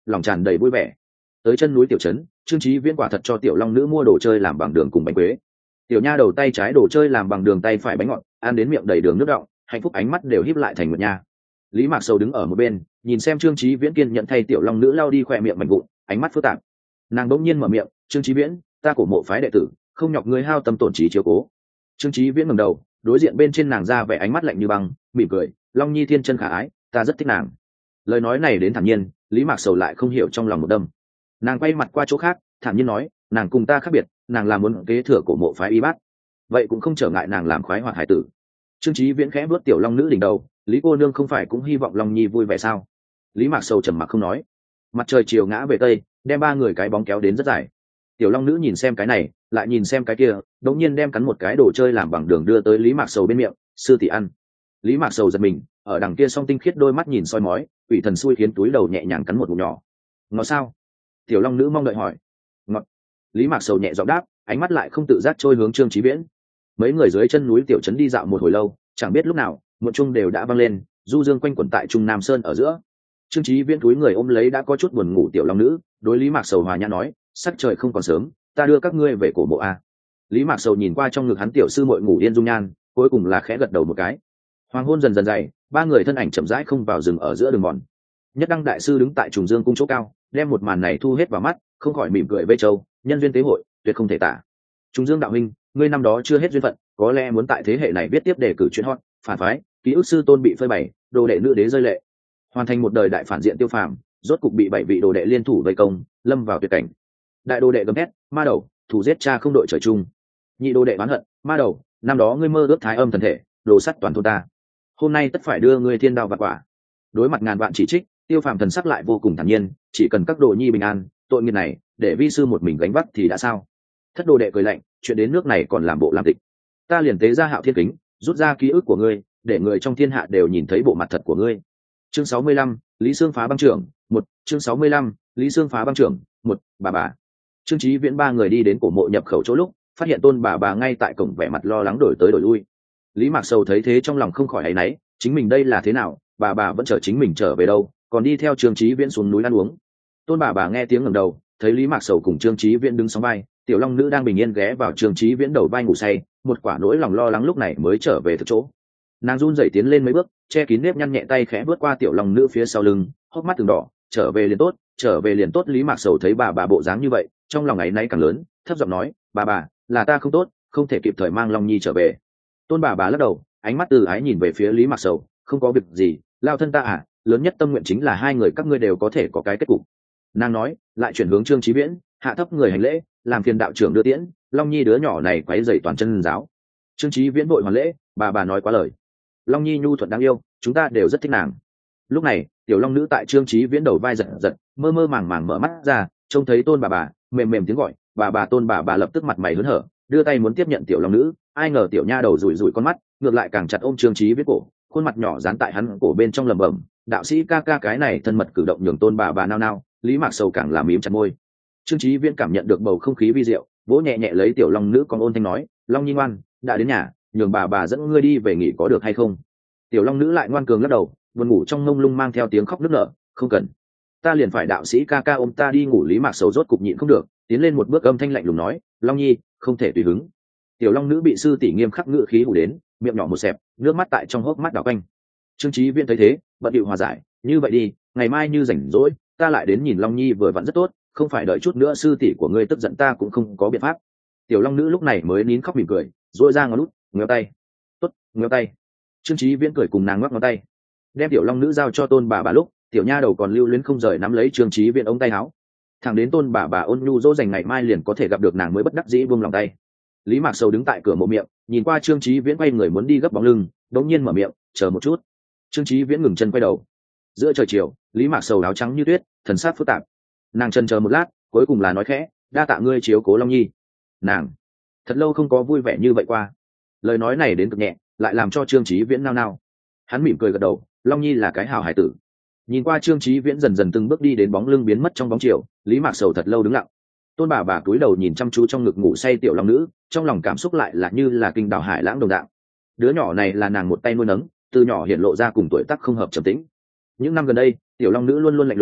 lòng tràn đầy vui vẻ. Tới chân núi tiểu trấn, Trương Chí Viễn quả thật cho tiểu long nữ mua đồ chơi làm bằng đường cùng bánh quế. Tiểu nha đầu tay trái đồ chơi làm bằng đường, tay phải bánh ngọt, ăn đến miệng đầy đường nước đọng, hạnh phúc ánh mắt đều híp lại thành một nha. Lý Mạc Sầu đứng ở một bên, nhìn xem Trương Chí Viễn kiên nhận thay tiểu long nữ lau đi khỏe miệng mảnh vụn, ánh mắt phức tạp. Nàng bỗng nhiên mở miệng, "Trương Chí Viễn, ta cổ mộ phái đệ tử, không nhọc ngươi hao tâm tổn trí chiếu cố." Trương Chí Viễn ngẩng đầu, đối diện bên trên nàng ra vẻ ánh mắt lạnh như băng, mỉm cười, "Long Nhi thiên chân khả ái, ta rất thích nàng." Lời nói này đến thản nhiên, Lý Mạc Sầu lại không hiểu trong lòng một đâm. Nàng quay mặt qua chỗ khác, thản nhiên nói, "Nàng cùng ta khác biệt, nàng là muốn kế thừa cổ mộ phái y bát, vậy cũng không trở ngại nàng làm khoái hoạt hải tử." Trương Chí Viễn khẽ bước tiểu long nữ đỉnh đầu, "Lý cô nương không phải cũng hy vọng Long Nhi vui vẻ sao?" Lý Mạc Sầu trầm mặc không nói. Mặt trời chiều ngã về tây, đem ba người cái bóng kéo đến rất dài. Tiểu long nữ nhìn xem cái này, lại nhìn xem cái kia, đống nhiên đem cắn một cái đồ chơi làm bằng đường đưa tới Lý Mạc Sầu bên miệng, "Sư tỷ ăn." Lý Mạc Sầu giật mình, ở đằng kia song tinh khiết đôi mắt nhìn soi mói, quỷ thần xui khiến túi đầu nhẹ nhàng cắn một ngụm nhỏ. "Ngọt sao?" Tiểu long nữ mong đợi hỏi. "Ngọt." Lý Mạc Sầu nhẹ giọng đáp, ánh mắt lại không tự giác trôi hướng Trương Chí Viễn. Mấy người dưới chân núi tiểu trấn đi dạo một hồi lâu, chẳng biết lúc nào một chung đều đã vang lên, du dương quanh quẩn tại Trung Nam Sơn ở giữa. Trương Chí Viễn túi người ôm lấy đã có chút buồn ngủ tiểu long nữ, đối Lý Mạc Sầu hòa nhã nói, "Sắc trời không còn sớm, ta đưa các ngươi về cổ mộ a." Lý Mạc Sầu nhìn qua trong ngực hắn tiểu sư muội ngủ yên dung nhan, cuối cùng là khẽ gật đầu một cái. Hoàng hôn dần dần dày, ba người thân ảnh chậm rãi không vào rừng ở giữa đường mòn. Nhất Đăng đại sư đứng tại Trùng Dương cung chỗ cao, đem một màn này thu hết vào mắt, không khỏi mỉm cười vây châu, "Nhân duyên tế hội, tuyệt không thể tả. Trùng Dương đạo huynh, ngươi năm đó chưa hết duyên phận, có lẽ muốn tại thế hệ này viết tiếp đề cử chuyện hot, phản phái, ký ức sư tôn bị phơi bày, đồ đệ nữ đế rơi lệ, hoàn thành một đời đại phản diện tiêu phàm, rốt cục bị 7 vị đồ đệ liên thủ vây công, lâm vào tuyệt cảnh. Đại đồ đệ gầm thét, ma đầu, thủ giết cha không đội trời chung. Nhị đồ đệ oán hận, ma đầu, năm đó ngươi mơ ước thái âm thần thể, đồ sắt toàn thôn ta. Hôm nay tất phải đưa ngươi thiên đao vạn quả." Đối mặt ngàn vạn chỉ trích, tiêu phàm thần sắc lại vô cùng thản nhiên, "Chỉ cần các đồ nhi bình an, tội nghiệp này để vi sư một mình gánh vác thì đã sao?" Thất đồ đệ cười lạnh, "Chuyện đến nước này còn làm bộ làm tịch. Ta liền tế ra Hạo Thiên Kính, rút ra ký ức của ngươi, để người trong thiên hạ đều nhìn thấy bộ mặt thật của ngươi." Chương 65, Lý Sương phá băng trưởng, 1, chương 65, Lý Sương phá băng trưởng, 1, bà. Trương Chí Viễn ba người đi đến cổ mộ nhập khẩu chỗ lúc, phát hiện tôn bà ngay tại cổng vẻ mặt lo lắng đổi tới đổi lui. Lý Mạc Sầu thấy thế trong lòng không khỏi áy náy, chính mình đây là thế nào, bà vẫn chờ chính mình trở về đâu, còn đi theo Trương Chí Viễn xuống núi ăn uống. Tôn bà nghe tiếng ngẩng đầu, thấy Lý Mạc Sầu cùng Trương Chí Viễn đứng sóng vai, tiểu long nữ đang bình yên ghé vào Trương Chí Viễn đầu vai ngủ say, một quả nỗi lòng lo lắng lúc này mới trở về thực chỗ. Nàng run rẩy tiến lên mấy bước, che kín nếp nhăn nhẹ tay khẽ bước qua tiểu long nữ phía sau lưng, hốc mắt từng đỏ, "Trở về liền tốt, trở về liền tốt." Lý Mạc Sầu thấy bà bộ dáng như vậy, trong lòng áy náy càng lớn, thấp giọng nói, bà, là ta không tốt, không thể kịp thời mang Long Nhi trở về." Tôn bà lắc đầu, ánh mắt từ ái nhìn về phía Lý Mạc Sầu, "Không có việc gì, lao thân ta à, lớn nhất tâm nguyện chính là hai người các ngươi đều có thể có cái kết cục." Nàng nói, lại chuyển hướng Trương Chí Viễn, hạ thấp người hành lễ, "Làm phiền đạo trưởng đưa tiễn, Long Nhi đứa nhỏ này quấy rầy toàn chân giáo." Trương Chí Viễn vội hoàn lễ, bà nói quá lời. "Long Nhi nhu thuận đáng yêu, chúng ta đều rất thích nàng." Lúc này tiểu long nữ tại Trương Chí Viễn đầu vai giật giật, mơ màng màng mở mắt ra, trông thấy tôn bà mềm tiếng gọi, bà. Tôn bà lập tức mặt mày hớn hở, đưa tay muốn tiếp nhận tiểu long nữ, ai ngờ tiểu nha đầu rủi con mắt, ngược lại càng chặt ôm Trương Chí Viễn cổ, khuôn mặt nhỏ dán tại hắn cổ bên trong lẩm bẩm, "Đạo sĩ ca cái này thân mật cử động nhường tôn bà nao nao." Lý Mạc Sầu càng làm mím chặt môi. Trương Chí Viễn cảm nhận được bầu không khí vi diệu, vỗ nhẹ nhẹ lấy tiểu long nữ, còn ôn thanh nói, "Long Nhi ngoan, đã đến nhà, nhường bà dẫn ngươi đi về nghỉ có được hay không?" Tiểu long nữ lại ngoan cường lắc đầu, buồn ngủ trong mông lung mang theo tiếng khóc nức nở, "Không cần, ta liền phải đạo sĩ ca ôm ta đi ngủ." Lý Mạc Sầu rốt cục nhịn không được, tiến lên một bước, âm thanh lạnh lùng nói, "Long Nhi, không thể tùy hứng." Tiểu long nữ bị sư tỷ nghiêm khắc ngữ khí hù đến, miệng nhỏ một xẹp, nước mắt tại trong hốc mắt đảo quanh. Trương Chí Viễn thấy thế, bận điệu hòa giải, "Như vậy đi, ngày mai như rảnh rỗi, ta lại đến nhìn Long Nhi vừa vặn rất tốt, không phải đợi chút nữa sư tỷ của ngươi tức giận ta cũng không có biện pháp." Tiểu long nữ lúc này mới nín khóc mỉm cười, duỗi ra ngón út, ngoéo tay. "Tốt, ngoéo tay." Trương Chí Viễn cười cùng nàng ngoắc ngón tay. Đem tiểu long nữ giao cho tôn bà lúc, tiểu nha đầu còn lưu luyến không rời nắm lấy Trương Chí Viễn ống tay áo. Thẳng đến tôn bà ôn nhu dỗ dành ngày mai liền có thể gặp được nàng mới bất đắc dĩ buông lòng tay. Lý Mạc Sầu đứng tại cửa mộ miệng, nhìn qua Trương Chí Viễn quay người muốn đi gấp bóng lưng, đống nhiên mở miệng, "Chờ một chút." Trương Chí Viễn ngừng chân quay đầu. Giữa trời chiều, Lý Mạc Sầu áo trắng như tuyết, thần sắc phức tạp. Nàng chần chờ một lát, cuối cùng là nói khẽ, "Đa tạ ngươi chiếu cố Long Nhi." Nàng thật lâu không có vui vẻ như vậy qua. Lời nói này đến cực nhẹ, lại làm cho Trương Chí Viễn nao nao. Hắn mỉm cười gật đầu, "Long Nhi là cái hảo hải tử." Nhìn qua Trương Chí Viễn dần dần từng bước đi đến bóng lưng biến mất trong bóng chiều, Lý Mạc Sầu thật lâu đứng lặng. Tôn bà cúi đầu nhìn chăm chú trong ngực ngủ say tiểu long nữ, trong lòng cảm xúc lại là như là kinh đảo hải lãng đồng dạng. Đứa nhỏ này là nàng một tay nuôi nấng, từ nhỏ hiện lộ ra cùng tuổi tác không hợp trầm tĩnh. Những năm gần đây, tiểu long nữ luôn luôn lạnh lùng,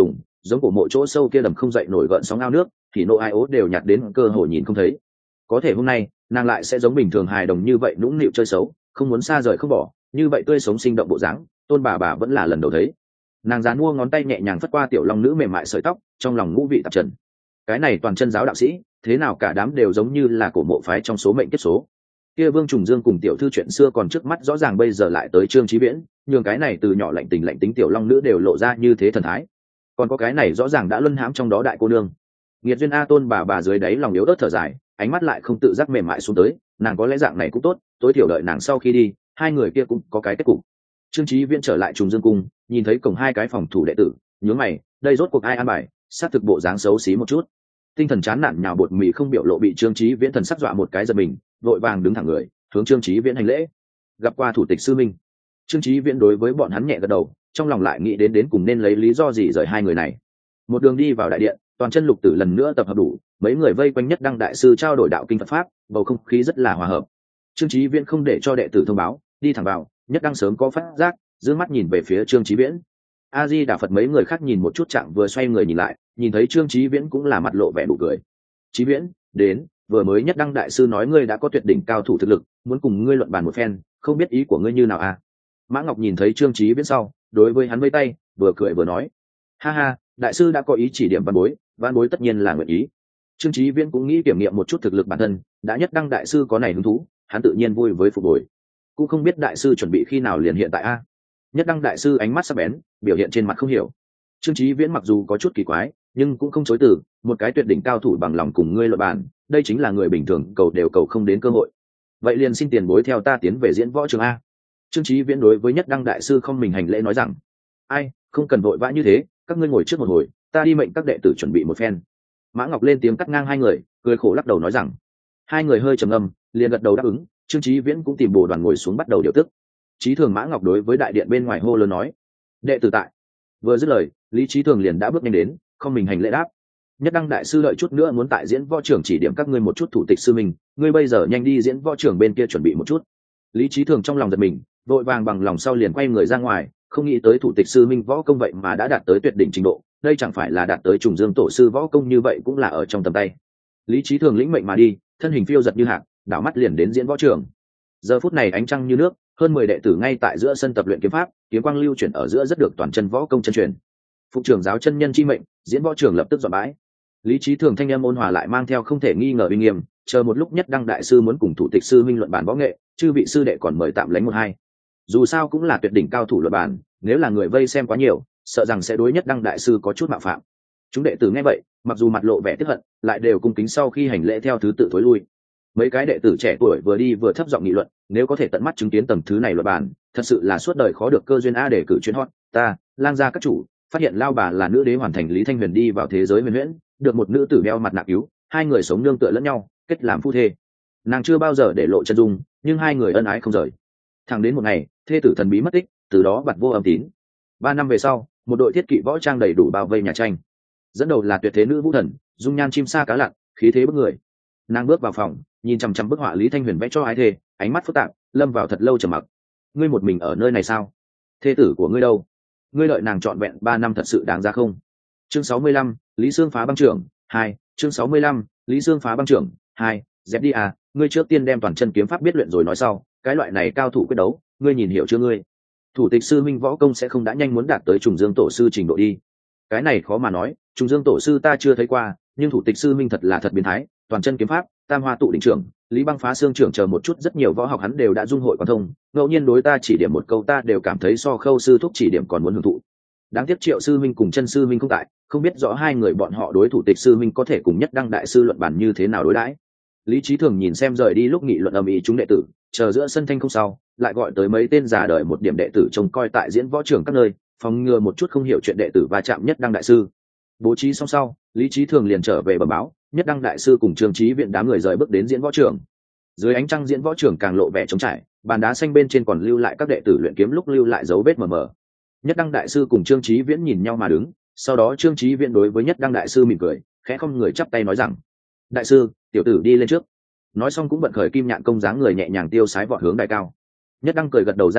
giống cổ mộ chỗ sâu kia đầm không dậy nổi gợn sóng ao nước thì nộ ai ố đều nhạt đến cơ hội nhìn không thấy. Có thể hôm nay nàng lại sẽ giống bình thường hài đồng như vậy nũng nịu chơi xấu, không muốn xa rời không bỏ, như vậy tươi sống sinh động bộ dáng Tôn bà vẫn là lần đầu thấy. Nàng dán mua ngón tay nhẹ nhàng phất qua tiểu long nữ mềm mại sợi tóc, trong lòng ngũ vị tạp trần. Cái này toàn chân giáo đạo sĩ thế nào cả đám đều giống như là cổ mộ phái trong số mệnh kết số. Kia Vương Trùng Dương cùng tiểu thư chuyện xưa còn trước mắt rõ ràng, bây giờ lại tới Trương Chí Viễn, nhường cái này từ nhỏ lạnh tình lạnh tính tiểu long nữ đều lộ ra như thế thần thái. Còn có cái này rõ ràng đã luân hãm trong đó đại cô nương. Nghiệt duyên a. Tôn bà dưới đáy lòng yếu ớt thở dài, ánh mắt lại không tự giác mềm mại xuống tới, nàng có lẽ dạng này cũng tốt, tối thiểu đợi nàng sau khi đi, hai người kia cũng có cái kết cục. Trương Chí Viễn trở lại Trùng Dương cung, nhìn thấy cổng hai cái phòng thủ đệ tử, nhướng mày, đây rốt cuộc ai an bài, sát thực bộ dáng xấu xí một chút. Tinh thần chán nản nhào bột mì không biểu lộ bị Trương Chí Viễn thần sắc dọa một cái giật mình, vội vàng đứng thẳng người, hướng Trương Chí Viễn hành lễ. Gặp qua thủ tịch sư minh. Trương Chí Viễn đối với bọn hắn nhẹ gật đầu, trong lòng lại nghĩ đến cùng nên lấy lý do gì rời hai người này. Một đường đi vào đại điện, toàn chân lục tử lần nữa tập hợp đủ, mấy người vây quanh Nhất Đăng đại sư trao đổi đạo kinh Phật pháp, bầu không khí rất là hòa hợp. Trương Chí Viễn không để cho đệ tử thông báo, đi thẳng vào, Nhất Đăng sớm có phát giác, dương mắt nhìn về phía Trương Chí Viễn. A Di Đà Phật. Mấy người khác nhìn một chút chạng vừa xoay người nhìn lại, nhìn thấy Trương Chí Viễn cũng là mặt lộ vẻ nụ cười. Chí Viễn, đến, vừa mới Nhất Đăng đại sư nói ngươi đã có tuyệt đỉnh cao thủ thực lực, muốn cùng ngươi luận bàn một phen, không biết ý của ngươi như nào à? Mã Ngọc nhìn thấy Trương Chí Viễn sau, đối với hắn vẫy tay, vừa cười vừa nói, ha ha, đại sư đã có ý chỉ điểm văn bối tất nhiên là nguyện ý. Trương Chí Viễn cũng nghĩ kiểm nghiệm một chút thực lực bản thân, đã Nhất Đăng đại sư có này hứng thú, hắn tự nhiên vui với phục hồi. Cũng không biết đại sư chuẩn bị khi nào liền hiện tại a? Nhất Đăng đại sư ánh mắt sắc bén, biểu hiện trên mặt không hiểu. Trương Chí Viễn mặc dù có chút kỳ quái, nhưng cũng không chối từ, một cái tuyệt đỉnh cao thủ bằng lòng cùng ngươi luận bàn, đây chính là người bình thường cầu đều cầu không đến cơ hội. Vậy liền xin tiền bối theo ta tiến về diễn võ trường a. Trương Chí Viễn đối với Nhất Đăng đại sư không mình hành lễ nói rằng, ai, không cần vội vã như thế, các ngươi ngồi trước một hồi, ta đi mệnh các đệ tử chuẩn bị một phen. Mã Ngọc lên tiếng cắt ngang hai người, cười khổ lắc đầu nói rằng, hai người hơi trầm ngâm, liền gật đầu đáp ứng. Trương Chí Viễn cũng tìm bồ đoàn ngồi xuống bắt đầu điều tức. Chí Thường Mã Ngọc đối với đại điện bên ngoài hô lớn nói, đệ tử tại. Vừa dứt lời, Lý Chí Thường liền đã bước nhanh đến, không mình hành lễ đáp, Nhất Đăng đại sư đợi chút nữa muốn tại diễn võ trưởng chỉ điểm các ngươi một chút thủ tịch sư mình, ngươi bây giờ nhanh đi diễn võ trưởng bên kia chuẩn bị một chút. Lý Chí Thường trong lòng giật mình, vội vàng bằng lòng sau liền quay người ra ngoài, không nghĩ tới thủ tịch sư minh võ công vậy mà đã đạt tới tuyệt đỉnh trình độ, đây chẳng phải là đạt tới Trùng Dương tổ sư võ công như vậy cũng là ở trong tầm tay. Lý Chí Thường lĩnh mệnh mà đi, thân hình phiêu giật như hạc, đảo mắt liền đến diễn võ trường. Giờ phút này ánh trăng như nước, hơn 10 đệ tử ngay tại giữa sân tập luyện kiếm pháp, kiếm quang lưu chuyển ở giữa rất được toàn chân võ công chân truyền. Phụ trưởng giáo chân nhân chi mệnh, diễn võ trường lập tức dọn bãi. Lý Chí Thường thanh âm ôn hòa lại mang theo không thể nghi ngờ uy nghiêm, chờ một lúc Nhất Đăng đại sư muốn cùng thủ tịch sư minh luận bàn võ nghệ, chư vị sư đệ còn mời tạm lánh một hai. Dù sao cũng là tuyệt đỉnh cao thủ luận bàn, nếu là người vây xem quá nhiều, sợ rằng sẽ đối Nhất Đăng đại sư có chút mạo phạm. Chúng đệ tử nghe vậy, mặc dù mặt lộ vẻ tức hận, lại đều cung kính sau khi hành lễ theo thứ tự thối lui. Mấy cái đệ tử trẻ tuổi vừa đi vừa thấp giọng nghị luận, nếu có thể tận mắt chứng kiến tầm thứ này luận bàn, thật sự là suốt đời khó được cơ duyên a. Để cử chuyến hot, ta, Lang gia các chủ, phát hiện lao bà là nữ đế hoàn thành Lý Thanh Huyền đi vào thế giới huyền huyễn, được một nữ tử đeo mặt nạ cứu, hai người sống nương tựa lẫn nhau, kết làm phu thê. Nàng chưa bao giờ để lộ chân dung, nhưng hai người ân ái không rời. Thẳng đến một ngày, thê tử thần bí mất tích, từ đó bặt vô âm tín. 3 năm về sau, một đội thiết kỵ võ trang đầy đủ bao vây nhà tranh. Dẫn đầu là tuyệt thế nữ vũ thần, dung nhan chim sa cá lặn, khí thế bức người. Nàng bước vào phòng, nhìn chằm chằm bức họa Lý Thanh Huyền vẽ cho ái thê, ánh mắt phức tạp, lâm vào thật lâu trầm mặc. Ngươi một mình ở nơi này sao? Thê tử của ngươi đâu? Ngươi đợi nàng trọn vẹn 3 năm thật sự đáng ra không? Chương 65, Lý Sương phá băng trưởng 2. Chương 65, Lý Sương phá băng trưởng 2. Dẹp đi à, ngươi trước tiên đem toàn chân kiếm pháp biết luyện rồi nói sau, cái loại này cao thủ quyết đấu, ngươi nhìn hiểu chưa ngươi? Thủ tịch sư minh võ công sẽ không đã nhanh muốn đạt tới Trùng Dương tổ sư trình độ đi. Cái này khó mà nói, Trùng Dương tổ sư ta chưa thấy qua, nhưng thủ tịch sư minh thật là thật biến thái, toàn chân kiếm pháp, Tam Hoa tụ đỉnh trưởng, Lý Băng phá xương trưởng chờ một chút rất nhiều võ học hắn đều đã dung hội quan thông, ngẫu nhiên đối ta chỉ điểm một câu ta đều cảm thấy so Khâu sư thúc chỉ điểm còn muốn hưởng thụ. Đáng tiếc Triệu sư minh cùng Chân sư minh không tại, không biết rõ hai người bọn họ đối thủ tịch sư minh có thể cùng Nhất Đăng đại sư luận bàn như thế nào đối đãi. Lý Chí Thường nhìn xem rời đi lúc nghị luận ầm ĩ chúng đệ tử, chờ giữa sân thanh không sau, lại gọi tới mấy tên giả đời một điểm đệ tử trông coi tại diễn võ trường các nơi, phòng ngừa một chút không hiểu chuyện đệ tử va chạm Nhất Đăng đại sư. Bố trí xong sau, Lý Chí Thường liền trở về bẩm báo, Nhất Đăng đại sư cùng Trương Chí Viện đám người rời bước đến diễn võ trường. Dưới ánh trăng diễn võ trường càng lộ vẻ trống trải, bàn đá xanh bên trên còn lưu lại các đệ tử luyện kiếm lúc lưu lại dấu vết mờ mờ. Nhất Đăng đại sư cùng Trương Chí Viễn nhìn nhau mà đứng, sau đó Trương Chí Viễn đối với Nhất Đăng đại sư mỉm cười, khẽ không người chắp tay nói rằng: "Đại sư, tiểu tử đi lên trước." Nói xong cũng vận khởi kim nhạn công dáng người nhẹ nhàng tiêu sái vọt hướng đài cao. Nhất Đăng cười gật đầu ra hiệu,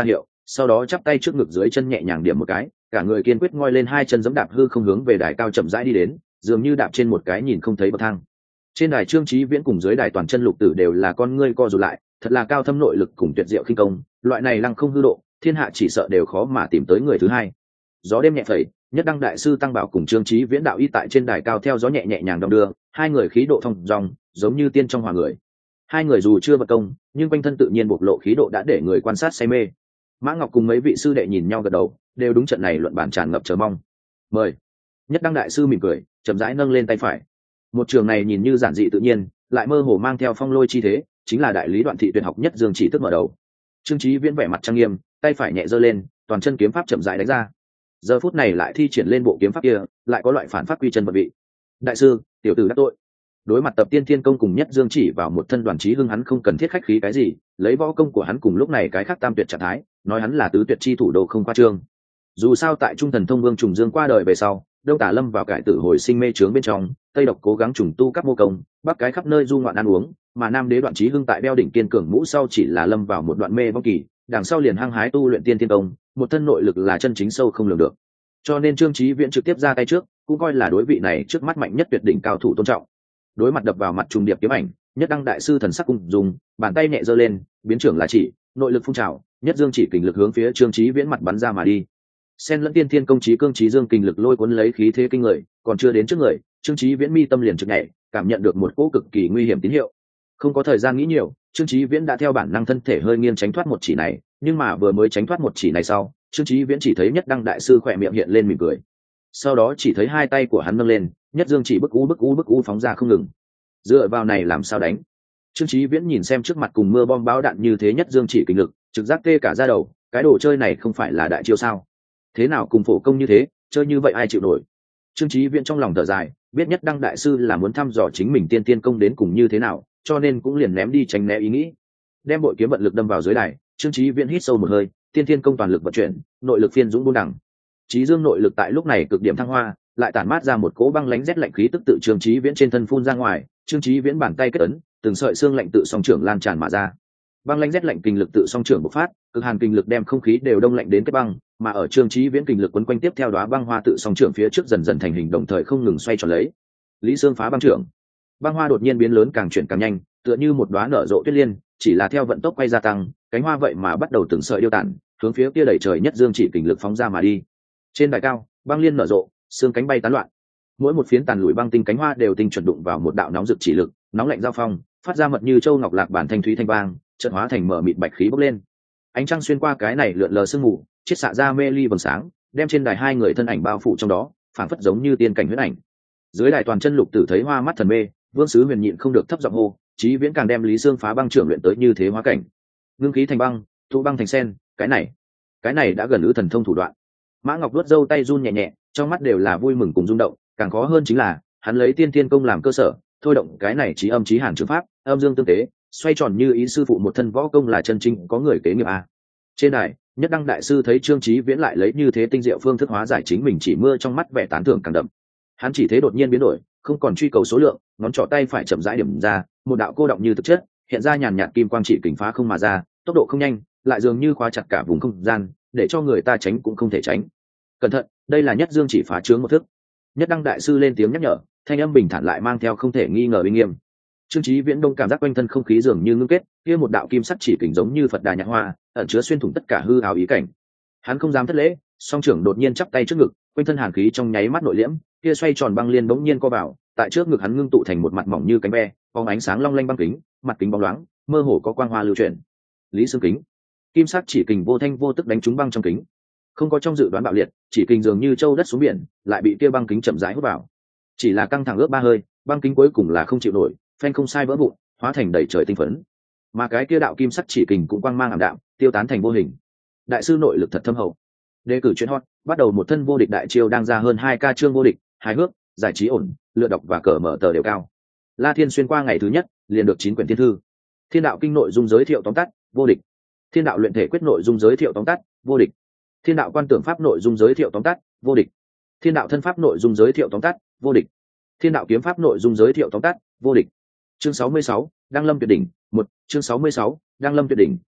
sau đó chắp tay trước ngực dưới chân nhẹ nhàng điểm một cái, cả người kiên quyết ngoi lên hai chân giẫm đạp hư không hướng về đài cao chậm rãi đi đến, dường như đạp trên một cái nhìn không thấy bậc thang. Trên đài Trương Chí Viễn cùng dưới đài toàn chân lục tử đều là con ngươi co rụt lại, thật là cao thâm nội lực cùng tuyệt diệu khinh công, loại này lăng không hư độ, thiên hạ chỉ sợ đều khó mà tìm tới người thứ hai. Gió đêm nhẹ phẩy, Nhất Đăng đại sư Tăng Bảo cùng Trương Chí Viễn đạo y tại trên đài cao theo gió nhẹ nhẹ nhàng đong đưa, hai người khí độ thông dong, giống như tiên trong hòa người. Hai người dù chưa vật công, nhưng quanh thân tự nhiên bộc lộ khí độ đã để người quan sát say mê. Mã Ngọc cùng mấy vị sư đệ nhìn nhau gật đầu, đều đúng trận này luận bàn tràn ngập chờ mong. Mời. Nhất Đăng đại sư mỉm cười, chậm rãi nâng lên tay phải. Một trường này nhìn như giản dị tự nhiên, lại mơ hồ mang theo phong lôi chi thế, chính là đại lý Đoạn thị tuyệt học nhất dương chỉ tức mở đầu. Trương Chí Viễn vẻ mặt trang nghiêm, tay phải nhẹ giơ lên, toàn chân kiếm pháp chậm rãi đánh ra. Giờ phút này lại thi triển lên bộ kiếm pháp kia, lại có loại phản pháp quy chân vận vị. Đại sư, tiểu tử đắc tội. Đối mặt tập tiên thiên công cùng nhất dương chỉ vào một thân Đoàn Chí Hưng, hắn không cần thiết khách khí cái gì, lấy võ công của hắn cùng lúc này cái khác tam tuyệt trạng thái, nói hắn là tứ tuyệt chi thủ đồ không qua trương. Dù sao tại Trung Thần Thông Vương Trùng Dương qua đời về sau, Đông Tả lâm vào cải tử hồi sinh mê chướng bên trong, Tây Độc cố gắng trùng tu các mô công, Bắc cái khắp nơi du ngoạn ăn uống, mà Nam Đế Đoạn Chí Hưng tại đeo đỉnh kiên cường mũ sau chỉ là lâm vào một đoạn mê vong kỳ, đằng sau liền hăng hái tu luyện tiên thiên công, một thân nội lực là chân chính sâu không lường được. Cho nên Trương Chí Viễn trực tiếp ra tay trước, cũng coi là đối vị này trước mắt mạnh nhất tuyệt đỉnh cao thủ tôn trọng. Đối mặt đập vào mặt trùng điệp kiếm ảnh, Nhất Đăng đại sư thần sắc cung dùng, bàn tay nhẹ giơ lên, biến trưởng là chỉ, nội lực phun trào, nhất dương chỉ kình lực hướng phía Trương Chí Viễn mặt bắn ra mà đi. Xen lẫn tiên thiên công chí cương chí dương kình lực lôi cuốn lấy khí thế kinh người, còn chưa đến trước người, Trương Chí Viễn mi tâm liền chực nhảy, cảm nhận được một cỗ cực kỳ nguy hiểm tín hiệu. Không có thời gian nghĩ nhiều, Trương Chí Viễn đã theo bản năng thân thể hơi nghiêng tránh thoát một chỉ này, nhưng mà vừa mới tránh thoát một chỉ này sau, Trương Chí Viễn chỉ thấy Nhất Đăng đại sư khỏe miệng hiện lên mỉm cười. Sau đó chỉ thấy hai tay của hắn nâng lên, nhất dương chỉ bức u phóng ra không ngừng. Dựa vào này làm sao đánh? Trương Chí Viễn nhìn xem trước mặt cùng mưa bom bão đạn như thế nhất dương chỉ kình lực, trực giác tê cả da đầu, cái đồ chơi này không phải là đại chiêu sao? Thế nào cùng phổ công như thế, chơi như vậy ai chịu nổi? Trương Chí Viễn trong lòng thở dài, biết Nhất Đăng đại sư là muốn thăm dò chính mình tiên tiên công đến cùng như thế nào, cho nên cũng liền ném đi tránh né ý nghĩ. Đem bội kiếm vận lực đâm vào dưới đài, Trương Chí Viễn hít sâu một hơi, tiên tiên công toàn lực vận chuyển, nội lực phiên dũng buôn đẳng. Chí dương nội lực tại lúc này cực điểm thăng hoa, lại tản mát ra một cỗ băng lãnh rét lạnh khí tức tự Trương Chí Viễn trên thân phun ra ngoài, Trương Chí Viễn bàn tay kết ấn, từng sợi xương lạnh tự song trưởng lan tràn mà ra. Băng lãnh rét lạnh kinh lực tự song trưởng bộc phát, cực hàn kinh lực đem không khí đều đông lạnh đến kết băng, mà ở Trương Chí Viễn kinh lực quấn quanh tiếp theo đóa băng hoa tự song trưởng phía trước dần dần thành hình đồng thời không ngừng xoay tròn lấy. Lý Xương phá băng trưởng. Băng hoa đột nhiên biến lớn càng chuyển càng nhanh, tựa như một đóa nở rộ tuyết liên, chỉ là theo vận tốc quay gia tăng, cánh hoa vậy mà bắt đầu từng sợi điêu tản, hướng phía kia đẩy trời nhất dương chỉ kình lực phóng ra mà đi. Trên đài cao, băng liên nở rộ, xương cánh bay tán loạn. Mỗi một phiến tàn lùi băng tinh cánh hoa đều tinh chuẩn đụng vào một đạo nóng rực chỉ lực, nóng lạnh giao phong, phát ra mật như châu ngọc lạc bản thanh thúy thanh vang, chợt hóa thành mở mịt bạch khí bốc lên. Ánh trăng xuyên qua cái này lượn lờ sương mù, chiết xạ ra mê ly vầng sáng, đem trên đài hai người thân ảnh bao phủ trong đó, phảng phất giống như tiên cảnh huyễn ảnh. Dưới đài toàn chân lục tử thấy hoa mắt thần mê, Vương Sứ Huyền nhịn không được thấp giọng hô, Chí Viễn càng đem Lý Xương phá băng trưởng luyện tới như thế hóa cảnh. Ngưng khí thành băng, tụ băng thành sen, cái này đã gần ư thần thông thủ đoạn. Mã Ngọc vuốt râu tay run nhẹ nhẹ, trong mắt đều là vui mừng cùng rung động, càng khó hơn chính là, hắn lấy tiên thiên công làm cơ sở, thôi động cái này chí âm chí hàn trường pháp, âm dương tương tế, xoay tròn như ý sư phụ một thân võ công là chân chính có người kế nghiệp a. Trên đài, Nhất Đăng đại sư thấy Trương Chí Viễn lại lấy như thế tinh diệu phương thức hóa giải chính mình chỉ mưa trong mắt vẻ tán thưởng càng đậm. Hắn chỉ thế đột nhiên biến đổi, không còn truy cầu số lượng, ngón trỏ tay phải chậm rãi điểm ra, một đạo cô động như thực chất, hiện ra nhàn nhạt kim quang chỉ kình phá không mà ra, tốc độ không nhanh, lại dường như khóa chặt cả vùng không gian, để cho người ta tránh cũng không thể tránh. Cẩn thận, đây là nhất dương chỉ phá chướng một thức. Nhất Đăng đại sư lên tiếng nhắc nhở, thanh âm bình thản lại mang theo không thể nghi ngờ uy nghiêm. Trương Chí Viễn đông cảm giác quanh thân không khí dường như ngưng kết, kia một đạo kim sắc chỉ kình giống như Phật đà nhạc hoa, ẩn chứa xuyên thủng tất cả hư ảo ý cảnh. Hắn không dám thất lễ, song trưởng đột nhiên chắp tay trước ngực, quanh thân hàn khí trong nháy mắt nội liễm, kia xoay tròn băng liên bỗng nhiên co vào, tại trước ngực hắn ngưng tụ thành một mặt mỏng như cánh ve, bóng ánh sáng long lanh băng kính, mặt kính bóng loáng, mơ hồ có quang hoa lưu chuyển. Lý Xương kính, kim sắc chỉ kình vô thanh vô tức đánh trúng băng trong kính, không có trong dự đoán bạo liệt, chỉ kình dường như châu đất xuống biển, lại bị kia băng kính chậm rãi hút vào. Chỉ là căng thẳng ước ba hơi, băng kính cuối cùng là không chịu nổi, phanh không sai vỡ vụn, hóa thành đầy trời tinh phấn. Mà cái kia đạo kim sắc chỉ kình cũng quang mang ảm đạm, tiêu tán thành vô hình. Đại sư nội lực thật thâm hậu. Đề cử chuyện hot, bắt đầu một thân vô địch đại chiêu đang ra hơn 2K chương vô địch, hài hước, giải trí ổn, lựa đọc và cờ mở tờ đều cao. La Thiên xuyên qua ngày thứ nhất, liền được 9 quyển thiên thư. Thiên đạo kinh nội dung giới thiệu tóm tắt, vô địch. Thiên đạo luyện thể quyết nội dung giới thiệu tóm tắt, vô địch. Thiên đạo quan tưởng pháp nội dung giới thiệu tóm tắt, vô địch. Thiên đạo thân pháp nội dung giới thiệu tóm tắt, vô địch. Thiên đạo kiếm pháp nội dung giới thiệu tóm tắt, vô địch. Chương 66, Đăng Lâm tuyệt đỉnh, 1, chương 66, Đăng Lâm tuyệt đỉnh,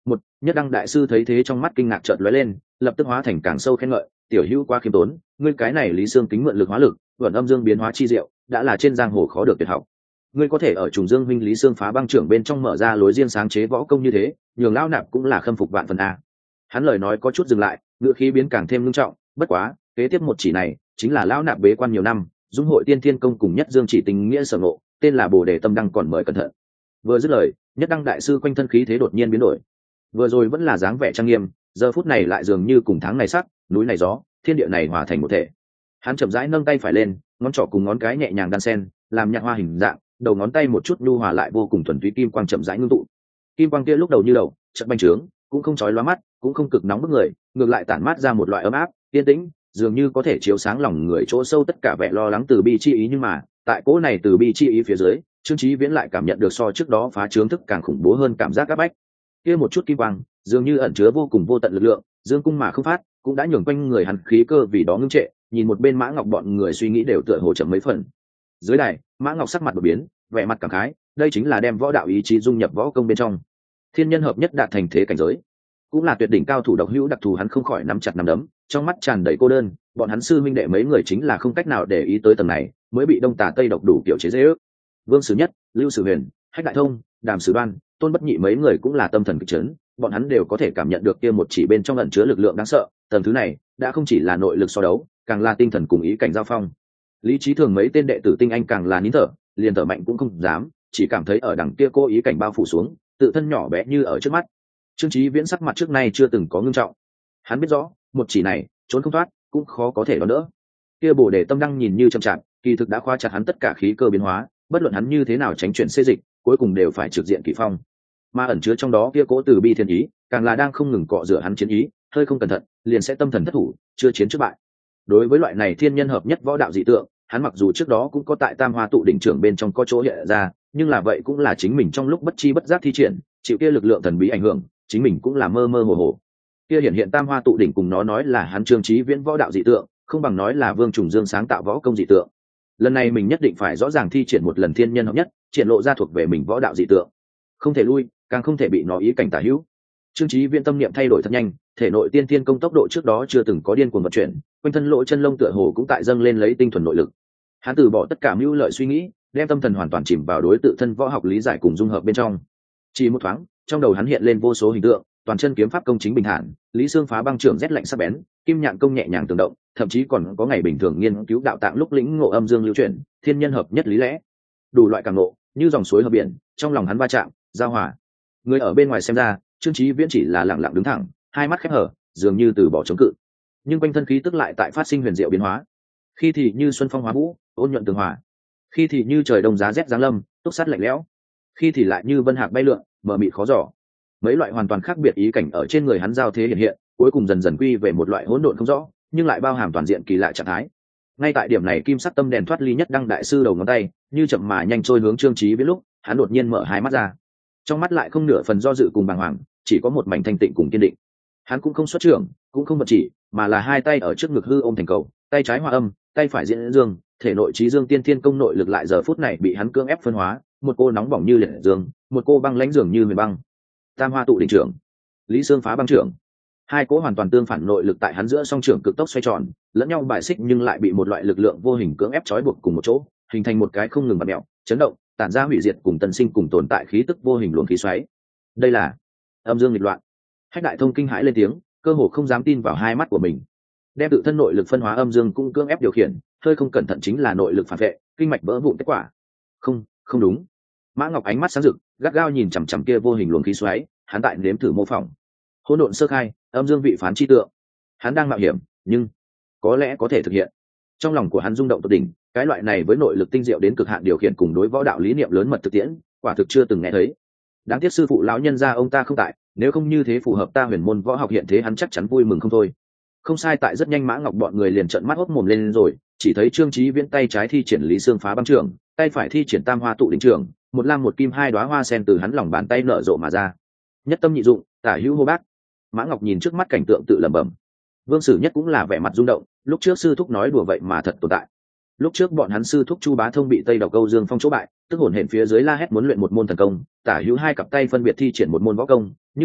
Một Nhất Đăng đại sư thấy thế trong mắt kinh ngạc chợt lóe lên, lập tức hóa thành càng sâu khen ngợi, tiểu hữu quá khiêm tốn, ngươi cái này Lý Xương kính mượn lực hóa lực, vận âm dương biến hóa chi diệu, đã là trên giang hồ khó được tuyệt học. Ngươi có thể ở trùng dương huynh Lý Xương phá băng trưởng bên trong mở ra lối riêng sáng chế võ công như thế, nhường lão nạp cũng là khâm phục vạn phần a. Hắn lời nói có chút dừng lại, ngựa khí biến càng thêm nghiêm trọng, bất quá kế tiếp một chỉ này chính là lão nạp bế quan nhiều năm, dung hội tiên thiên công cùng nhất dương chỉ tình nghĩa sở ngộ, tên là bồ đề tâm đăng, còn mời cẩn thận. Vừa dứt lời, Nhất Đăng đại sư quanh thân khí thế đột nhiên biến đổi, vừa rồi vẫn là dáng vẻ trang nghiêm, giờ phút này lại dường như cùng tháng này sắc, núi này gió, thiên địa này hòa thành một thể. Hắn chậm rãi nâng tay phải lên, ngón trỏ cùng ngón cái nhẹ nhàng đan sen, làm nhạc hoa hình dạng, đầu ngón tay một chút nhu hòa lại vô cùng thuần túy kim quang chậm rãi ngưng tụ. Kim quang kia lúc đầu như đầu chợt bành trướng, cũng không chói lóa mắt, cũng không cực nóng bức người, ngược lại tản mát ra một loại ấm áp yên tĩnh, dường như có thể chiếu sáng lòng người chỗ sâu tất cả vẻ lo lắng từ bi chi ý. Nhưng mà tại cỗ này từ bi chi ý phía dưới, Trương Chí Viễn lại cảm nhận được so trước đó phá trướng thức càng khủng bố hơn cảm giác áp bách. Kia một chút kim quang dường như ẩn chứa vô cùng vô tận lực lượng, dương cung mà không phát, cũng đã nhường quanh người hắn khí cơ vì đó ngưng trệ. Nhìn một bên Mã Ngọc bọn người suy nghĩ đều tựa hồ chậm mấy phần. Dưới đài, Mã Ngọc sắc mặt đột biến, vẻ mặt cảm khái, đây chính là đem võ đạo ý chí dung nhập võ công bên trong, thiên nhân hợp nhất đạt thành thế cảnh giới, cũng là tuyệt đỉnh cao thủ độc hữu đặc thù. Hắn không khỏi nắm chặt nắm đấm, trong mắt tràn đầy cô đơn. Bọn hắn sư minh đệ mấy người chính là không cách nào để ý tới tầng này, mới bị đông tà tây độc đủ kiểu chế giễu. Vương Sử Nhất, Lưu Sử Huyền, Hách Đại Thông, Đàm Sử Đoan, Tôn Bất Nhị mấy người cũng là tâm thần kịch chấn, bọn hắn đều có thể cảm nhận được kia một chỉ bên trong ẩn chứa lực lượng đáng sợ. Tầng thứ này đã không chỉ là nội lực so đấu, càng là tinh thần cùng ý cảnh giao phong. Lý Trí Thường mấy tên đệ tử tinh anh càng là nín thở, liền thở mạnh cũng không dám, chỉ cảm thấy ở đằng kia cô ý cảnh bao phủ xuống, tự thân nhỏ bé như ở trước mắt. Trương Chí Viễn sắc mặt trước nay chưa từng có ngưng trọng. Hắn biết rõ, một chỉ này trốn không thoát, cũng khó có thể đón đỡ. Kia bồ đề tâm đăng nhìn như chậm chạp, kỳ thực đã khóa chặt hắn tất cả khí cơ biến hóa, bất luận hắn như thế nào tránh chuyển xê dịch, cuối cùng đều phải trực diện kỳ phong. Mà ẩn chứa trong đó kia cố từ bi thiên ý, càng là đang không ngừng cọ rửa hắn chiến ý, hơi không cẩn thận, liền sẽ tâm thần thất thủ, chưa chiến trước bại. Đối với loại này thiên nhân hợp nhất võ đạo dị tượng, hắn mặc dù trước đó cũng có tại Tam Hoa tụ đỉnh trưởng bên trong có chỗ hiện ra, nhưng là vậy cũng là chính mình trong lúc bất chi bất giác thi triển, chịu kia lực lượng thần bí ảnh hưởng, chính mình cũng là mơ mơ hồ hồ. Kia hiện Tam Hoa tụ đỉnh cùng nó nói là hắn Trương Chí Viễn võ đạo dị tượng, không bằng nói là Vương Trùng Dương sáng tạo võ công dị tượng. Lần này mình nhất định phải rõ ràng thi triển một lần thiên nhân hợp nhất, triển lộ ra thuộc về mình võ đạo dị tượng, không thể lui, càng không thể bị nó ý cảnh tả hữu. Trương Chí Viễn tâm niệm thay đổi thật nhanh, thể nội tiên thiên công tốc độ trước đó chưa từng có điên cuồng vận chuyển, quanh thân lỗ chân lông tựa hồ cũng tại dâng lên lấy tinh thuần nội lực. Hắn từ bỏ tất cả mưu lợi suy nghĩ, đem tâm thần hoàn toàn chìm vào đối tự thân võ học lý giải cùng dung hợp bên trong. Chỉ một thoáng, trong đầu hắn hiện lên vô số hình tượng, toàn chân kiếm pháp công chính bình thản, Lý Xương phá băng trưởng rét lạnh sắc bén, kim nhạn công nhẹ nhàng tường động, thậm chí còn có ngày bình thường nghiên cứu đạo tạng lúc lĩnh ngộ âm dương lưu chuyển, thiên nhân hợp nhất lý lẽ, đủ loại cảm ngộ, như dòng suối hợp biển, trong lòng hắn va chạm, giao hòa. Người ở bên ngoài xem ra, Trương Chí Viễn chỉ là lặng lặng đứng thẳng, hai mắt khép hở, dường như từ bỏ chống cự, nhưng quanh thân khí tức lại tại phát sinh huyền diệu biến hóa. Khi thì như xuân phong hóa vũ, ôn nhuận tường hòa; khi thì như trời đông giá rét giáng lâm, túc sát lạnh lẽo; khi thì lại như vân hạc bay lượn, mờ mịt khó dò. Mấy loại hoàn toàn khác biệt ý cảnh ở trên người hắn giao thế hiện hiện, cuối cùng dần dần quy về một loại hỗn độn không rõ, nhưng lại bao hàm toàn diện kỳ lạ trạng thái. Ngay tại điểm này, kim sắc tâm đèn thoát ly Nhất Đăng đại sư đầu ngón tay, như chậm mà nhanh trôi hướng Trương Chí Viễn lúc, hắn đột nhiên mở hai mắt ra. Trong mắt lại không nửa phần do dự cùng bàng hoàng, chỉ có một mảnh thanh tịnh cùng kiên định. Hắn cũng không xuất trưởng, cũng không vật chỉ, mà là hai tay ở trước ngực hư ôm thành cầu, tay trái hòa âm, tay phải diễn dương, thể nội chí dương tiên thiên công nội lực lại giờ phút này bị hắn cưỡng ép phân hóa, một cô nóng bỏng như liệt dương, một cô băng lãnh dường như huyền băng. Tam Hoa tụ đỉnh trưởng, Lý Xương phá băng trưởng, hai cỗ hoàn toàn tương phản nội lực tại hắn giữa song trưởng cực tốc xoay tròn, lẫn nhau bài xích nhưng lại bị một loại lực lượng vô hình cưỡng ép trói buộc cùng một chỗ, hình thành một cái không ngừng vặn mèo, chấn động, tản ra hủy diệt cùng tân sinh cùng tồn tại khí tức vô hình luồng khí xoáy. Đây là âm dương nghịch loạn. Hách Đại Thông kinh hãi lên tiếng, cơ hồ không dám tin vào hai mắt của mình. Đem tự thân nội lực phân hóa âm dương cũng cưỡng ép điều khiển, hơi không cẩn thận chính là nội lực phản vệ, kinh mạch vỡ vụn kết quả. Không đúng. Mã Ngọc ánh mắt sáng rực, gắt gao nhìn chằm chằm kia vô hình luồng khí xoáy, hắn tại nếm thử mô phỏng. Hỗn độn sơ khai, âm dương vị phán chi tượng. Hắn đang mạo hiểm, nhưng có lẽ có thể thực hiện. Trong lòng của hắn rung động tột đỉnh, cái loại này với nội lực tinh diệu đến cực hạn điều khiển cùng đối võ đạo lý niệm lớn mật thực tiễn, quả thực chưa từng nghe thấy. Đáng tiếc sư phụ lão nhân gia ông ta không tại, nếu không như thế phù hợp ta huyền môn võ học hiện thế, hắn chắc chắn vui mừng không thôi. Không sai, tại rất nhanh Mã Ngọc bọn người liền trợn mắt hốt mồm lên rồi, chỉ thấy Trương Chí Viễn tay trái thi triển Lý Xương phá băng trưởng, tay phải thi triển Tam Hoa tụ đỉnh trưởng, một lam một kim hai đóa hoa sen từ hắn lòng bàn tay nở rộ mà ra. Nhất tâm nhị dụng, tả hữu hô bác. Mã Ngọc nhìn trước mắt cảnh tượng tự lẩm bẩm. Vương Sử Nhất cũng là vẻ mặt rung động, lúc trước sư thúc nói đùa vậy mà thật tồn tại. Lúc trước bọn hắn sư thúc Chu Bá Thông bị Tây Độc Câu Dương Phong chỗ bại, tức hồn hển phía dưới la hét muốn luyện một môn thần công, tả hữu hai cặp tay phân biệt thi triển một môn võ công, như vậy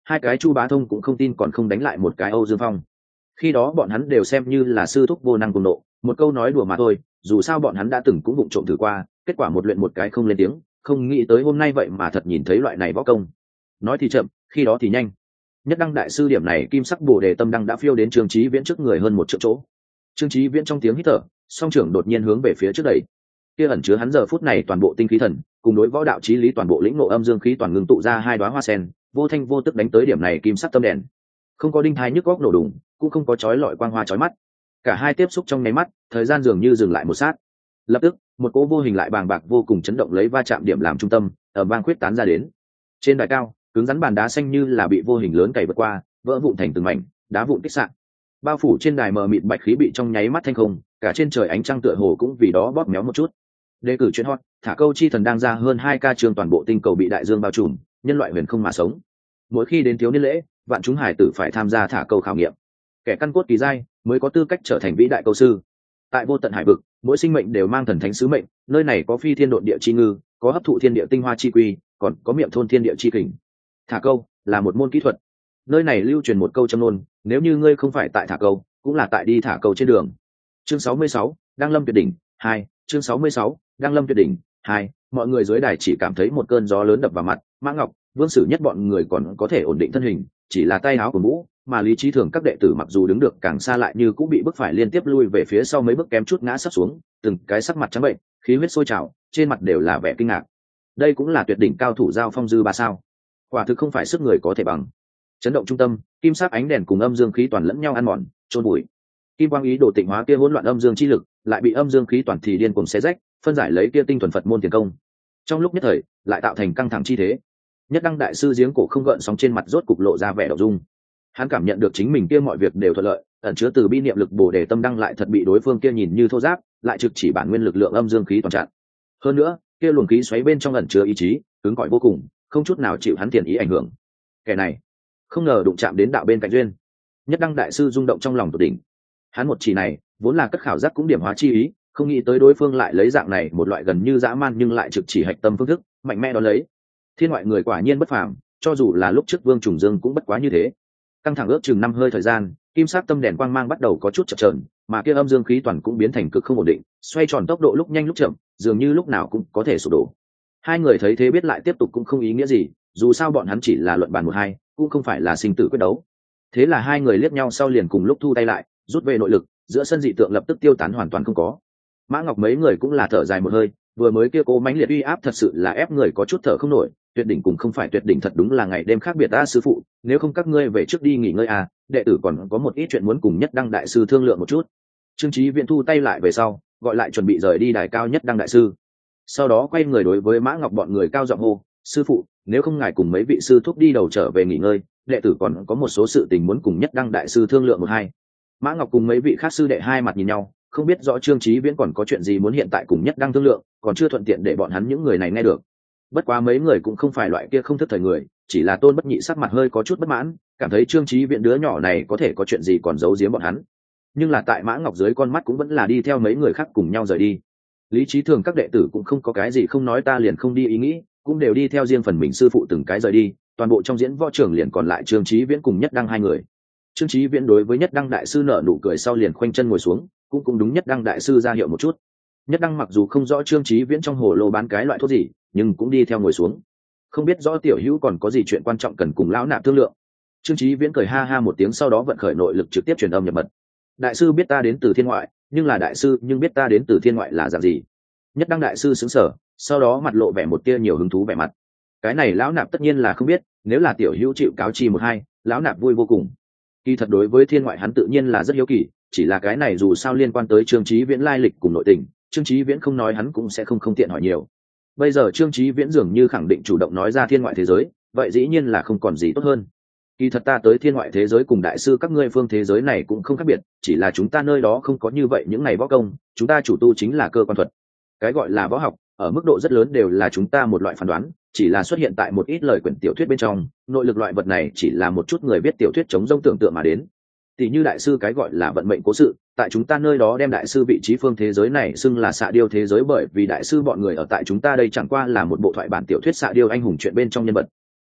hai cái Chu Bá Thông cũng không tin còn không đánh lại một cái Âu Dương Phong. Khi đó bọn hắn đều xem như là sư thúc vô năng cùng nộ, một câu nói đùa mà thôi, dù sao bọn hắn đã từng cũng vụng trộm thử qua, kết quả một luyện một cái không lên tiếng, không nghĩ tới hôm nay vậy mà thật nhìn thấy loại này võ công. Nói thì chậm, khi đó thì nhanh. Nhất Đăng đại sư điểm này kim sắc Bồ Đề tâm đăng đã phiêu đến Trương Chí Viễn trước người hơn một triệu chỗ. Trương Chí Viễn trong tiếng hít thở, song trưởng đột nhiên hướng về phía trước đẩy. Kia ẩn chứa hắn giờ phút này toàn bộ tinh khí thần, cùng đối võ đạo chí lý toàn bộ lĩnh ngộ âm dương khí toàn ngưng tụ ra hai đóa hoa sen, vô thanh vô tức đánh tới điểm này kim sắc tâm đèn. Không có đinh thai nhức góc nổ đùng, cũng không có chói lọi quang hoa chói mắt. Cả hai tiếp xúc trong nháy mắt, thời gian dường như dừng lại một sát. Lập tức, một cỗ vô hình lại bàng bạc vô cùng chấn động lấy va chạm điểm làm trung tâm, ở vang khuyết tán ra đến. Trên đài cao, cứng rắn bàn đá xanh như là bị vô hình lớn cày vượt qua, vỡ vụn thành từng mảnh, đá vụn kích sạn. Bao phủ trên đài mờ mịt bạch khí bị trong nháy mắt thanh không, cả trên trời ánh trăng tựa hồ cũng vì đó bóp méo một chút. Đề cử chuyên hot, thả câu chi thần đang ra hơn 2K trường toàn bộ tinh cầu bị đại dương bao trùm, nhân loại huyền không mà sống. Mỗi khi đến thiếu niên lễ, vạn chúng hải tử phải tham gia thả câu khảo nghiệm. Kẻ căn cốt kỳ giai mới có tư cách trở thành vĩ đại câu sư. Tại vô tận hải vực, mỗi sinh mệnh đều mang thần thánh sứ mệnh, nơi này có phi thiên độn địa chi ngư, có hấp thụ thiên địa tinh hoa chi quy, còn có miệng thôn thiên địa chi kình. Thả câu là một môn kỹ thuật. Nơi này lưu truyền một câu châm ngôn, nếu như ngươi không phải tại thả câu, cũng là tại đi thả câu trên đường. Chương 66, Đăng Lâm Tuyệt Đỉnh 2, chương 66, Đăng Lâm Tuyệt Đỉnh 2, mọi người dưới đài chỉ cảm thấy một cơn gió lớn đập vào mặt, Mã Ngọc, Vương Sử Nhất bọn người còn có thể ổn định thân hình, chỉ là tay áo của mũ, mà lý trí thường các đệ tử mặc dù đứng được càng xa lại như cũng bị bức phải liên tiếp lui về phía sau mấy bước kém chút ngã sắp xuống, từng cái sắc mặt trắng bệnh, khí huyết sôi trào, trên mặt đều là vẻ kinh ngạc. Đây cũng là tuyệt đỉnh cao thủ giao phong dư ba sao? Quả thực không phải sức người có thể bằng. Chấn động trung tâm, kim sắc ánh đèn cùng âm dương khí toàn lẫn nhau ăn mòn, chôn bụi. Kim quang ý đồ tịnh hóa kia hỗn loạn âm dương chi lực, lại bị âm dương khí toàn thì điên cuồng xé rách, phân giải lấy kia tinh thuần Phật môn tiền công. Trong lúc nhất thời, lại tạo thành căng thẳng chi thế. Nhất Đăng đại sư giếng cổ không gợn sóng trên mặt rốt cục lộ ra vẻ động dung. Hắn cảm nhận được chính mình kia mọi việc đều thuận lợi, ẩn chứa từ bi niệm lực Bồ Đề tâm đăng lại thật bị đối phương kia nhìn như thô ráp, lại trực chỉ bản nguyên lực lượng âm dương khí toàn chặn. Hơn nữa, kia luồng khí xoáy bên trong ẩn chứa ý chí, cứng cỏi vô cùng, không chút nào chịu hắn tiền ý ảnh hưởng. Kẻ này, không ngờ đụng chạm đến đạo bên cạnh duyên. Nhất Đăng đại sư rung động trong lòng tột đỉnh. Hắn một chỉ này, vốn là cất khảo giác cũng điểm hóa chi ý, không nghĩ tới đối phương lại lấy dạng này một loại gần như dã man nhưng lại trực chỉ hạch tâm phương thức, mạnh mẽ đó lấy. Thiên ngoại người quả nhiên bất phàm, cho dù là lúc trước Vương Trùng Dương cũng bất quá như thế. Căng thẳng ước chừng 5 hơi thời gian, kim sắc tâm đèn quang mang bắt đầu có chút chập chờn, mà kia âm dương khí toàn cũng biến thành cực không ổn định, xoay tròn tốc độ lúc nhanh lúc chậm, dường như lúc nào cũng có thể sụp đổ. Hai người thấy thế biết lại tiếp tục cũng không ý nghĩa gì, dù sao bọn hắn chỉ là luận bàn 1-2, cũng không phải là sinh tử quyết đấu. Thế là hai người liếc nhau sau liền cùng lúc thu tay lại, rút về nội lực, giữa sân dị tượng lập tức tiêu tán hoàn toàn không có. Mã Ngọc mấy người cũng là thở dài một hơi, vừa mới kia cố mãnh liệt uy áp thật sự là ép người có chút thở không nổi, tuyệt đỉnh cùng không phải tuyệt đỉnh thật đúng là ngày đêm khác biệt a sư phụ, nếu không các ngươi về trước đi nghỉ ngơi à, đệ tử còn có một ít chuyện muốn cùng Nhất Đăng đại sư thương lượng một chút. Trương Chí Viễn thu tay lại về sau, gọi lại chuẩn bị rời đi đài cao Nhất Đăng đại sư. Sau đó quay người đối với Mã Ngọc bọn người cao giọng hô, sư phụ, nếu không ngài cùng mấy vị sư thúc đi đầu trở về nghỉ ngơi, đệ tử còn có một số sự tình muốn cùng Nhất Đăng đại sư thương lượng 1-2. Mã Ngọc cùng mấy vị khác sư đệ hai mặt nhìn nhau, không biết rõ Trương Chí Viễn còn có chuyện gì muốn hiện tại cùng Nhất Đăng thương lượng, còn chưa thuận tiện để bọn hắn những người này nghe được. Bất quá mấy người cũng không phải loại kia không thức thời người, chỉ là Tôn Bất Nhị sắc mặt hơi có chút bất mãn, cảm thấy Trương Chí Viễn đứa nhỏ này có thể có chuyện gì còn giấu giếm bọn hắn. Nhưng là tại Mã Ngọc dưới con mắt cũng vẫn là đi theo mấy người khác cùng nhau rời đi. Lý trí thường các đệ tử cũng không có cái gì không nói ta liền không đi ý nghĩ, cũng đều đi theo riêng phần mình sư phụ từng cái rời đi, toàn bộ trong diễn võ trường liền còn lại Trương Chí Viễn cùng Nhất Đăng hai người. Trương Chí Viễn đối với Nhất Đăng đại sư nở nụ cười sau liền khoanh chân ngồi xuống, cũng đúng Nhất Đăng đại sư ra hiệu một chút. Nhất Đăng mặc dù không rõ Trương Chí Viễn trong hồ lô bán cái loại thuốc gì, nhưng cũng đi theo ngồi xuống. Không biết rõ tiểu hữu còn có gì chuyện quan trọng cần cùng lão nạp thương lượng. Trương Chí Viễn cười ha ha một tiếng sau đó vận khởi nội lực trực tiếp truyền âm nhập mật. Đại sư biết ta đến từ thiên ngoại, nhưng là đại sư nhưng biết ta đến từ thiên ngoại là dạng gì? Nhất Đăng đại sư sững sờ, sau đó mặt lộ vẻ một tia nhiều hứng thú vẻ mặt. Cái này lão nạp tất nhiên là không biết, nếu là tiểu hữu chịu cáo chi 1-2, lão nạp vui vô cùng. Kỳ thật đối với thiên ngoại hắn tự nhiên là rất hiếu kỳ, chỉ là cái này dù sao liên quan tới Trương Chí Viễn lai lịch cùng nội tình, Trương Chí Viễn không nói hắn cũng sẽ không tiện hỏi nhiều. Bây giờ Trương Chí Viễn dường như khẳng định chủ động nói ra thiên ngoại thế giới, vậy dĩ nhiên là không còn gì tốt hơn. Kỳ thật ta tới thiên ngoại thế giới cùng đại sư các ngươi phương thế giới này cũng không khác biệt, chỉ là chúng ta nơi đó không có như vậy những ngày võ công, chúng ta chủ tu chính là cơ quan thuật. Cái gọi là võ học, ở mức độ rất lớn đều là chúng ta một loại phán đoán, chỉ là xuất hiện tại một ít lời quyển tiểu thuyết bên trong, nội lực loại vật này chỉ là một chút người viết tiểu thuyết chống rông tưởng tượng mà đến. Tỷ như đại sư cái gọi là vận mệnh cố sự, tại chúng ta nơi đó đem đại sư vị trí phương thế giới này xưng là xạ điêu thế giới, bởi vì đại sư bọn người ở tại chúng ta đây chẳng qua là một bộ thoại bản tiểu thuyết xạ điêu anh hùng chuyện bên trong nhân vật.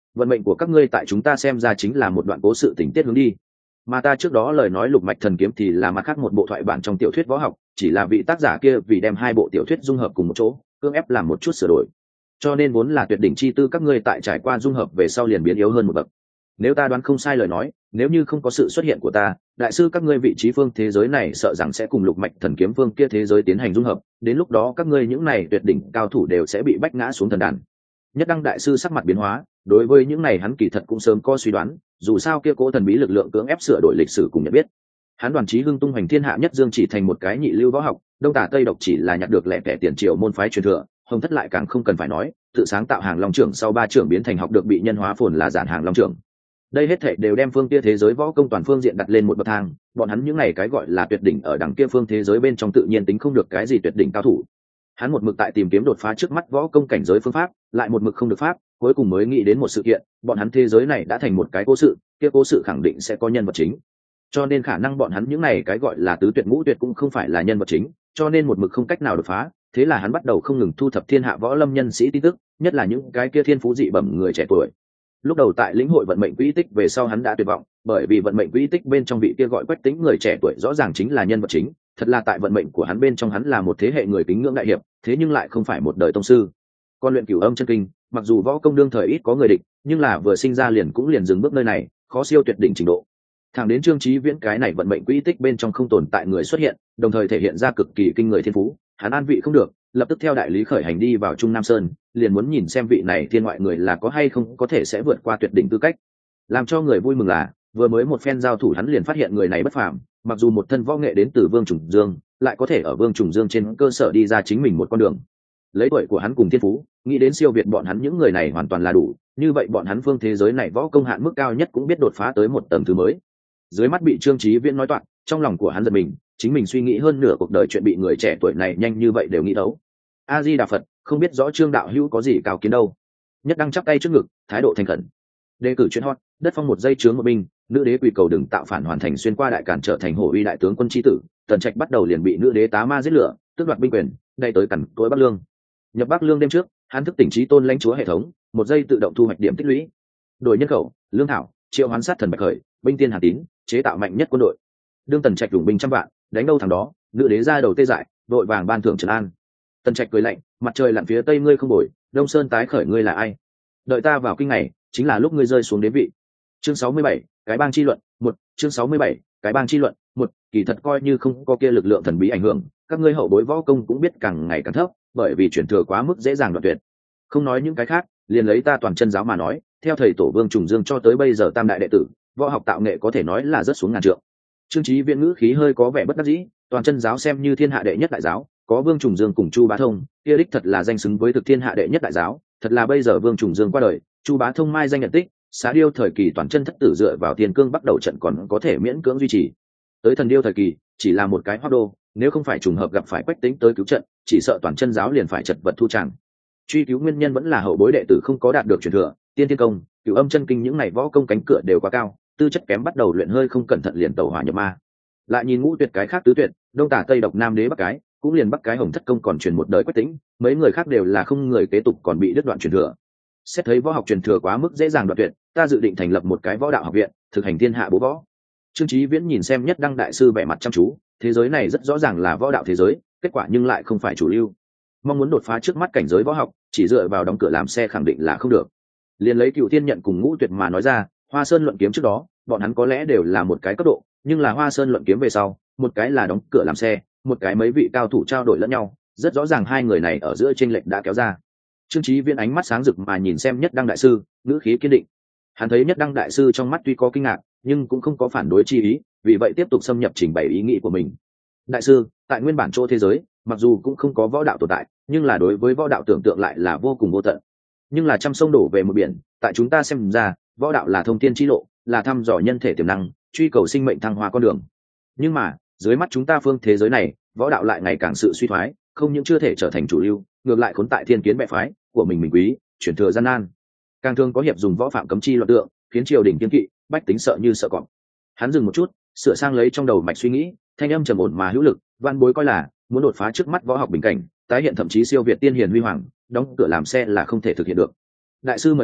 vận mệnh của các ngươi tại chúng ta xem ra chính là một đoạn cố sự tình tiết hướng đi, mà ta trước đó lời nói lục mạch thần kiếm thì là mặt khác một bộ thoại bản trong tiểu thuyết võ học, chỉ là vị tác giả kia vì đem hai bộ tiểu thuyết dung hợp cùng một chỗ, cưỡng ép làm một chút sửa đổi, cho nên vốn là tuyệt đỉnh chi tư các ngươi tại trải qua dung hợp về sau liền biến yếu hơn một bậc. Nếu ta đoán không sai lời nói, nếu như không có sự xuất hiện của ta, đại sư các ngươi vị trí phương thế giới này sợ rằng sẽ cùng lục mạch thần kiếm phương kia thế giới tiến hành dung hợp, đến lúc đó các ngươi những này tuyệt đỉnh cao thủ đều sẽ bị bách ngã xuống thần đàn. Nhất Đăng đại sư sắc mặt biến hóa, đối với những này hắn kỳ thật cũng sớm có suy đoán, dù sao kia cố thần bí lực lượng cưỡng ép sửa đổi lịch sử cùng nhận biết. Hắn Đoàn Chí Hưng tung hoành thiên hạ nhất dương chỉ thành một cái nhị lưu võ học, đông tả tây độc chỉ là nhặt được lẻ tẻ tiền triều môn phái truyền thừa, Hồng Thất lại càng không cần phải nói, tự sáng tạo hàng long trưởng sau ba trưởng biến thành học được bị nhân hóa phồn là giản hàng long trưởng. Đây hết thảy đều đem phương kia thế giới võ công toàn phương diện đặt lên một bậc thang, bọn hắn những này cái gọi là tuyệt đỉnh ở đằng kia phương thế giới bên trong tự nhiên tính không được cái gì tuyệt đỉnh cao thủ. Hắn một mực tại tìm kiếm đột phá trước mắt võ công cảnh giới phương pháp, lại một mực không được pháp, cuối cùng mới nghĩ đến một sự kiện, bọn hắn thế giới này đã thành một cái cố sự, kia cố sự khẳng định sẽ có nhân vật chính. Cho nên khả năng bọn hắn những này cái gọi là tứ tuyệt ngũ tuyệt cũng không phải là nhân vật chính, cho nên một mực không cách nào đột phá, thế là hắn bắt đầu không ngừng thu thập thiên hạ võ lâm nhân sĩ tin tức, nhất là những cái kia thiên phú dị bẩm người trẻ tuổi. Lúc đầu tại lĩnh hội vận mệnh quỹ tích về sau hắn đã tuyệt vọng, bởi vì vận mệnh quỹ tích bên trong vị kia gọi Quách Tĩnh người trẻ tuổi rõ ràng chính là nhân vật chính, thật là tại vận mệnh của hắn bên trong hắn là một thế hệ người kính ngưỡng đại hiệp, thế nhưng lại không phải một đời tông sư. Con luyện Cửu Âm chân kinh, mặc dù võ công đương thời ít có người địch, nhưng là vừa sinh ra liền cũng liền dừng bước nơi này, khó siêu tuyệt đỉnh trình độ. Thẳng đến Trương Chí Viễn cái này vận mệnh quỹ tích bên trong không tồn tại người xuất hiện, đồng thời thể hiện ra cực kỳ kinh người thiên phú, hắn an vị không được, lập tức theo đại lý khởi hành đi vào Trung Nam Sơn, liền muốn nhìn xem vị này thiên ngoại người là có hay không có thể sẽ vượt qua tuyệt đỉnh tư cách. Làm cho người vui mừng là, vừa mới một phen giao thủ hắn liền phát hiện người này bất phàm, mặc dù một thân võ nghệ đến từ Vương Trùng Dương, lại có thể ở Vương Trùng Dương trên cơ sở đi ra chính mình một con đường. Lấy tuổi của hắn cùng thiên phú, nghĩ đến siêu việt bọn hắn những người này hoàn toàn là đủ, như vậy bọn hắn phương thế giới này võ công hạn mức cao nhất cũng biết đột phá tới một tầng thứ mới. Dưới mắt bị Trương Chí Viễn nói toạc, trong lòng của hắn giật mình, chính mình suy nghĩ hơn nửa cuộc đời chuyện bị người trẻ tuổi này nhanh như vậy đều nghĩ thấu. A Di Đà Phật, không biết rõ Trương đạo hữu có gì cao kiến đâu. Nhất Đăng chắp tay trước ngực, thái độ thành khẩn. Đề cử chuyện hot, đất phong một giây chướng một binh, nữ đế quỳ cầu đừng tạo phản hoàn thành xuyên qua đại cản trở thành hổ uy đại tướng quân chi tử, Tần Trạch bắt đầu liền bị nữ đế tá ma giết lửa, tước đoạt binh quyền, đây tới cẩn tối Bắc Lương. Nhập Bắc Lương đêm trước, hắn thức tỉnh trí tôn lãnh chúa hệ thống, một giây tự động thu hoạch điểm tích lũy. Đổi nhân khẩu, lương thảo, triệu hoán sát thần bạch khởi, binh tiên hàn tín, chế tạo mạnh nhất quân đội. Đương Tần Trạch dùng binh trăm vạn, đánh đâu thằng đó, nữ đế ra đầu tê dại, đội vàng ban thưởng trấn an. Tần Trạch cười lạnh, mặt trời lặn phía tây ngươi không bồi, đông sơn tái khởi ngươi là ai? Đợi ta vào kinh này, chính là lúc ngươi rơi xuống đế vị. Chương 67, cái bang chi luận, một. Chương 67, cái bang chi luận, một. Kỳ thật coi như không có kia lực lượng thần bí ảnh hưởng, các ngươi hậu bối võ công cũng biết càng ngày càng thấp, bởi vì chuyển thừa quá mức dễ dàng đoạn tuyệt. Không nói những cái khác, liền lấy ta toàn chân giáo mà nói, theo thầy tổ Vương Trùng Dương cho tới bây giờ tam đại đệ tử, võ học tạo nghệ có thể nói là rất xuống ngàn trượng. Trương Chí Viễn ngữ khí hơi có vẻ bất đắc dĩ, toàn chân giáo xem như thiên hạ đệ nhất đại giáo, có Vương Trùng Dương cùng Chu Bá Thông, kia đích thật là danh xứng với thực thiên hạ đệ nhất đại giáo, thật là bây giờ Vương Trùng Dương qua đời, Chu Bá Thông mai danh nhận tích, Xá Điêu thời kỳ toàn chân thất tử dựa vào Thiên Cương bắt đầu trận còn có thể miễn cưỡng duy trì. Tới Thần Điêu thời kỳ, chỉ là một cái hoắc đô, nếu không phải trùng hợp gặp phải Quách Tĩnh tới cứu trận, chỉ sợ toàn chân giáo liền phải chật vật thu tràng. Truy cứu nguyên nhân vẫn là hậu bối đệ tử không có đạt được truyền thừa, Tiên Thiên Công, Cửu Âm chân kinh những này võ công cánh cửa đều quá cao, tư chất kém bắt đầu luyện hơi không cẩn thận liền tẩu hỏa nhập ma. Lại nhìn ngũ tuyệt cái khác tứ tuyệt, đông tả tây độc nam đế bắc cái, cũng liền bắc cái Hồng Thất Công còn truyền một đời Quách Tĩnh, mấy người khác đều là không người kế tục còn bị đứt đoạn truyền thừa. Xét thấy võ học truyền thừa quá mức dễ dàng đoạn tuyệt, ta dự định thành lập một cái võ đạo học viện, thực hành thiên hạ bố võ. Trương Chí Viễn nhìn xem Nhất Đăng đại sư vẻ mặt chăm chú, thế giới này rất rõ ràng là võ đạo thế giới, kết quả nhưng lại không phải chủ lưu. Mong muốn đột phá trước mắt cảnh giới võ học, chỉ dựa vào đóng cửa làm xe khẳng định là không được. Liên lấy Cựu Thiên nhận cùng Ngũ Tuyệt mà nói ra, Hoa Sơn luận kiếm trước đó, bọn hắn có lẽ đều là một cái cấp độ, nhưng là Hoa Sơn luận kiếm về sau, một cái là đóng cửa làm xe, một cái mấy vị cao thủ trao đổi lẫn nhau, rất rõ ràng hai người này ở giữa chênh lệch đã kéo ra. Trương Chí Viễn ánh mắt sáng rực mà nhìn xem Nhất Đăng đại sư, ngữ khí kiên định. Hắn thấy Nhất Đăng đại sư trong mắt tuy có kinh ngạc, nhưng cũng không có phản đối chi ý, vì vậy tiếp tục xâm nhập trình bày ý nghĩ của mình. Đại sư, tại nguyên bản chỗ thế giới, mặc dù cũng không có võ đạo tồn tại, nhưng là đối với võ đạo tưởng tượng lại là vô cùng vô tận. Nhưng là trăm sông đổ về một biển, tại chúng ta xem ra, võ đạo là thông thiên chi lộ, là thăm dò nhân thể tiềm năng, truy cầu sinh mệnh thăng hoa con đường. Nhưng mà, dưới mắt chúng ta phương thế giới này, võ đạo lại ngày càng sự suy thoái, không những chưa thể trở thành chủ lưu, ngược lại khốn tại thiên kiến bệ phái của mình quý, chuyển thừa gian nan. Càng thường có hiệp dùng võ phạm cấm chi luật tượng, khiến triều đình kiên kỵ, bách tính sợ như sợ cọp. Hắn dừng một chút, sửa sang lấy trong đầu mạch suy nghĩ, thanh âm trầm ổn mà hữu lực, văn bối coi là muốn đột phá trước mắt võ học bình cảnh, tái hiện thậm chí siêu việt tiên hiền huy hoàng, đóng cửa làm xe là không thể thực hiện được. Đại sư mời muốn,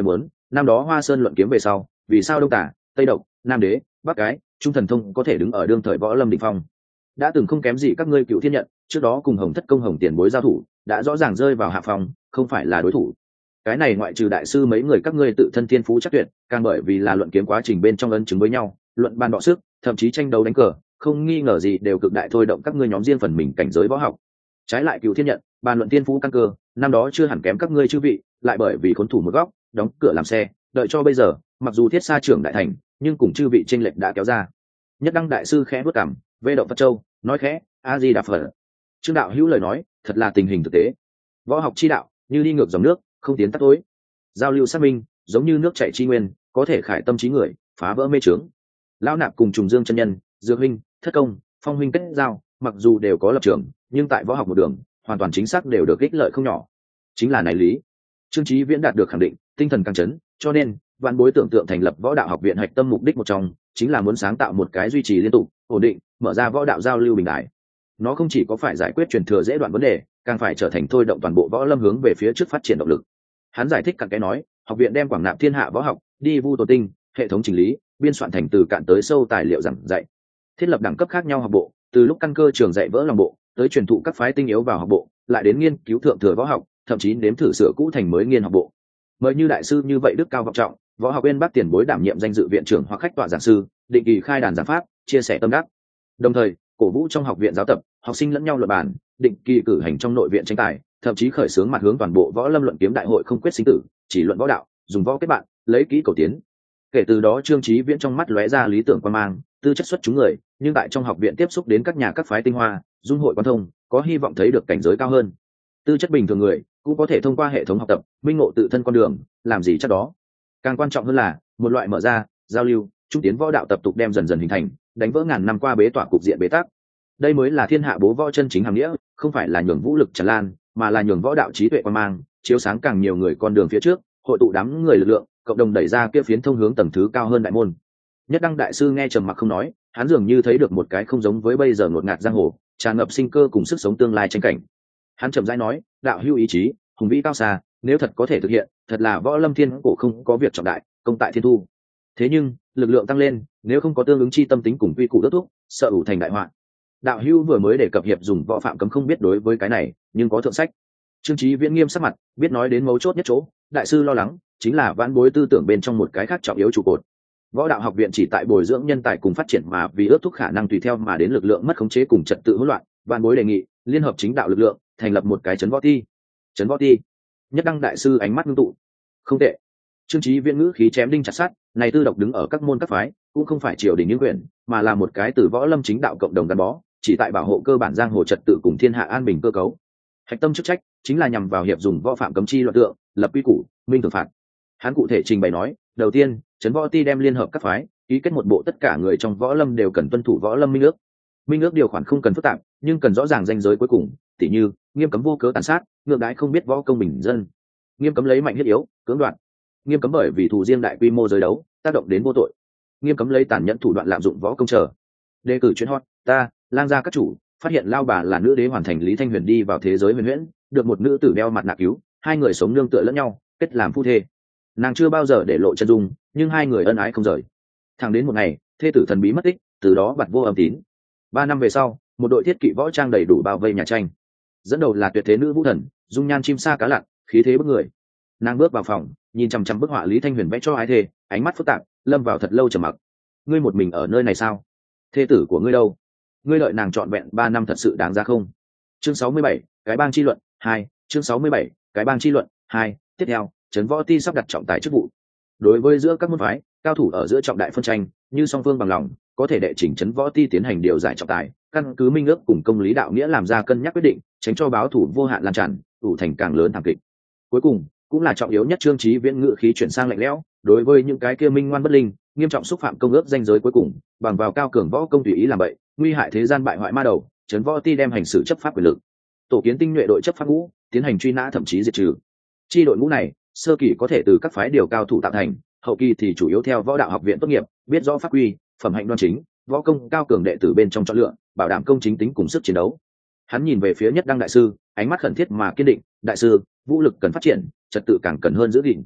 năm đó Hoa Sơn luận kiếm về sau, vì sao Đông Tả, Tây Độc, Nam Đế, Bắc Cái, Trung Thần Thông có thể đứng ở đương thời võ lâm đỉnh phong? Đã từng không kém gì các ngươi Cựu Thiên Nhận, trước đó cùng Hồng Thất Công Hồng Tiền Bối giao thủ, đã rõ ràng rơi vào hạ phòng, không phải là đối thủ. Cái này ngoại trừ đại sư mấy người các ngươi tự thân thiên phú chắc tuyệt, càng bởi vì là luận kiếm quá trình bên trong ân chứng với nhau, luận bàn đọ sức, thậm chí tranh đấu đánh cờ, không nghi ngờ gì đều cực đại thôi động các ngươi nhóm riêng phần mình cảnh giới võ học. Trái lại Cựu Thiên Nhận, bàn luận tiên phú căn cơ, năm đó chưa hẳn kém các ngươi chư vị, lại bởi vì khốn thủ một góc, đóng cửa làm xe, đợi cho bây giờ, mặc dù thiết xa trưởng đại thành, nhưng cùng chư vị chênh lệch đã kéo ra. Nhất Đăng đại sư khẽ bước cằm, vê động Phật Châu, nói khẽ, A Di Đà Phật. Trương đạo hữu lời nói, thật là tình hình thực tế. Võ học chi đạo, như đi ngược dòng nước, không tiến tắt tối. Giao lưu xác minh, giống như nước chảy chi nguyên, có thể khải tâm trí người, phá vỡ mê trướng. Lão Nạp cùng Trùng Dương chân nhân, Dược huynh, Thất Công, Phong huynh kết giao, mặc dù đều có lập trường, nhưng tại võ học một đường, hoàn toàn chính xác đều được ích lợi không nhỏ. Chính là này lý. Trương Chí Viễn đạt được khẳng định, tinh thần càng chấn, cho nên vạn bối tưởng tượng thành lập võ đạo học viện hạch tâm mục đích một trong, chính là muốn sáng tạo một cái duy trì liên tục, ổn định, mở ra võ đạo giao lưu bình đại. Nó không chỉ có phải giải quyết truyền thừa dễ đoạn vấn đề, càng phải trở thành thôi động toàn bộ võ lâm hướng về phía trước phát triển động lực. Hắn giải thích cặn kẽ nói, học viện đem quảng nạp thiên hạ võ học, đi vu tổ tinh, hệ thống chỉnh lý, biên soạn thành từ cạn tới sâu tài liệu giảng dạy. Thiết lập đẳng cấp khác nhau học bộ, từ lúc căn cơ trường dạy vỡ lòng bộ, tới truyền thụ các phái tinh yếu vào học bộ, lại đến nghiên cứu thượng thừa võ học, thậm chí nếm thử sửa cũ thành mới nghiên học bộ. Mời như đại sư như vậy đức cao vọng trọng, võ học bên Bắc tiền bối đảm nhiệm danh dự viện trưởng hoặc khách tọa giảng sư, định kỳ khai đàn giảng pháp, chia sẻ tâm đắc. Đồng thời, cổ vũ trong học viện giáo tập, học sinh lẫn nhau luận bàn, định kỳ cử hành trong nội viện tranh tài, thậm chí khởi xướng mặt hướng toàn bộ võ lâm luận kiếm đại hội không quyết sinh tử, chỉ luận võ đạo, dùng võ kết bạn, lấy kỹ cầu tiến. Kể từ đó Trương Chí Viễn trong mắt lóe ra lý tưởng quan mang, tư chất xuất chúng người, nhưng tại trong học viện tiếp xúc đến các nhà các phái tinh hoa, dung hội quan thông, có hy vọng thấy được cảnh giới cao hơn. Tư chất bình thường người cũng có thể thông qua hệ thống học tập, minh ngộ tự thân con đường, làm gì chắc đó. Càng quan trọng hơn là một loại mở ra, giao lưu, trung tiến võ đạo tập tục đem dần dần hình thành, đánh vỡ ngàn năm qua bế tỏa cục diện bế tắc. Đây mới là thiên hạ bố võ chân chính hàm nghĩa, không phải là nhường vũ lực tràn lan, mà là nhường võ đạo trí tuệ quan mang, chiếu sáng càng nhiều người con đường phía trước, hội tụ đám người lực lượng, cộng đồng đẩy ra kia phiến thông hướng tầng thứ cao hơn đại môn. Nhất Đăng đại sư nghe trầm mặc không nói, hắn dường như thấy được một cái không giống với bây giờ ngột ngạt giang hồ, tràn ngập sinh cơ cùng sức sống tương lai tranh cảnh. Hắn chậm rãi nói, đạo hữu ý chí, hùng vĩ cao xa, nếu thật có thể thực hiện, thật là võ lâm thiên cổ không có việc trọng đại, công tại thiên thu. Thế nhưng lực lượng tăng lên, nếu không có tương ứng chi tâm tính cùng quy củ đốt thúc, sợ ủ thành đại họa. Đạo hữu vừa mới đề cập hiệp dùng võ phạm cấm không biết đối với cái này, nhưng có thượng sách. Trương Chí Viễn nghiêm sắc mặt, biết nói đến mấu chốt nhất chỗ, đại sư lo lắng chính là vãn bối tư tưởng bên trong một cái khác trọng yếu trụ cột. Võ đạo học viện chỉ tại bồi dưỡng nhân tài cùng phát triển mà vì ước thúc khả năng tùy theo mà đến lực lượng mất khống chế cùng trật tự hỗn loạn, vãn bối đề nghị liên hợp chính đạo lực lượng, thành lập một cái trấn võ ti. Trấn võ ti? Nhất Đăng đại sư ánh mắt ngưng tụ. Không tệ. Trương Chí Viễn ngữ khí chém đinh chặt sắt, này tư độc đứng ở các môn các phái, cũng không phải triều đình những quyền, mà là một cái từ võ lâm chính đạo cộng đồng gắn bó, chỉ tại bảo hộ cơ bản giang hồ trật tự cùng thiên hạ an bình cơ cấu. Hạch tâm chức trách chính là nhằm vào hiệp dùng võ phạm cấm chi luận tượng, lập quy củ, minh thường phạt. Hắn cụ thể trình bày nói, đầu tiên, trấn võ ti đem liên hợp các phái, ký kết một bộ tất cả người trong võ lâm đều cần tuân thủ võ lâm minh ước. Minh ước điều khoản không cần phức tạp, nhưng cần rõ ràng ranh giới cuối cùng, tỉ như nghiêm cấm vô cớ tàn sát, ngược đãi không biết võ công bình dân, nghiêm cấm lấy mạnh hiếp yếu, cưỡng đoạt, nghiêm cấm bởi vì thù riêng đại quy mô giới đấu tác động đến vô tội, nghiêm cấm lấy tàn nhẫn thủ đoạn lạm dụng võ công trở. Đề cử chuyên hot, ta lang gia các chủ phát hiện lao bà là nữ đế hoàn thành Lý Thanh Huyền đi vào thế giới huyền huyễn, được một nữ tử đeo mặt nạ cứu, hai người sống nương tựa lẫn nhau, kết làm phu thê. Nàng chưa bao giờ để lộ chân dung, nhưng hai người ân ái không rời. Thẳng đến một ngày, thê tử thần bí mất tích, từ đó bặt vô âm tín. 3 năm về sau, một đội thiết kỵ võ trang đầy đủ bao vây nhà tranh. Dẫn đầu là tuyệt thế nữ vũ thần, dung nhan chim sa cá lặn, khí thế bức người. Nàng bước vào phòng, nhìn chằm chằm bức họa Lý Thanh Huyền vẽ cho ái thê, ánh mắt phức tạp, lâm vào thật lâu trầm mặc. Ngươi một mình ở nơi này sao? Thê tử của ngươi đâu? Ngươi đợi nàng trọn vẹn 3 năm thật sự đáng giá không? Chương 67, cái bang chi luận 2, chương 67, cái bang chi luận 2, tiếp theo, trấn võ ti sắp đặt trọng tài chức vụ. Đối với giữa các môn phái, cao thủ ở giữa trọng đại phân tranh, như song phương bằng lòng, có thể đệ chỉnh trấn võ ti tiến hành điều giải trọng tài, căn cứ minh ước cùng công lý đạo nghĩa làm ra cân nhắc quyết định, tránh cho báo thủ vô hạn lan tràn, tụ thành càng lớn thảm kịch. Cuối cùng, cũng là trọng yếu nhất, Trương Chí Viễn ngự khí chuyển sang lạnh lẽo, đối với những cái kia minh ngoan bất linh, nghiêm trọng xúc phạm công ước danh giới cuối cùng, bằng vào cao cường võ công tùy ý làm bậy, nguy hại thế gian bại hoại ma đầu, trấn võ ti đem hành xử chấp pháp quyền lực, tổ kiến tinh nhuệ đội chấp pháp ngũ, tiến hành truy nã thậm chí diệt trừ. Chi đội ngũ này, sơ kỳ có thể từ các phái điều cao thủ tạo thành, hậu kỳ thì chủ yếu theo võ đạo học viện tốt nghiệp, biết rõ pháp quy, phẩm hạnh đoan chính, võ công cao cường đệ tử bên trong chọn lựa, bảo đảm công chính tính cùng sức chiến đấu. Hắn nhìn về phía Nhất Đăng đại sư, ánh mắt khẩn thiết mà kiên định, đại sư, vũ lực cần phát triển, trật tự càng cần hơn giữ gìn.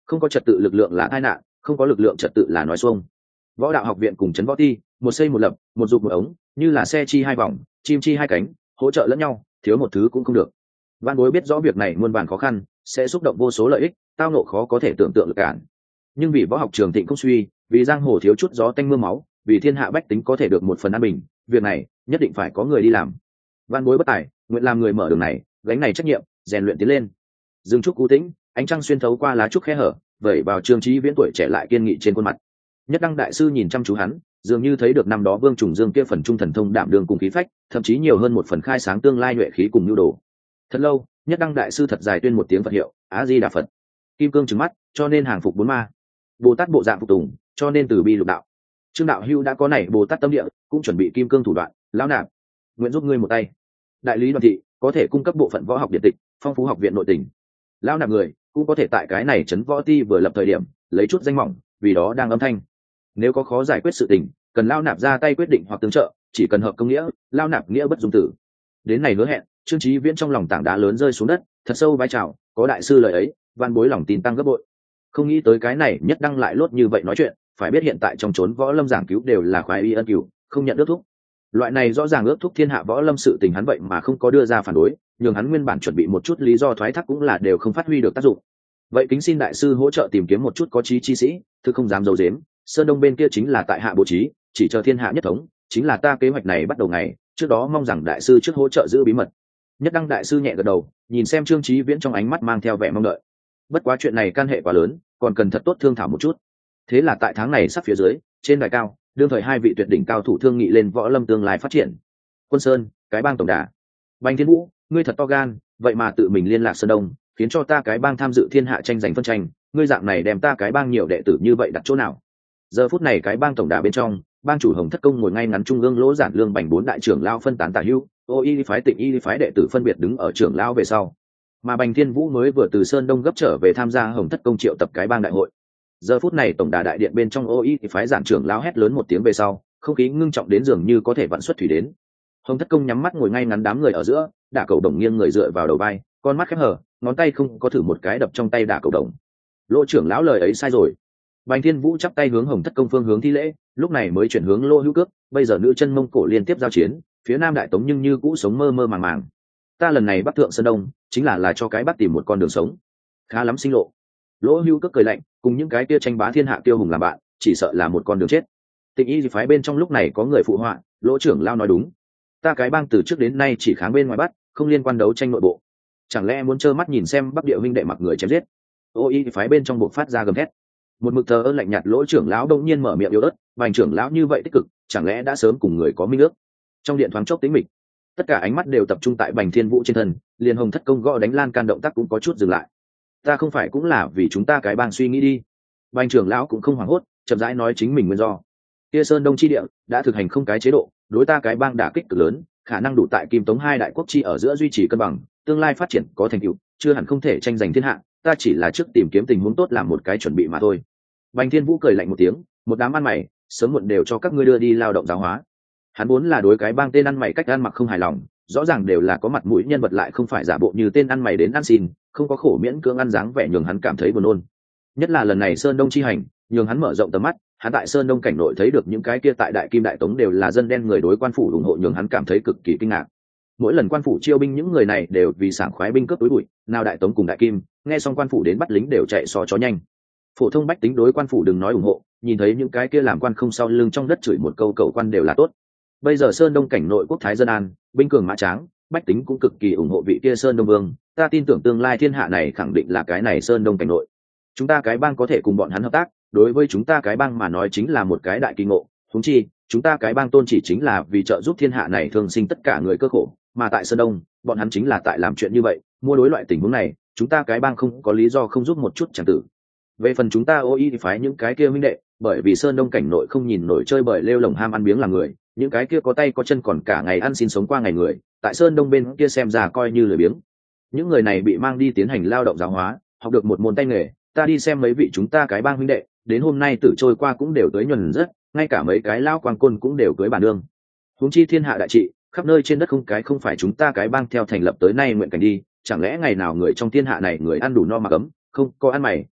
không có trật tự lực lượng là tai nạn, không có lực lượng trật tự là nói xuông. Võ đạo học viện cùng trấn võ ti, một xây một lập, một dục một ống, như là xe chi hai vòng, chim chi hai cánh, hỗ trợ lẫn nhau, thiếu một thứ cũng không được. Văn Bối biết rõ việc này muôn vàn khó khăn, sẽ xúc động vô số lợi ích, tao nộ khó có thể tưởng tượng được cản. Nhưng vì võ học trường thịnh không suy, vì giang hồ thiếu chút gió tanh mưa máu, vì thiên hạ bách tính có thể được một phần an bình, việc này nhất định phải có người đi làm. Văn Bối bất tài, nguyện làm người mở đường này, gánh này trách nhiệm, rèn luyện tiến lên. Dương trúc cú tĩnh, ánh trăng xuyên thấu qua lá trúc khe hở, vẩy vào Trương Chí Viễn tuổi trẻ lại kiên nghị trên khuôn mặt. Nhất Đăng đại sư nhìn chăm chú hắn, dường như thấy được năm đó Vương Trùng Dương kia phần trung thần thông đảm đường cùng khí phách, thậm chí nhiều hơn một phần khai sáng tương lai nhuệ khí cùng nhu đồ. Thật lâu, Nhất Đăng đại sư thật dài tuyên một tiếng Phật hiệu, A Di Đà Phật. Kim cương trừng mắt, cho nên hàng phục bốn ma. Bồ Tát bộ dạng phục tùng, cho nên từ bi lục đạo. Trương đạo hưu đã có này Bồ Tát tâm địa, cũng chuẩn bị kim cương thủ đoạn, lão nạp nguyện giúp ngươi một tay. Đại lý Đoàn thị có thể cung cấp bộ phận võ học điện tịch, phong phú học viện nội tình. Lão nạp người cũng có thể tại cái này trấn võ ti vừa lập thời điểm, lấy chút danh mỏng, vì đó đang âm thanh. Nếu có khó giải quyết sự tình, cần lão nạp ra tay quyết định hoặc tương trợ, chỉ cần hợp công nghĩa, lão nạp nghĩa bất dung tử. Đến này hứa hẹn, Trương Chí Viễn trong lòng tảng đá lớn rơi xuống đất, thật sâu vái chào, có đại sư lời ấy, Văn Bối lòng tin tăng gấp bội. Không nghĩ tới cái này Nhất Đăng lại lốt như vậy nói chuyện, phải biết hiện tại trong chốn võ lâm giảng cứu đều là khoái y ân cửu, không nhận ước thúc. Loại này rõ ràng ước thúc thiên hạ võ lâm sự tình hắn vậy mà không có đưa ra phản đối, nhường hắn nguyên bản chuẩn bị một chút lý do thoái thác cũng là đều không phát huy được tác dụng. Vậy kính xin đại sư hỗ trợ tìm kiếm một chút có chí chi sĩ, thực không dám giấu giếm, Sơn Đông bên kia chính là tại hạ bố trí, chỉ chờ thiên hạ nhất thống, chính là ta kế hoạch này bắt đầu ngày, trước đó mong rằng đại sư trước hỗ trợ giữ bí mật. Nhất Đăng đại sư nhẹ gật đầu, nhìn xem Trương Chí Viễn trong ánh mắt mang theo vẻ mong đợi. Bất quá chuyện này can hệ quá lớn, còn cần thật tốt thương thảo một chút. Thế là tại tháng này sắp phía dưới, trên đài cao, đương thời hai vị tuyệt đỉnh cao thủ thương nghị lên võ lâm tương lai phát triển. Quân Sơn, cái bang tổng đà. Bành Thiên Vũ, ngươi thật to gan, vậy mà tự mình liên lạc Sơn Đông, khiến cho ta cái bang tham dự thiên hạ tranh giành phân tranh, ngươi dạng này đem ta cái bang nhiều đệ tử như vậy đặt chỗ nào? Giờ phút này cái bang tổng đà bên trong, bang chủ Hồng Thất Công ngồi ngay ngắn trung ương Lỗ Giản Lương Bành bốn đại trưởng lao phân tán tả hữu, Ô Y phái Tịnh Y phái đệ tử phân biệt đứng ở trưởng lao về sau. Mà Bành Thiên Vũ mới vừa từ Sơn Đông gấp trở về tham gia Hồng Thất Công triệu tập cái bang đại hội. Giờ phút này tổng đà đại điện bên trong Ô Y phái giản trưởng lao hét lớn một tiếng về sau, không khí ngưng trọng đến dường như có thể vạn xuất thủy đến. Hồng Thất Công nhắm mắt ngồi ngay ngắn đám người ở giữa, đả cầu đồng nghiêng người dựa vào đầu vai, con mắt khép hờ, ngón tay không có thử một cái đập trong tay đả cầu đồng. Lỗ trưởng lão lời ấy sai rồi. Bành Thiên Vũ chắp tay hướng Hồng Thất Công phương hướng thi lễ, lúc này mới chuyển hướng Lô Hữu Cước, bây giờ nữ chân Mông Cổ liên tiếp giao chiến, phía Nam Đại Tống nhưng như cũ sống mơ mơ màng màng. Ta lần này bắc thượng Sơn Đông, chính là cho cái bắc tìm một con đường sống. Khá lắm sinh lộ. Lỗ Hữu Cước cười lạnh, cùng những cái kia tranh bá thiên hạ tiêu hùng làm bạn, chỉ sợ là một con đường chết. Tịnh Y phái bên trong lúc này có người phụ họa, Lỗ trưởng lao nói đúng. Ta cái bang từ trước đến nay chỉ kháng bên ngoài Bắc, không liên quan đấu tranh nội bộ. Chẳng lẽ muốn trơ mắt nhìn xem Bắc Địa huynh đệ mặc người chém giết? Ô Y phái bên trong buộc phát ra gầm thét. Một mực thờ ơ lạnh nhạt Lỗ trưởng lão đông nhiên mở miệng yếu ớt, Bành trưởng lão như vậy tích cực, chẳng lẽ đã sớm cùng người có minh ước? Trong điện thoáng chốc tĩnh mịch, tất cả ánh mắt đều tập trung tại Bành Thiên Vũ trên thân, liền Hồng Thất Công gõ đánh lan can động tác cũng có chút dừng lại. Ta không phải cũng là vì chúng ta cái bang suy nghĩ đi. Bành trưởng lão cũng không hoảng hốt, chậm rãi nói chính mình nguyên do. Kia Sơn Đông chi địa đã thực hành không cái chế độ, đối ta cái bang đả kích cực lớn, khả năng đủ tại Kim Tống hai đại quốc chi ở giữa duy trì cân bằng, tương lai phát triển có thành tựu, chưa hẳn không thể tranh giành thiên hạ, ta chỉ là trước tìm kiếm tình huống tốt làm một cái chuẩn bị mà thôi. Bành Thiên Vũ cười lạnh một tiếng, một đám ăn mày, sớm muộn đều cho các ngươi đưa đi lao động giáo hóa. Hắn vốn là đối cái bang tên ăn mày cách ăn mặc không hài lòng, rõ ràng đều là có mặt mũi nhân vật lại không phải giả bộ như tên ăn mày đến ăn xin, không có khổ miễn cưỡng ăn dáng vẻ nhường hắn cảm thấy buồn nôn. Nhất là lần này Sơn Đông chi hành, nhường hắn mở rộng tầm mắt, hắn tại Sơn Đông cảnh nội thấy được những cái kia tại Đại Kim Đại Tống đều là dân đen người đối quan phủ ủng hộ, nhường hắn cảm thấy cực kỳ kinh ngạc. Mỗi lần quan phủ chiêu binh những người này đều vì sảng khoái binh cướp túi bụi, nào Đại Tống cùng Đại Kim, nghe xong quan phủ đến bắt lính đều chạy so chó nhanh. Phổ thông bách tính đối quan phủ đừng nói ủng hộ, nhìn thấy những cái kia làm quan không sau lưng trong đất chửi một câu cầu quan đều là tốt. Bây giờ Sơn Đông cảnh nội quốc thái dân an, binh cường mã tráng, bách tính cũng cực kỳ ủng hộ vị kia Sơn Đông vương, ta tin tưởng tương lai thiên hạ này khẳng định là cái này Sơn Đông cảnh nội. Chúng ta cái bang có thể cùng bọn hắn hợp tác, đối với chúng ta cái bang mà nói chính là một cái đại kỳ ngộ, huống chi, chúng ta cái bang tôn chỉ chính là vì trợ giúp thiên hạ này thường sinh tất cả người cơ khổ, mà tại Sơn Đông, bọn hắn chính là tại làm chuyện như vậy, mua đối loại tình huống này, chúng ta cái bang không có lý do không giúp một chút chẳng tử. Về phần chúng ta Ô Y thì phái những cái kia huynh đệ, bởi vì Sơn Đông cảnh nội không nhìn nổi chơi bời lêu lồng ham ăn biếng làm người, những cái kia có tay có chân còn cả ngày ăn xin sống qua ngày người, tại Sơn Đông bên kia xem ra coi như lười biếng. Những người này bị mang đi tiến hành lao động giáo hóa, học được một môn tay nghề, ta đi xem mấy vị chúng ta cái bang huynh đệ, đến hôm nay tử trôi qua cũng đều tới nhuần rất, ngay cả mấy cái lao quang côn cũng đều cưới bản đương. Huống chi thiên hạ đại trị, khắp nơi trên đất không cái không phải chúng ta cái bang theo thành lập tới nay nguyện cảnh đi, chẳng lẽ ngày nào người trong thiên hạ này người ăn đủ no mặc ấm, không có ăn mày,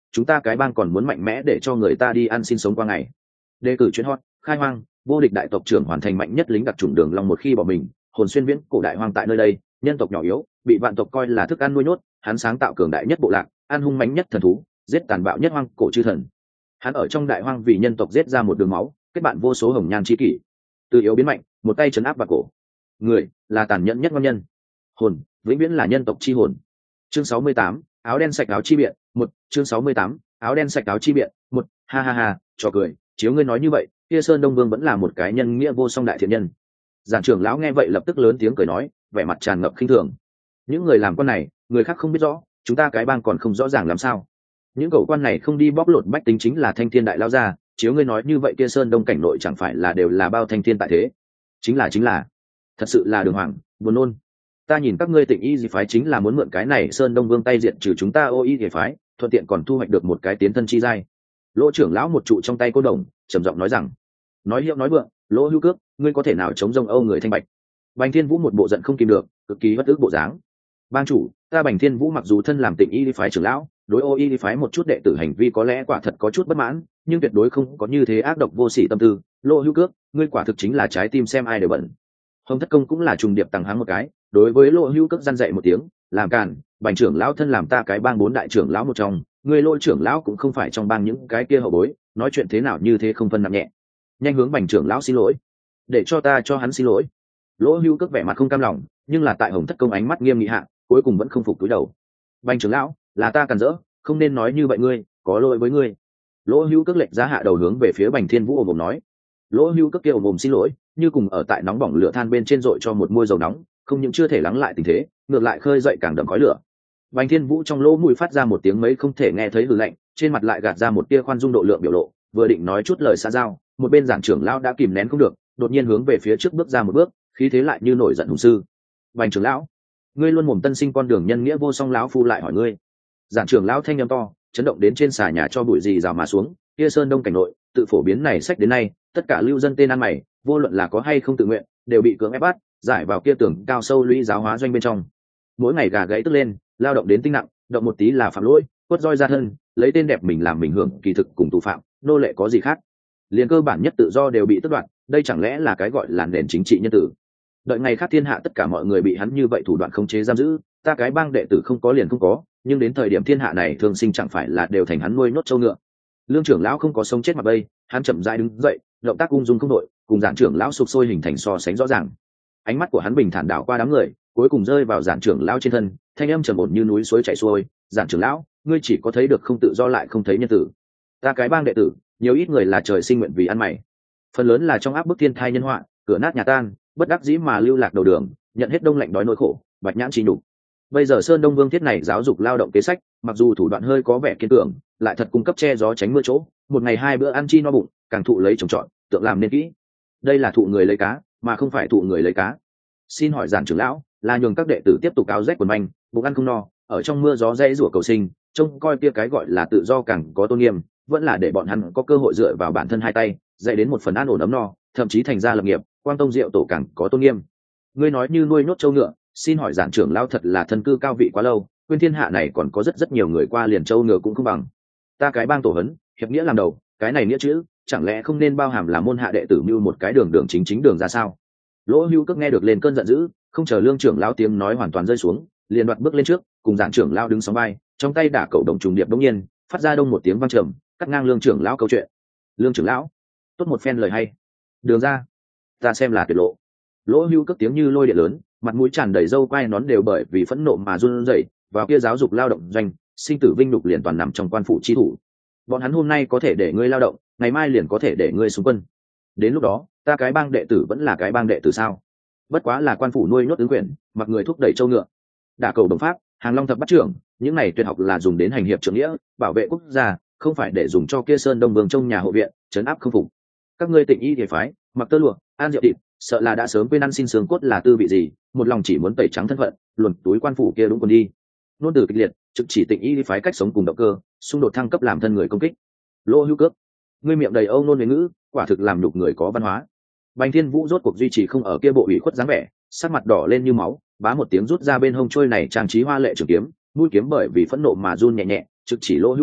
chúng ta cái bang còn muốn mạnh mẽ để cho người ta đi ăn xin sống qua ngày. Đề cử chuyến hot, khai hoang, vô địch đại tộc trưởng hoàn thành mạnh nhất lính đặc chủng đường long một khi bỏ mình, hồn xuyên viễn cổ đại hoang tại nơi đây, nhân tộc nhỏ yếu, bị vạn tộc coi là thức ăn nuôi nhốt, hắn sáng tạo cường đại nhất bộ lạc, ăn hung mãnh nhất thần thú, giết tàn bạo nhất hoang cổ chư thần. Hắn ở trong đại hoang vì nhân tộc giết ra một đường máu, kết bạn vô số hồng nhan chi kỷ. Từ yếu biến mạnh, một tay trấn áp vào cổ. Người là tàn nhẫn nhất ngon nhân. Hồn, vĩnh viễn là nhân tộc chi hồn. Chương 68, áo đen sạch áo chi biện, một chương 68, áo đen sạch áo chi biện, một ha ha ha, trò cười, chiếu ngươi nói như vậy, kia Sơn Đông Vương vẫn là một cái nhân nghĩa vô song đại thiện nhân. Giản trưởng lão nghe vậy lập tức lớn tiếng cười nói, vẻ mặt tràn ngập khinh thường. Những người làm con này, người khác không biết rõ, chúng ta cái bang còn không rõ ràng làm sao. Những cậu quan này không đi bóc lột bách tính chính là thanh thiên đại lao ra, chiếu ngươi nói như vậy kia Sơn Đông cảnh nội chẳng phải là đều là bao thanh thiên tại thế. Chính là, thật sự là đường hoàng, buồn nôn. Ta nhìn các ngươi Tịnh Y Dị phái chính là muốn mượn cái này Sơn Đông Vương tay diện trừ chúng ta Ô Y Dị phái, thuận tiện còn thu hoạch được một cái tiến thân chi giai. Lỗ trưởng lão một trụ trong tay cô đồng, trầm giọng nói rằng, nói hiệu nói vượng, Lỗ Hữu Cước, ngươi có thể nào chống rông Âu người thanh bạch? Bành Thiên Vũ một bộ giận không kìm được, cực kỳ bất ức bộ dáng. Bang chủ, ta Bành Thiên Vũ mặc dù thân làm Tịnh Y phái trưởng lão, đối Ô Y phái một chút đệ tử hành vi có lẽ quả thật có chút bất mãn, nhưng tuyệt đối không có như thế ác độc vô sỉ tâm tư. Lỗ Hữu Cước, ngươi quả thực chính là trái tim xem ai đều bận. Hồng Thất Công cũng là trùng điệp tăng háng một cái, đối với Lỗ Hữu Cước răn dạy một tiếng, làm càn, Bành trưởng lão thân làm ta cái bang bốn đại trưởng lão một trong, ngươi Lỗ trưởng lão cũng không phải trong bang những cái kia hậu bối, nói chuyện thế nào như thế không phân nặng nhẹ. Nhanh hướng Bành trưởng lão xin lỗi, để cho ta cho hắn xin lỗi. Lỗ Hữu Cước vẻ mặt không cam lòng, nhưng là tại Hồng Thất Công ánh mắt nghiêm nghị hạ, cuối cùng vẫn không phục cúi đầu. Bành trưởng lão, là ta cản rỡ, không nên nói như vậy ngươi, có lỗi với ngươi. Lỗ Hữu Cước lệch giá hạ đầu hướng về phía Bành Thiên Vũ ồm ồm nói. Lỗ Hữu Cước kia ồm ồm xin lỗi, như cùng ở tại nóng bỏng lửa than bên trên dội cho một muôi dầu nóng, không những chưa thể lắng lại tình thế, ngược lại khơi dậy càng đậm khói lửa. Bành Thiên Vũ trong lỗ mũi phát ra một tiếng mấy không thể nghe thấy hừ lạnh, trên mặt lại gạt ra một tia khoan dung độ lượng biểu lộ, vừa định nói chút lời xã giao, một bên giảng trưởng lão đã kìm nén không được, đột nhiên hướng về phía trước bước ra một bước, khí thế lại như nổi giận hùng sư. Bành trưởng lão, ngươi luôn mồm tân sinh con đường nhân nghĩa vô song, lão phu lại hỏi ngươi. Giảng trưởng lão thanh âm to, chấn động đến trên xà nhà cho bụi gì rào mà xuống, kia Sơn Đông cảnh nội, tự phổ biến này sách đến nay, tất cả lưu dân tên ăn mày, vô luận là có hay không tự nguyện, đều bị cưỡng ép bắt, giải vào kia tường cao sâu lũy giáo hóa doanh bên trong. Mỗi ngày gà gãy tức lên, lao động đến tinh nặng, động một tí là phạm lỗi, quất roi ra thân, lấy tên đẹp mình làm mình hưởng kỳ thực cùng tù phạm, nô lệ có gì khác. Liền cơ bản nhất tự do đều bị tước đoạt, đây chẳng lẽ là cái gọi là nền chính trị nhân tử? Đợi ngày khác thiên hạ tất cả mọi người bị hắn như vậy thủ đoạn khống chế giam giữ, ta cái bang đệ tử không có liền không có, nhưng đến thời điểm thiên hạ này thường sinh chẳng phải là đều thành hắn nuôi nhốt trâu ngựa. Lương trưởng lão không có sống chết mà bây, hắn chậm rãi đứng dậy, động tác ung dung không đội, cùng giản trưởng lão sục sôi hình thành so sánh rõ ràng. Ánh mắt của hắn bình thản đảo qua đám người, cuối cùng rơi vào giản trưởng lão trên thân, thanh âm trầm ổn như núi suối chảy xuôi. Giản trưởng lão, ngươi chỉ có thấy được không tự do lại không thấy nhân tử. Ta cái bang đệ tử, nhiều ít người là trời sinh nguyện vì ăn mày, phần lớn là trong áp bức thiên thai nhân họa, cửa nát nhà tan, bất đắc dĩ mà lưu lạc đầu đường, nhận hết đông lạnh đói nỗi khổ, bạch nhãn chỉ đủ. Bây giờ Sơn Đông Vương thiết này giáo dục lao động kế sách, mặc dù thủ đoạn hơi có vẻ kiên cường, lại thật cung cấp che gió tránh mưa chỗ, một ngày hai bữa ăn chi no bụng, càng thụ lấy trồng trọt, tượng làm nên kỹ. Đây là thụ người lấy cá, mà không phải thụ người lấy cá. Xin hỏi giản trưởng lão, là nhường các đệ tử tiếp tục áo rách quần manh, bụng ăn không no, ở trong mưa gió dãy rủa cầu sinh, trông coi kia cái gọi là tự do càng có tôn nghiêm, vẫn là để bọn hắn có cơ hội dựa vào bản thân hai tay, dạy đến một phần an ổn ấm no, thậm chí thành ra lập nghiệp, quang tông diệu tổ càng có tôn nghiêm. Ngươi nói như nuôi nhốt trâu ngựa, xin hỏi giản trưởng lão thật là thân cư cao vị quá lâu, quên thiên hạ này còn có rất nhiều người qua liền trâu ngựa cũng không bằng. Ta cái bang tổ hấn, hiệp nghĩa làm đầu, cái này nghĩa chữ, chẳng lẽ không nên bao hàm là môn hạ đệ tử mưu một cái đường chính đường ra sao? Lỗ Hữu Cước nghe được lên cơn giận dữ, không chờ lương trưởng lão tiếng nói hoàn toàn rơi xuống, liền đoạt bước lên trước, cùng giản trưởng lão đứng sóng vai, trong tay đả cầu đồng trùng điệp đống nhiên, phát ra đông một tiếng vang trầm, cắt ngang lương trưởng lão câu chuyện. Lương trưởng lão, tốt một phen lời hay. Đường ra, ta xem là tuyệt lộ. Lỗ Hữu Cước tiếng như lôi điện lớn, mặt mũi tràn đầy râu quai nón đều bởi vì phẫn nộ mà run rẩy, vào kia giáo dục lao động doanh, sinh tử vinh nhục liền toàn nằm trong quan phủ chi thủ. Bọn hắn hôm nay có thể để ngươi lao động, ngày mai liền có thể để ngươi xung quân. Đến lúc đó, ta cái bang đệ tử vẫn là cái bang đệ tử sao? Bất quá là quan phủ nuôi nhốt ứng quyền, mặc người thúc đẩy châu ngựa. Đả cầu đồng pháp, hàng long thập bắt trưởng, những này tuyệt học là dùng đến hành hiệp trưởng nghĩa, bảo vệ quốc gia, không phải để dùng cho kia Sơn Đông Vương trong nhà hộ viện, trấn áp không phục. Các ngươi Tịnh Y thể phái, mặc tơ lụa, an rượu thịt, sợ là đã sớm quên ăn xin xương cốt là tư vị gì, một lòng chỉ muốn tẩy trắng thân phận, luồn túi quan phủ kia đúng còn đi. Nôn từ kịch liệt, trực chỉ Tịnh Y phái cách sống cùng động cơ, xung đột thăng cấp làm thân người công kích. Lỗ Hữu Cước, ngươi miệng đầy âu nôn huế ngữ, quả thực làm nhục người có văn hóa. Bành Thiên Vũ rốt cuộc duy trì không ở kia bộ ủy khuất dáng vẻ, sắc mặt đỏ lên như máu, bá một tiếng rút ra bên hông trôi này trang trí hoa lệ trường kiếm, mũi kiếm bởi vì phẫn nộ mà run nhẹ nhẹ, trực chỉ Lỗ Hữu Cước,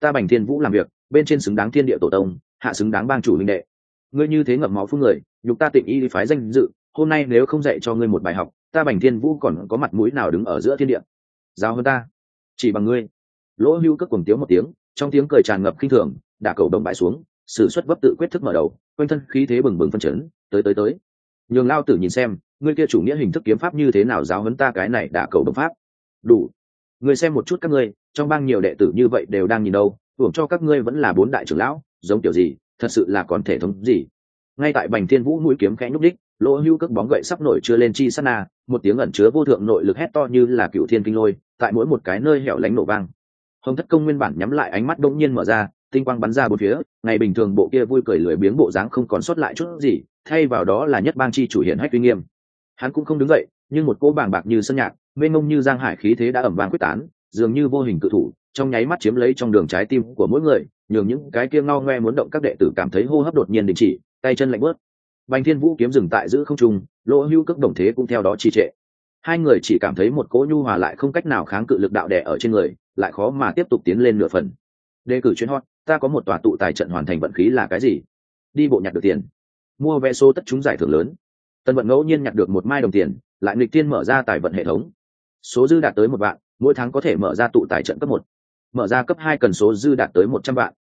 ta Bành Thiên Vũ làm việc bên trên xứng đáng thiên địa tổ tông, hạ xứng đáng bang chủ huynh đệ. Ngươi như thế ngậm máu phun người, nhục ta Tịnh Y phái danh dự, hôm nay nếu không dạy cho ngươi một bài học, ta Bành Thiên Vũ còn có mặt mũi nào đứng ở giữa thiên địa? Giáo hơn ta, chỉ bằng ngươi. Lỗ Hưu cất cuồng tiếng một tiếng, trong tiếng cười tràn ngập khinh thường, đả cầu đồng bại xuống, sử xuất vấp tự quyết thức mở đầu, quanh thân khí thế bừng bừng phân chấn, tới. Nhường lao tử nhìn xem, ngươi kia chủ nghĩa hình thức kiếm pháp như thế nào giáo huấn ta cái này đả cầu đồng pháp. Đủ. Ngươi xem một chút các ngươi, trong bang nhiều đệ tử như vậy đều đang nhìn đâu, hưởng cho các ngươi vẫn là 4 đại trưởng lão, giống kiểu gì, thật sự là còn thể thống gì. Ngay tại Bành Thiên Vũ mũi kiếm khẽ nhúc đích, Lỗ Hưu cất bóng gậy sắp nổi chưa lên chi sát na, một tiếng ẩn chứa vô thượng nội lực hét to như là cựu thiên kinh lôi, tại mỗi một cái nơi hẻo lánh nổ vang. Hồng Thất Công nguyên bản nhắm lại ánh mắt đột nhiên mở ra, tinh quang bắn ra bốn phía, ngày bình thường bộ kia vui cười lười biếng bộ dáng không còn sót lại chút gì, thay vào đó là nhất bang chi chủ hiển hách uy nghiêm. Hắn cũng không đứng dậy, nhưng một cỗ bàng bạc như sơn nhạc, mênh mông như giang hải khí thế đã ẩm vang quyết tán, dường như vô hình cự thủ, trong nháy mắt chiếm lấy trong đường trái tim của mỗi người, nhường những cái kia ngao ngoe muốn động các đệ tử cảm thấy hô hấp đột nhiên đình chỉ, tay chân lạnh buốt. Bành Thiên Vũ kiếm dừng tại giữa không trung, Lỗ Hưu cước đồng thế cũng theo đó trì trệ. Hai người chỉ cảm thấy một cỗ nhu hòa lại không cách nào kháng cự lực đạo đè ở trên người, lại khó mà tiếp tục tiến lên nửa phần. Đề cử chuyến hot, ta có một tòa tụ tài trận hoàn thành vận khí là cái gì? Đi bộ nhặt được tiền, mua vé số tất trúng giải thưởng lớn. Tân Vận ngẫu nhiên nhặt được 1 mai đồng tiền, lại nghịch tiên mở ra tài vận hệ thống. Số dư đạt tới 1 vạn, mỗi tháng có thể mở ra tụ tài trận cấp 1. Mở ra cấp 2 cần số dư đạt tới 100 vạn.